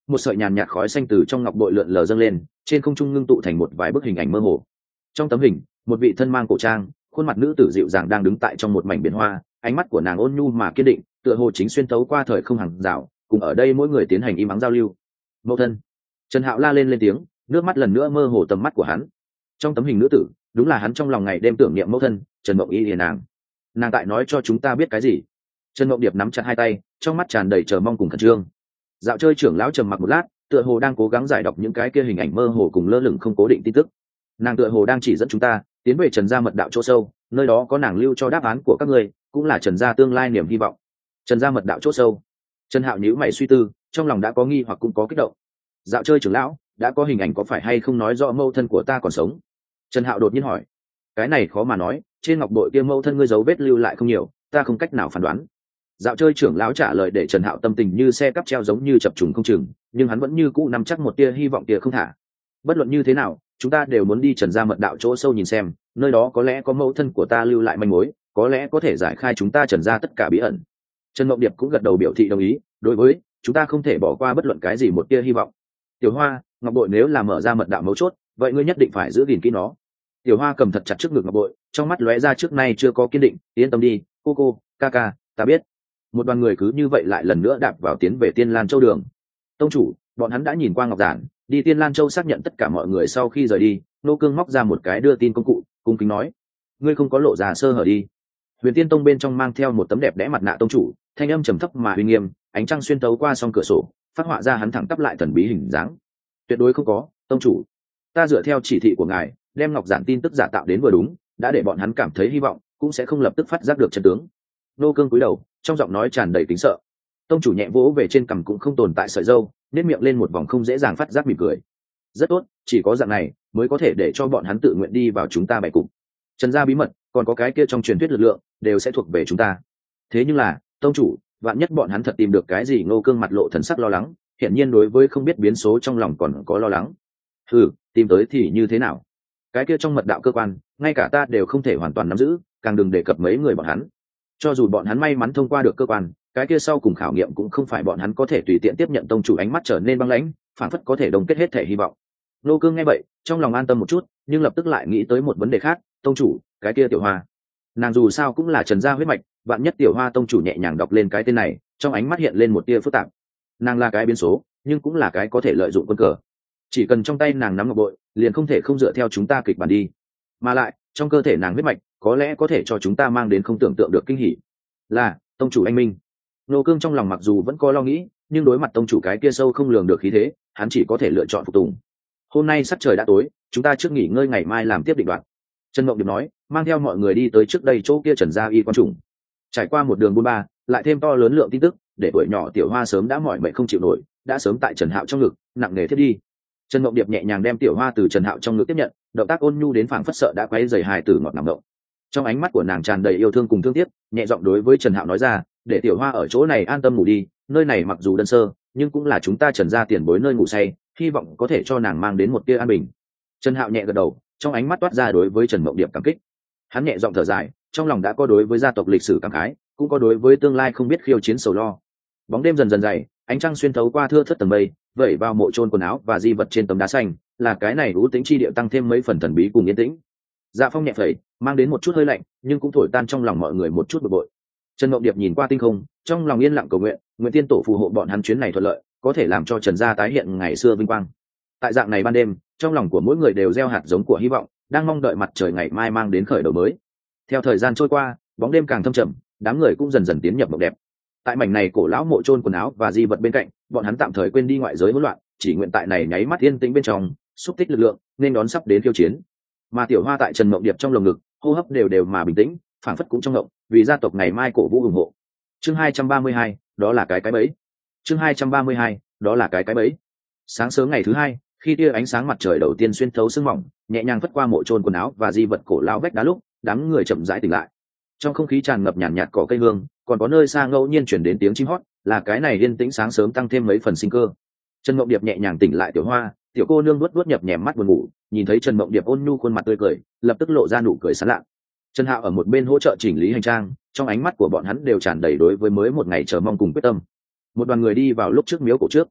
A: một sợi nhàn nhạt khói xanh từ trong ngọc bội lượn lờ dâng lên, trên không trung ngưng tụ thành một vài bức hình ảnh mơ hồ. Trong tấm hình, một vị thân mang cổ trang, khuôn mặt nữ tử dịu dàng đang đứng tại trong một mảnh biển hoa, ánh mắt của nàng ôn nhu mà kiên định, tựa hồ chính xuyên tấu qua thời không hàng rào, cùng ở đây mỗi người tiến hành im ắng giao lưu. Mẫu thân. Trần Hạo la lên lên tiếng, nước mắt lần nữa mơ hồ tầm mắt của hắn. Trong tấm hình nữ tử, đúng là hắn trong lòng ngày đêm tưởng niệm mẫu thân, Trần Mộng Y hiền nàng. Nàng tại nói cho chúng ta biết cái gì? Trần Mộng Điệp nắm chặt hai tay, trong mắt tràn đầy chờ mong cùng khẩn trương. Dạo chơi trưởng lão trầm mặc một lát, tựa hồ đang cố gắng giải đọc những cái kia hình ảnh mơ hồ cùng lơ lửng không cố định tin tức. Nàng tựa hồ đang chỉ dẫn chúng ta tiến về Trần gia mật đạo chỗ sâu, nơi đó có nàng lưu cho đáp án của các ngươi, cũng là Trần gia tương lai niềm hy vọng. Trần gia mật đạo chỗ sâu. Trần Hạo nhíu mày suy tư, trong lòng đã có nghi hoặc cũng có kích động. Dạo chơi trưởng lão, đã có hình ảnh có phải hay không nói rõ mâu thân của ta còn sống? Trần Hạo đột nhiên hỏi. Cái này khó mà nói, trên ngọc bội kia mâu thân ngươi dấu vết lưu lại không nhiều, ta không cách nào phán đoán. Dạo chơi trưởng lão trả lời để Trần Hạo tâm tình như xe cắp treo giống như chập trùng không chừng, nhưng hắn vẫn như cũ nắm chắc một tia hy vọng tia không thả. Bất luận như thế nào, chúng ta đều muốn đi Trần gia mật đạo chỗ sâu nhìn xem, nơi đó có lẽ có mẫu thân của ta lưu lại manh mối, có lẽ có thể giải khai chúng ta Trần gia tất cả bí ẩn. Trần Mộng Điệp cũng gật đầu biểu thị đồng ý, đối với chúng ta không thể bỏ qua bất luận cái gì một tia hy vọng. Tiểu Hoa, ngọc bội nếu là mở ra mật đạo mấu chốt, vậy ngươi nhất định phải giữ gìn kỹ nó. Tiểu Hoa cầm thật chặt trước ngực ngọc bội, trong mắt lóe ra trước nay chưa có kiên định, yên tâm đi, cô cô, ca ca, ta biết. Một đoàn người cứ như vậy lại lần nữa đạp vào tiến về Tiên Lan Châu đường. Tông chủ, bọn hắn đã nhìn qua ngọc giản, đi Tiên Lan Châu xác nhận tất cả mọi người sau khi rời đi, Nô Cương móc ra một cái đưa tin công cụ, cung kính nói: ngươi không có lộ ra sơ hở đi. Huyền Tiên Tông bên trong mang theo một tấm đẹp đẽ mặt nạ tông chủ, thanh âm trầm thấp mà uy nghiêm, ánh trăng xuyên tấu qua song cửa sổ, phát họa ra hắn thẳng tắp lại thần bí hình dáng. Tuyệt đối không có, tông chủ. Ta dựa theo chỉ thị của ngài, đem ngọc giản tin tức giả tạo đến vừa đúng, đã để bọn hắn cảm thấy hy vọng, cũng sẽ không lập tức phát giác được chân tướng. Nô Cương cúi đầu, trong giọng nói tràn đầy kính sợ. Tông chủ nhẹ vỗ về trên cằm cũng không tồn tại sợi râu, nét miệng lên một vòng không dễ dàng phát giác mỉm cười. Rất tốt, chỉ có dạng này mới có thể để cho bọn hắn tự nguyện đi vào chúng ta bày cục. Trần gia bí mật, còn có cái kia trong truyền thuyết lực lượng, đều sẽ thuộc về chúng ta. Thế nhưng là, tông chủ, vạn nhất bọn hắn thật tìm được cái gì? Ngô Cương mặt lộ thần sắc lo lắng, hiển nhiên đối với không biết biến số trong lòng còn có lo lắng. Ừ, tìm tới thì như thế nào? Cái kia trong mật đạo cơ quan, ngay cả ta đều không thể hoàn toàn nắm giữ, càng đừng đề cập mấy người bọn hắn. Cho dù bọn hắn may mắn thông qua được cơ quan, cái kia sau cùng khảo nghiệm cũng không phải bọn hắn có thể tùy tiện tiếp nhận. Tông chủ ánh mắt trở nên băng lãnh, phản phất có thể đồng kết hết thể hy vọng. Nô Cương nghe vậy, trong lòng an tâm một chút, nhưng lập tức lại nghĩ tới một vấn đề khác. Tông chủ, cái kia Tiểu Hoa, nàng dù sao cũng là Trần gia huyết mạch, vạn nhất Tiểu Hoa tông chủ nhẹ nhàng đọc lên cái tên này, trong ánh mắt hiện lên một tia phức tạp. Nàng là cái biến số, nhưng cũng là cái có thể lợi dụng quân cờ. Chỉ cần trong tay nàng nắm ngọc bội, liền không thể không dựa theo chúng ta kịch bản đi. Mà lại, trong cơ thể nàng huyết mạch, có lẽ có thể cho chúng ta mang đến không tưởng tượng được kinh hỉ. Là tông chủ anh minh. Nô Cương trong lòng mặc dù vẫn có lo nghĩ, nhưng đối mặt tông chủ cái kia sâu không lường được khí thế, hắn chỉ có thể lựa chọn phục tùng. Hôm nay sắc trời đã tối, chúng ta trước nghỉ ngơi, ngày mai làm tiếp định đoạn. Trần Mộng Điệp nói, mang theo mọi người đi tới trước đây chỗ kia Trần gia y quan trùng. Trải qua một đường buôn ba, lại thêm to lớn lượng tin tức, để tuổi nhỏ Tiểu Hoa sớm đã mỏi mệt không chịu nổi, đã sớm tại Trần Hạo trong ngực nặng nề thiết đi. Trần Mộng Điệp nhẹ nhàng đem Tiểu Hoa từ Trần Hạo trong ngực tiếp nhận, động tác ôn nhu đến phảng phất sợ đã quấy rầy hài tử ngọt ngào ngộng. Trong ánh mắt của nàng tràn đầy yêu thương cùng thương tiếc, nhẹ giọng đối với Trần Hạo nói ra, để Tiểu Hoa ở chỗ này an tâm ngủ đi, nơi này mặc dù đơn sơ, nhưng cũng là chúng ta Trần gia tiền bối nơi ngủ say, hy vọng có thể cho nàng mang đến một tia an bình. Trần Hạo nhẹ gật đầu, trong ánh mắt toát ra đối với Trần Mộng Điệp cảm kích. Hắn nhẹ giọng thở dài, trong lòng đã có đối với gia tộc lịch sử cảm khái, cũng có đối với tương lai không biết khiêu chiến sầu lo. Bóng đêm dần dần dày, ánh trăng xuyên thấu qua thưa thớt tầng mây, vẩy vào mộ trôn quần áo và di vật trên tấm đá xanh, là cái này ưu tĩnh chi địa tăng thêm mấy phần thần bí cùng yên tĩnh. Dạ phong nhẹ phẩy, mang đến một chút hơi lạnh, nhưng cũng thổi tan trong lòng mọi người một chút bực bội. Trần Mộng Điệp nhìn qua tinh không, trong lòng yên lặng cầu nguyện, nguyện tiên tổ phù hộ bọn hắn chuyến này thuận lợi, có thể làm cho Trần gia tái hiện ngày xưa vinh quang. Tại dạng này ban đêm, trong lòng của mỗi người đều gieo hạt giống của hy vọng, đang mong đợi mặt trời ngày mai mang đến khởi đầu mới. Theo thời gian trôi qua, bóng đêm càng thâm trầm, đám người cũng dần dần tiến nhập mộng đẹp. Tại mảnh này cổ lão mộ trôn quần áo và di vật bên cạnh, bọn hắn tạm thời quên đi ngoại giới hỗn loạn, chỉ nguyện tại này nháy mắt yên tĩnh bên trong, xúc tích lực lượng, nên đón sắp đến khiêu chiến. Mà Tiểu Hoa tại Trần Mộng Điệp trong lồng ngực, hô hấp đều đều mà bình tĩnh, phảng phất cũng trong ngộng, vì gia tộc ngày mai cổ vũ ủng hộ. Chương hai trăm ba mươi hai, đó là cái cái bẫy. Chương hai trăm ba mươi hai, đó là cái cái bẫy. Sáng sớm ngày thứ hai, khi tia ánh sáng mặt trời đầu tiên xuyên thấu sương mỏng, nhẹ nhàng phất qua mộ trôn quần áo và di vật cổ lão vách đá lúc, đám người chậm rãi tỉnh lại. Trong không khí tràn ngập nhàn nhạt cỏ cây hương, còn có nơi xa ngẫu nhiên chuyển đến tiếng chim hót, là cái này yên tĩnh sáng sớm tăng thêm mấy phần sinh cơ. Trần Mộng Điệp nhẹ nhàng tỉnh lại Tiểu Hoa, tiểu cô nương nuốt nuốt nhập nhèm mắt buồn ngủ, nhìn thấy Trần Mộng Điệp ôn nhu khuôn mặt tươi cười, lập tức lộ ra nụ cười sảng lạ. Trần Hạo ở một bên hỗ trợ chỉnh lý hành trang, trong ánh mắt của bọn hắn đều tràn đầy đối với mới một ngày chờ mong cùng quyết tâm. Một đoàn người đi vào lúc trước miếu cổ trước.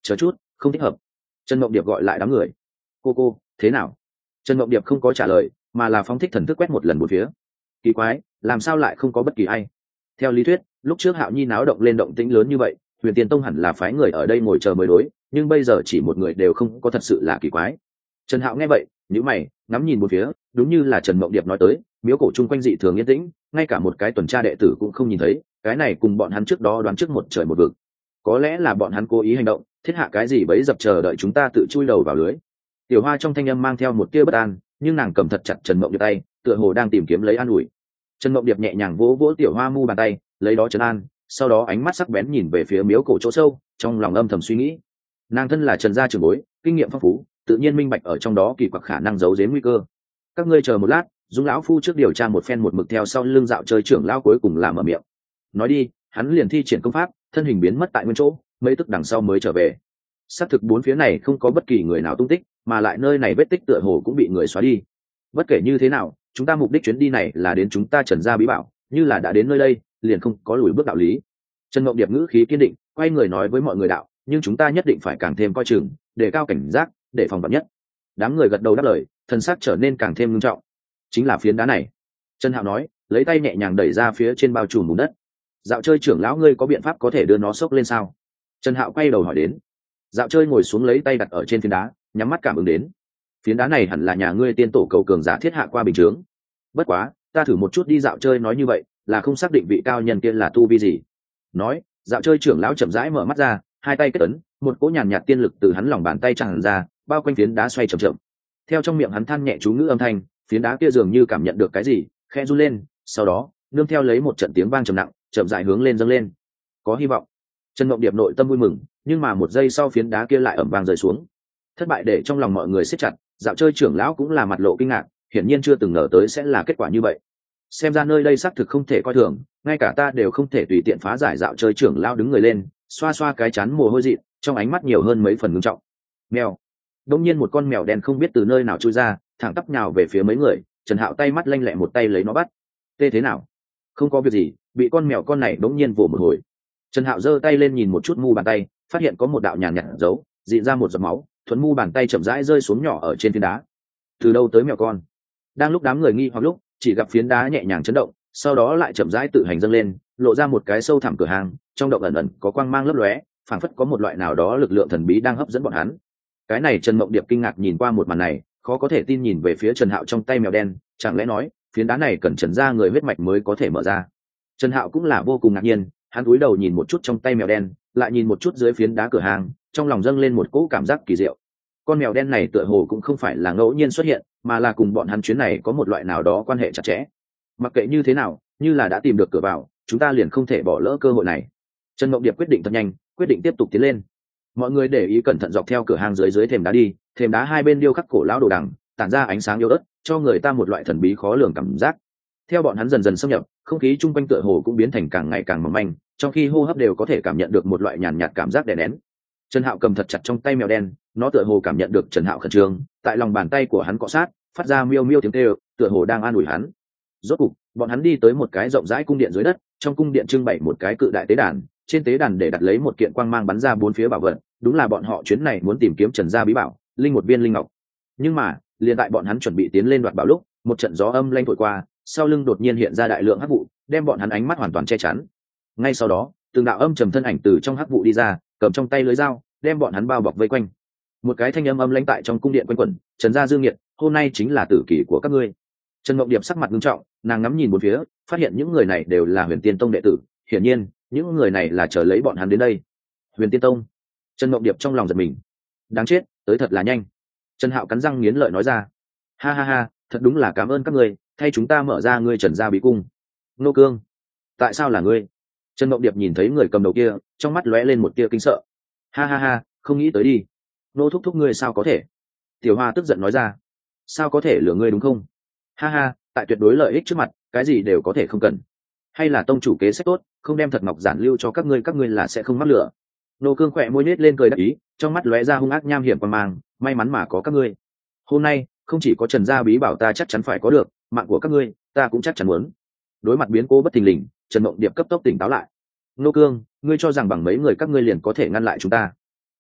A: chờ chút, không thích hợp. Trần Mộng Điệp gọi lại đám người. Cô cô, thế nào? Trần Mộng Điệp không có trả lời, mà là phóng thích thần thức quét một lần một phía. Kỳ quái, làm sao lại không có bất kỳ ai? Theo lý thuyết, lúc trước Hạo Nhi náo động lên động tĩnh lớn như vậy, Huyền Tiên Tông hẳn là phái người ở đây ngồi chờ mới đối, nhưng bây giờ chỉ một người đều không có, thật sự là kỳ quái. Trần Hạo nghe vậy, nhíu mày, ngắm nhìn một phía, đúng như là Trần Mộng Điệp nói tới, miếu cổ chung quanh dị thường yên tĩnh, ngay cả một cái tuần tra đệ tử cũng không nhìn thấy, cái này cùng bọn hắn trước đó đoán trước một trời một vực. Có lẽ là bọn hắn cố ý hành động, thiết hạ cái gì bẫy dập chờ đợi chúng ta tự chui đầu vào lưới. Tiểu Hoa trong thanh âm mang theo một tia bất an, nhưng nàng cầm thật chặt Trần Mộng Điệp tay, tựa hồ đang tìm kiếm lấy an ủi. Trần Mộng Điệp nhẹ nhàng vỗ vỗ Tiểu Hoa mu bàn tay, lấy đó trấn an, sau đó ánh mắt sắc bén nhìn về phía miếu cổ chỗ sâu, trong lòng âm thầm suy nghĩ. Nàng thân là Trần gia trưởng bối, kinh nghiệm phong phú, tự nhiên minh bạch ở trong đó kỳ quặc khả năng giấu giếm nguy cơ. Các ngươi chờ một lát, Dung lão phu trước điều tra một phen, một mực theo sau lưng dạo chơi trưởng lão cuối cùng làm ở miệng. Nói đi, hắn liền thi triển công pháp, thân hình biến mất tại nguyên chỗ, mấy tức đằng sau mới trở về. Xác thực bốn phía này không có bất kỳ người nào tung tích, mà lại nơi này vết tích tựa hồ cũng bị người xóa đi. Bất kể như thế nào, chúng ta mục đích chuyến đi này là đến chúng ta Trần gia bí bảo, như là đã đến nơi đây, liền không có lùi bước đạo lý. Trần Mộng Điệp ngữ khí kiên định, quay người nói với mọi người đạo, nhưng chúng ta nhất định phải càng thêm coi chừng, để cao cảnh giác, để phòng vạn nhất. Đám người gật đầu đáp lời, thần sắc trở nên càng thêm nghiêm trọng. Chính là phiến đá này. Trần Hạo nói, lấy tay nhẹ nhàng đẩy ra phía trên bao trùm bùn đất. Dạo chơi trưởng lão, ngươi có biện pháp có thể đưa nó xốc lên sao? Trần Hạo quay đầu hỏi đến. Dạo chơi ngồi xuống lấy tay đặt ở trên phiến đá, nhắm mắt cảm ứng đến. Phiến đá này hẳn là nhà ngươi tiên tổ cầu cường giả thiết hạ qua bình chướng. Bất quá, ta thử một chút đi. Dạo chơi nói như vậy, là không xác định vị cao nhân kia là tu vi gì. Nói, dạo chơi trưởng lão chậm rãi mở mắt ra, hai tay kết ấn, một cỗ nhàn nhạt tiên lực từ hắn lòng bàn tay tràn ra, bao quanh phiến đá xoay chậm chậm. Theo trong miệng hắn than nhẹ chú ngữ âm thanh, phiến đá kia dường như cảm nhận được cái gì, khẽ run lên, sau đó, nương theo lấy một trận tiếng vang trầm nặng, chậm rãi hướng lên dâng lên. Có hy vọng. Trần Mộng Điệp nội tâm vui mừng, nhưng mà một giây sau phiến đá kia lại ầm vang rơi xuống. Thất bại để trong lòng mọi người siết chặt, dạo chơi trưởng lão cũng là mặt lộ kinh ngạc, hiển nhiên chưa từng ngờ tới sẽ là kết quả như vậy. Xem ra nơi đây xác thực không thể coi thường, ngay cả ta đều không thể tùy tiện phá giải. Dạo chơi trưởng lão đứng người lên, xoa xoa cái chán mồ hôi dị, trong ánh mắt nhiều hơn mấy phần ngưng trọng. Mèo. Đông nhiên một con mèo đen không biết từ nơi nào chui ra, thẳng tắp nhào về phía mấy người. Trần Hạo tay mắt lanh lẹ một tay lấy nó bắt. Tê thế nào? Không có việc gì, bị con mèo con này đống nhiên vồ một hồi. Trần Hạo giơ tay lên nhìn một chút mu bàn tay, phát hiện có một đạo nhàn nhạt dấu, dị ra một giọt máu, thuần mu bàn tay chậm rãi rơi xuống nhỏ ở trên phiến đá. Từ đâu tới mèo con? Đang lúc đám người nghi hoặc lúc, chỉ gặp phiến đá nhẹ nhàng chấn động, sau đó lại chậm rãi tự hành dâng lên, lộ ra một cái sâu thẳm cửa hàng, trong động ẩn ẩn có quang mang lấp lóe, phảng phất có một loại nào đó lực lượng thần bí đang hấp dẫn bọn hắn. Cái này Trần Mộng Điệp kinh ngạc nhìn qua một màn này, khó có thể tin nhìn về phía Trần Hạo trong tay mèo đen, chẳng lẽ nói, phiến đá này cần Trần gia người huyết mạch mới có thể mở ra. Trần Hạo cũng là vô cùng ngạc nhiên, hắn cúi đầu nhìn một chút trong tay mèo đen, lại nhìn một chút dưới phiến đá cửa hàng, trong lòng dâng lên một cỗ cảm giác kỳ diệu. Con mèo đen này tựa hồ cũng không phải là ngẫu nhiên xuất hiện, mà là cùng bọn hắn chuyến này có một loại nào đó quan hệ chặt chẽ. Mặc kệ như thế nào, như là đã tìm được cửa vào, chúng ta liền không thể bỏ lỡ cơ hội này. Trần Mộng Điệp quyết định thật nhanh, quyết định tiếp tục tiến lên. Mọi người để ý cẩn thận dọc theo cửa hàng dưới dưới thềm đá đi, thềm đá hai bên điêu khắc cổ lão đồ đằng, tản ra ánh sáng yếu ớt, cho người ta một loại thần bí khó lường cảm giác. Theo bọn hắn dần dần xâm nhập, không khí chung quanh tựa hồ cũng biến thành càng ngày càng mỏng manh, trong khi hô hấp đều có thể cảm nhận được một loại nhàn nhạt cảm giác đè nén. Trần Hạo cầm thật chặt trong tay mèo đen, nó tựa hồ cảm nhận được Trần Hạo khẩn trương, tại lòng bàn tay của hắn cọ sát, phát ra miêu miêu tiếng kêu, tựa hồ đang an ủi hắn. Rốt cục, bọn hắn đi tới một cái rộng rãi cung điện dưới đất, trong cung điện trưng bày một cái cự đại tế đàn, trên tế đàn để đặt lấy một kiện quang mang bắn ra bốn phía bảo vật, đúng là bọn họ chuyến này muốn tìm kiếm Trần gia bí bảo, linh một viên linh ngọc. Nhưng mà, liền tại bọn hắn chuẩn bị tiến lên đoạt bảo lúc, một trận gió âm lanh thổi qua, sau lưng đột nhiên hiện ra đại lượng hắc vụ, đem bọn hắn ánh mắt hoàn toàn che chắn. Ngay sau đó, từng đạo âm trầm thân ảnh từ trong hắc vụ đi ra, cầm trong tay lưới dao, đem bọn hắn bao bọc vây quanh. Một cái thanh âm âm lãnh tại trong cung điện quanh quẩn, Trần gia dương nghiệt, hôm nay chính là tử kỳ của các ngươi. Trần Mộng Điệp sắc mặt nghiêm trọng, nàng ngắm nhìn bốn phía, phát hiện những người này đều là Huyền Tiên Tông đệ tử, hiển nhiên, những người này là chờ lấy bọn hắn đến đây. Huyền Tiên Tông. Trần Mộng Điệp trong lòng giật mình. Đáng chết, tới thật là nhanh. Trần Hạo cắn răng nghiến lợi nói ra. Ha ha ha, thật đúng là cảm ơn các ngươi, thay chúng ta mở ra ngươi Trần gia bí cung. Nô Cương, tại sao là ngươi? Trần Mộng Điệp nhìn thấy người cầm đầu kia, trong mắt lóe lên một tia kinh sợ. Ha ha ha, không nghĩ tới đi. Nô thúc thúc ngươi sao có thể? Tiểu Hoa tức giận nói ra. Sao có thể lừa ngươi đúng không? Ha ha, tại tuyệt đối lợi ích trước mặt, cái gì đều có thể không cần. Hay là tông chủ kế sách tốt, không đem thật ngọc giản lưu cho các ngươi, các ngươi là sẽ không mắc lửa. Nô Cương khỏe môi nhếch lên cười đắc ý, trong mắt lóe ra hung ác nham hiểm qua mang, may mắn mà có các ngươi. Hôm nay, không chỉ có Trần gia bí bảo ta chắc chắn phải có được, mạng của các ngươi, ta cũng chắc chắn muốn. Đối mặt biến cố bất thình lình, Trần Mộng Điệp cấp tốc tỉnh táo lại. Nô Cương, ngươi cho rằng bằng mấy người các ngươi liền có thể ngăn lại chúng ta?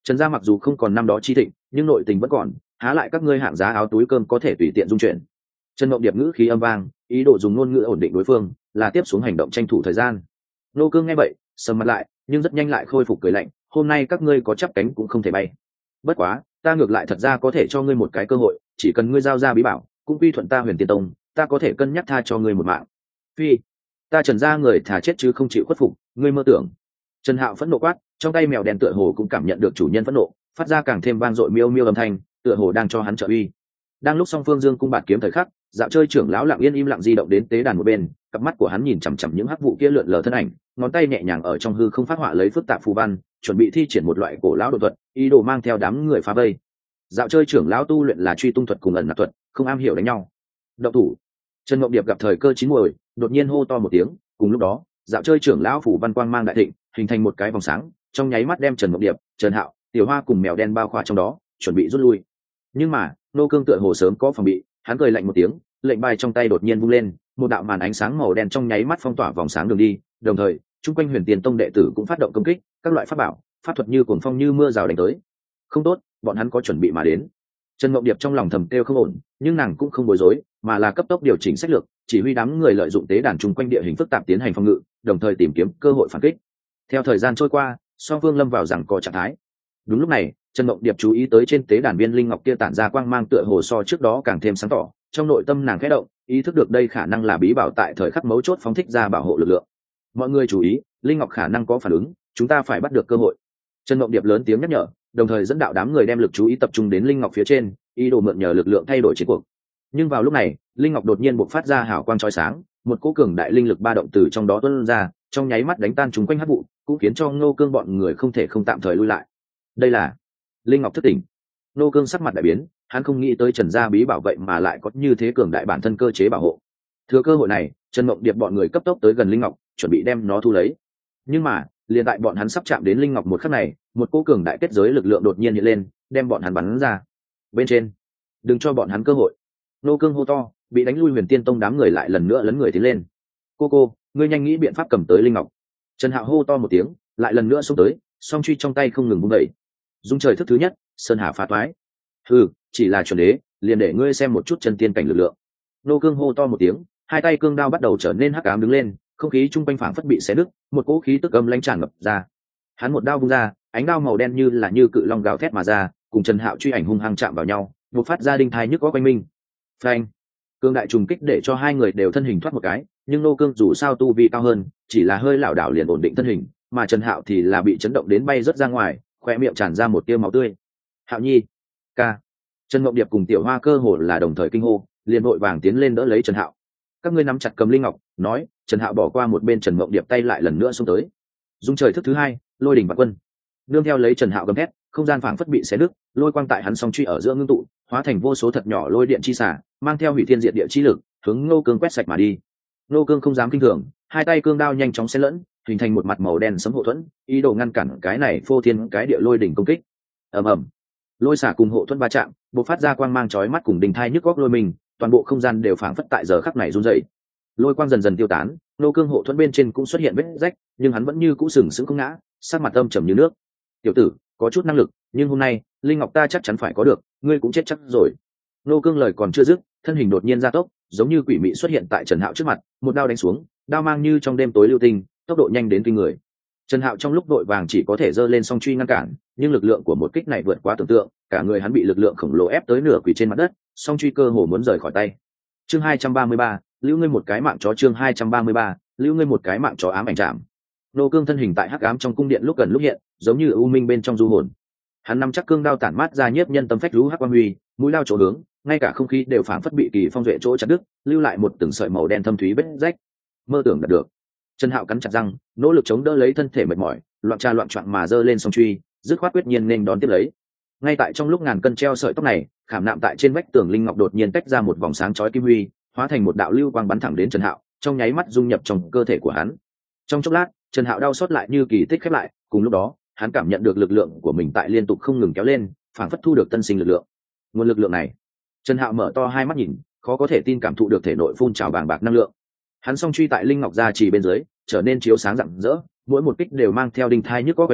A: Trần gia mặc dù không còn năm đó chi thịnh, nhưng nội tình vẫn còn, há lại các ngươi hạng giá áo túi cơm có thể tùy tiện dung chuyển. Trần Mộng Điệp ngữ khí âm vang, ý đồ dùng ngôn ngữ ổn định đối phương, là tiếp xuống hành động tranh thủ thời gian. Nô Cương nghe vậy, sầm mặt lại, nhưng rất nhanh lại khôi phục cười lạnh, hôm nay các ngươi có chắp cánh cũng không thể bay. Bất quá, ta ngược lại thật ra có thể cho ngươi một cái cơ hội, chỉ cần ngươi giao ra bí bảo, cũng quy thuận ta Huyền Tiên Tông, ta có thể cân nhắc tha cho ngươi một mạng. Phi, ta Trần gia người thà chết chứ không chịu khuất phục, ngươi mơ tưởng. Trần Hạo phẫn nộ quát, trong tay mèo đen tựa hồ cũng cảm nhận được chủ nhân phẫn nộ, phát ra càng thêm vang dội miêu miêu âm thanh, tựa hồ đang cho hắn trợ uy. Đang lúc song phương dương cung bạt kiếm thời khắc, dạo chơi trưởng lão lặng yên im lặng di động đến tế đàn một bên, cặp mắt của hắn nhìn chằm chằm những hắc vụ kia lượn lờ thân ảnh, ngón tay nhẹ nhàng ở trong hư không phát họa lấy phức tạp phù văn, chuẩn bị thi triển một loại cổ lão độ thuật, ý đồ mang theo đám người phá vây. Dạo chơi trưởng lão tu luyện là truy tung thuật cùng ẩn nặc thuật, không am hiểu đánh nhau. Động thủ. Trần Ngọc Điệp gặp thời cơ chín muồi, đột nhiên hô to một tiếng, cùng lúc đó, dạo chơi trưởng lão phủ văn quang mang đại thịnh, hình thành một cái vòng sáng, trong nháy mắt đem Trần Ngọc Điệp, Trần Hạo, Tiểu Hoa cùng mèo đen bao khỏa trong đó, chuẩn bị rút lui. Nhưng mà, Nô Cương tựa hồ sớm có phòng bị, hắn cười lạnh một tiếng, lệnh bài trong tay đột nhiên vung lên, một đạo màn ánh sáng màu đen trong nháy mắt phong tỏa vòng sáng đường đi, đồng thời, chung quanh Huyền Tiền Tông đệ tử cũng phát động công kích, các loại pháp bảo, pháp thuật như cuồng phong như mưa rào đánh tới. Không tốt, bọn hắn có chuẩn bị mà đến. Trần Ngọc Điệp trong lòng thầm kêu không ổn, nhưng nàng cũng không bối rối, mà là cấp tốc điều chỉnh sách lược, chỉ huy đám người lợi dụng tế đàn chung quanh địa hình phức tạp tiến hành phòng ngự, đồng thời tìm kiếm cơ hội phản kích. Theo thời gian trôi qua, song phương lâm vào rằng có trạng thái. Đúng lúc này, Trần Mộng Điệp chú ý tới trên tế đàn viên linh ngọc kia tản ra quang mang tựa hồ so trước đó càng thêm sáng tỏ, trong nội tâm nàng khẽ động, ý thức được đây khả năng là bí bảo tại thời khắc mấu chốt phóng thích ra bảo hộ lực lượng. Mọi người chú ý, linh ngọc khả năng có phản ứng, chúng ta phải bắt được cơ hội. Trần Mộng Điệp lớn tiếng nhắc nhở, đồng thời dẫn đạo đám người đem lực chú ý tập trung đến linh ngọc phía trên, ý đồ mượn nhờ lực lượng thay đổi chiến cuộc. Nhưng vào lúc này, linh ngọc đột nhiên bộc phát ra hào quang chói sáng, một cỗ cường đại linh lực ba động từ trong đó tuôn ra, trong nháy mắt đánh tan chúng quanh hắc vụ, cũng khiến cho Ngô Cương bọn người không thể không tạm thời lui lại. Đây là linh ngọc thức tỉnh. Ngô Cương sắc mặt đại biến, hắn không nghĩ tới Trần gia bí bảo vậy mà lại có như thế cường đại bản thân cơ chế bảo hộ. Thừa cơ hội này, Trần Mộng Điệp bọn người cấp tốc tới gần linh ngọc, chuẩn bị đem nó thu lấy. Nhưng mà, liền tại bọn hắn sắp chạm đến linh ngọc một khắc này, một cỗ cường đại kết giới lực lượng đột nhiên hiện lên, đem bọn hắn bắn ra. Bên trên, đừng cho bọn hắn cơ hội. Ngô Cương hô to, bị đánh lui Huyền Tiên Tông đám người lại lần nữa lấn người tiến lên. Cô cô, ngươi nhanh nghĩ biện pháp cầm tới linh ngọc. Trần Hạo hô to một tiếng, lại lần nữa xông tới, song truy trong tay không ngừng vung đẩy. Dung trời thức thứ nhất, sơn hà phá toái. Ừ, chỉ là chuẩn đế, liền để ngươi xem một chút chân tiên cảnh lực lượng. Nô Cương hô to một tiếng, hai tay cương đao bắt đầu trở nên hắc ám đứng lên, không khí trung quanh phảng phất bị xé nứt, một cỗ khí tức âm lãnh tràn ngập ra. Hắn một đao vung ra, ánh đao màu đen như là như cự long gào thét mà ra, cùng Trần Hạo truy ảnh hung hăng chạm vào nhau, bộc phát ra đinh thai nhức óc quanh minh. Phanh! Cương đại trùng kích để cho hai người đều thân hình thoát một cái, nhưng Nô Cương dù sao tu vi cao hơn, chỉ là hơi lảo đảo liền ổn định thân hình, mà Trần Hạo thì là bị chấn động đến bay rất ra ngoài, khoe miệng tràn ra một tia máu tươi. Hạo Nhi, ca. Trần Ngọc Điệp cùng Tiểu Hoa cơ hồ là đồng thời kinh hô, liền vội vàng tiến lên đỡ lấy Trần Hạo. Các ngươi nắm chặt cầm linh ngọc, nói. Trần Hạo bỏ qua một bên, Trần Ngọc Điệp tay lại lần nữa xông tới. Dung trời thức thứ hai, lôi đỉnh vạn quân. Nương theo lấy Trần Hạo gầm thét, không gian phảng phất bị xé nứt, lôi quang tại hắn song truy ở giữa ngưng tụ, hóa thành vô số thật nhỏ lôi điện chi xả, mang theo hủy thiên diệt địa chi lực, hướng Ngô Cương quét sạch mà đi. Ngô Cương không dám kinh thường, hai tay cương đao nhanh chóng xen lẫn, hình thành một mặt màu đen sấm hộ thuẫn, ý đồ ngăn cản cái này phô thiên cái địa lôi đỉnh công kích. Ầm ầm, lôi xả cùng hộ thuẫn va chạm, bộc phát ra quang mang chói mắt cùng đỉnh thai nhức góc lôi mình, toàn bộ không gian đều phảng phất tại giờ khắc này run rẩy. Lôi quang dần dần tiêu tán, Ngô Cương hộ thuẫn bên trên cũng xuất hiện vết rách, nhưng hắn vẫn như cũ sừng sững không ngã, sắc mặt âm trầm như nước. Tiểu tử, có chút năng lực, nhưng hôm nay linh ngọc ta chắc chắn phải có được, ngươi cũng chết chắc rồi. Ngô Cương lời còn chưa dứt, thân hình đột nhiên gia tốc, giống như quỷ mị xuất hiện tại Trần Hạo trước mặt, một đao đánh xuống, đao mang như trong đêm tối lưu tinh, tốc độ nhanh đến kinh người. Trần Hạo trong lúc đội vàng chỉ có thể giơ lên song truy ngăn cản, nhưng lực lượng của một kích này vượt quá tưởng tượng, cả người hắn bị lực lượng khổng lồ ép tới nửa quỳ trên mặt đất, song truy cơ hồ muốn rời khỏi tay. Chương hai trăm ba mươi ba, lưu ngươi một cái mạng chó. Chương hai trăm ba mươi ba, lưu ngươi một cái mạng chó. Ám ảnh chạm. Nô Cương thân hình tại hắc ám trong cung điện lúc gần lúc hiện, giống như u minh bên trong du hồn. Hắn nắm chắc cương đao tản mát ra nhiếp nhân tâm phách lũ hắc quang huy, mũi đao chỗ hướng, ngay cả không khí đều phảng phất bị kỳ phong duệ chỗ chặt đứt, lưu lại một từng sợi màu đen thâm thúy vết rách. Mơ tưởng đạt được. Trần Hạo cắn chặt răng, nỗ lực chống đỡ lấy thân thể mệt mỏi, loạn trà loạn choạng mà giơ lên song truy, dứt khoát quyết nhiên nên đón tiếp lấy. Ngay tại trong lúc ngàn cân treo sợi tóc này, khảm nạm tại trên vách tường linh ngọc đột nhiên tách ra một vòng sáng chói kim huy, hóa thành một đạo lưu quang bắn thẳng đến Trần Hạo, trong nháy mắt dung nhập trong cơ thể của hắn. Trong chốc lát, Trần Hạo đau xót lại như kỳ tích khép lại, cùng lúc đó, hắn cảm nhận được lực lượng của mình tại liên tục không ngừng kéo lên, phảng phất thu được tân sinh lực lượng. Nguồn lực lượng này, Trần Hạo mở to hai mắt nhìn, khó có thể tin cảm thụ được thể nội phun trào bàng bạc năng lượng. Hắn song truy tại linh ngọc gia trì bên dưới, trở nên chiếu sáng rạng rỡ, mỗi một kích đều mang theo đinh thai nhức có quanh mình,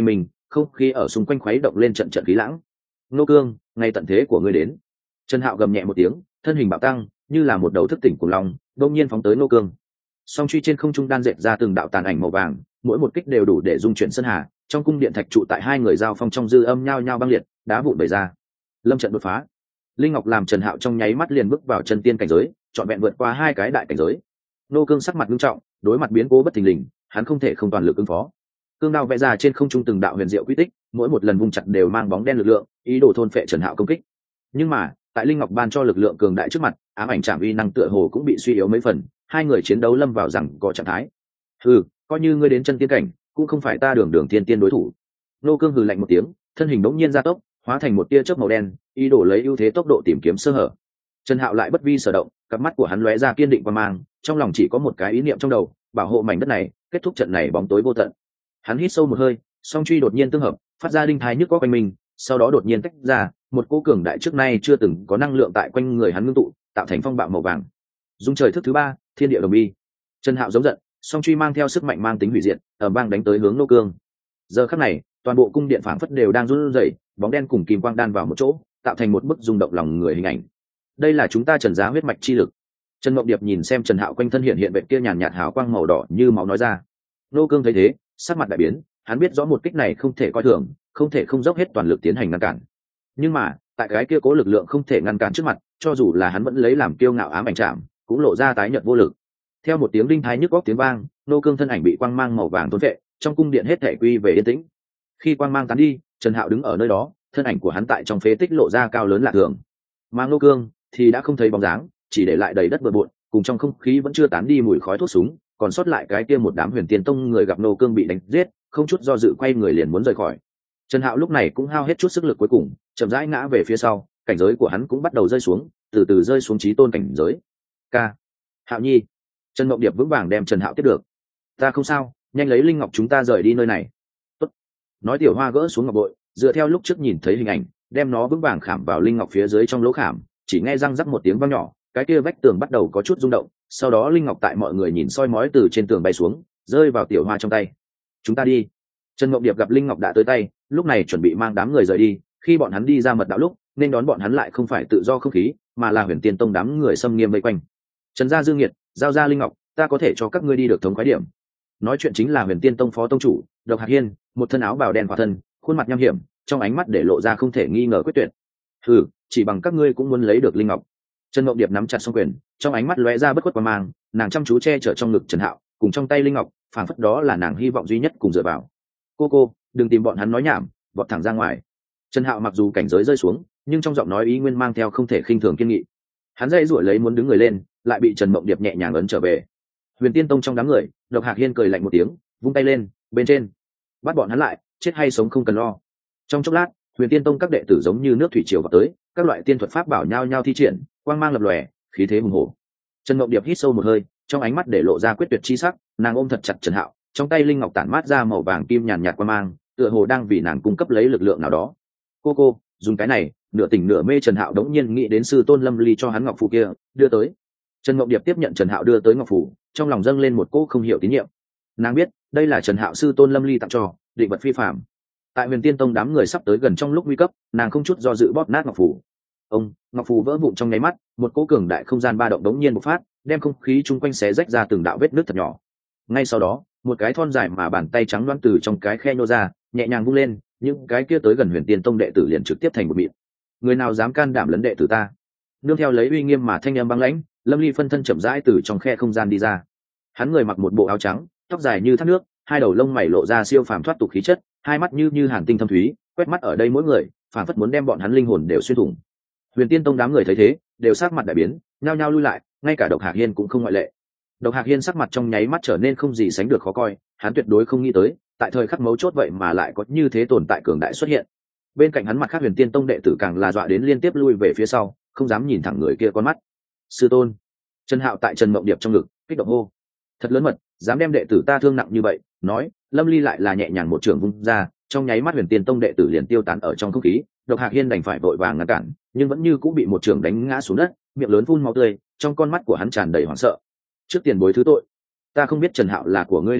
A: không khí ở xung quanh khuấy động lên trận trận khí lãng. Nô Cương, ngay tận thế của ngươi đến. Trần Hạo gầm nhẹ một tiếng, thân hình bạo tăng, như là một đầu thức tỉnh cùng long, đột nhiên phóng tới Nô Cương. Song truy trên không trung đan dệt ra từng đạo tàn ảnh màu vàng, mỗi một kích đều đủ để dung chuyển sơn hà. Trong cung điện thạch trụ tại hai người giao phong trong dư âm nhao nhao băng liệt, đá vụn bể ra. Lâm trận đột phá. Linh Ngọc làm Trần Hạo trong nháy mắt liền bước vào chân tiên cảnh giới, trọn vẹn vượt qua hai cái đại cảnh giới. Nô Cương sắc mặt nghiêm trọng, đối mặt biến cố bất thình lình, hắn không thể không toàn lực ứng phó. Cương đao vẽ ra trên không trung từng đạo huyền diệu quy tích, mỗi một lần vung chặt đều mang bóng đen lực lượng, ý đồ thôn phệ Trần Hạo công kích. Nhưng mà, tại Linh Ngọc ban cho lực lượng cường đại trước mặt, ám ảnh trảm uy năng tựa hồ cũng bị suy yếu mấy phần, hai người chiến đấu lâm vào rằng có trạng thái. Hừ, coi như ngươi đến chân tiên cảnh, cũng không phải ta Đường Đường Thiên Tiên đối thủ. Nô Cương hừ lạnh một tiếng, thân hình bỗng nhiên gia tốc, hóa thành một tia chớp màu đen, ý đồ lấy ưu thế tốc độ tìm kiếm sơ hở. Trần Hạo lại bất vi sở động, cặp mắt của hắn lóe ra kiên định quan mang, trong lòng chỉ có một cái ý niệm trong đầu, bảo hộ mảnh đất này, kết thúc trận này bóng tối vô tận. Hắn hít sâu một hơi, song truy đột nhiên tương hợp, phát ra đinh thái nhức có quanh mình, sau đó đột nhiên tách ra, một cỗ cường đại trước nay chưa từng có năng lượng tại quanh người hắn ngưng tụ, tạo thành phong bạo màu vàng. Dung trời thức thứ ba, thiên địa đồng bi. Trần Hạo giống giận, song truy mang theo sức mạnh mang tính hủy diệt, ở bang đánh tới hướng Nô Cương. Giờ khắc này, toàn bộ cung điện phảng phất đều đang run rẩy, bóng đen cùng kim quang đan vào một chỗ, tạo thành một bức rung động lòng người hình ảnh. Đây là chúng ta Trần gia huyết mạch chi lực. Trần Mộng Điệp nhìn xem Trần Hạo quanh thân hiện hiện bệnh kia nhàn nhạt hào quang màu đỏ như máu nói ra. Nô Cương thấy thế, sắc mặt đại biến, hắn biết rõ một kích này không thể coi thường, không thể không dốc hết toàn lực tiến hành ngăn cản. Nhưng mà, tại cái kia cố lực lượng không thể ngăn cản trước mặt, cho dù là hắn vẫn lấy làm kiêu ngạo ám ảnh chạm, cũng lộ ra tái nhợt vô lực. Theo một tiếng đinh thái nhức óc tiếng vang, Nô Cương thân ảnh bị quang mang màu vàng thôn vệ, trong cung điện hết thảy quy về yên tĩnh. Khi quang mang tán đi, Trần Hạo đứng ở nơi đó, thân ảnh của hắn tại trong phế tích lộ ra cao lớn lạ thường. Mà Nô Cương thì đã không thấy bóng dáng, chỉ để lại đầy đất bừa bộn, cùng trong không khí vẫn chưa tán đi mùi khói thuốc súng, còn sót lại cái kia một đám Huyền Tiên Tông người gặp Nô Cương bị đánh giết, không chút do dự quay người liền muốn rời khỏi. Trần Hạo lúc này cũng hao hết chút sức lực cuối cùng, chậm rãi ngã về phía sau, cảnh giới của hắn cũng bắt đầu rơi xuống, từ từ rơi xuống chí tôn cảnh giới. Ca, Hạo Nhi. Trần Mộng Điệp vững vàng đem Trần Hạo tiếp được. Ta không sao, nhanh lấy linh ngọc chúng ta rời đi nơi này. Tốt. Nói Tiểu Hoa gỡ xuống ngọc bội, dựa theo lúc trước nhìn thấy hình ảnh, đem nó vững vàng khảm vào linh ngọc phía dưới trong lỗ khảm, chỉ nghe răng rắc một tiếng vang nhỏ, cái kia vách tường bắt đầu có chút rung động, sau đó linh ngọc tại mọi người nhìn soi mói từ trên tường bay xuống, rơi vào Tiểu Hoa trong tay. Chúng ta đi. Trần Mộng Điệp gặp linh ngọc đã tới tay, lúc này chuẩn bị mang đám người rời đi, khi bọn hắn đi ra mật đạo lúc, nên đón bọn hắn lại không phải tự do không khí, mà là Huyền Tiên Tông đám người xâm nghiêm vây quanh. Trần gia Dương Nghiệt, giao ra linh ngọc, ta có thể cho các ngươi đi được thống khoái điểm. Nói chuyện chính là Huyền Tiên Tông phó tông chủ Độc Hạc Hiên, một thân áo bào đen khỏa thân, khuôn mặt nham hiểm, trong ánh mắt để lộ ra không thể nghi ngờ quyết tuyệt. Hừ, chỉ bằng các ngươi cũng muốn lấy được linh ngọc. Trần Mộng Điệp nắm chặt song quyền, trong ánh mắt lóe ra bất khuất quan mang, nàng chăm chú che chở trong ngực Trần Hạo, cùng trong tay linh ngọc, phảng phất đó là nàng hy vọng duy nhất cùng dựa vào. Cô cô, đừng tìm bọn hắn nói nhảm, vọt thẳng ra ngoài. Trần Hạo mặc dù cảnh giới rơi xuống, nhưng trong giọng nói ý nguyên mang theo không thể khinh thường kiên nghị. Hắn dây rủi lấy muốn đứng người lên, lại bị Trần Mộng Điệp nhẹ nhàng ấn trở về. Huyền Tiên Tông trong đám người, Độc Hạc Hiên cười lạnh một tiếng, vung tay lên, bên trên, bắt bọn hắn lại, chết hay sống không cần lo. Trong chốc lát, Huyền Tiên Tông các đệ tử giống như nước thủy triều vào tới, các loại tiên thuật pháp bảo nhao nhao thi triển, quang mang lập lòe, khí thế hùng hổ. Trần Mộng Điệp hít sâu một hơi, trong ánh mắt để lộ ra quyết tuyệt chi sắc, nàng ôm thật chặt Trần Hạo, trong tay linh ngọc tản mát ra màu vàng kim nhàn nhạt quang mang, tựa hồ đang vì nàng cung cấp lấy lực lượng nào đó. Cô cô, dùng cái này, nửa tỉnh nửa mê Trần Hạo đống nhiên nghĩ đến sư tôn Lâm Ly cho hắn ngọc phù kia, đưa tới. Trần Mộng Điệp tiếp nhận Trần Hạo đưa tới ngọc phù, trong lòng dâng lên một cỗ không hiểu tín nhiệm. Nàng biết, đây là Trần Hạo sư tôn Lâm Ly tặng cho, định vật phi phàm. Tại Huyền Tiên Tông đám người sắp tới gần trong lúc nguy cấp, nàng không chút do dự bóp nát ngọc phù. Ông, ngọc phù vỡ vụn trong nháy mắt, một cỗ cường đại không gian ba động đống nhiên bộc phát, đem không khí chung quanh xé rách ra từng đạo vết nứt thật nhỏ. Ngay sau đó, một cái thon dài mà bàn tay trắng loáng từ trong cái khe nhô ra, nhẹ nhàng vung lên, những cái kia tới gần Huyền Tiên Tông đệ tử liền trực tiếp thành một mịn. Người nào dám can đảm lấn đệ tử ta? Nương theo lấy uy nghiêm mà thanh âm băng lãnh, Lâm Ly phân thân chậm rãi từ trong khe không gian đi ra. Hắn người mặc một bộ áo trắng, tóc dài như thác nước, hai đầu lông mày lộ ra siêu phàm thoát tục khí chất, hai mắt như như hàn tinh thâm thúy, quét mắt ở đây mỗi người, phảng phất muốn đem bọn hắn linh hồn đều xuyên thủng. Huyền Tiên Tông đám người thấy thế, đều sắc mặt đại biến, nhao nhao lui lại, ngay cả Độc Hạc Hiên cũng không ngoại lệ. Độc Hạc Hiên sắc mặt trong nháy mắt trở nên không gì sánh được khó coi, hắn tuyệt đối không nghĩ tới, tại thời khắc mấu chốt vậy mà lại có như thế tồn tại cường đại xuất hiện. Bên cạnh hắn mặt khác Huyền Tiên Tông đệ tử càng là dọa đến liên tiếp lui về phía sau, không dám nhìn thẳng người kia con mắt. Sư tôn. Trần Hạo tại Trần Mộng Điệp trong ngực, kích động hô. Thật lớn mật, dám đem đệ tử ta thương nặng như vậy, nói, Lâm Ly lại là nhẹ nhàng một trường vung ra, trong nháy mắt Huyền Tiên Tông đệ tử liền tiêu tán ở trong không khí, Độc Hạc Hiên đành phải vội vàng ngăn cản, nhưng vẫn như cũng bị một trường đánh ngã xuống đất, miệng lớn phun máu tươi, trong con mắt của hắn tràn đầy hoảng sợ. Trước tiền bối thứ tội, ta không biết Trần Hạo là của ngươi đệ tử,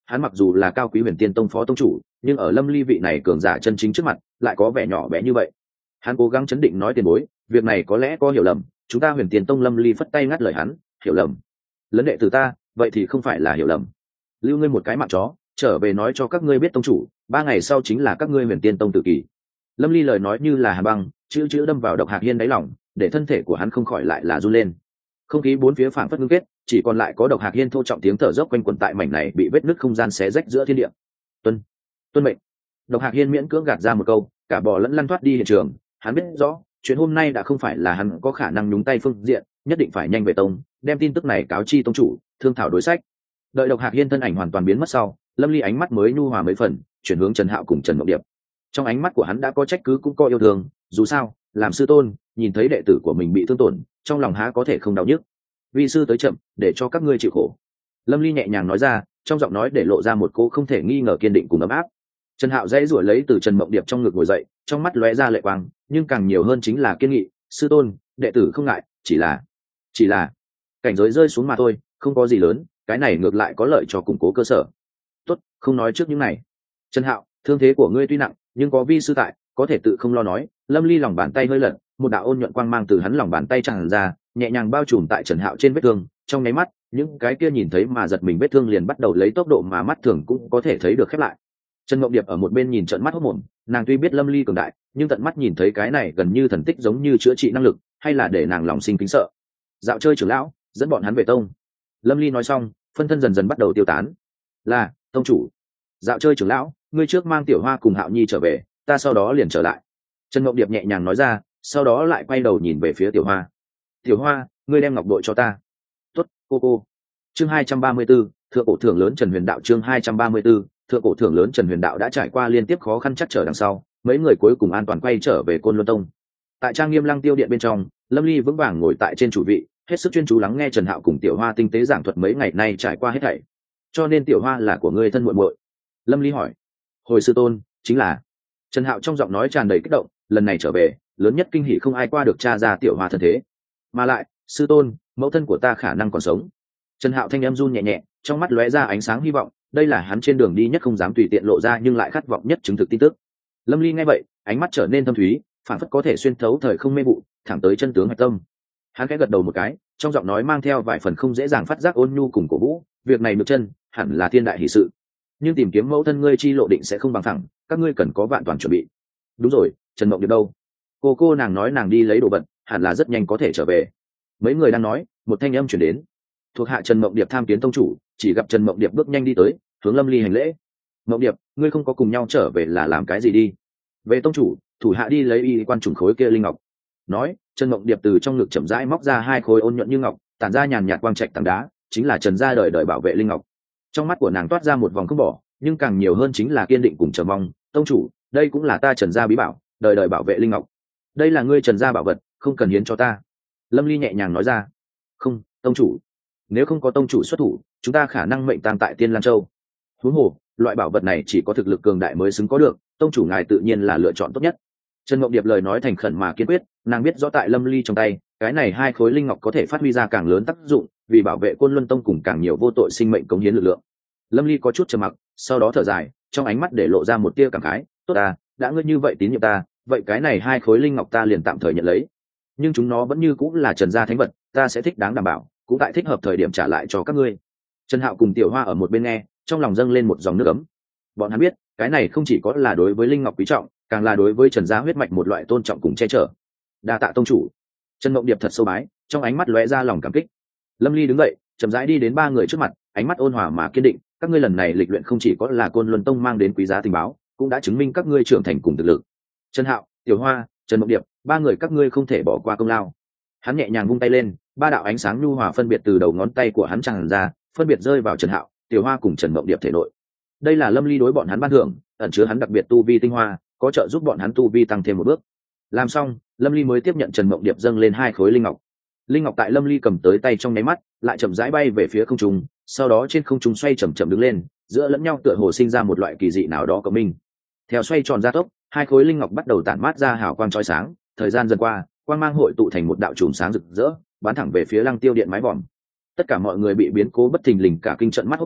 A: hắn mặc dù là cao quý huyền tiên tông phó tông chủ, nhưng ở Lâm Ly vị này cường giả chân chính trước mặt lại có vẻ nhỏ bé như vậy. Hắn cố gắng chấn định nói tiền bối, việc này có lẽ có hiểu lầm, chúng ta huyền tiên tông. Lâm Ly phất tay ngắt lời hắn. Hiểu lầm? Lấn đệ tử ta, vậy thì không phải là hiểu lầm. Lưu ngươi một cái mạng chó, trở về nói cho các ngươi biết tông chủ, ba ngày sau chính là các ngươi huyền tiên tông tự kỷ. Lâm Ly lời nói như là hàn băng, chữ chữ đâm vào Độc Hạc Hiên đáy lòng, để thân thể của hắn không khỏi lại là run lên. Không khí bốn phía phảng phất ngưng kết, chỉ còn lại có Độc Hạc Hiên thô trọng tiếng thở dốc quanh quẩn tại mảnh này bị vết nứt không gian xé rách giữa thiên địa. Tuân, tuân mệnh. Độc Hạc Hiên miễn cưỡng gạt ra một câu, cả bò lẫn lăn thoát đi hiện trường. Hắn biết rõ, chuyện hôm nay đã không phải là hắn có khả năng nhúng tay phương diện, nhất định phải nhanh về tông, đem tin tức này cáo chi tông chủ, thương thảo đối sách. Đợi Độc Hạc Hiên thân ảnh hoàn toàn biến mất sau, Lâm Ly ánh mắt mới nhu hòa mấy phần, chuyển hướng Trần Hạo cùng Trần Mộng Điệp. Trong ánh mắt của hắn đã có trách cứ cũng có yêu thương, dù sao, làm sư tôn, nhìn thấy đệ tử của mình bị thương tổn, trong lòng há có thể không đau nhức. Vi sư tới chậm, để cho các ngươi chịu khổ. Lâm Ly nhẹ nhàng nói ra, trong giọng nói để lộ ra một cô không thể nghi ngờ kiên định cùng ấm áp. Trần Hạo dãy rủa lấy từ Trần Mộng Điệp trong ngực ngồi dậy, trong mắt lóe ra lệ quang, nhưng càng nhiều hơn chính là kiên nghị. Sư tôn, đệ tử không ngại, chỉ là, chỉ là cảnh giới rơi xuống mà thôi, không có gì lớn, cái này ngược lại có lợi cho củng cố cơ sở. Tốt, không nói trước những này. Trần Hạo, thương thế của ngươi tuy nặng, nhưng có vi sư tại, có thể tự không lo nói. Lâm Ly lòng bàn tay hơi lật, một đạo ôn nhuận quang mang từ hắn lòng bàn tay tràn ra, nhẹ nhàng bao trùm tại Trần Hạo trên vết thương. Trong nháy mắt, những cái kia nhìn thấy mà giật mình vết thương liền bắt đầu lấy tốc độ mà mắt thường cũng có thể thấy được khép lại. Trần Mộng Điệp ở một bên nhìn trợn mắt hốt mồm, nàng tuy biết Lâm Ly cường đại, nhưng tận mắt nhìn thấy cái này gần như thần tích giống như chữa trị năng lực, hay là để nàng lòng sinh kính sợ. Dạo chơi trưởng lão, dẫn bọn hắn về tông. Lâm Ly nói xong, phân thân dần dần bắt đầu tiêu tán. Là tông chủ. Dạo chơi trưởng lão, ngươi trước mang Tiểu Hoa cùng Hạo Nhi trở về, ta sau đó liền trở lại. Trần Mộng Điệp nhẹ nhàng nói ra, sau đó lại quay đầu nhìn về phía Tiểu Hoa. Tiểu Hoa, ngươi đem ngọc bội cho ta. Tốt, cô cô. Chương hai trăm ba mươi 34, thượng cổ thưởng lớn Trần Huyền Đạo. Chương hai trăm ba mươi 34, thượng cổ thưởng lớn Trần Huyền Đạo đã trải qua liên tiếp khó khăn chắc trở đằng sau, mấy người cuối cùng an toàn quay trở về Côn Luân Tông. Tại trang nghiêm Lăng Tiêu Điện bên trong, Lâm Ly vững vàng ngồi tại trên chủ vị, hết sức chuyên chú lắng nghe Trần Hạo cùng Tiểu Hoa tinh tế giảng thuật mấy ngày nay trải qua hết thảy. Cho nên Tiểu Hoa là của ngươi thân muội muội? Lâm Ly hỏi. Hồi sư tôn, chính là. Trần Hạo trong giọng nói tràn đầy kích động, lần này trở về, lớn nhất kinh hỉ không ai qua được tra ra Tiểu Hoa thân thế. Mà lại, sư tôn, mẫu thân của ta khả năng còn sống. Trần Hạo thanh âm run nhẹ nhẹ, trong mắt lóe ra ánh sáng hy vọng, đây là hắn trên đường đi nhất không dám tùy tiện lộ ra nhưng lại khát vọng nhất chứng thực tin tức. Lâm Ly nghe vậy, ánh mắt trở nên thâm thúy, phản phất có thể xuyên thấu thời không mê vụ, thẳng tới chân tướng hạch tâm. Hắn khẽ gật đầu một cái, trong giọng nói mang theo vài phần không dễ dàng phát giác ôn nhu cùng cổ vũ, việc này được chân, hẳn là thiên đại hỷ sự. Nhưng tìm kiếm mẫu thân ngươi chi lộ định sẽ không bằng thẳng, các ngươi cần có vạn toàn chuẩn bị. Đúng rồi, Trần Mộng Điệp đâu? Cô cô nàng nói nàng đi lấy đồ vật, hẳn là rất nhanh có thể trở về. Mấy người đang nói, một thanh âm truyền đến. Thuộc hạ Trần Mộng Điệp tham kiến tông chủ, chỉ gặp Trần Mộng Điệp bước nhanh đi tới, hướng Lâm Ly hành lễ. Mộng Điệp, ngươi không có cùng nhau trở về là làm cái gì đi? Về tông chủ, thủ hạ đi lấy y quan trùng khối kia linh ngọc. Nói, Trần Mộng Điệp từ trong ngực chậm rãi móc ra hai khối ôn nhuận như ngọc, tản ra nhàn nhạt quang trạch tảng đá, chính là Trần gia đời đời bảo vệ linh ngọc. Trong mắt của nàng toát ra một vòng không bỏ, nhưng càng nhiều hơn chính là kiên định cùng chờ mong. Tông chủ, đây cũng là ta Trần gia bí bảo, đời đời bảo vệ linh ngọc. Đây là ngươi Trần gia bảo vật, không cần hiến cho ta. Lâm Ly nhẹ nhàng nói ra. Không, tông chủ. Nếu không có tông chủ xuất thủ, chúng ta khả năng mệnh tang tại Tiên Lan Châu. Huống hồ, loại bảo vật này chỉ có thực lực cường đại mới xứng có được, tông chủ ngài tự nhiên là lựa chọn tốt nhất. Trần Mộng Điệp lời nói thành khẩn mà kiên quyết, nàng biết rõ tại Lâm Ly trong tay, cái này hai khối linh ngọc có thể phát huy ra càng lớn tác dụng, vì bảo vệ Côn Luân Tông cùng càng nhiều vô tội sinh mệnh cống hiến lực lượng. Lâm Ly có chút trầm mặc, sau đó thở dài, trong ánh mắt để lộ ra một tia cảm khái. Tốt à, đã ngươi như vậy tín nhiệm ta, vậy cái này hai khối linh ngọc ta liền tạm thời nhận lấy. Nhưng chúng nó vẫn như cũng là Trần gia thánh vật, ta sẽ thích đáng đảm bảo, cũng tại thích hợp thời điểm trả lại cho các ngươi. Trần Hạo cùng Tiểu Hoa ở một bên nghe, trong lòng dâng lên một dòng nước ấm. Bọn hắn biết, cái này không chỉ có là đối với linh ngọc quý trọng, càng là đối với Trần gia huyết mạch một loại tôn trọng cùng che chở. Đa tạ tông chủ. Trần Mộng Điệp thật sâu bái, trong ánh mắt lóe ra lòng cảm kích. Lâm Ly đứng dậy, chậm rãi đi đến ba người trước mặt, ánh mắt ôn hòa mà kiên định. Các ngươi lần này lịch luyện không chỉ có là Côn Luân Tông mang đến quý giá tình báo, cũng đã chứng minh các ngươi trưởng thành cùng thực lực. Trần Hạo, Tiểu Hoa, Trần Mộng Điệp, ba người các ngươi không thể bỏ qua công lao. Hắn nhẹ nhàng vung tay lên, ba đạo ánh sáng nhu hòa phân biệt từ đầu ngón tay của hắn tràn ra, phân biệt rơi vào Trần Hạo, Tiểu Hoa cùng Trần Mộng Điệp thể nội. Đây là Lâm Ly đối bọn hắn ban thưởng, ẩn chứa hắn đặc biệt tu vi tinh hoa, có trợ giúp bọn hắn tu vi tăng thêm một bước. Làm xong, Lâm Ly mới tiếp nhận Trần Mộng Điệp dâng lên hai khối linh ngọc. Linh ngọc tại Lâm Ly cầm tới tay trong nháy mắt, lại chậm rãi bay về phía không trung, sau đó trên không trung xoay chậm chậm đứng lên, giữa lẫn nhau tựa hồ sinh ra một loại kỳ dị nào đó cộng minh. Theo xoay tròn gia tốc, hai khối linh ngọc bắt đầu tản mát ra hào quang chói sáng, thời gian dần qua, quang mang hội tụ thành một đạo chùm sáng rực rỡ, bắn thẳng về phía Lăng Tiêu Điện mái vòm. Tất cả mọi người bị biến cố bất thình lình cả kinh trận mắt hốt mồm,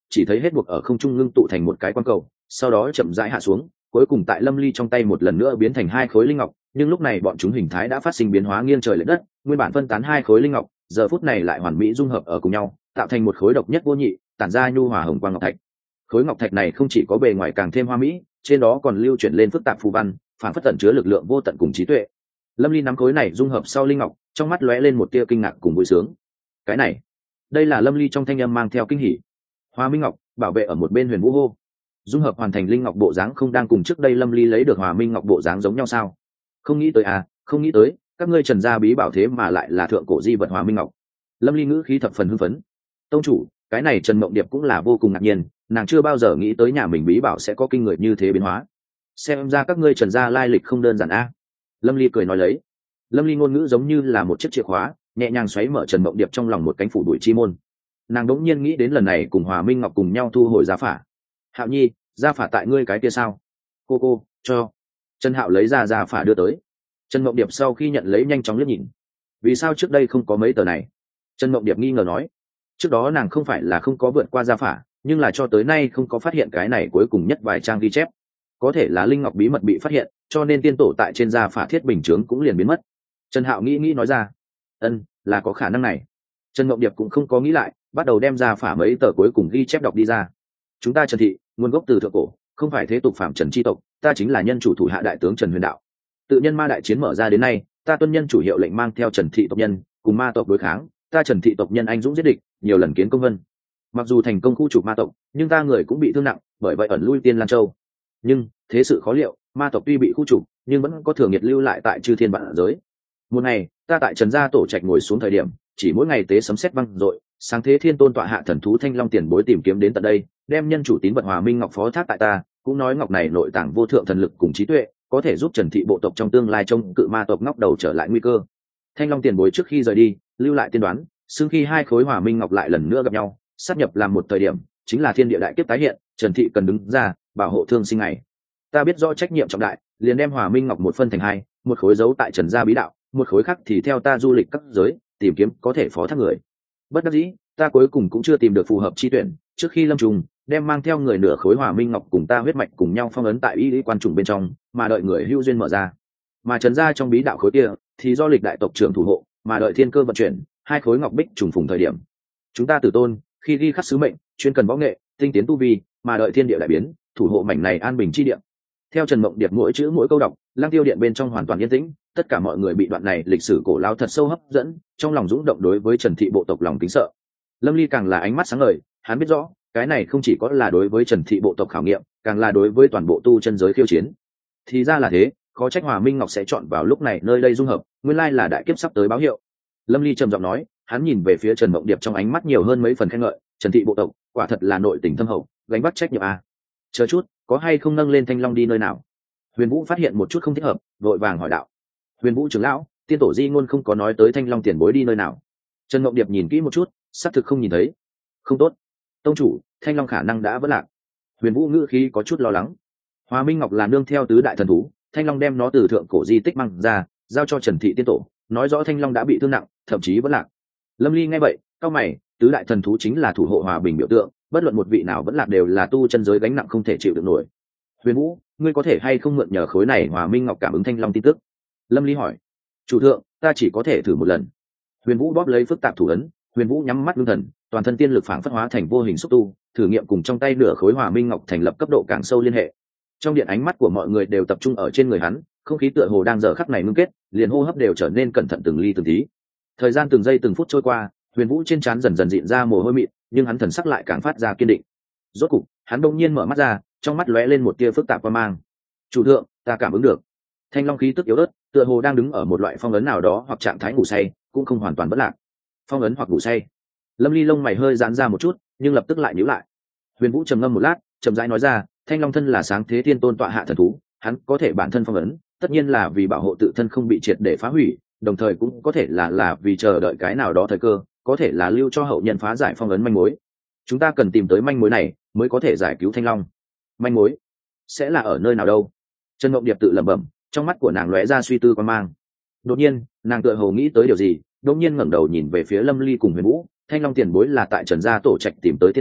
A: chỉ thấy hết buộc ở không trung ngưng tụ thành một cái quang cầu, sau đó chậm rãi hạ xuống, cuối cùng tại Lâm Ly trong tay một lần nữa biến thành hai khối linh ngọc. Nhưng lúc này bọn chúng hình thái đã phát sinh biến hóa nghiêng trời lệch đất, nguyên bản phân tán hai khối linh ngọc giờ phút này lại hoàn mỹ dung hợp ở cùng nhau, tạo thành một khối độc nhất vô nhị, tản ra nhu hòa hồng quang ngọc thạch. Khối ngọc thạch này không chỉ có bề ngoài càng thêm hoa mỹ, trên đó còn lưu chuyển lên phức tạp phù văn, phản phất tẩn chứa lực lượng vô tận cùng trí tuệ. Lâm Ly nắm khối này dung hợp sau linh ngọc, trong mắt lóe lên một tia kinh ngạc cùng vui sướng. Cái này, đây là Lâm Ly trong thanh âm mang theo kinh hỉ. Hoa Minh Ngọc bảo vệ ở một bên Huyền Vũ hô, dung hợp hoàn thành linh ngọc bộ dáng không đang cùng trước đây Lâm Ly lấy được Hòa Minh Ngọc bộ dáng giống nhau sao? Không nghĩ tới à, không nghĩ tới, các ngươi Trần gia bí bảo thế mà lại là thượng cổ di vật Hòa Minh Ngọc. Lâm Ly ngữ khí thập phần hưng phấn. Tông chủ, cái này Trần Mộng Điệp cũng là vô cùng ngạc nhiên, nàng chưa bao giờ nghĩ tới nhà mình bí bảo sẽ có kinh người như thế biến hóa. Xem ra các ngươi Trần gia lai lịch không đơn giản a. Lâm Ly cười nói lấy. Lâm Ly ngôn ngữ giống như là một chiếc chìa khóa, nhẹ nhàng xoáy mở Trần Mộng Điệp trong lòng một cánh phủ đuổi chi môn. Nàng đống nhiên nghĩ đến lần này cùng Hòa Minh Ngọc cùng nhau thu hồi gia phả. Hạo Nhi, gia phả tại ngươi cái kia sao? Cô cô, cho. Trần Hạo lấy ra gia phả đưa tới. Trần Mộng Điệp sau khi nhận lấy nhanh chóng liếc nhìn. Vì sao trước đây không có mấy tờ này? Trần Mộng Điệp nghi ngờ nói. Trước đó nàng không phải là không có vượt qua gia phả, nhưng là cho tới nay không có phát hiện cái này cuối cùng nhất vài trang ghi chép. Có thể là linh ngọc bí mật bị phát hiện, cho nên tiên tổ tại trên gia phả thiết bình chướng cũng liền biến mất. Trần Hạo nghĩ nghĩ nói ra. Ân, là có khả năng này. Trần Mộng Điệp cũng không có nghĩ lại, bắt đầu đem ra phả mấy tờ cuối cùng ghi chép đọc đi ra. Chúng ta Trần thị, nguồn gốc từ thượng cổ, không phải thế tục phạm Trần chi tộc, ta chính là nhân chủ thủ hạ đại tướng Trần Huyền Đạo. Tự nhân ma đại chiến mở ra đến nay, ta tuân nhân chủ hiệu lệnh mang theo Trần thị tộc nhân, cùng ma tộc đối kháng, ta Trần thị tộc nhân anh dũng giết địch, nhiều lần kiến công vân. Mặc dù thành công khu trục ma tộc, nhưng ta người cũng bị thương nặng, bởi vậy ẩn lui Tiên Lan Châu. Nhưng thế sự khó liệu, ma tộc tuy bị khu trục, nhưng vẫn có thường nhiệt lưu lại tại chư thiên vạn giới. Một ngày, ta tại Trần gia tổ trạch ngồi xuống thời điểm, chỉ mỗi ngày tế sấm sét vang dội, sáng thế thiên tôn tọa hạ thần thú Thanh Long tiền bối tìm kiếm đến tận đây, đem nhân chủ tín vật Hòa Minh Ngọc phó thác tại ta, cũng nói ngọc này nội tàng vô thượng thần lực cùng trí tuệ, có thể giúp Trần thị bộ tộc trong tương lai chống cự ma tộc ngóc đầu trở lại nguy cơ. Thanh Long tiền bối trước khi rời đi, lưu lại tiên đoán, xương khi hai khối Hòa Minh Ngọc lại lần nữa gặp nhau, sát nhập làm một thời điểm, chính là thiên địa đại kiếp tái hiện, Trần thị cần đứng ra bảo hộ thương sinh này. Ta biết rõ trách nhiệm trọng đại, liền đem Hòa Minh Ngọc một phân thành hai, một khối giấu tại Trần gia bí đạo, một khối khác thì theo ta du lịch các giới, tìm kiếm có thể phó thác người. Bất đắc dĩ, ta cuối cùng cũng chưa tìm được phù hợp chi tuyển, trước khi lâm trùng đem mang theo người nửa khối Hòa Minh Ngọc cùng ta huyết mạch cùng nhau phong ấn tại y lý quan trùng bên trong, mà đợi người hữu duyên mở ra. Mà Trần gia trong bí đạo khối kia thì do lịch đại tộc trưởng thủ hộ, mà đợi thiên cơ vận chuyển, hai khối ngọc bích trùng phùng thời điểm. Chúng ta tử tôn, khi ghi khắc sứ mệnh, chuyên cần võ nghệ, tinh tiến tu vi, mà đợi thiên địa đại biến, thủ hộ mảnh này an bình chi địa. Theo Trần Mộng Điệp mỗi chữ mỗi câu đọc, Lang Tiêu điện bên trong hoàn toàn yên tĩnh, tất cả mọi người bị đoạn này lịch sử cổ lao thật sâu hấp dẫn, trong lòng dũng động đối với Trần thị bộ tộc lòng kính sợ. Lâm Ly càng là ánh mắt sáng ngời, hắn biết rõ, cái này không chỉ có là đối với Trần thị bộ tộc khảo nghiệm, càng là đối với toàn bộ tu chân giới khiêu chiến. Thì ra là thế, khó trách Hòa Minh Ngọc sẽ chọn vào lúc này nơi đây dung hợp, nguyên lai là đại kiếp sắp tới báo hiệu. Lâm Ly trầm giọng nói, hắn nhìn về phía Trần Mộng Điệp trong ánh mắt nhiều hơn mấy phần khen ngợi, Trần thị bộ tộc, quả thật là nội tình thâm hậu, gánh vác trách nhiệm a. Chờ chút, có hay không nâng lên Thanh Long đi nơi nào? Huyền Vũ phát hiện một chút không thích hợp, vội vàng hỏi đạo. Huyền Vũ trưởng lão, tiên tổ di ngôn không có nói tới Thanh Long tiền bối đi nơi nào. Trần Mộng Điệp nhìn kỹ một chút, xác thực không nhìn thấy. Không tốt, tông chủ, Thanh Long khả năng đã vỡ lạc. Huyền Vũ ngữ khí có chút lo lắng. Hòa Minh Ngọc là nương theo tứ đại thần thú, Thanh Long đem nó từ thượng cổ di tích mang ra, giao cho Trần thị tiên tổ, nói rõ Thanh Long đã bị thương nặng, thậm chí vỡ lạc. Lâm Ly nghe vậy, cao mày, tứ đại thần thú chính là thủ hộ hòa bình biểu tượng, bất luận một vị nào vẫn lạc đều là tu chân giới gánh nặng không thể chịu được nổi. Huyền Vũ, ngươi có thể hay không mượn nhờ khối này Hòa Minh Ngọc cảm ứng Thanh Long tin tức? Lâm Ly hỏi. Chủ thượng, ta chỉ có thể thử một lần. Huyền Vũ bóp lấy phức tạp thủ ấn, Huyền Vũ nhắm mắt ngưng thần, toàn thân tiên lực phảng phất hóa thành vô hình xúc tu, thử nghiệm cùng trong tay nửa khối Hòa Minh Ngọc thành lập cấp độ càng sâu liên hệ. Trong điện ánh mắt của mọi người đều tập trung ở trên người hắn, không khí tựa hồ đang giờ khắc này ngưng kết, liền hô hấp đều trở nên cẩn thận từng ly từng tí. Thời gian từng giây từng phút trôi qua, Huyền Vũ trên trán dần dần dịn ra mồ hôi mịn, nhưng hắn thần sắc lại càng phát ra kiên định. Rốt cục, hắn bỗng nhiên mở mắt ra, trong mắt lóe lên một tia phức tạp quan mang. Chủ thượng, ta cảm ứng được. Thanh Long khí tức yếu ớt, tựa hồ đang đứng ở một loại phong ấn nào đó hoặc trạng thái ngủ say, cũng không hoàn toàn bất lạc. Phong ấn hoặc ngủ say. Lâm Ly lông mày hơi giãn ra một chút, nhưng lập tức lại nhíu lại. Huyền Vũ trầm ngâm một lát, chậm rãi nói ra, Thanh Long thân là sáng thế thiên tôn tọa hạ thần thú, hắn có thể bản thân phong ấn, tất nhiên là vì bảo hộ tự thân không bị triệt để phá hủy, đồng thời cũng có thể là là vì chờ đợi cái nào đó thời cơ, có thể là lưu cho hậu nhân phá giải phong ấn manh mối. Chúng ta cần tìm tới manh mối này, mới có thể giải cứu Thanh Long. Manh mối sẽ là ở nơi nào đâu? Trần Mộng Điệp tự lẩm bẩm, trong mắt của nàng lóe ra suy tư quan mang. Đột nhiên, nàng tựa hồ nghĩ tới điều gì, đột nhiên ngẩng đầu nhìn về phía Lâm Ly cùng Huyền Vũ, Thanh Long tiền bối là tại Trần gia tổ trạch tìm tới tiên tổ,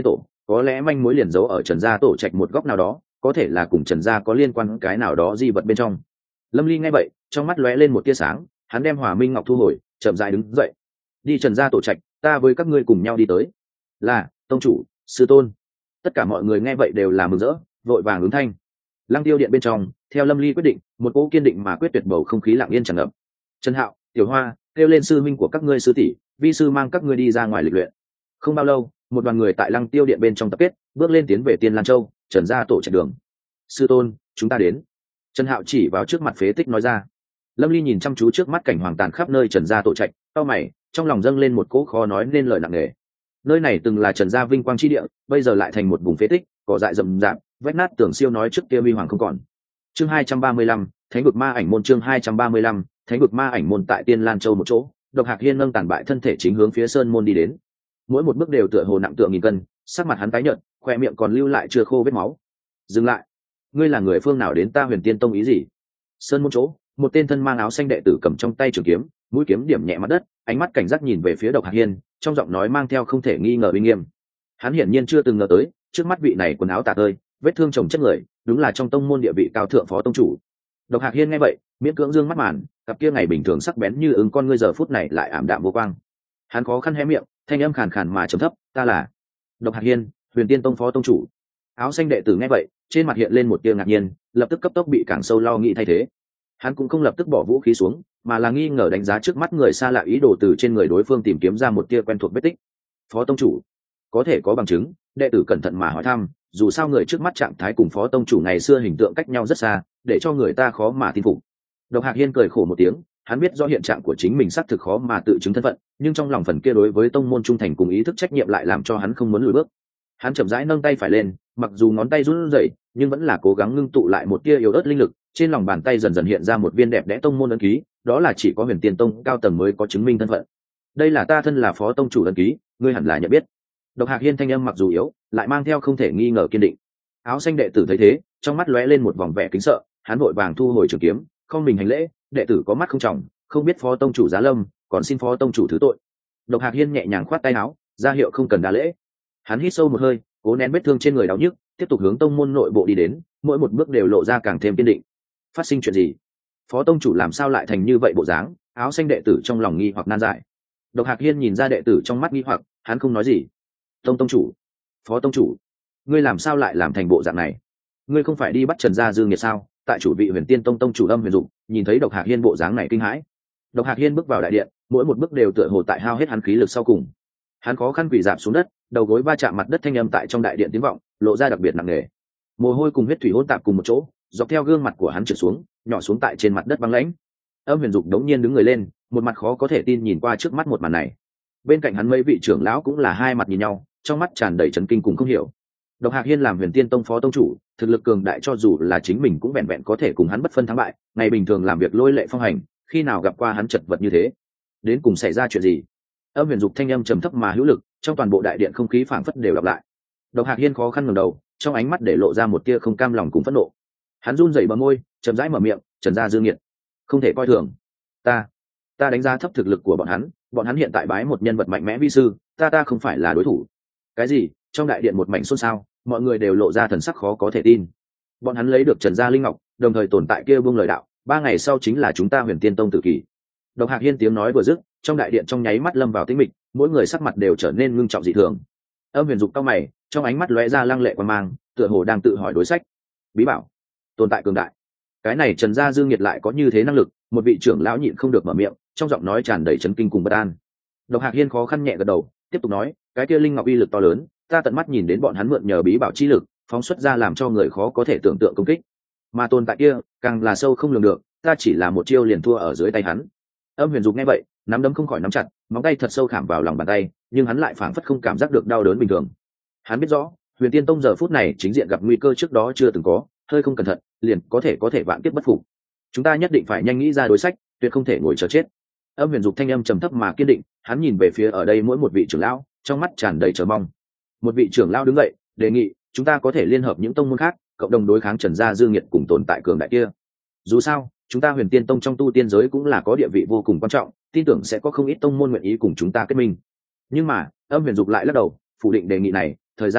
A: có lẽ manh mối liền giấu ở Trần gia tổ trạch một góc nào đó, có thể là cùng Trần gia có liên quan cái nào đó di vật bên trong. Lâm Ly nghe vậy, trong mắt lóe lên một tia sáng, hắn đem Hỏa Minh Ngọc thu hồi, chậm rãi đứng dậy. Đi Trần gia tổ trạch, ta với các ngươi cùng nhau đi tới. Là, tông chủ, sư tôn. Tất cả mọi người nghe vậy đều là mừng rỡ, vội vàng ứng thanh. Lăng Tiêu điện bên trong, theo Lâm Ly quyết định, một cỗ kiên định mà quyết tuyệt bầu không khí lặng yên tràn ngập. Trần Hạo, Tiểu Hoa, kêu lên sư huynh của các ngươi sư tỷ, vi sư mang các ngươi đi ra ngoài lịch luyện. Không bao lâu, một đoàn người tại Lăng Tiêu điện bên trong tập kết, bước lên tiến về Tiên Lan Châu, Trần gia tổ trạch đường. Sư tôn, chúng ta đến. Trần Hạo chỉ vào trước mặt phế tích nói ra. Lâm Ly nhìn chăm chú trước mắt cảnh hoàng tàn khắp nơi Trần gia tổ trạch, cau mày, trong lòng dâng lên một cỗ khó nói nên lời nặng nề. Nơi này từng là Trần gia vinh quang chi địa, bây giờ lại thành một vùng phế tích, cỏ dại rậm rạp, vách nát tường siêu nói trước kia huy hoàng không còn. Chương hai trăm ba mươi lăm, Thánh vực ma ảnh môn. Chương hai trăm ba mươi lăm, Thánh vực ma ảnh môn. Tại Tiên Lan Châu một chỗ, Độc Hạc Hiên nâng tàn bại thân thể chính hướng phía sơn môn đi đến. Mỗi một bước đều tựa hồ nặng tựa nghìn cân, sắc mặt hắn tái nhợt, khoe miệng còn lưu lại chưa khô vết máu. Dừng lại, ngươi là người phương nào đến ta Huyền Tiên Tông ý gì? Sơn môn chỗ, một tên thân mang áo xanh đệ tử cầm trong tay trường kiếm, mũi kiếm điểm nhẹ mặt đất, ánh mắt cảnh giác nhìn về phía Độc Hạc Hiên, trong giọng nói mang theo không thể nghi ngờ uy nghiêm. Hắn hiển nhiên chưa từng ngờ tới, trước mắt vị này quần áo tả tơi, vết thương chồng chất người, đúng là trong tông môn địa vị cao thượng phó tông chủ. Độc Hạc Hiên nghe vậy, miễn cưỡng dương mắt màn, cặp kia ngày bình thường sắc bén như ứng con ngươi giờ phút này lại ảm đạm vô quang. Hắn khó khăn hé miệng, thanh âm khàn khàn mà trầm thấp, ta là Độc Hạc Hiên, Huyền Tiên Tông phó tông chủ. Áo xanh đệ tử nghe vậy, trên mặt hiện lên một tia ngạc nhiên, lập tức cấp tốc bị càng sâu lo nghĩ thay thế. Hắn cũng không lập tức bỏ vũ khí xuống, mà là nghi ngờ đánh giá trước mắt người xa lạ, ý đồ từ trên người đối phương tìm kiếm ra một tia quen thuộc vết tích. Phó tông chủ, có thể có bằng chứng? Đệ tử cẩn thận mà hỏi thăm, dù sao người trước mắt trạng thái cùng phó tông chủ ngày xưa hình tượng cách nhau rất xa, để cho người ta khó mà tin phục. Độc Hạc Hiên cười khổ một tiếng, hắn biết rõ hiện trạng của chính mình xác thực khó mà tự chứng thân phận, nhưng trong lòng phần kia đối với tông môn trung thành cùng ý thức trách nhiệm lại làm cho hắn không muốn lùi bước. Hắn chậm rãi nâng tay phải lên, mặc dù ngón tay run rẩy, nhưng vẫn là cố gắng ngưng tụ lại một tia yếu ớt linh lực, trên lòng bàn tay dần dần hiện ra một viên đẹp đẽ tông môn ấn ký, đó là chỉ có Huyền Tiên Tông cao tầng mới có chứng minh thân phận. Đây là ta thân là phó tông chủ ấn ký, ngươi hẳn là nhận biết. Độc Hạc Hiên thanh âm mặc dù yếu, lại mang theo không thể nghi ngờ kiên định. Áo xanh đệ tử thấy thế, trong mắt lóe lên một vòng vẻ kính sợ, hắn vội vàng thu hồi trường kiếm, không mình hành lễ, đệ tử có mắt không trọng, không biết phó tông chủ giá lâm, còn xin phó tông chủ thứ tội. Độc Hạc Hiên nhẹ nhàng khoát tay áo, ra hiệu không cần đa lễ. Hắn hít sâu một hơi, cố nén vết thương trên người đau nhức, tiếp tục hướng tông môn nội bộ đi đến, mỗi một bước đều lộ ra càng thêm kiên định. Phát sinh chuyện gì? Phó tông chủ làm sao lại thành như vậy bộ dáng? Áo xanh đệ tử trong lòng nghi hoặc nan giải. Độc Hạc Hiên nhìn ra đệ tử trong mắt nghi hoặc, hắn không nói gì. Tông tông chủ, phó tông chủ, ngươi làm sao lại làm thành bộ dạng này? Ngươi không phải đi bắt Trần gia Dương Nghiệt sao? Tại chủ vị Huyền Tiên Tông tông chủ Âm Huyền Dụng nhìn thấy Độc Hạc Hiên bộ dáng này kinh hãi. Độc Hạc Hiên bước vào đại điện, mỗi một bước đều tựa hồ tại hao hết hắn khí lực sau cùng. Hắn khó khăn quỳ rạp xuống đất, đầu gối va chạm mặt đất, thanh âm tại trong đại điện tiếng vọng, lộ ra đặc biệt nặng nề. Mồ hôi cùng huyết thủy hỗn tạp cùng một chỗ, dọc theo gương mặt của hắn trượt xuống, nhỏ xuống tại trên mặt đất băng lãnh. Âm Huyền Dục đống nhiên đứng người lên, một mặt khó có thể tin nhìn qua trước mắt một màn này. Bên cạnh hắn mấy vị trưởng lão cũng là hai mặt nhìn nhau, trong mắt tràn đầy chấn kinh cùng không hiểu. Độc Hạc Hiên làm Huyền Tiên Tông phó tông chủ, thực lực cường đại cho dù là chính mình cũng vẹn vẹn có thể cùng hắn bất phân thắng bại, ngày bình thường làm việc lôi lệ phong hành, khi nào gặp qua hắn chật vật như thế? Đến cùng xảy ra chuyện gì? Âm Huyền Dục thanh âm trầm thấp mà hữu lực, trong toàn bộ đại điện không khí phảng phất đều đọc lại. Độc Hạc Hiên khó khăn ngẩng đầu, trong ánh mắt để lộ ra một tia không cam lòng cùng phẫn nộ. Hắn run rẩy bờ môi, chậm rãi mở miệng, Trần gia Dương Nghiệt, không thể coi thường. Ta, ta đánh giá thấp thực lực của bọn hắn, bọn hắn hiện tại bái một nhân vật mạnh mẽ vi sư, ta ta không phải là đối thủ. Cái gì? Trong đại điện một mảnh xôn xao, mọi người đều lộ ra thần sắc khó có thể tin. Bọn hắn lấy được Trần gia linh ngọc, đồng thời tồn tại kia buông lời đạo, ba ngày sau chính là chúng ta Huyền Tiên Tông tự kỷ. Độc Hạc Hiên tiếng nói vừa dứt, trong đại điện trong nháy mắt lâm vào tĩnh mịch, mỗi người sắc mặt đều trở nên ngưng trọng dị thường. Âm Huyền Dục cau mày, trong ánh mắt lóe ra lăng lệ quan mang, tựa hồ đang tự hỏi đối sách. Bí bảo, tồn tại cường đại. Cái này Trần gia Dương Nghiệt lại có như thế năng lực? Một vị trưởng lão nhịn không được mở miệng, trong giọng nói tràn đầy chấn kinh cùng bất an. Độc Hạc Hiên khó khăn nhẹ gật đầu, tiếp tục nói, cái kia linh ngọc uy lực to lớn, ta tận mắt nhìn đến bọn hắn mượn nhờ bí bảo chi lực, phóng xuất ra làm cho người khó có thể tưởng tượng công kích. Mà tồn tại kia, càng là sâu không lường được, ta chỉ là một chiêu liền thua ở dưới tay hắn. Âm Huyền Dục nghe vậy, nắm đấm không khỏi nắm chặt, móng tay thật sâu khảm vào lòng bàn tay, nhưng hắn lại phảng phất không cảm giác được đau đớn bình thường. Hắn biết rõ, Huyền Tiên Tông giờ phút này chính diện gặp nguy cơ trước đó chưa từng có, hơi không cẩn thận, liền có thể có thể vạn kiếp bất phục. Chúng ta nhất định phải nhanh nghĩ ra đối sách, tuyệt không thể ngồi chờ chết. Âm Huyền Dục thanh âm trầm thấp mà kiên định, hắn nhìn về phía ở đây mỗi một vị trưởng lão, trong mắt tràn đầy chờ mong. Một vị trưởng lão đứng dậy, đề nghị, chúng ta có thể liên hợp những tông môn khác, cộng đồng đối kháng Trần gia Dương Nghiệt cùng tồn tại cường đại kia. Dù sao, chúng ta Huyền Tiên Tông trong tu tiên giới cũng là có địa vị vô cùng quan trọng, tin tưởng sẽ có không ít tông môn nguyện ý cùng chúng ta kết minh. Nhưng mà, Âm Huyền Dục lại lắc đầu, phủ định đề nghị này, thời gian cấp bách,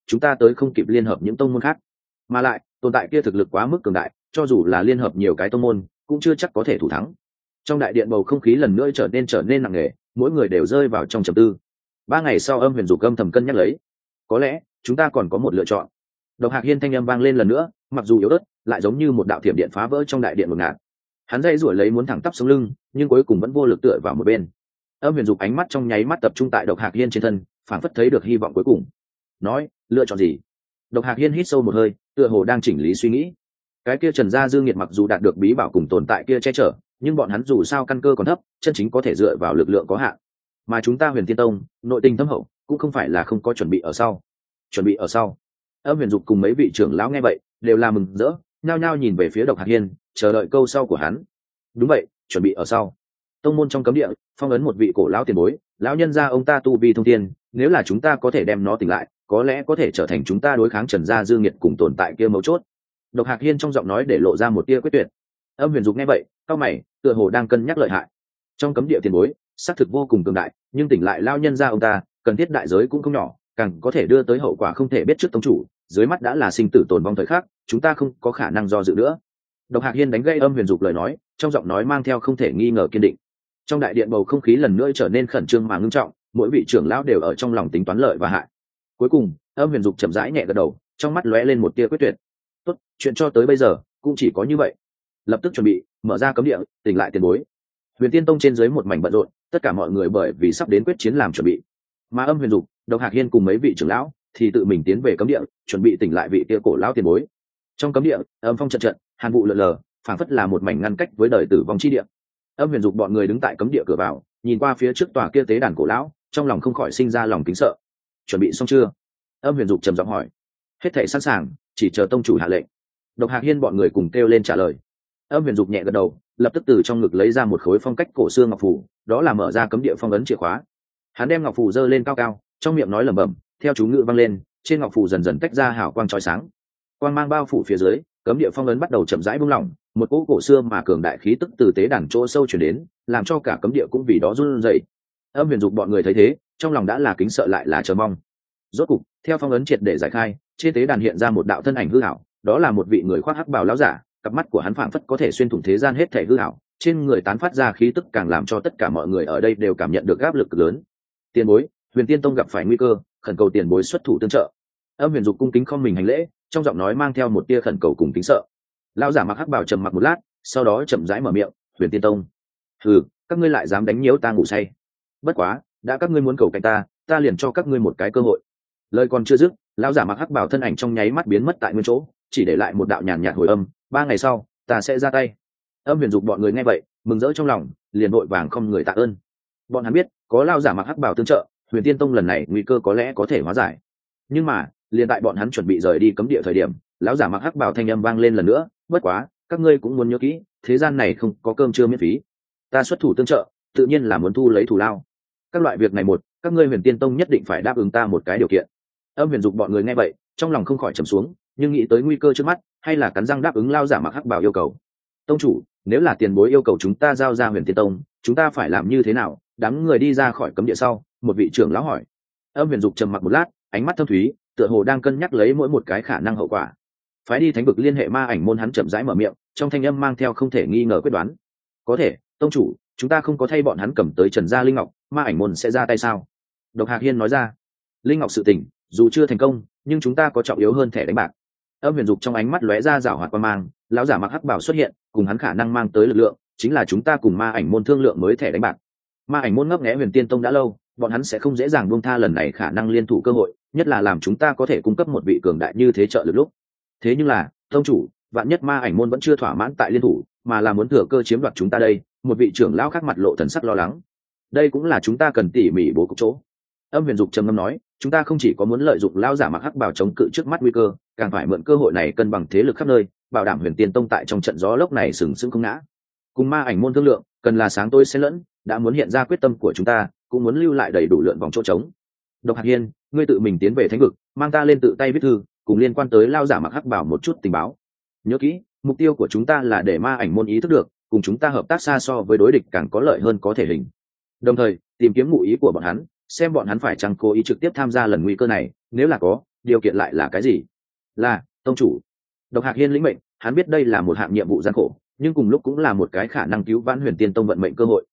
A: chúng ta tới không kịp liên hợp những tông môn khác, mà lại tồn tại kia thực lực quá mức cường đại, cho dù là liên hợp nhiều cái tông môn cũng chưa chắc có thể thủ thắng. Trong đại điện bầu không khí lần nữa trở nên trở nên nặng nề, mỗi người đều rơi vào trong trầm tư. Ba ngày sau, Âm Huyền Dục âm thầm cân nhắc lấy, có lẽ chúng ta còn có một lựa chọn. Độc Hạc Hiên thanh âm vang lên lần nữa, mặc dù yếu ớt, lại giống như một đạo thiểm điện phá vỡ trong đại điện một ngạt. Hắn dây rủi lấy muốn thẳng tắp sống lưng, nhưng cuối cùng vẫn vô lực tựa vào một bên. Âm Huyền Dục ánh mắt trong nháy mắt tập trung tại Độc Hạc Hiên trên thân, phảng phất thấy được hy vọng cuối cùng. Nói, lựa chọn gì? Độc Hạc Hiên hít sâu một hơi, tựa hồ đang chỉnh lý suy nghĩ. Cái kia Trần Gia Dương Nghiệt mặc dù đạt được bí bảo cùng tồn tại kia che chở, nhưng bọn hắn dù sao căn cơ còn thấp, chân chính có thể dựa vào lực lượng có hạn. Mà chúng ta Huyền Tiên Tông, nội tình thâm hậu, cũng không phải là không có chuẩn bị ở sau. Chuẩn bị ở sau. Âm Huyền Dục cùng mấy vị trưởng lão nghe vậy, đều là mừng rỡ, nhao nhao nhìn về phía Độc Hạc Hiên, chờ đợi câu sau của hắn. Đúng vậy, chuẩn bị ở sau. Tông môn trong cấm địa, phong ấn một vị cổ lão tiền bối, lão nhân gia ông ta tu vi thông thiên, nếu là chúng ta có thể đem nó tỉnh lại, có lẽ có thể trở thành chúng ta đối kháng Trần Gia Dương Nghiệt cùng tồn tại kia mấu chốt. Độc Hạc Hiên trong giọng nói để lộ ra một tia quyết tuyệt. Âm Huyền Dục nghe vậy, cau mày, tựa hồ đang cân nhắc lợi hại. Trong cấm địa tiền bối, xác thực vô cùng cường đại, nhưng tỉnh lại lão nhân gia ông ta, cần thiết đại giới cũng không nhỏ, càng có thể đưa tới hậu quả không thể biết trước tông chủ, dưới mắt đã là sinh tử tồn vong thời khắc, chúng ta không có khả năng do dự nữa. Độc Hạc Hiên đánh gây Âm Huyền Dục lời nói, trong giọng nói mang theo không thể nghi ngờ kiên định. Trong đại điện bầu không khí lần nữa trở nên khẩn trương mà ngưng trọng, mỗi vị trưởng lão đều ở trong lòng tính toán lợi và hại. Cuối cùng, Âm Huyền Dục chậm rãi nhẹ gật đầu, trong mắt lóe lên một tia quyết tuyệt. Tốt, chuyện cho tới bây giờ cũng chỉ có như vậy. Lập tức chuẩn bị, mở ra cấm địa, tỉnh lại tiền bối. Huyền Tiên Tông trên dưới một mảnh bận rộn, tất cả mọi người bởi vì sắp đến quyết chiến làm chuẩn bị. Mà Âm Huyền Dục, Độc Hạc Hiên cùng mấy vị trưởng lão thì tự mình tiến về cấm địa, chuẩn bị tỉnh lại vị kia cổ lão tiền bối. Trong cấm địa, âm phong trận trận, hàn vụ lờ lờ, phảng phất là một mảnh ngăn cách với đời tử vong chi địa. Âm Huyền Dục bọn người đứng tại cấm địa cửa vào, nhìn qua phía trước tòa kia tế đàn cổ lão, trong lòng không khỏi sinh ra lòng kính sợ. Chuẩn bị xong chưa? Âm Huyền Dục trầm giọng hỏi. Hết thảy sẵn sàng, chỉ chờ tông chủ hạ lệnh. Độc Hạc Hiên bọn người cùng kêu lên trả lời. Âm Huyền Dục nhẹ gật đầu, lập tức từ trong ngực lấy ra một khối phong cách cổ xưa ngọc phù, đó là mở ra cấm địa phong ấn chìa khóa. Hắn đem ngọc phù giơ lên cao cao, trong miệng nói lẩm bẩm, theo chú ngữ vang lên, trên ngọc phù dần dần tách ra hào quang chói sáng. Quang mang bao phủ phía dưới, cấm địa phong ấn bắt đầu chậm rãi buông lỏng, một cỗ cổ xưa mà cường đại khí tức từ tế đàn chỗ sâu truyền đến, làm cho cả cấm địa cũng vì đó run rẩy. Âm Huyền Dục bọn người thấy thế, trong lòng đã là kính sợ lại là chờ mong. Rốt cục, theo phong ấn triệt để giải khai, trên tế đàn hiện ra một đạo thân ảnh hư ảo, đó là một vị người khoác hắc bào lão giả, cặp mắt của hắn phảng phất có thể xuyên thủng thế gian hết thảy hư ảo, trên người tán phát ra khí tức càng làm cho tất cả mọi người ở đây đều cảm nhận được áp lực cực lớn. Tiền bối, Huyền Tiên Tông gặp phải nguy cơ, khẩn cầu tiền bối xuất thủ tương trợ. Âm Huyền Dục cung kính không mình hành lễ, trong giọng nói mang theo một tia khẩn cầu cùng kính sợ. Lão giả mặc hắc bào trầm mặc một lát, sau đó chậm rãi mở miệng, Huyền Tiên Tông, hừ, các ngươi lại dám đánh nhiễu ta ngủ say. Bất quá, đã các ngươi muốn cầu cạnh ta, ta liền cho các ngươi một cái cơ hội. Lời còn chưa dứt, lão giả mặc hắc bào thân ảnh trong nháy mắt biến mất tại nguyên chỗ, chỉ để lại một đạo nhàn nhạt hồi âm, ba ngày sau, ta sẽ ra tay. Âm Huyền Dục bọn người nghe vậy, mừng rỡ trong lòng, liền vội vàng không người tạ ơn. Bọn hắn biết, có lão giả mặc hắc bào tương trợ, Huyền Tiên Tông lần này nguy cơ có lẽ có thể hóa giải. Nhưng mà, liền tại bọn hắn chuẩn bị rời đi cấm địa thời điểm, lão giả mặc hắc bào thanh âm vang lên lần nữa, bất quá, các ngươi cũng muốn nhớ kỹ, thế gian này không có cơm trưa miễn phí. Ta xuất thủ tương trợ, tự nhiên là muốn thu lấy thù lao. Các loại việc này một, các ngươi Huyền Tiên Tông nhất định phải đáp ứng ta một cái điều kiện. Âm Huyền Dục bọn người nghe vậy, trong lòng không khỏi trầm xuống, nhưng nghĩ tới nguy cơ trước mắt, hay là cắn răng đáp ứng lão giả mặc hắc bào yêu cầu. Tông chủ, nếu là tiền bối yêu cầu chúng ta giao ra Huyền Tiên Tông, chúng ta phải làm như thế nào? Đám người đi ra khỏi cấm địa sau, một vị trưởng lão hỏi. Âm Huyền Dục trầm mặc một lát, ánh mắt thâm thúy, tựa hồ đang cân nhắc lấy mỗi một cái khả năng hậu quả. Phái đi thánh vực liên hệ ma ảnh môn, hắn chậm rãi mở miệng, trong thanh âm mang theo không thể nghi ngờ quyết đoán. Có thể, tông chủ, chúng ta không có thay bọn hắn cầm tới Trần Gia Linh Ngọc, ma ảnh môn sẽ ra tay sao? Độc Hạc Hiên nói ra. Linh Ngọc sự tình, dù chưa thành công, nhưng chúng ta có trọng yếu hơn thẻ đánh bạc. Âm Huyền Dục trong ánh mắt lóe ra rảo hoạt quang mang, lão giả mặc hắc bảo xuất hiện, cùng hắn khả năng mang tới lực lượng, chính là chúng ta cùng ma ảnh môn thương lượng mới thẻ đánh bạc. Ma ảnh môn ngấp nghé Huyền Tiên Tông đã lâu, bọn hắn sẽ không dễ dàng buông tha lần này khả năng liên thủ cơ hội, nhất là làm chúng ta có thể cung cấp một vị cường đại như thế trợ lực lúc. Thế nhưng là, tông chủ, vạn nhất ma ảnh môn vẫn chưa thỏa mãn tại liên thủ, mà là muốn thừa cơ chiếm đoạt chúng ta đây, một vị trưởng lão khác mặt lộ thần sắc lo lắng. Đây cũng là chúng ta cần tỉ mỉ bố cục chỗ. Âm Huyền Dục trầm ngâm nói, chúng ta không chỉ có muốn lợi dụng lão giả mặc hắc bào chống cự trước mắt nguy cơ, càng phải mượn cơ hội này cân bằng thế lực khắp nơi, bảo đảm Huyền Tiên Tông tại trong trận gió lốc này sừng sững không ngã. Cùng ma ảnh môn thương lượng, cần là sáng tối xen lẫn, đã muốn hiện ra quyết tâm của chúng ta, cũng muốn lưu lại đầy đủ lượn vòng chỗ trống. Độc Hạc Hiên, ngươi tự mình tiến về thánh vực, mang ta lên tự tay viết thư, cùng liên quan tới lão giả mặc hắc bào một chút tình báo. Nhớ kỹ, mục tiêu của chúng ta là để ma ảnh môn ý thức được, cùng chúng ta hợp tác xa so với đối địch càng có lợi hơn có thể hình. Đồng thời, tìm kiếm ngụ ý của bọn hắn, xem bọn hắn phải chăng cố ý trực tiếp tham gia lần nguy cơ này, nếu là có, điều kiện lại là cái gì? Là tông chủ. Độc Hạc Hiên lĩnh mệnh, hắn biết đây là một hạng nhiệm vụ gian khổ, nhưng cùng lúc cũng là một cái khả năng cứu vãn Huyền Tiên Tông vận mệnh cơ hội.